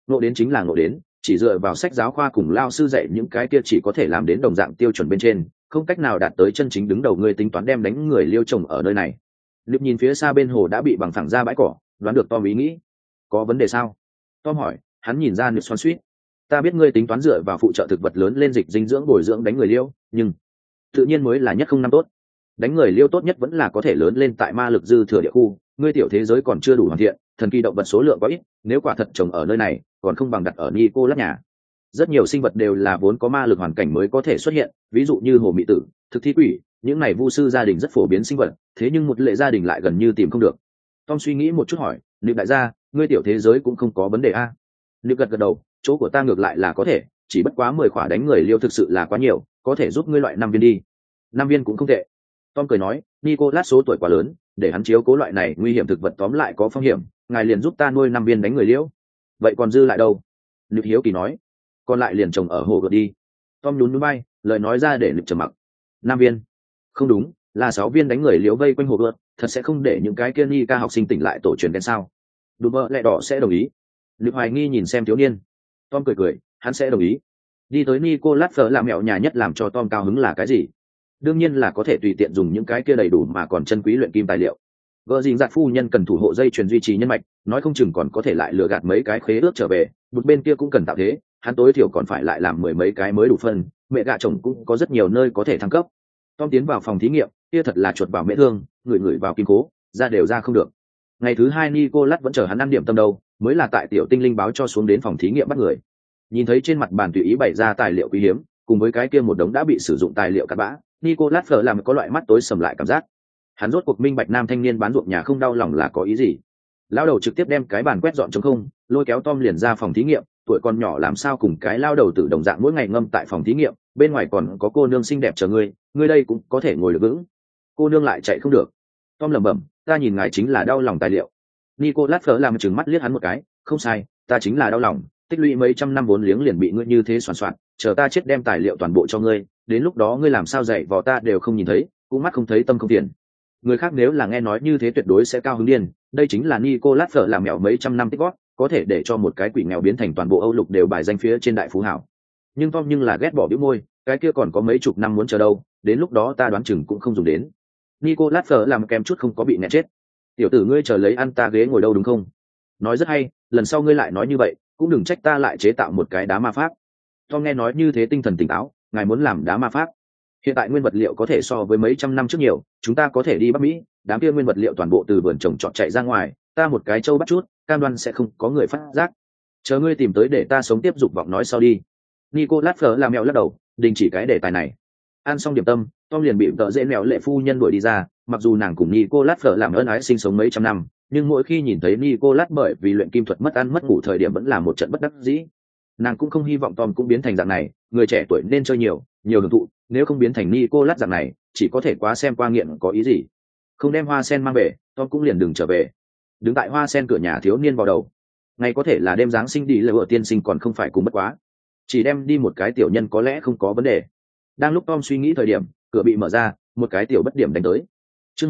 Ngộ đến chính là ngộ đến, chỉ dựa vào sách giáo khoa cùng lao sư dạy những cái kia chỉ có thể làm đến đồng dạng tiêu chuẩn bên trên, không cách nào đạt tới chân chính đứng đầu. Ngươi tính toán đem đánh người Liêu trồng ở nơi này. Liệp nhìn phía xa bên hồ đã bị bằng phẳng ra bãi cỏ, đoán được Tom ý nghĩ. Có vấn đề sao? Tom hỏi. Hắn nhìn ra Liệp xoắn xuýt. Ta biết ngươi tính toán dựa vào phụ trợ thực vật lớn lên dịch dinh dưỡng bồi dưỡng đánh người Liêu, nhưng tự nhiên mới là nhất không năm tốt. Đánh người Liêu tốt nhất vẫn là có thể lớn lên tại ma lực dư thừa địa khu. Ngươi tiểu thế giới còn chưa đủ hoàn thiện, thần kỳ động vật số lượng quá ít, nếu quả thật trồng ở nơi này còn không bằng đặt ở Nicolas nhà. Rất nhiều sinh vật đều là vốn có ma lực hoàn cảnh mới có thể xuất hiện, ví dụ như hồ mị tử, thực thi quỷ, những này vu sư gia đình rất phổ biến sinh vật, thế nhưng một lệ gia đình lại gần như tìm không được. Tom suy nghĩ một chút hỏi, liệu đại gia, ngươi tiểu thế giới cũng không có vấn đề a? Liệu gật gật đầu, chỗ của ta ngược lại là có thể, chỉ bất quá 10 khỏa đánh người Liêu thực sự là quá nhiều, có thể giúp ngươi loại 5 viên đi. 5 viên cũng không tệ. Tom cười nói, Nicolas số tuổi quá lớn, để hắn chiếu cố loại này nguy hiểm thực vật tóm lại có phong hiểm, ngài liền giúp ta nuôi 5 viên đánh người Liêu. Vậy còn dư lại đâu? Liệu hiếu kỳ nói, còn lại liền trồng ở hồ gợt đi. Tom nhún nhún bay, lời nói ra để Liệu trầm mặc. 5 viên? Không đúng, là 6 viên đánh người Liêu vây quanh hồ gợt, thật sẽ không để những cái kia Nika học sinh tỉnh lại tổ truyền đen sao? Đùm bơ lẹ đỏ sẽ đồng ý. Liệu hoài nghi nhìn xem thiếu niên. Tom cười cười, hắn sẽ đồng ý. Đi tới Nicolas Fleur làm mẹo nhà nhất làm cho Tom cao hứng là cái gì? Đương nhiên là có thể tùy tiện dùng những cái kia đầy đủ mà còn chân quý luyện kim tài liệu. Gờ dình giặt phu nhân cần thủ hộ dây chuyền duy trì nhân mạch, nói không chừng còn có thể lại lừa gạt mấy cái khế ước trở về, một bên kia cũng cần tạo thế, hắn tối thiểu còn phải lại làm 10 mấy cái mới đủ phân, mẹ gạ chồng cũng có rất nhiều nơi có thể thăng cấp. Tom tiến vào phòng thí nghiệm, kia thật là chuột vào mễ thương, người vào kim cố, ra đều ra không được. Ngày thứ 2 Nicolas vẫn chờ hắn ăn điểm tâm đâu, mới là tại tiểu tinh linh báo cho xuống đến phòng thí nghiệm bắt người. Nhìn thấy trên mặt bàn tùy ý bày ra tài liệu quý hiếm, cùng với cái kia một đống đã bị sử dụng tài liệu cặn bã, Nicolas Fleur làm có loại mắt tối sầm lại cảm giác. Hắn rốt cuộc minh bạch nam thanh niên bán ruộng nhà không đau lòng là có ý gì. Lao đầu trực tiếp đem cái bàn quét dọn trống không, lôi kéo Tom liền ra phòng thí nghiệm. Tuổi con nhỏ làm sao cùng cái lao đầu tự đồng dạng mỗi ngày ngâm tại phòng thí nghiệm, bên ngoài còn có cô nương xinh đẹp chờ ngươi đây cũng có thể ngồi được vững. Cô nương lại chạy không được. Tom lẩm bẩm, ta nhìn ngài chính là đau lòng tài liệu. Nicolas Fleur làm trừng mắt liếc hắn một cái, không sai, ta chính là đau lòng, tích lũy mấy trăm năm vốn liếng liền bị ngươi như thế soàn soạn, chờ ta chết đem tài liệu toàn bộ cho ngươi, đến lúc đó ngươi làm sao dạy vò ta đều không nhìn thấy, cũng mắt không thấy tâm không tiền. Người khác nếu là nghe nói như thế tuyệt đối sẽ cao hứng điên, đây chính là Nicolas Fleur làm mẹo mấy trăm năm tích góp, có thể để cho một cái quỷ nghèo biến thành toàn bộ Âu lục đều bài danh phía trên đại phú hảo. Nhưng Tom nhưng là ghét bỏ bĩu môi, cái kia còn có mấy chục năm muốn chờ đâu, đến lúc đó ta đoán chừng cũng không dùng đến. Nicolas Fleur làm kèm chút không có bị nẹt chết. Tiểu tử ngươi chờ lấy ăn ta ghế ngồi đâu đúng không? Nói rất hay, lần sau ngươi lại nói như vậy, cũng đừng trách ta lại chế tạo một cái đá ma pháp. Tom nghe nói như thế tinh thần tỉnh táo, ngài muốn làm đá ma pháp? Hiện tại nguyên vật liệu có thể so với mấy trăm năm trước nhiều, chúng ta có thể đi Bắc Mỹ, đám kia nguyên vật liệu toàn bộ từ vườn trồng trọt chạy ra ngoài, ta một cái trâu bắt chút, cam đoan sẽ không có người phát giác. Chờ ngươi tìm tới để ta sống tiếp dục vọng nói sau đi. Nicolas Fleur làm mèo lắc đầu, đình chỉ cái đề tài này. Ăn xong điểm tâm, Tom liền bị vợ dễ mèo lệ phu nhân đuổi đi ra, mặc dù nàng cùng Nicolas Fleur làm ân ái sinh sống mấy trăm năm, nhưng mỗi khi nhìn thấy Nicolas bởi vì luyện kim thuật mất ăn mất ngủ thời điểm vẫn là một trận bất đắc dĩ. Nàng cũng không hy vọng Tom cũng biến thành dạng này, người trẻ tuổi nên chơi nhiều hưởng thụ, nếu không biến thành Nicolas dạng này, chỉ có thể quá xem qua nghiện có ý gì. Không đem hoa sen mang về, Tom cũng liền đừng trở về. Đứng tại hoa sen cửa nhà thiếu niên vào đầu. Ngày có thể là đêm Giáng sinh đi lễ tiên sinh còn không phải cùng bất quá. Chỉ đem đi một cái tiểu nhân có lẽ không có vấn đề. Đang lúc Tom suy nghĩ thời điểm, cửa bị mở ra, một cái tiểu bất điểm đánh tới. Chương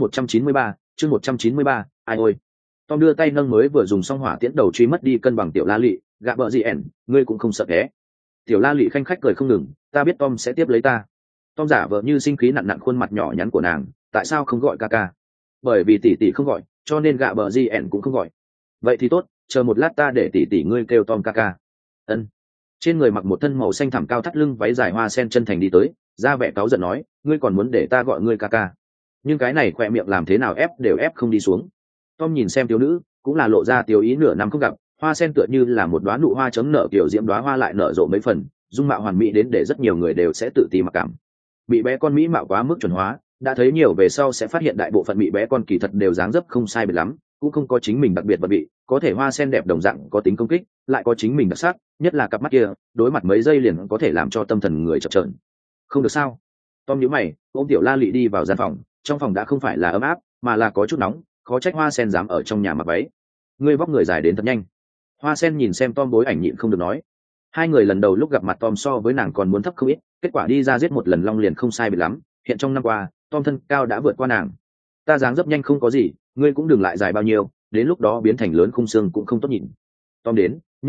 193, ai ôi. Tom đưa tay nâng mới vừa dùng xong hỏa tiễn đầu truy mất đi cân bằng tiểu la lị, gạ bợ gì ẻn, ngươi cũng không sợ thế. Tiểu la lị khanh khách cười không ngừng, ta biết Tom sẽ tiếp lấy ta. Tom giả vờ như sinh khí nặn nặn khuôn mặt nhỏ nhắn của nàng, tại sao không gọi ca ca? Bởi vì tỷ tỷ không gọi, cho nên gạ bợ gì ẻn cũng không gọi. Vậy thì tốt, chờ một lát ta để tỷ tỷ ngươi kêu Tom ca ca. Ân. Trên người mặc một thân màu xanh thẳm cao thắt lưng váy dài hoa sen chân thành đi tới, ra vẻ cáu giận nói, ngươi còn muốn để ta gọi ngươi ca ca? Nhưng cái này khỏe miệng làm thế nào ép đều ép không đi xuống. Tom nhìn xem thiếu nữ, cũng là lộ ra tiểu ý nửa năm không gặp, hoa sen tựa như là một đóa nụ hoa chấm nở kiểu diễm đóa hoa lại nở rộ mấy phần, dung mạo hoàn mỹ đến để rất nhiều người đều sẽ tự ti mặc cảm. Bị bé con mỹ mạo quá mức chuẩn hóa, đã thấy nhiều về sau sẽ phát hiện đại bộ phận bị bé con kỳ thật đều dáng dấp không sai biệt lắm, cũng không có chính mình đặc biệt vật bị, có thể hoa sen đẹp đồng dạng có tính công kích, lại có chính mình đặc sắc, nhất là cặp mắt kia, đối mặt mấy giây liền có thể làm cho tâm thần người chập chờn. Không được sao? Tom nhíu mày, ôm tiểu la lị đi vào gian phòng, trong phòng đã không phải là ấm áp, mà là có chút nóng, khó trách hoa sen dám ở trong nhà mặc váy. Ngươi vóc người dài đến thật nhanh. Hoa sen nhìn xem Tom bối ảnh nhịn không được nói. Hai người lần đầu lúc gặp mặt Tom so với nàng còn muốn thấp không ít, kết quả đi ra giết một lần long liền không sai biệt lắm, hiện trong năm qua, Tom thân cao đã vượt qua nàng. Ta dáng dấp nhanh không có gì, ngươi cũng đừng lại dài bao nhiêu, đến lúc đó biến thành lớn khung xương cũng không tốt nhìn. Tom đến, nhanh ngồi,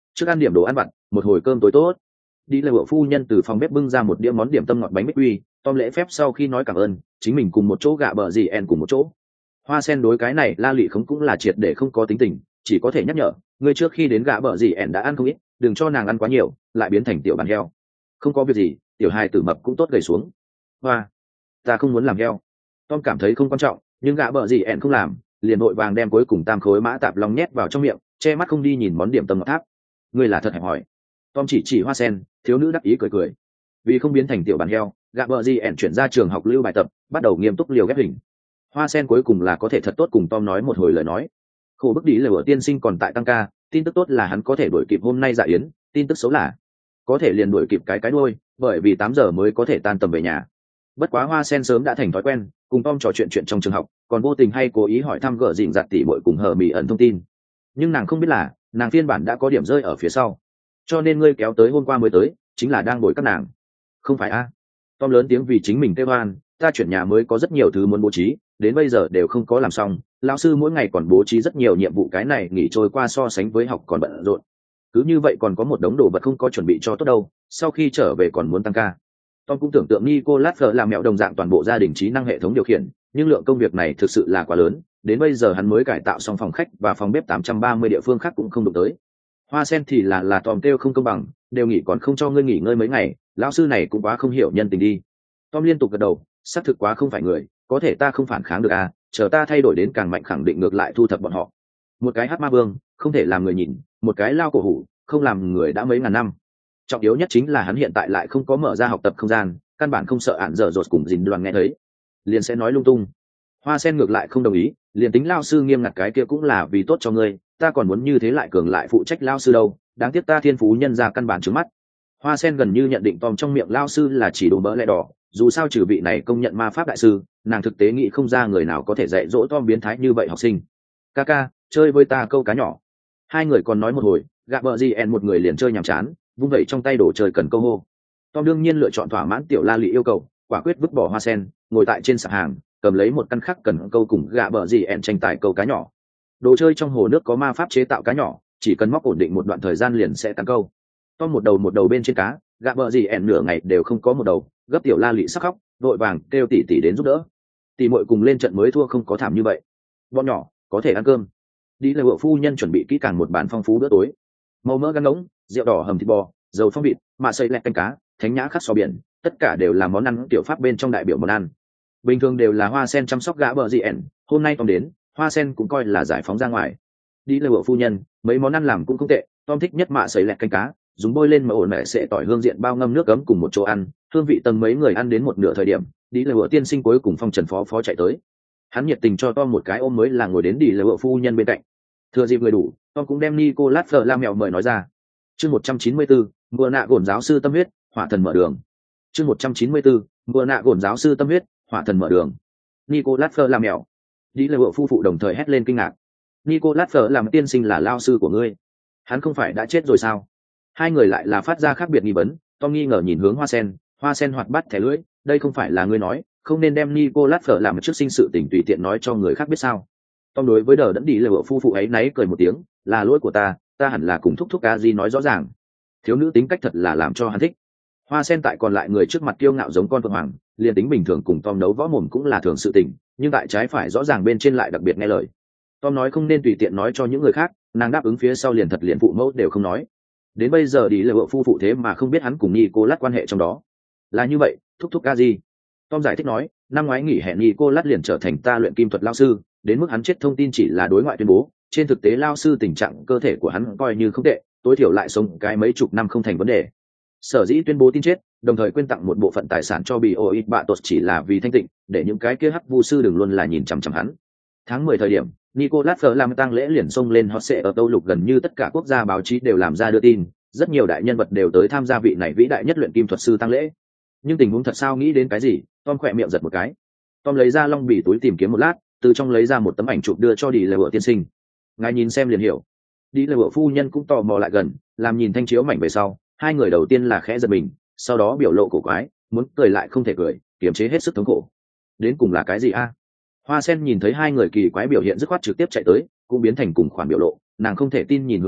trước ăn điểm đồ ăn vặt, một hồi cơm tối tốt. Đi lệ vợ phu nhân từ phòng bếp bưng ra một đĩa món điểm tâm ngọt bánh bích quy. Tom lễ phép sau khi nói cảm ơn, chính mình cùng một chỗ gạ bờ gì en cùng một chỗ. Hoa sen đối cái này la lị không cũng là triệt để không có tính tình, chỉ có thể nhắc nhở người trước khi đến gạ bờ gì en đã ăn không ít, đừng cho nàng ăn quá nhiều lại biến thành tiểu bàn heo. Không có việc gì, tiểu hài tử mập cũng tốt gầy xuống. Hoa, ta không muốn làm heo. Tom cảm thấy không quan trọng, nhưng gạ bờ gì en không làm, liền vội vàng đem cuối cùng tam khối mã tạp long nhét vào trong miệng, che mắt không đi nhìn món điểm tâm ngọt tháp. Ngươi là thật hẹp hỏi. Tom chỉ Hoa sen, thiếu nữ đắc ý cười cười. Vì không biến thành tiểu bàn heo, gạ bờ gì en chuyển ra trường học lưu bài tập, bắt đầu nghiêm túc liều ghép hình. Hoa sen cuối cùng là có thể thật tốt cùng Tom nói một hồi lời nói. Khổ bức đi là ở tiên sinh còn tại tăng ca, tin tức tốt là hắn có thể đuổi kịp hôm nay dạ yến, tin tức xấu là có thể liền đuổi kịp cái đuôi, bởi vì 8 giờ mới có thể tan tầm về nhà. Bất quá Hoa sen sớm đã thành thói quen, cùng Tom trò chuyện trong trường học, còn vô tình hay cố ý hỏi thăm gở dịnh giặt tỉ muội cùng hờ mỉ ẩn thông tin. Nhưng nàng không biết là, nàng phiên bản đã có điểm rơi ở phía sau. Cho nên ngươi kéo tới hôm qua mới tới, chính là đang đuổi các nàng. Không phải a? Tom lớn tiếng vì chính mình kêu oan, ta chuyển nhà mới có rất nhiều thứ muốn bố trí, đến bây giờ đều không có làm xong. Lão sư mỗi ngày còn bố trí rất nhiều nhiệm vụ, cái này nghỉ trôi qua so sánh với học còn bận rộn. Cứ như vậy còn có một đống đồ vật không có chuẩn bị cho tốt đâu, sau khi trở về còn muốn tăng ca. Tom cũng tưởng tượng Nicolas Fleur làm mẹo đồng dạng toàn bộ gia đình trí năng hệ thống điều khiển, nhưng lượng công việc này thực sự là quá lớn, đến bây giờ hắn mới cải tạo xong phòng khách và phòng bếp 830 địa phương khác cũng không đụng tới. Hoa sen thì là Tom kêu không công bằng, đều nghỉ còn không cho ngươi nghỉ ngơi mấy ngày, lão sư này cũng quá không hiểu nhân tình đi. Tom liên tục gật đầu, xác thực quá không phải người, có thể ta không phản kháng được à, chờ ta thay đổi đến càng mạnh khẳng định ngược lại thu thập bọn họ. Một cái hát ma vương, không thể làm người nhìn, một cái lao cổ hủ, không làm người đã mấy ngàn năm. Trọng yếu nhất chính là hắn hiện tại lại không có mở ra học tập không gian, căn bản không sợ ạn dở dột cùng dính đoàn nghe thấy, liền sẽ nói lung tung. Hoa sen ngược lại không đồng ý, liền tính lao sư nghiêm ngặt cái kia cũng là vì tốt cho ngươi, ta còn muốn như thế lại cường lại phụ trách lao sư đâu, đáng tiếc ta thiên phú nhân ra căn bản trước mắt. Hoa sen gần như nhận định Tom trong miệng lao sư là chỉ đồ mỡ lẽ đỏ, dù sao trừ vị này công nhận ma pháp đại sư, nàng thực tế nghĩ không ra người nào có thể dạy dỗ Tom biến thái như vậy học sinh. Kaka, chơi với ta câu cá nhỏ. Hai người còn nói một hồi, gạ bờ gì en một người liền chơi nhàm chán, vung vẩy trong tay đồ chơi cần câu hô. Tom đương nhiên lựa chọn thỏa mãn tiểu la lị yêu cầu, quả quyết vứt bỏ Hoa sen, ngồi tại trên sạp hàng, cầm lấy một căn khắc cần câu cùng gạ bờ gì en tranh tài câu cá nhỏ. Đồ chơi trong hồ nước có ma pháp chế tạo cá nhỏ, chỉ cần móc ổn định một đoạn thời gian liền sẽ tăng câu. Tom một đầu bên trên cá, gạ bờ gì en nửa ngày đều không có một đầu, gấp tiểu la lị sắc khóc, vội vàng kêu tỷ tỷ đến giúp đỡ. Tỷ muội cùng lên trận mới thua không có thảm như vậy. Bọn nhỏ có thể ăn cơm. Đi là vợ phu nhân chuẩn bị kỹ càng một bàn phong phú bữa tối, màu mỡ gan ngỗng, rượu đỏ hầm thịt bò, dầu phong vịt, mạ xây lẹt canh cá, thánh nhã khắc sò biển, tất cả đều là món ăn tiểu pháp bên trong đại biểu món ăn. Bình thường đều là Hoa sen chăm sóc gã bờ gì ẻn, hôm nay Tom đến, Hoa sen cũng coi là giải phóng ra ngoài. Đi là vợ phu nhân, mấy món ăn làm cũng không tệ, Tom thích nhất mạ xây lẹt canh cá, dùng bôi lên mà ổn mẹ sẽ tỏi hương diện bao ngâm nước cấm cùng một chỗ ăn, hương vị tầng mấy người ăn đến một nửa thời điểm, đi là vợ tiên sinh cuối cùng phong trần phó chạy tới. Hắn nhiệt tình cho Tom một cái ôm mới là ngồi đến đi là vợ phu nhân bên cạnh. Thừa dịp người đủ, Tom cũng đem Nicolas Fleur la mèo mời nói ra. Chương 194, mùa nạ gổn giáo sư tâm huyết, hỏa thần mở đường. Chương 194, mùa nạ gổn giáo sư tâm huyết, hỏa thần mở đường. Nicolas Fleur la mèo. Đi là vợ phu phụ đồng thời hét lên kinh ngạc. Nicolas Fleur làm tiên sinh là lao sư của ngươi, hắn không phải đã chết rồi sao? Hai người lại là phát ra khác biệt nghi vấn. Tom nghi ngờ nhìn hướng Hoa sen hoạt bát thẻ lưỡi, đây không phải là ngươi nói, không nên đem Nicolas Fleur làm trước sinh sự tình tùy tiện nói cho người khác biết sao? Tom đối với đờ đẫn đi là vợ phu phụ ấy náy cười một tiếng, là lỗi của ta hẳn là cùng thúc a di nói rõ ràng. Thiếu nữ tính cách thật là làm cho hắn thích. Hoa sen tại còn lại người trước mặt kiêu ngạo giống con phượng hoàng, liền tính bình thường cùng Tom đấu võ mồm cũng là thường sự tình, nhưng tại trái phải rõ ràng bên trên lại đặc biệt nghe lời. Tom nói không nên tùy tiện nói cho những người khác, nàng đáp ứng phía sau liền thật liền phụ mẫu đều không nói. Đến bây giờ đi là vợ phu phụ thế mà không biết hắn cùng Nicolas quan hệ trong đó. Là như vậy, thúc a di. Tom giải thích nói, năm ngoái nghỉ hè Nicolas liền trở thành ta luyện kim thuật lao sư, đến mức hắn chết thông tin chỉ là đối ngoại tuyên bố, trên thực tế lao sư tình trạng cơ thể của hắn coi như không tệ, tối thiểu lại sống cái mấy chục năm không thành vấn đề. Sở dĩ tuyên bố tin chết, đồng thời quyên tặng một bộ phận tài sản cho Bioit bạ tột chỉ là vì thanh tịnh, để những cái kia hắc vu sư đừng luôn là nhìn chằm chằm hắn. Tháng 10 thời điểm, Nicolas Fleur làm tang lễ liền xông lên hot sẽ ở Tâu Lục, gần như tất cả quốc gia báo chí đều làm ra đưa tin, rất nhiều đại nhân vật đều tới tham gia vị này vĩ đại nhất luyện kim thuật sư tang lễ. Nhưng tình huống thật sao nghĩ đến cái gì, Tom khỏe miệng giật một cái. Tom lấy ra long bì túi tìm kiếm một lát, từ trong lấy ra một tấm ảnh chụp đưa cho đi lệ vợ tiên sinh. Ngài nhìn xem liền hiểu. Đi lệ vợ phu nhân cũng tò mò lại gần, làm nhìn thanh chiếu mảnh về sau, hai người đầu tiên là khẽ giật mình, sau đó biểu lộ cổ quái, muốn cười lại không thể cười, kiềm chế hết sức thống khổ. Đến cùng là cái gì a? Hoa sen nhìn thấy hai người kỳ quái biểu hiện dứt khoát trực tiếp chạy tới, cũng biến thành cùng khoản biểu lộ, nàng không thể tin nhìn hướng Tom,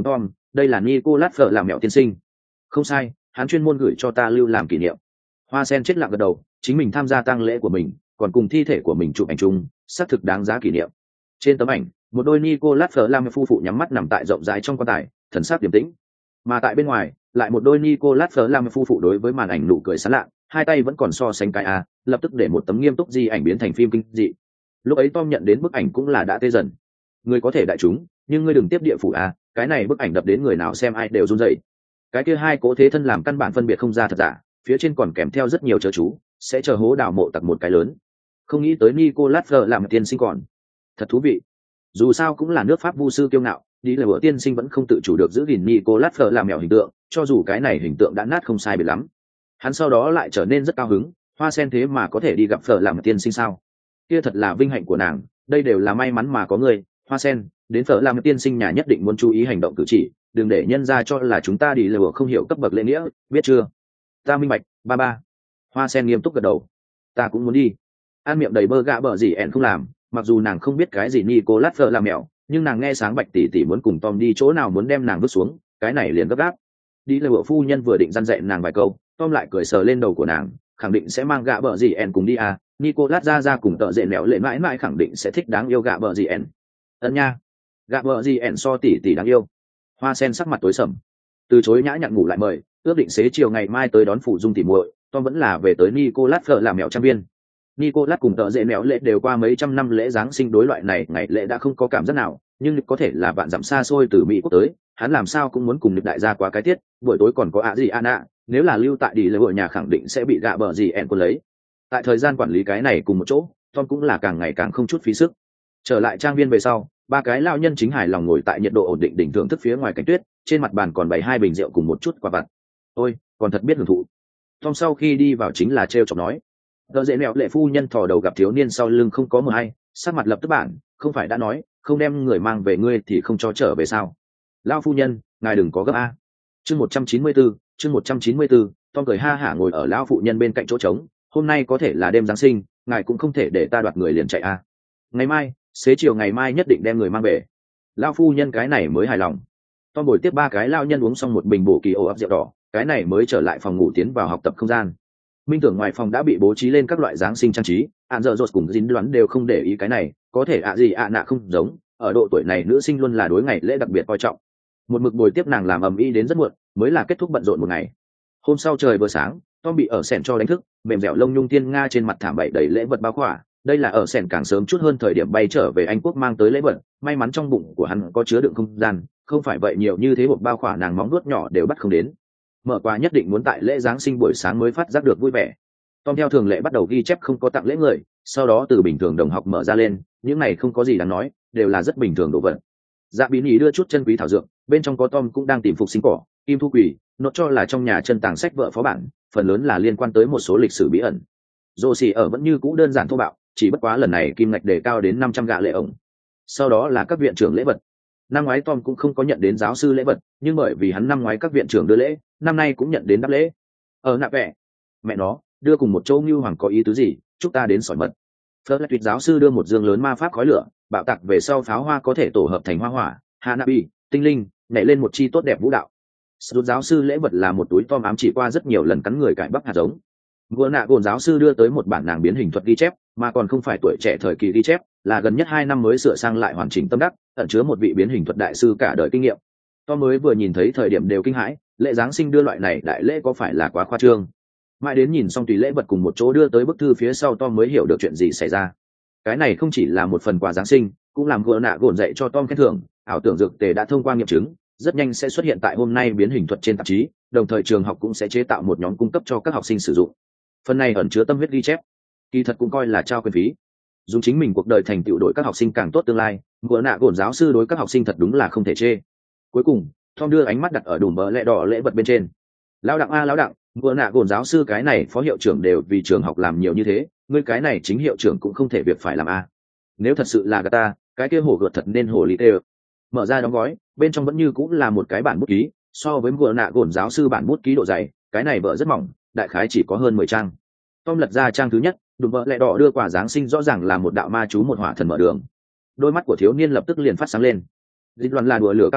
đây là Nicolas Fleur làm mẹo tiên sinh. Không sai, hắn chuyên môn gửi cho ta lưu làm kỷ niệm. Hoa sen chết lặng gật đầu, chính mình tham gia tang lễ của mình, còn cùng thi thể của mình chụp ảnh chung, xác thực đáng giá kỷ niệm. Trên tấm ảnh, một đôi Nicolas Fleur làm phu phụ nhắm mắt nằm tại rộng rãi trong quan tài, thần sắc điềm tĩnh. Mà tại bên ngoài, lại một đôi Nicolas Fleur làm phu phụ đối với màn ảnh nụ cười sán lạ, hai tay vẫn còn so sánh cái a, lập tức để một tấm nghiêm túc di ảnh biến thành phim kinh dị. Lúc ấy Tom nhận đến bức ảnh cũng là đã tê dần. Người có thể đại chúng, nhưng ngươi đừng tiếp địa phủ a, cái này bức ảnh đập đến người nào xem ai đều run rẩy. Cái kia hai cố thế thân làm căn bản phân biệt không ra thật giả, phía trên còn kèm theo rất nhiều chớ chú, sẽ chờ hố đào mộ tặc một cái lớn. Không nghĩ tới Nicolas Fleur làm tiên sinh còn. Thật thú vị. Dù sao cũng là nước Pháp vu sư kiêu ngạo, đi là bữa tiên sinh vẫn không tự chủ được giữ gìn Nicolas Fleur làm mèo hình tượng, cho dù cái này hình tượng đã nát không sai biệt lắm. Hắn sau đó lại trở nên rất cao hứng, Hoa sen thế mà có thể đi gặp Fleur làm tiên sinh sao? Kia thật là vinh hạnh của nàng, đây đều là may mắn mà có người. Hoa sen, đến Fleur làm tiên sinh nhà nhất định muốn chú ý hành động cử chỉ, đừng để nhân ra cho là chúng ta đi là không hiểu cấp bậc lễ nghĩa, biết chưa? Ta minh bạch, ba ba. Hoa sen nghiêm túc gật đầu. Ta cũng muốn đi. Ăn miệng đầy bơ gạ bở gì ẻn không làm, mặc dù nàng không biết cái gì Nicolas Fleur làm mèo, nhưng nàng nghe sáng bạch tỷ tỷ muốn cùng Tom đi chỗ nào muốn đem nàng vứt xuống, cái này liền gấp gáp. Đi là vợ phu nhân vừa định răn dạy nàng vài câu, Tom lại cười sờ lên đầu của nàng, khẳng định sẽ mang gạ bở gì ẻn cùng đi à, Nicolas ra cùng tợ dệ mèo lệ mãi mãi khẳng định sẽ thích đáng yêu gạ bở gì ẻn. Ân nha, gạ bở gì ẻn so tỷ tỷ đáng yêu. Hoa sen sắc mặt tối sầm, từ chối nhã nhặn ngủ lại mời, ước định xế chiều ngày mai tới đón phụ dung tỉ muội. Tom vẫn là về tới Nicolas Fleur làm mèo trang viên. Nicolas cùng tợ dễ mèo lệ đều qua mấy trăm năm lễ Giáng sinh, đối loại này ngày lễ đã không có cảm giác nào, nhưng có thể là vạn dặm xa xôi từ Mỹ quốc tới, hắn làm sao cũng muốn cùng Nhật đại gia qua cái tiết, buổi tối còn có gì Anna, nếu là lưu tại đi lễ hội nhà khẳng định sẽ bị gạ bờ gì ẹn quân lấy. Tại thời gian quản lý cái này cùng một chỗ, Tom cũng là càng ngày càng không chút phí sức. Trở lại trang viên về sau, ba cái lão nhân chính hài lòng ngồi tại nhiệt độ ổn định đỉnh thưởng thức phía ngoài cảnh tuyết, trên mặt bàn còn bày hai bình rượu cùng một chút quà vặt. Ôi, còn thật biết hưởng thụ. Tom sau khi đi vào chính là trêu chọc nói. Đỡ dễ mẹo lệ phu nhân thò đầu gặp thiếu niên sau lưng không có mờ hay, sắc mặt lập tức bản, không phải đã nói, không đem người mang về ngươi thì không cho trở về sao? Lão phu nhân, ngài đừng có gấp a. Chương 194, chương 194, Tom cười ha hả ngồi ở lão phụ nhân bên cạnh chỗ trống, hôm nay có thể là đêm Giáng sinh, ngài cũng không thể để ta đoạt người liền chạy a. Ngày mai, xế chiều ngày mai nhất định đem người mang về. Lão phu nhân cái này mới hài lòng. Tom bồi tiếp ba cái lão nhân uống xong một bình bổ kỳ ổ ấp rượu đỏ, cái này mới trở lại phòng ngủ tiến vào học tập không gian. Minh tưởng ngoài phòng đã bị bố trí lên các loại Giáng sinh trang trí, Án giờ rột cùng dính đoán đều không để ý cái này, có thể gì nạ không giống, ở độ tuổi này nữ sinh luôn là đối ngày lễ đặc biệt coi trọng. Một mực bồi tiếp nàng làm ầm ĩ đến rất muộn, mới là kết thúc bận rộn một ngày. Hôm sau trời vừa sáng, Tom bị ở sèn cho đánh thức, mềm dẻo lông nhung tiên nga trên mặt thảm bậy đầy lễ vật bao khỏa. Đây là ở sèn càng sớm chút hơn thời điểm bay trở về Anh quốc mang tới lễ vật, may mắn trong bụng của hắn có chứa đựng không gian, không phải vậy nhiều như thế hộp bao khỏa nàng móng nuốt nhỏ đều bắt không đến. Mở quà nhất định muốn tại lễ Giáng sinh buổi sáng mới phát giác được vui vẻ. Tom theo thường lệ bắt đầu ghi chép không có tặng lễ người, sau đó từ bình thường đồng học mở ra lên, những này không có gì đáng nói, đều là rất bình thường đồ vật. Dạ Bí Nhĩ đưa chút chân quý thảo dược, bên trong có Tom cũng đang tìm phục sinh cỏ, kim thu quỷ, nốt cho là trong nhà chân tàng sách vợ phó bản, phần lớn là liên quan tới một số lịch sử bí ẩn. Rô xì ở vẫn như cũ đơn giản thô bạo, chỉ bất quá lần này kim ngạch đề cao đến 500 gạ lệ ổng. Sau đó là các viện trưởng lễ vật. Năm ngoái Tom cũng không có nhận đến giáo sư lễ vật, nhưng bởi vì hắn năm ngoái các viện trưởng đưa lễ, năm nay cũng nhận đến đáp lễ. Ở nạ vẽ, mẹ nó, đưa cùng một châu Như Hoàng có ý tứ gì, chúc ta đến sỏi mật. Phớt tuyệt giáo sư đưa một dương lớn ma pháp khói lửa, bạo tạc về sau pháo hoa có thể tổ hợp thành hoa hỏa, Hanabi, tinh linh, nhảy lên một chi tốt đẹp vũ đạo. Sút giáo sư lễ vật là một túi Tom ám chỉ qua rất nhiều lần cắn người cải bắp hạt giống. Vừa nạ gồn giáo sư đưa tới một bản nàng biến hình thuật ghi chép, mà còn không phải tuổi trẻ thời kỳ ghi chép, là gần nhất 2 năm mới sửa sang lại hoàn chỉnh tâm đắc, ẩn chứa một vị biến hình thuật đại sư cả đời kinh nghiệm. Tom mới vừa nhìn thấy thời điểm đều kinh hãi, lễ Giáng sinh đưa loại này đại lễ có phải là quá khoa trương? Mãi đến nhìn xong tùy lễ vật cùng một chỗ đưa tới bức thư phía sau, Tom mới hiểu được chuyện gì xảy ra. Cái này không chỉ là một phần quà Giáng sinh, cũng làm vừa nạ gồn dạy cho Tom khen thưởng, ảo tưởng dược tề đã thông qua nghiệm chứng, rất nhanh sẽ xuất hiện tại hôm nay biến hình thuật trên tạp chí, đồng thời trường học cũng sẽ chế tạo một nhóm cung cấp cho các học sinh sử dụng. Phần này ẩn chứa tâm huyết ghi chép, kỳ thật cũng coi là trao quyền phí, dùng chính mình cuộc đời thành tựu đội các học sinh càng tốt tương lai. Vừa nạ gồn giáo sư đối các học sinh thật đúng là không thể chê. Cuối cùng Tom đưa ánh mắt đặt ở đùm bờ lẹ đỏ lễ vật bên trên. Lão đặng a lão đặng, vừa nạ gồn giáo sư cái này phó hiệu trưởng đều vì trường học làm nhiều như thế, ngươi cái này chính hiệu trưởng cũng không thể việc phải làm a. Nếu thật sự là gà ta, cái kia hổ gợt thật nên hổ lý tê. Mở ra đóng gói, bên trong vẫn như cũng là một cái bản bút ký, so với vừa nạ gồn giáo sư bản bút ký độ dày, cái này vợ rất mỏng, đại khái chỉ có hơn 10 trang. Tom lật ra trang thứ nhất, đùm bờ lẹ đỏ đưa quà Giáng sinh rõ ràng là một đạo ma chú một hỏa thần mở đường. Đôi mắt của thiếu niên lập tức liền phát sáng lên. Dịch loạn là đùa lửa cao thủ,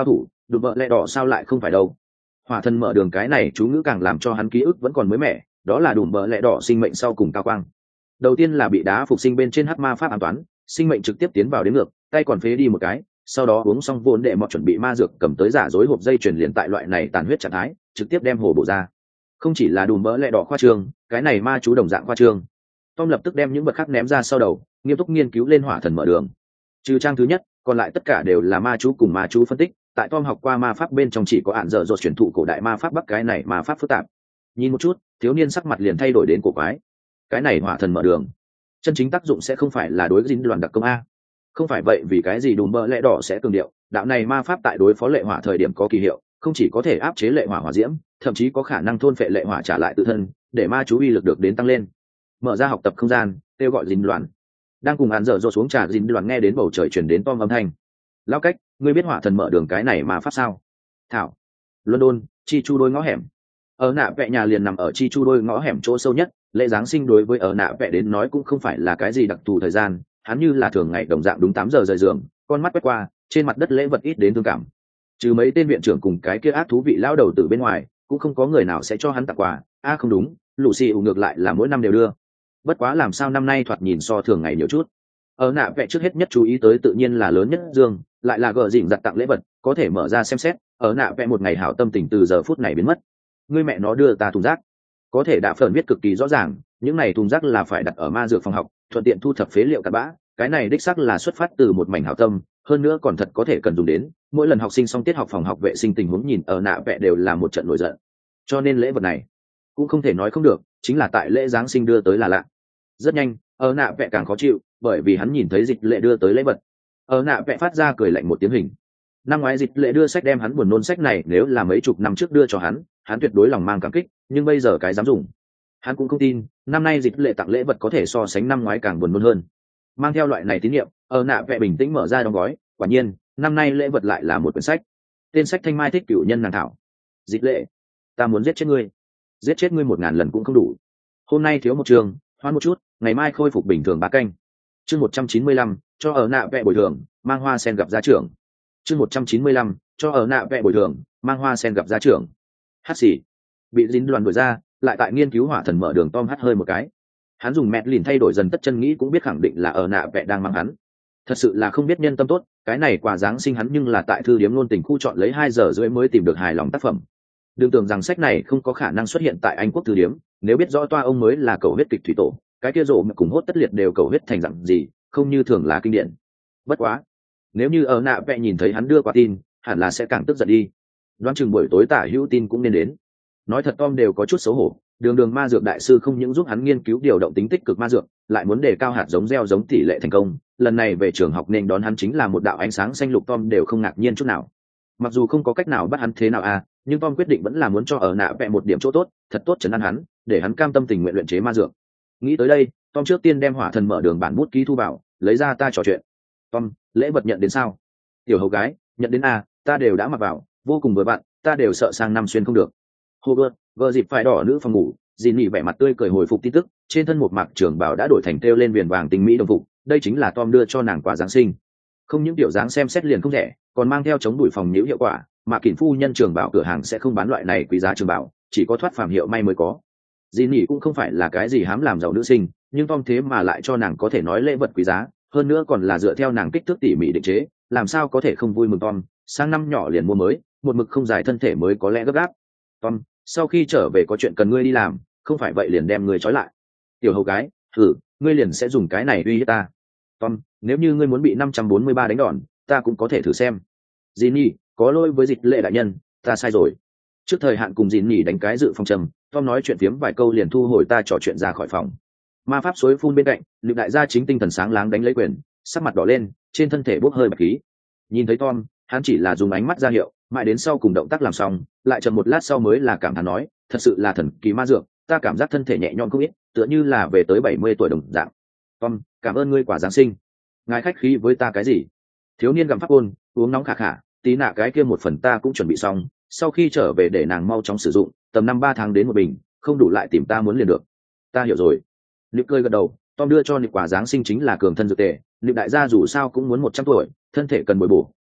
đùm bợ lẹ đỏ sao lại không phải đâu. Hỏa thần mở đường cái này chú ngữ càng làm cho hắn ký ức vẫn còn mới mẻ, đó là đùm bợ lẹ đỏ sinh mệnh sau cùng cao quang. Đầu tiên là bị đá phục sinh bên trên hắc ma pháp an toán, sinh mệnh trực tiếp tiến vào đến ngược, tay còn phế đi một cái, sau đó uống xong vốn đệ mọt chuẩn bị ma dược cầm tới giả dối hộp dây chuyển liền tại loại này tàn huyết trạng thái, trực tiếp đem hồ bổ ra. Không chỉ là đùm bỡ lẹ đỏ khoa trương, cái này ma chú đồng dạng khoa trương. Tom lập tức đem những vật khác ném ra sau đầu, nghiêm túc nghiên cứu lên hỏa thần mở đường. Trừ trang thứ nhất, còn lại tất cả đều là ma chú cùng ma chú phân tích. Tại Tom học qua ma pháp bên trong chỉ có ạn dở dột truyền thụ cổ đại ma pháp bắc, cái này ma pháp phức tạp. Nhìn một chút, thiếu niên sắc mặt liền thay đổi đến cổ quái. Cái này hỏa thần mở đường, chân chính tác dụng sẽ không phải là đối với dính đoàn đặc công a? Không phải vậy vì cái gì đùm bỡ lẹ đỏ sẽ cường điệu đạo này ma pháp tại đối phó lệ hỏa thời điểm có kỳ hiệu, không chỉ có thể áp chế lệ hỏa hỏa diễm, thậm chí có khả năng thôn phệ lệ hỏa trả lại tự thân, để ma chú uy lực được đến tăng lên. Mở ra học tập không gian, kêu gọi dính đoàn. Đang cùng án dở dột xuống trà, dính đoàn nghe đến bầu trời chuyển đến Tom âm thanh. Lao cách, ngươi biết hỏa thần mở đường cái này ma pháp sao? Thảo. London, chi chu đôi ngõ hẻm. Ở nạ vẽ nhà liền nằm ở chi chu đôi ngõ hẻm chỗ sâu nhất, lễ giáng sinh đối với ở nạ vẽ đến nói cũng không phải là cái gì đặc thù thời gian, hắn như là thường ngày đồng dạng đúng 8 giờ rời giường, con mắt quét qua, trên mặt đất lễ vật ít đến thương cảm. Trừ mấy tên viện trưởng cùng cái kia ác thú vị lão đầu từ bên ngoài, cũng không có người nào sẽ cho hắn tặng quà. Không đúng, Lucy ngược lại là mỗi năm đều đưa. Bất quá làm sao năm nay thoạt nhìn so thường ngày nhiều chút. Ở nạ vẽ trước hết nhất chú ý tới tự nhiên là lớn nhất dương, lại là gờ dịnh giặt tặng lễ vật, có thể mở ra xem xét. Ở nạ vẽ một ngày hảo tâm tình từ giờ phút này biến mất. Ngươi mẹ nó đưa ta thùng rác. Có thể đã phần viết cực kỳ rõ ràng, những này thùng rác là phải đặt ở ma dược phòng học, thuận tiện thu thập phế liệu cặn bã. Cái này đích xác là xuất phát từ một mảnh hảo tâm, hơn nữa còn thật có thể cần dùng đến. Mỗi lần học sinh xong tiết học phòng học vệ sinh tình huống nhìn ở nạ vẽ đều là một trận nổi giận. Cho nên lễ vật này cũng không thể nói không được, chính là tại lễ giáng sinh đưa tới là lạ. Rất nhanh, ở nạ vẽ càng khó chịu, bởi vì hắn nhìn thấy dịch lệ đưa tới lễ vật. Ở nạ vẽ phát ra cười lạnh một tiếng hình. Năm ngoái dịch lệ đưa sách đem hắn buồn nôn sách này nếu là mấy chục năm trước đưa cho hắn tuyệt đối lòng mang cảm kích, nhưng bây giờ cái dám dùng. Hắn cũng không tin, năm nay dịch lệ tặng lễ vật có thể so sánh năm ngoái càng buồn nôn hơn. Mang theo loại này tín nhiệm, ở nạ vẽ bình tĩnh mở ra đóng gói, quả nhiên, năm nay lễ vật lại là một quyển sách. Tên sách Thanh Mai thích cửu nhân nàng thảo. Dịch lệ, ta muốn giết chết ngươi. Giết chết ngươi 1000 lần cũng không đủ. Hôm nay thiếu một trường, hoan một chút, ngày mai khôi phục bình thường 3 canh. Chương 195, cho ở nạ vẽ bồi thường, mang hoa sen gặp gia trưởng. Chương 195, cho ở nạ vẽ bồi thường, mang hoa sen gặp gia trưởng. Hát xì. Bị dính đoàn đuổi ra, lại tại nghiên cứu hỏa thần mở đường. Tom hắt hơi một cái. Hắn dùng mẹt lìn thay đổi dần tất chân nghĩ cũng biết khẳng định là ở nạ vẽ đang mang hắn. Thật sự là không biết nhân tâm tốt, cái này quà giáng sinh hắn nhưng là tại thư điếm ngôn tình khu chọn lấy 2 giờ rưỡi mới tìm được hài lòng tác phẩm. Đừng tưởng rằng sách này không có khả năng xuất hiện tại Anh quốc thư điếm, nếu biết rõ toa ông mới là cầu huyết kịch thủy tổ, cái kia rộ mà cùng hốt tất liệt đều cầu huyết thành dạng gì, không như thường là kinh điển. Bất quá, nếu như ở nạ vẽ nhìn thấy hắn đưa qua tin, hẳn là sẽ càng tức giận đi. Đoán chừng buổi tối tả hữu tin cũng nên đến. Nói thật Tom đều có chút xấu hổ, đường ma dược đại sư không những giúp hắn nghiên cứu điều động tính tích cực ma dược, lại muốn đề cao hạt giống gieo giống tỷ lệ thành công. Lần này về trường học nên đón hắn chính là một đạo ánh sáng xanh lục. Tom đều không ngạc nhiên chút nào. Mặc dù không có cách nào bắt hắn thế nào nhưng Tom quyết định vẫn là muốn cho ở nạ vẽ một điểm chỗ tốt, thật tốt trấn an hắn, để hắn cam tâm tình nguyện luyện chế ma dược. Nghĩ tới đây, Tom trước tiên đem hỏa thần mở đường bản bút ký thu vào, lấy ra ta trò chuyện. Tom, lễ vật nhận đến sao? Tiểu hầu gái, nhận đến ta đều đã mặc vào, vô cùng vừa vặn, ta đều sợ sang năm xuyên không được. Hobart, vợ dịp phải đỏ nữ phòng ngủ, dì nỉ vẻ mặt tươi cười hồi phục tin tức, trên thân một mặc trường bảo đã đổi thành thêu lên viền vàng tinh mỹ đồng phục, đây chính là Tom đưa cho nàng quà giáng sinh. Không những tiểu dáng xem xét liền không rẻ, còn mang theo chống đuổi phòng nhiễu hiệu quả, mà kỉnh phu nhân trường bảo cửa hàng sẽ không bán loại này quý giá trường bảo, chỉ có thoát phàm hiệu may mới có. Dì nỉ cũng không phải là cái gì hám làm giàu nữ sinh, nhưng Tom thế mà lại cho nàng có thể nói lễ vật quý giá, hơn nữa còn là dựa theo nàng kích thước tỉ mỉ định chế, làm sao có thể không vui mừng. Tom, sang năm nhỏ liền mua mới, một mực không dài thân thể mới có lẽ gấp gáp. Tom, sau khi trở về có chuyện cần ngươi đi làm, không phải vậy liền đem ngươi trói lại. Tiểu hầu gái, ngươi liền sẽ dùng cái này uy hiếp ta. Tom, nếu như ngươi muốn bị 543 đánh đòn, ta cũng có thể thử xem. Jinny, có lỗi với dịch lệ đại nhân, ta sai rồi. Trước thời hạn cùng Jinny đánh cái dự phòng trầm, Tom nói chuyện phiếm vài câu liền thu hồi ta trò chuyện ra khỏi phòng. Ma pháp suối phun bên cạnh, Liệu đại gia chính tinh thần sáng láng đánh lấy quyền, sắc mặt đỏ lên, trên thân thể bốc hơi bạch khí. Nhìn thấy Tom, hắn chỉ là dùng ánh mắt ra hiệu, mãi đến sau cùng động tác làm xong, lại chậm một lát sau mới là cảm thán nói, thật sự là thần kỳ ma dược, ta cảm giác thân thể nhẹ nhõm không ít, tựa như là về tới 70 tuổi đồng dạng. Tom, cảm ơn ngươi quả giáng sinh. Ngài khách khí với ta cái gì? Thiếu niên gặm pháp ôn, uống nóng khả khả, tí nạ cái kia một phần ta cũng chuẩn bị xong, sau khi trở về để nàng mau chóng sử dụng, tầm 5-3 tháng đến một bình, không đủ lại tìm ta muốn liền được. Ta hiểu rồi. Nịp cười gật đầu. Tom đưa cho Nịp quả giáng sinh chính là cường thân dược tề. Nịp đại gia dù sao cũng muốn 100 tuổi, thân thể cần bồi bổ,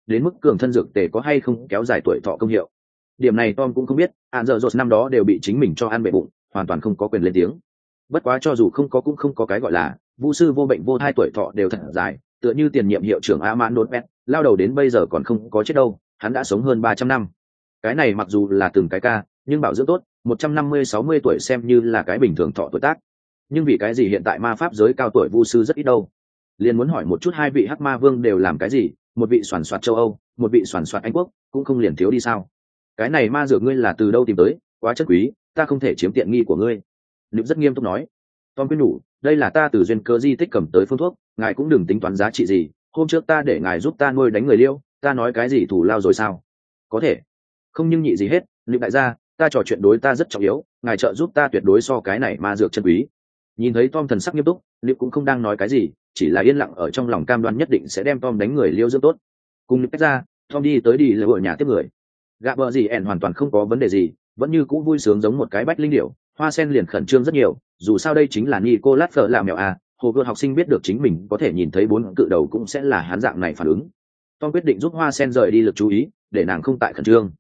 đến mức cường thân dược tề có hay không kéo dài tuổi thọ công hiệu. Điểm này Tom cũng không biết, hạn giờ rột năm đó đều bị chính mình cho ăn bệ bụng, hoàn toàn không có quyền lên tiếng. Bất quá cho dù không có cũng không có cái gọi là vu sư vô bệnh vô thai, tuổi thọ đều thật dài, tựa như tiền nhiệm hiệu trưởng Aman Notbet, lao đầu đến bây giờ còn không có chết đâu, hắn đã sống hơn 300 năm. Cái này mặc dù là từng cái ca, nhưng bảo dưỡng tốt, 150-60 tuổi xem như là cái bình thường thọ tuổi tác. Nhưng vì cái gì hiện tại ma pháp giới cao tuổi vu sư rất ít đâu? Liền muốn hỏi một chút hai vị hắc ma vương đều làm cái gì, một vị soàn soạt châu Âu, một vị soàn soạt Anh quốc, cũng không liền thiếu đi sao? Cái này ma dược ngươi là từ đâu tìm tới, quá chất quý, ta không thể chiếm tiện nghi của ngươi. Liệu rất nghiêm túc nói. Tom khuyên nhủ, đây là ta từ duyên cơ di tích cầm tới phương thuốc, ngài cũng đừng tính toán giá trị gì, hôm trước ta để ngài giúp ta nuôi đánh người liêu, ta nói cái gì thủ lao rồi sao? Có thể. Không nhưng nhị gì hết, Liệu đại gia, ta trò chuyện đối ta rất trọng yếu, ngài trợ giúp ta tuyệt đối so cái này ma dược chân quý. Nhìn thấy Tom thần sắc nghiêm túc, Liệu cũng không đang nói cái gì, chỉ là yên lặng ở trong lòng cam đoan nhất định sẽ đem Tom đánh người liêu dưỡng tốt. Cùng Liệu tách ra, Tom đi tới đi lựa nhà tiếp người. Gạ bờ gì ẻn hoàn toàn không có vấn đề gì, vẫn như cũ vui sướng giống một cái bách linh điểu. Hoa sen liền khẩn trương rất nhiều, dù sao đây chính là Nicolas Fleur làm mèo à, hồ gươm học sinh biết được chính mình có thể nhìn thấy 4 cự đầu cũng sẽ là hắn dạng này phản ứng. Tom quyết định giúp Hoa sen rời đi lực chú ý, để nàng không tại khẩn trương.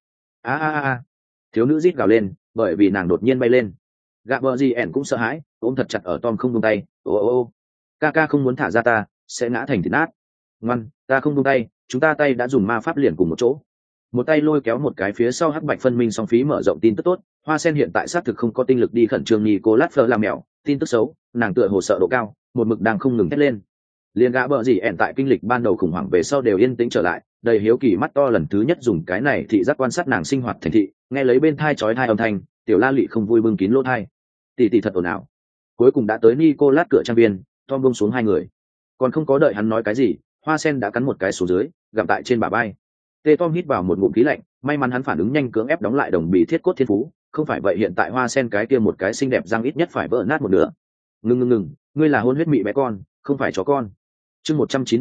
Thiếu nữ rít gào lên, bởi vì nàng đột nhiên bay lên. Gạ bờ gì ẻn cũng sợ hãi, ôm thật chặt ở Tom không buông tay. Ca không muốn thả ra ta, sẽ ngã thành thịt nát. Ngoan, ta không buông tay, chúng ta tay đã dùng ma pháp liền cùng một chỗ. Một tay lôi kéo một cái phía sau hắc bạch phân minh song phí mở rộng tin tức tốt. Hoa sen hiện tại xác thực không có tinh lực đi khẩn trương Nicolas Fleur làm mèo, tin tức xấu, nàng tựa hồ sợ độ cao, một mực đang không ngừng thét lên. Liên gã bợ gì ẻn tại kinh lịch ban đầu khủng hoảng về sau đều yên tĩnh trở lại, đầy hiếu kỳ mắt to lần thứ nhất dùng cái này thị giác quan sát nàng sinh hoạt thành thị, nghe lấy bên thai chói thai âm thanh, tiểu La Lị không vui bưng kín lỗ thai. Tỷ thật ồn ào. Cuối cùng đã tới Nicolas cửa trang viên, Tom buông xuống hai người. Còn không có đợi hắn nói cái gì, Hoa sen đã cắn một cái xuống dưới, gặm tại trên bả vai. Tom hít vào một ngụm khí lạnh, may mắn hắn phản ứng nhanh cưỡng ép đóng lại đồng bì thiết cốt thiên phú, không phải vậy hiện tại Hoa sen cái kia một cái xinh đẹp răng ít nhất phải vỡ nát một nửa. Ngừng, ngươi là hôn huyết mị bé con, không phải chó con. Chương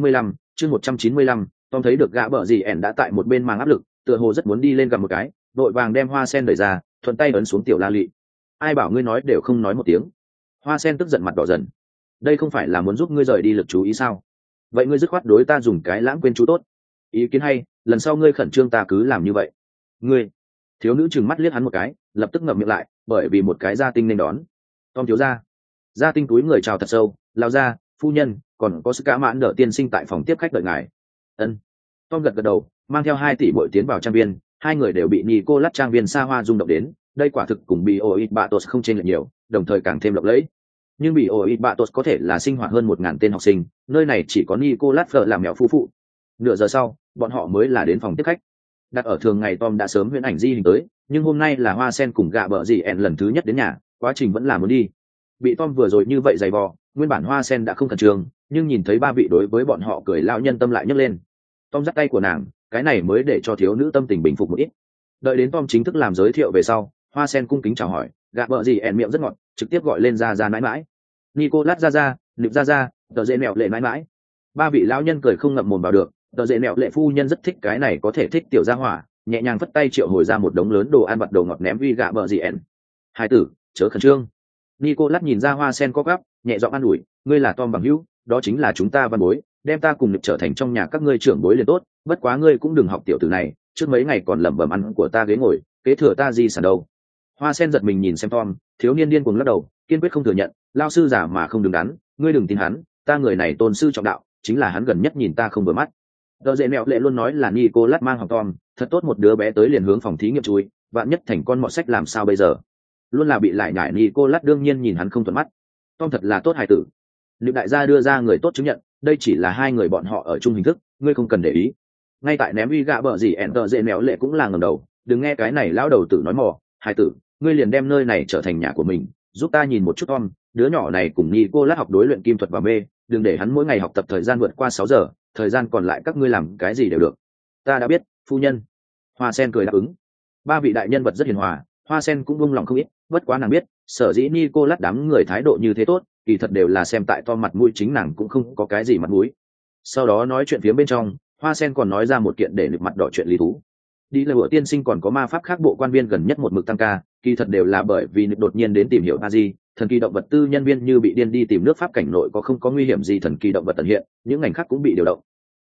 195, Tom thấy được gã bợ gì ẻn đã tại một bên mang áp lực, tựa hồ rất muốn đi lên gặp một cái, đội vàng đem Hoa sen đẩy ra, thuận tay ấn xuống tiểu La Lị. Ai bảo ngươi nói đều không nói một tiếng. Hoa sen tức giận mặt đỏ dần. Đây không phải là muốn giúp ngươi rời đi lực chú ý sao? Vậy ngươi dứt khoát đối ta dùng cái lãng quên chú tốt. Ý kiến hay, lần sau ngươi khẩn trương ta cứ làm như vậy. Ngươi. Thiếu nữ trừng mắt liếc hắn một cái, lập tức ngậm miệng lại, bởi vì một cái gia tinh nên đón. Tom thiếu gia. Gia tinh túi người chào thật sâu, lao ra, phu nhân, còn có sự cá mãn đỡ tiên sinh tại phòng tiếp khách đợi ngài. Ân. Tom gật đầu, mang theo 2 tỷ bội tiến vào trang viên, hai người đều bị Nicolas trang viên xa hoa rung động đến, đây quả thực cùng bị Oit Batos không chênh lệch nhiều, đồng thời càng thêm lộng lẫy. Nhưng bị Oit Batos có thể là sinh hoạt hơn 1000 tên học sinh, nơi này chỉ có Nicolas Fleur làm mèo phu phụ. Nửa giờ sau, bọn họ mới là đến phòng tiếp khách. Đặt ở thường ngày Tom đã sớm huyễn ảnh di hình tới, nhưng hôm nay là Hoa sen cùng gạ bợ gì ẻn lần thứ nhất đến nhà, quá trình vẫn là muốn đi. Bị Tom vừa rồi như vậy giày vò, nguyên bản Hoa sen đã không khẩn trương, nhưng nhìn thấy 3 vị đối với bọn họ cười lão nhân tâm lại nhấc lên. Tom dắt tay của nàng, cái này mới để cho thiếu nữ tâm tình bình phục một ít. Đợi đến Tom chính thức làm giới thiệu về sau, Hoa sen cung kính chào hỏi, gạ bợ gì ẻn miệng rất ngọt, trực tiếp gọi lên ra mãi mãi. Nicolas ra, Nịp ra, tờ dễ mèo lệ mãi mãi. 3 vị lão nhân cười không ngậm mồm vào được. Tờ dễ mẹo lệ phu nhân rất thích cái này có thể thích tiểu gia hỏa, nhẹ nhàng vất tay triệu hồi ra một đống lớn đồ ăn vặt đồ ngọt ném vi gạ bợ gì ẻn. Hai tử, chớ khẩn trương. Nicolas nhìn ra Hoa sen có gắp, nhẹ giọng an ủi, ngươi là Tom bằng hữu, đó chính là chúng ta văn bối, đem ta cùng Nịp trở thành trong nhà các ngươi trưởng bối liền tốt, bất quá ngươi cũng đừng học tiểu tử này, trước mấy ngày còn lẩm bẩm ăn của ta ghế ngồi, kế thừa ta gì sản đâu. Hoa sen giật mình nhìn xem Tom, thiếu niên điên cuồng lắc đầu, kiên quyết không thừa nhận, lao sư giả mà không đứng đắn, ngươi đừng tin hắn, ta người này tôn sư trọng đạo, chính là hắn gần nhất nhìn ta không vừa mắt. Tờ dễ mẹo lệ luôn nói là Nicolas mang học Tom, thật tốt một đứa bé tới liền hướng phòng thí nghiệm chui, vạn nhất thành con mọt sách làm sao bây giờ? Luôn là bị lại nhải Nicolas đương nhiên nhìn hắn không thuận mắt. Tom thật là tốt hài tử. Liệu đại gia đưa ra người tốt chứng nhận, đây chỉ là hai người bọn họ ở chung hình thức, ngươi không cần để ý. Ngay tại ném uy gạ bợ gì ẻn tờ dễ mẹo lệ cũng là ngầm đầu, đừng nghe cái này lão đầu tử nói mò, hài tử, ngươi liền đem nơi này trở thành nhà của mình, giúp ta nhìn một chút Tom, đứa nhỏ này cùng Nicolas học đối luyện kim thuật và mê, đừng để hắn mỗi ngày học tập thời gian vượt qua 6 giờ, thời gian còn lại các ngươi làm cái gì đều được. Ta đã biết, phu nhân. Hoa sen cười đáp ứng. 3 vị đại nhân vật rất hiền hòa, Hoa sen cũng buông lòng không ít, bất quá nàng biết, sở dĩ Nicolas đám người thái độ như thế tốt, kỳ thật đều là xem tại Tom mặt mũi, chính nàng cũng không có cái gì mặt mũi. Sau đó nói chuyện phía bên trong, Hoa sen còn nói ra một kiện để nực mặt đỏ chuyện lý thú. Đi là bữa tiên sinh còn có ma pháp khác bộ quan viên gần nhất một mực tăng ca, kỳ thật đều là bởi vì nực đột nhiên đến tìm hiểu Aji, thần kỳ động vật tư nhân viên như bị điên đi tìm nước pháp cảnh nội có không có nguy hiểm gì thần kỳ động vật tận hiện, những ngành khác cũng bị điều động.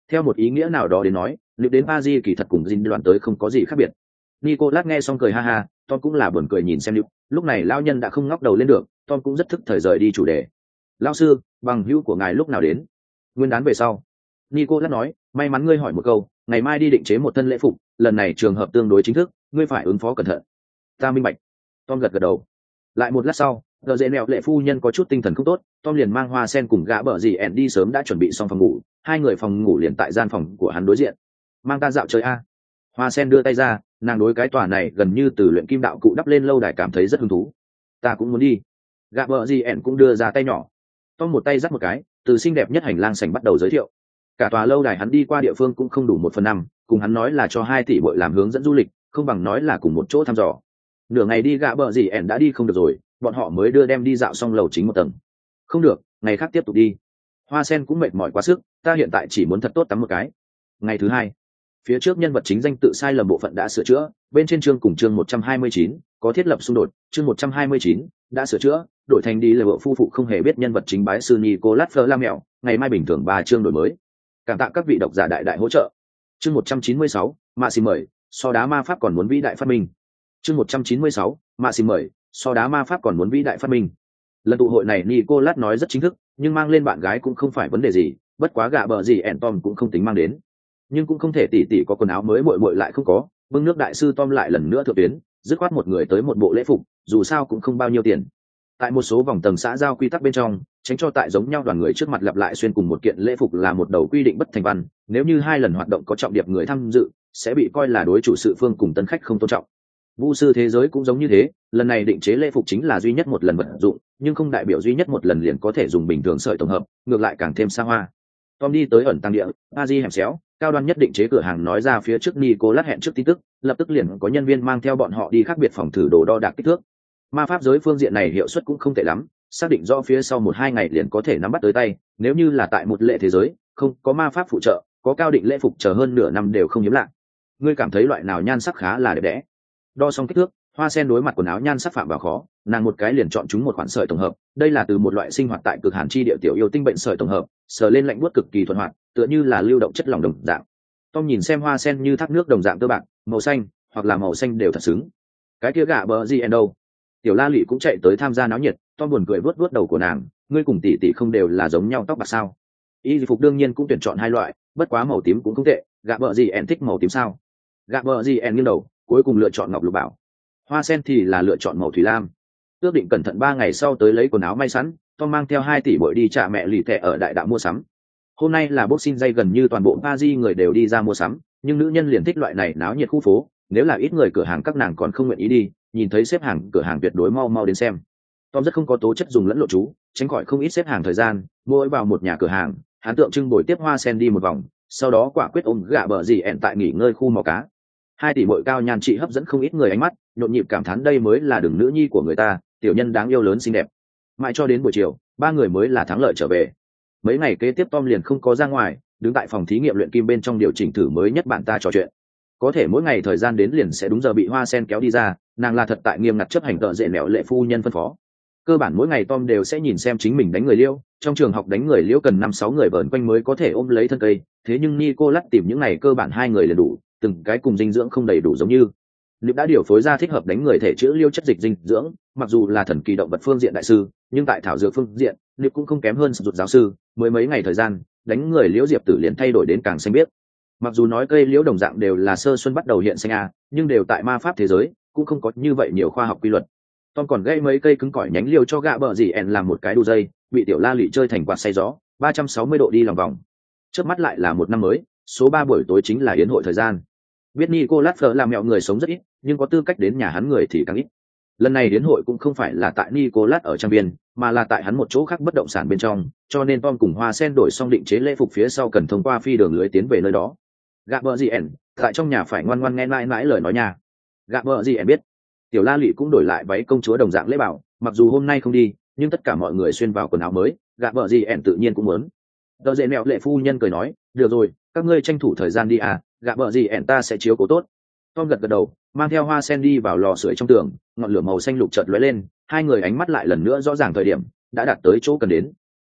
Theo một ý nghĩa nào đó đến nói, liệu đến Paris kỳ thật cùng Jin đoàn tới không có gì khác biệt. Nicolas nghe xong cười ha ha, Tom cũng là buồn cười nhìn xem Luke, lúc này lão nhân đã không ngóc đầu lên được, Tom cũng rất thức thời rời đi chủ đề. Lão sư, bằng hữu của ngài lúc nào đến? Nguyên đán về sau. Nicolas nói, may mắn ngươi hỏi một câu, ngày mai đi định chế một thân lễ phục, lần này trường hợp tương đối chính thức, ngươi phải ứng phó cẩn thận. Ta minh bạch. Tom gật gật đầu. Lại một lát sau, giờ dễ nẹo lệ phu nhân có chút tinh thần không tốt, Tom liền mang Hoa Sen cùng gã bợ gì ẻn đi sớm đã chuẩn bị xong phòng ngủ, hai người phòng ngủ liền tại gian phòng của hắn đối diện. Mang ta dạo chơi a. Hoa Sen đưa tay ra, nàng đối cái tòa này gần như từ luyện kim đạo cụ đắp lên lâu đài cảm thấy rất hứng thú. Ta cũng muốn đi. Gã bợ gì ẻn cũng đưa ra tay nhỏ. Tom một tay dắt một cái, từ xinh đẹp nhất hành lang sảnh bắt đầu giới thiệu. Cả tòa lâu đài hắn đi qua địa phương cũng không đủ 1/5, cùng hắn nói là cho 2 tỷ bội làm hướng dẫn du lịch, không bằng nói là cùng một chỗ thăm dò. Nửa ngày đi gã bợ gì ẻn đã đi không được rồi, bọn họ mới đưa đem đi dạo xong lầu chính một tầng. Không được, ngày khác tiếp tục đi. Hoa Sen cũng mệt mỏi quá sức, ta hiện tại chỉ muốn thật tốt tắm một cái. Ngày thứ hai, phía trước nhân vật chính danh tự sai lầm bộ phận đã sửa chữa, bên trên chương cùng chương 129 có thiết lập xung đột, chương 129 đã sửa chữa, đổi thành đi là bộ phu phụ không hề biết nhân vật chính bái sư Nicolas Flamel, ngày mai bình thường 3 chương đổi mới. Cảm tạ các vị độc giả đại hỗ trợ. Chương 196, Mạ Xì mời, so đá ma pháp còn muốn vĩ đại phát minh. Chương 196, Mạ Xì mời, so đá ma pháp còn muốn vĩ đại phát minh. Lần tụ hội này Nicolas nói rất chính thức, nhưng mang lên bạn gái cũng không phải vấn đề gì, bất quá gạ bờ gì ẻn Tom cũng không tính mang đến. Nhưng cũng không thể tỉ có quần áo mới muội lại không có, bưng nước đại sư Tom lại lần nữa thượng tuyến, dứt khoát một người tới một bộ lễ phục, dù sao cũng không bao nhiêu tiền. Tại một số vòng tầng xã giao quy tắc bên trong, tránh cho tại giống nhau đoàn người trước mặt lặp lại xuyên cùng một kiện lễ phục là một đầu quy định bất thành văn, nếu như 2 lần hoạt động có trọng điệp người tham dự, sẽ bị coi là đối chủ sự phương cùng tân khách không tôn trọng. Vu sư thế giới cũng giống như thế, lần này định chế lễ phục chính là duy nhất một lần vận dụng, nhưng không đại biểu duy nhất một lần liền có thể dùng bình thường sợi tổng hợp, ngược lại càng thêm xa hoa. Tom đi tới ẩn tăng địa, Aji hẻm xéo, cao đoan nhất định chế cửa hàng nói ra phía trước Nicolas hẹn trước tin tức, lập tức liền có nhân viên mang theo bọn họ đi khác biệt phòng thử đồ đo đạc kích thước. Ma pháp giới phương diện này hiệu suất cũng không tệ lắm, xác định rõ phía sau 1-2 ngày liền có thể nắm bắt tới tay, nếu như là tại một lệ thế giới, không có ma pháp phụ trợ, có cao định lễ phục chờ hơn nửa năm đều không hiếm lạ. Ngươi cảm thấy loại nào nhan sắc khá là đẹp đẽ? Đo xong kích thước, Hoa Sen đối mặt quần áo nhan sắc phạm vào khó, nàng một cái liền chọn chúng một khoản sợi tổng hợp, đây là từ một loại sinh hoạt tại cực hàn chi địa tiểu yêu tinh bệnh sợi tổng hợp, sờ lên lạnh buốt cực kỳ thuận hoạt, tựa như là lưu động chất lỏng đồng dạng. Tom nhìn xem Hoa Sen như thác nước đồng dạng tơ bạc, màu xanh, hoặc là màu xanh đều thật xứng. Cái kia gạ bờ gì đâu? Tiểu La Lị cũng chạy tới tham gia náo nhiệt, Tom buồn cười vuốt đầu của nàng, ngươi cùng tỷ tỷ không đều là giống nhau tóc bạc sao? Y phục đương nhiên cũng tuyển chọn 2 loại, bất quá màu tím cũng không tệ, gạ bờ gì thích màu tím sao? Gạ bờ gì nghiêng đầu, cuối cùng lựa chọn ngọc lục bảo. Hoa Sen thì là lựa chọn màu thủy lam. Ước định cẩn thận 3 ngày sau tới lấy quần áo may sẵn, Tom mang theo 2 tỷ bội đi trả mẹ lì thẻ ở đại đạo mua sắm. Hôm nay là Boxing Day, gần như toàn bộ Paris người đều đi ra mua sắm, nhưng nữ nhân liền thích loại này náo nhiệt khu phố, nếu là ít người cửa hàng các nàng còn không nguyện ý đi, nhìn thấy xếp hàng cửa hàng tuyệt đối mau đến xem. Tom rất không có tố chất dùng lẫn lộ chú, tránh khỏi không ít xếp hàng thời gian, mỗi vào một nhà cửa hàng, hắn tượng trưng bồi tiếp Hoa Sen đi một vòng, sau đó quả quyết ôm gạ bờ gì ẹn tại nghỉ ngơi khu mò cá. 2 tỷ bội cao nhan trị hấp dẫn không ít người ánh mắt, nhộn nhịp cảm thán đây mới là đường nữ nhi của người ta, tiểu nhân đáng yêu lớn xinh đẹp. Mãi cho đến buổi chiều, 3 người mới là thắng lợi trở về. Mấy ngày kế tiếp Tom liền không có ra ngoài, đứng tại phòng thí nghiệm luyện kim bên trong điều chỉnh thử mới nhất bạn ta trò chuyện. Có thể mỗi ngày thời gian đến liền sẽ đúng giờ bị Hoa Sen kéo đi ra, nàng là thật tại nghiêm ngặt chấp hành tợ dệ mẹo lệ phu nhân phân phó. Cơ bản mỗi ngày Tom đều sẽ nhìn xem chính mình đánh người liêu, trong trường học đánh người liêu cần 5-6 người vờn quanh mới có thể ôm lấy thân cây, thế nhưng Nicolas tìm những ngày cơ bản 2 người là đủ, từng cái cùng dinh dưỡng không đầy đủ giống như. Liệu đã điều phối ra thích hợp đánh người thể chữa liêu chất dịch dinh dưỡng, mặc dù là thần kỳ động vật phương diện đại sư, nhưng tại thảo dược phương diện, Liệu cũng không kém hơn sử dụng giáo sư, mới mấy ngày thời gian, đánh người liễu diệp tử liền thay đổi đến càng xanh biếc. Mặc dù nói cây liễu đồng dạng đều là sơ xuân bắt đầu hiện xanh nhưng đều tại ma pháp thế giới, cũng không có như vậy nhiều khoa học quy luật. Tom còn gây mấy cây cứng cỏi nhánh liêu cho gạ bờ gì ẻn làm một cái đu dây, bị tiểu La Lị chơi thành quạt say gió, 360 độ đi lòng vòng. Trước mắt lại là một năm mới, số 3 buổi tối chính là yến hội thời gian. Biết Nicolas Fleur làm mẹo người sống rất ít, nhưng có tư cách đến nhà hắn người thì càng ít. Lần này yến hội cũng không phải là tại Nicolas ở trang viên, mà là tại hắn một chỗ khác bất động sản bên trong, cho nên Tom cùng Hoa Sen đổi xong định chế lễ phục phía sau cần thông qua phi đường lưới tiến về nơi đó. Gạ bờ gì ẻn, tại trong nhà phải ngoan ngoan nghe mãi lời nói nhà. Gạ bờ gì ẻn biết. Tiểu La Lị cũng đổi lại váy công chúa đồng dạng lễ bảo, mặc dù hôm nay không đi, nhưng tất cả mọi người xuyên vào quần áo mới, gạ bờ gì ẻn tự nhiên cũng muốn. Tờ dệ mẹo lệ phu nhân cười nói, được rồi, các ngươi tranh thủ thời gian đi gạ bờ gì ẻn ta sẽ chiếu cố tốt. Tom gật đầu, mang theo Hoa Sen đi vào lò sưởi trong tường, ngọn lửa màu xanh lục chợt lóe lên, 2 người ánh mắt lại lần nữa rõ ràng thời điểm đã đạt tới chỗ cần đến.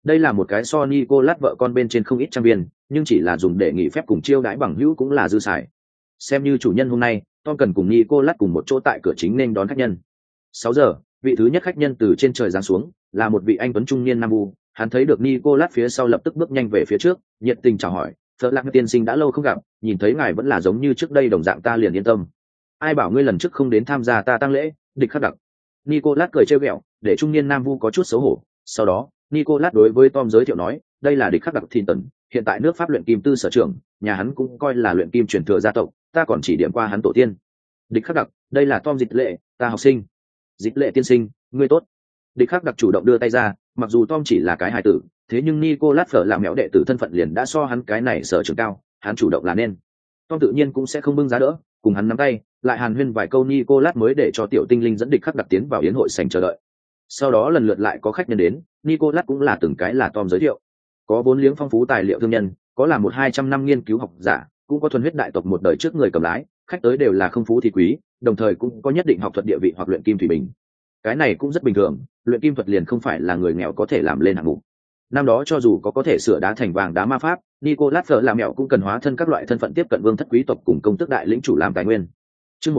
Đây là một cái so Nicolas vợ con bên trên không ít trang viên, nhưng chỉ là dùng để nghỉ phép cùng chiêu đãi bằng hữu cũng là dư xài. Xem như chủ nhân hôm nay, Tom cần cùng Nicolas cùng một chỗ tại cửa chính nên đón khách nhân. 6 giờ, vị thứ nhất khách nhân từ trên trời giáng xuống, là một vị anh tuấn trung niên nam u. Hắn thấy được Nicolas phía sau lập tức bước nhanh về phía trước, nhiệt tình chào hỏi, "Phở Lạc tiên sinh đã lâu không gặp, nhìn thấy ngài vẫn là giống như trước đây đồng dạng ta liền yên tâm. Ai bảo ngươi lần trước không đến tham gia ta tang lễ?" Địch Khắc Đặc. Nicolas cười trêu ghẹo, để trung niên nam vu có chút xấu hổ. Sau đó, Nicolas đối với Tom giới thiệu nói, "Đây là Địch Khắc Đặc Thinton, hiện tại nước Pháp luyện kim tư sở trưởng, nhà hắn cũng coi là luyện kim truyền thừa gia tộc, ta còn chỉ điểm qua hắn tổ tiên." Địch Khắc Đặc, đây là Tom Dịch Lệ, ta học sinh. Dịch Lệ tiên sinh, ngươi tốt. Địch Khắc Đặc chủ động đưa tay ra, mặc dù Tom chỉ là cái hài tử, thế nhưng Nicolas Phở làm mẹo đệ tử thân phận liền đã so hắn cái này sở trường cao, hắn chủ động là nên. Tom tự nhiên cũng sẽ không bưng giá đỡ, cùng hắn nắm tay, lại hàn huyên vài câu Nicolas mới để cho tiểu tinh linh dẫn Địch Khắc Đặc tiến vào yến hội sảnh chờ đợi. Sau đó lần lượt lại có khách nhân đến, Nicolas cũng là từng cái là Tom giới thiệu. Có vốn liếng phong phú tài liệu thương nhân, có là 1-200 năm nghiên cứu học giả, cũng có thuần huyết đại tộc một đời trước người cầm lái, khách tới đều là không phú thì quý, đồng thời cũng có nhất định học thuật địa vị hoặc luyện kim thủy bình. Cái này cũng rất bình thường, luyện kim thuật liền không phải là người nghèo có thể làm lên hạng mục. Năm đó cho dù có thể sửa đá thành vàng đá ma pháp, Nicolas Fleur làm mẹo cũng cần hóa thân các loại thân phận tiếp cận vương thất quý tộc cùng công tước đại lĩnh chủ làm tài nguyên. Chương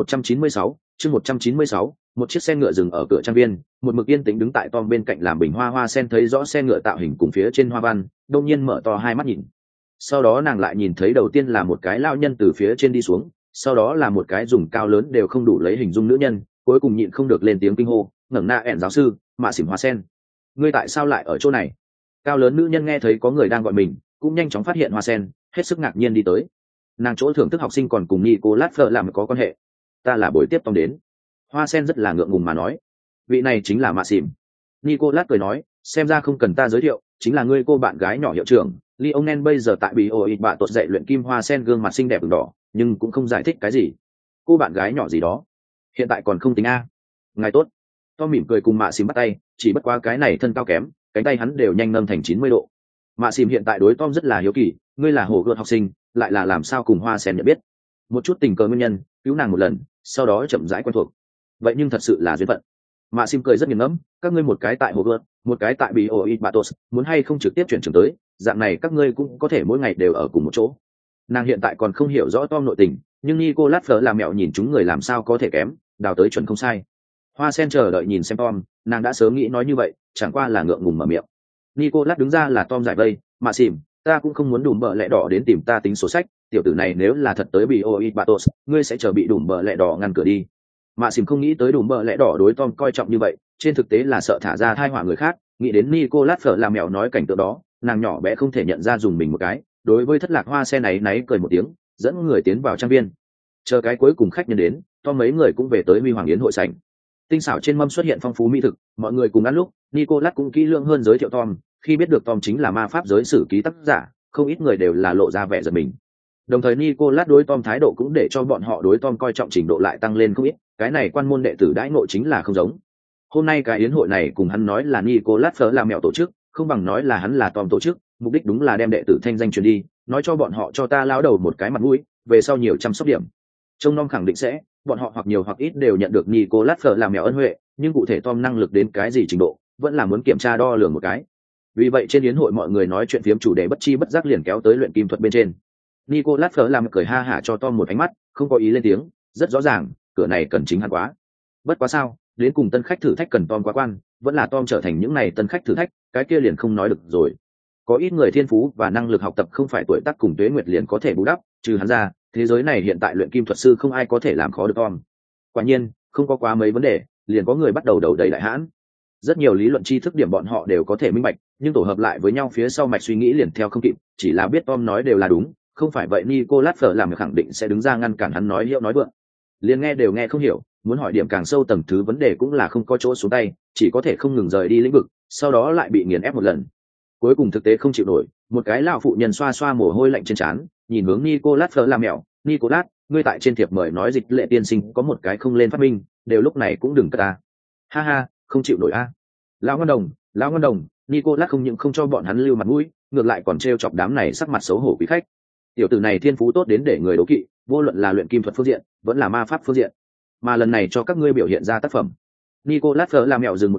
196, một chiếc xe ngựa dừng ở cửa trang viên, một mực yên tĩnh đứng tại Tom bên cạnh làm bình hoa sen thấy rõ xe ngựa tạo hình cùng phía trên hoa văn, đông nhiên mở to hai mắt nhìn. Sau đó nàng lại nhìn thấy đầu tiên là một cái lao nhân từ phía trên đi xuống, sau đó là một cái dùng cao lớn đều không đủ lấy hình dung nữ nhân, cuối cùng nhịn không được lên tiếng kinh hô, ngẩng na ẻn giáo sư, mạ xỉm hoa sen. Ngươi tại sao lại ở chỗ này? Cao lớn nữ nhân nghe thấy có người đang gọi mình, cũng nhanh chóng phát hiện hoa sen, hết sức ngạc nhiên đi tới. Nàng chỗ thưởng thức học sinh còn cùng Nicolas Fleur làm có quan hệ. Ta là buổi tiếp Tom đến. Hoa sen rất là ngượng ngùng mà nói, vị này chính là mạ xỉm. Nicolas cười nói, xem ra không cần ta giới thiệu, chính là ngươi cô bạn gái nhỏ hiệu trưởng. Lionel bây giờ tại bị ổi bạ tuột dạy luyện kim hoa sen, gương mặt xinh đẹp ửng đỏ, nhưng cũng không giải thích cái gì. Cô bạn gái nhỏ gì đó, hiện tại còn không tính a. Ngài tốt. Tom mỉm cười cùng mạ xỉm bắt tay, chỉ bất quá cái này thân cao kém, cánh tay hắn đều nhanh nâng thành 90 độ. Mạ xỉm hiện tại đối Tom rất là hiếu kỳ, ngươi là hồ gươm học sinh, lại là làm sao cùng hoa sen nhận biết? Một chút tình cờ nguyên nhân, cứu nàng một lần, sau đó chậm rãi quen thuộc. Vậy nhưng thật sự là duyên phận. Mạ xỉm cười rất nghiền ngẫm, các ngươi một cái tại hồ gươm, một cái tại bị ổi bạ tuột, muốn hay không trực tiếp chuyển trường tới, dạng này các ngươi cũng có thể mỗi ngày đều ở cùng một chỗ. Nàng hiện tại còn không hiểu rõ Tom nội tình, nhưng Nicolas Fleur làm mẹo nhìn chúng người làm sao có thể kém, đào tới chuẩn không sai. Hoa sen chờ đợi nhìn xem Tom, nàng đã sớm nghĩ nói như vậy, chẳng qua là ngượng ngùng mở miệng. Nicolas đứng ra là Tom giải vây, mà xỉm, ta cũng không muốn đùm bợ lẹ đỏ đến tìm ta tính sổ sách, tiểu tử này nếu là thật tới bị oi batos, ngươi sẽ chờ bị đùm bợ lẹ đỏ ngăn cửa đi. Mạ xỉm không nghĩ tới đùm bợ lẹ đỏ đối Tom coi trọng như vậy, trên thực tế là sợ thả ra thai họa người khác, nghĩ đến Nicolas Fleur làm mẹo nói cảnh tượng đó, nàng nhỏ bé không thể nhận ra dùng mình một cái, đối với thất lạc hoa sen náy cười một tiếng, dẫn người tiến vào trang viên. Chờ cái cuối cùng khách nhân đến, Tom mấy người cũng về tới Huy Hoàng Yến hội sảnh. Tinh xảo trên mâm xuất hiện phong phú mỹ thực, mọi người cùng ăn lúc, Nicolas cũng kỹ lưỡng hơn giới thiệu Tom, khi biết được Tom chính là ma pháp giới sử ký tác giả, không ít người đều là lộ ra vẻ giật mình. Đồng thời Nicolas đối Tom thái độ cũng để cho bọn họ đối Tom coi trọng trình độ lại tăng lên không ít, cái này quan môn đệ tử đãi ngộ chính là không giống. Hôm nay cái yến hội này cùng hắn nói là Nicolas Fleur làm mẹo tổ chức, không bằng nói là hắn là Tom tổ chức, mục đích đúng là đem đệ tử thanh danh truyền đi, nói cho bọn họ cho ta lão đầu một cái mặt mũi, về sau nhiều chăm sóc điểm. Trông nom khẳng định sẽ, bọn họ hoặc nhiều hoặc ít đều nhận được Nicolas Fleur làm mẹo ân huệ, nhưng cụ thể Tom năng lực đến cái gì trình độ, vẫn là muốn kiểm tra đo lường một cái. Vì vậy trên yến hội mọi người nói chuyện phiếm chủ đề bất chi bất giác liền kéo tới luyện kim thuật bên trên. Nicolas Fleur làm cười ha hả cho Tom một ánh mắt, không có ý lên tiếng, rất rõ ràng, cửa này cần chính hắn quá. Bất quá sao, đến cùng tân khách thử thách cần Tom quá quan, vẫn là Tom trở thành những này tân khách thử thách, cái kia liền không nói được rồi. Có ít người thiên phú và năng lực học tập không phải tuổi tác cùng tuế nguyệt liền có thể bù đắp, trừ hắn ra, thế giới này hiện tại luyện kim thuật sư không ai có thể làm khó được Tom. Quả nhiên, không có quá mấy vấn đề, liền có người bắt đầu đầu đầy đại hãn. Rất nhiều lý luận tri thức điểm bọn họ đều có thể minh bạch, nhưng tổ hợp lại với nhau phía sau mạch suy nghĩ liền theo không kịp, chỉ là biết Tom nói đều là đúng, không phải vậy Nicolas Fleur làm khẳng định sẽ đứng ra ngăn cản hắn nói hiệu nói vượng. Liền nghe đều nghe không hiểu, muốn hỏi điểm càng sâu tầng thứ vấn đề cũng là không có chỗ xuống tay, chỉ có thể không ngừng rời đi lĩnh vực, sau đó lại bị nghiền ép một lần. Cuối cùng thực tế không chịu nổi, một cái lão phụ nhân xoa xoa mồ hôi lạnh trên trán, nhìn hướng Nicolas Fleur làm mẹo, Nicolas, ngươi tại trên thiệp mời nói Dịch Lệ tiên sinh có một cái không lên phát minh, đều lúc này cũng đừng cất ta. Ha ha, không chịu nổi a. Lão ngân đồng, Nicolas không những không cho bọn hắn lưu mặt mũi, ngược lại còn trêu chọc đám này sắc mặt xấu hổ quý khách. Tiểu tử này thiên phú tốt đến để người đố kỵ, vô luận là luyện kim thuật phương diện, vẫn là ma pháp phương diện. Mà lần này cho các ngươi biểu hiện ra tác phẩm. Nicolas Fleur làm mẹo dừng một chút,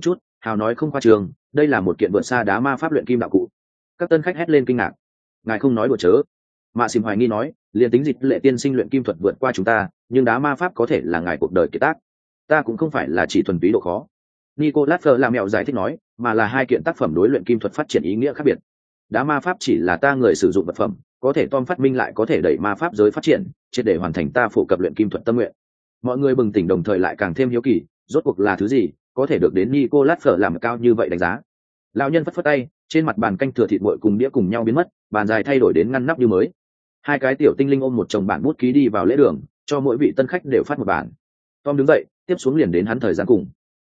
Hào nói không khoa trường, đây là một kiện vượt xa đá ma pháp luyện kim đạo cụ. Các tân khách hét lên kinh ngạc. Ngài không nói đùa chớ. Mạ Xìm hoài nghi nói, liền tính dịch lệ tiên sinh luyện kim thuật vượt qua chúng ta, nhưng đá ma pháp có thể là ngài cuộc đời kiệt tác. Ta cũng không phải là chỉ thuần túy độ khó. Nicolas Fleur làm mẹo giải thích nói, mà là hai kiện tác phẩm đối luyện kim thuật phát triển ý nghĩa khác biệt. Đá ma pháp chỉ là ta người sử dụng vật phẩm, có thể Tom phát minh lại có thể đẩy ma pháp giới phát triển, triệt để hoàn thành ta phổ cập luyện kim thuật tâm nguyện. Mọi người bừng tỉnh đồng thời lại càng thêm hiếu kỳ, rốt cuộc là thứ gì có thể được đến Nicolas Fleur làm cao như vậy đánh giá. Lão nhân phất phất tay, trên mặt bàn canh thừa thịt nguội cùng đĩa cùng nhau biến mất, bàn dài thay đổi đến ngăn nắp như mới. Hai cái tiểu tinh linh ôm một chồng bản bút ký đi vào lễ đường, cho mỗi vị tân khách đều phát một bản. Tom đứng dậy, tiếp xuống liền đến hắn thời gian cùng.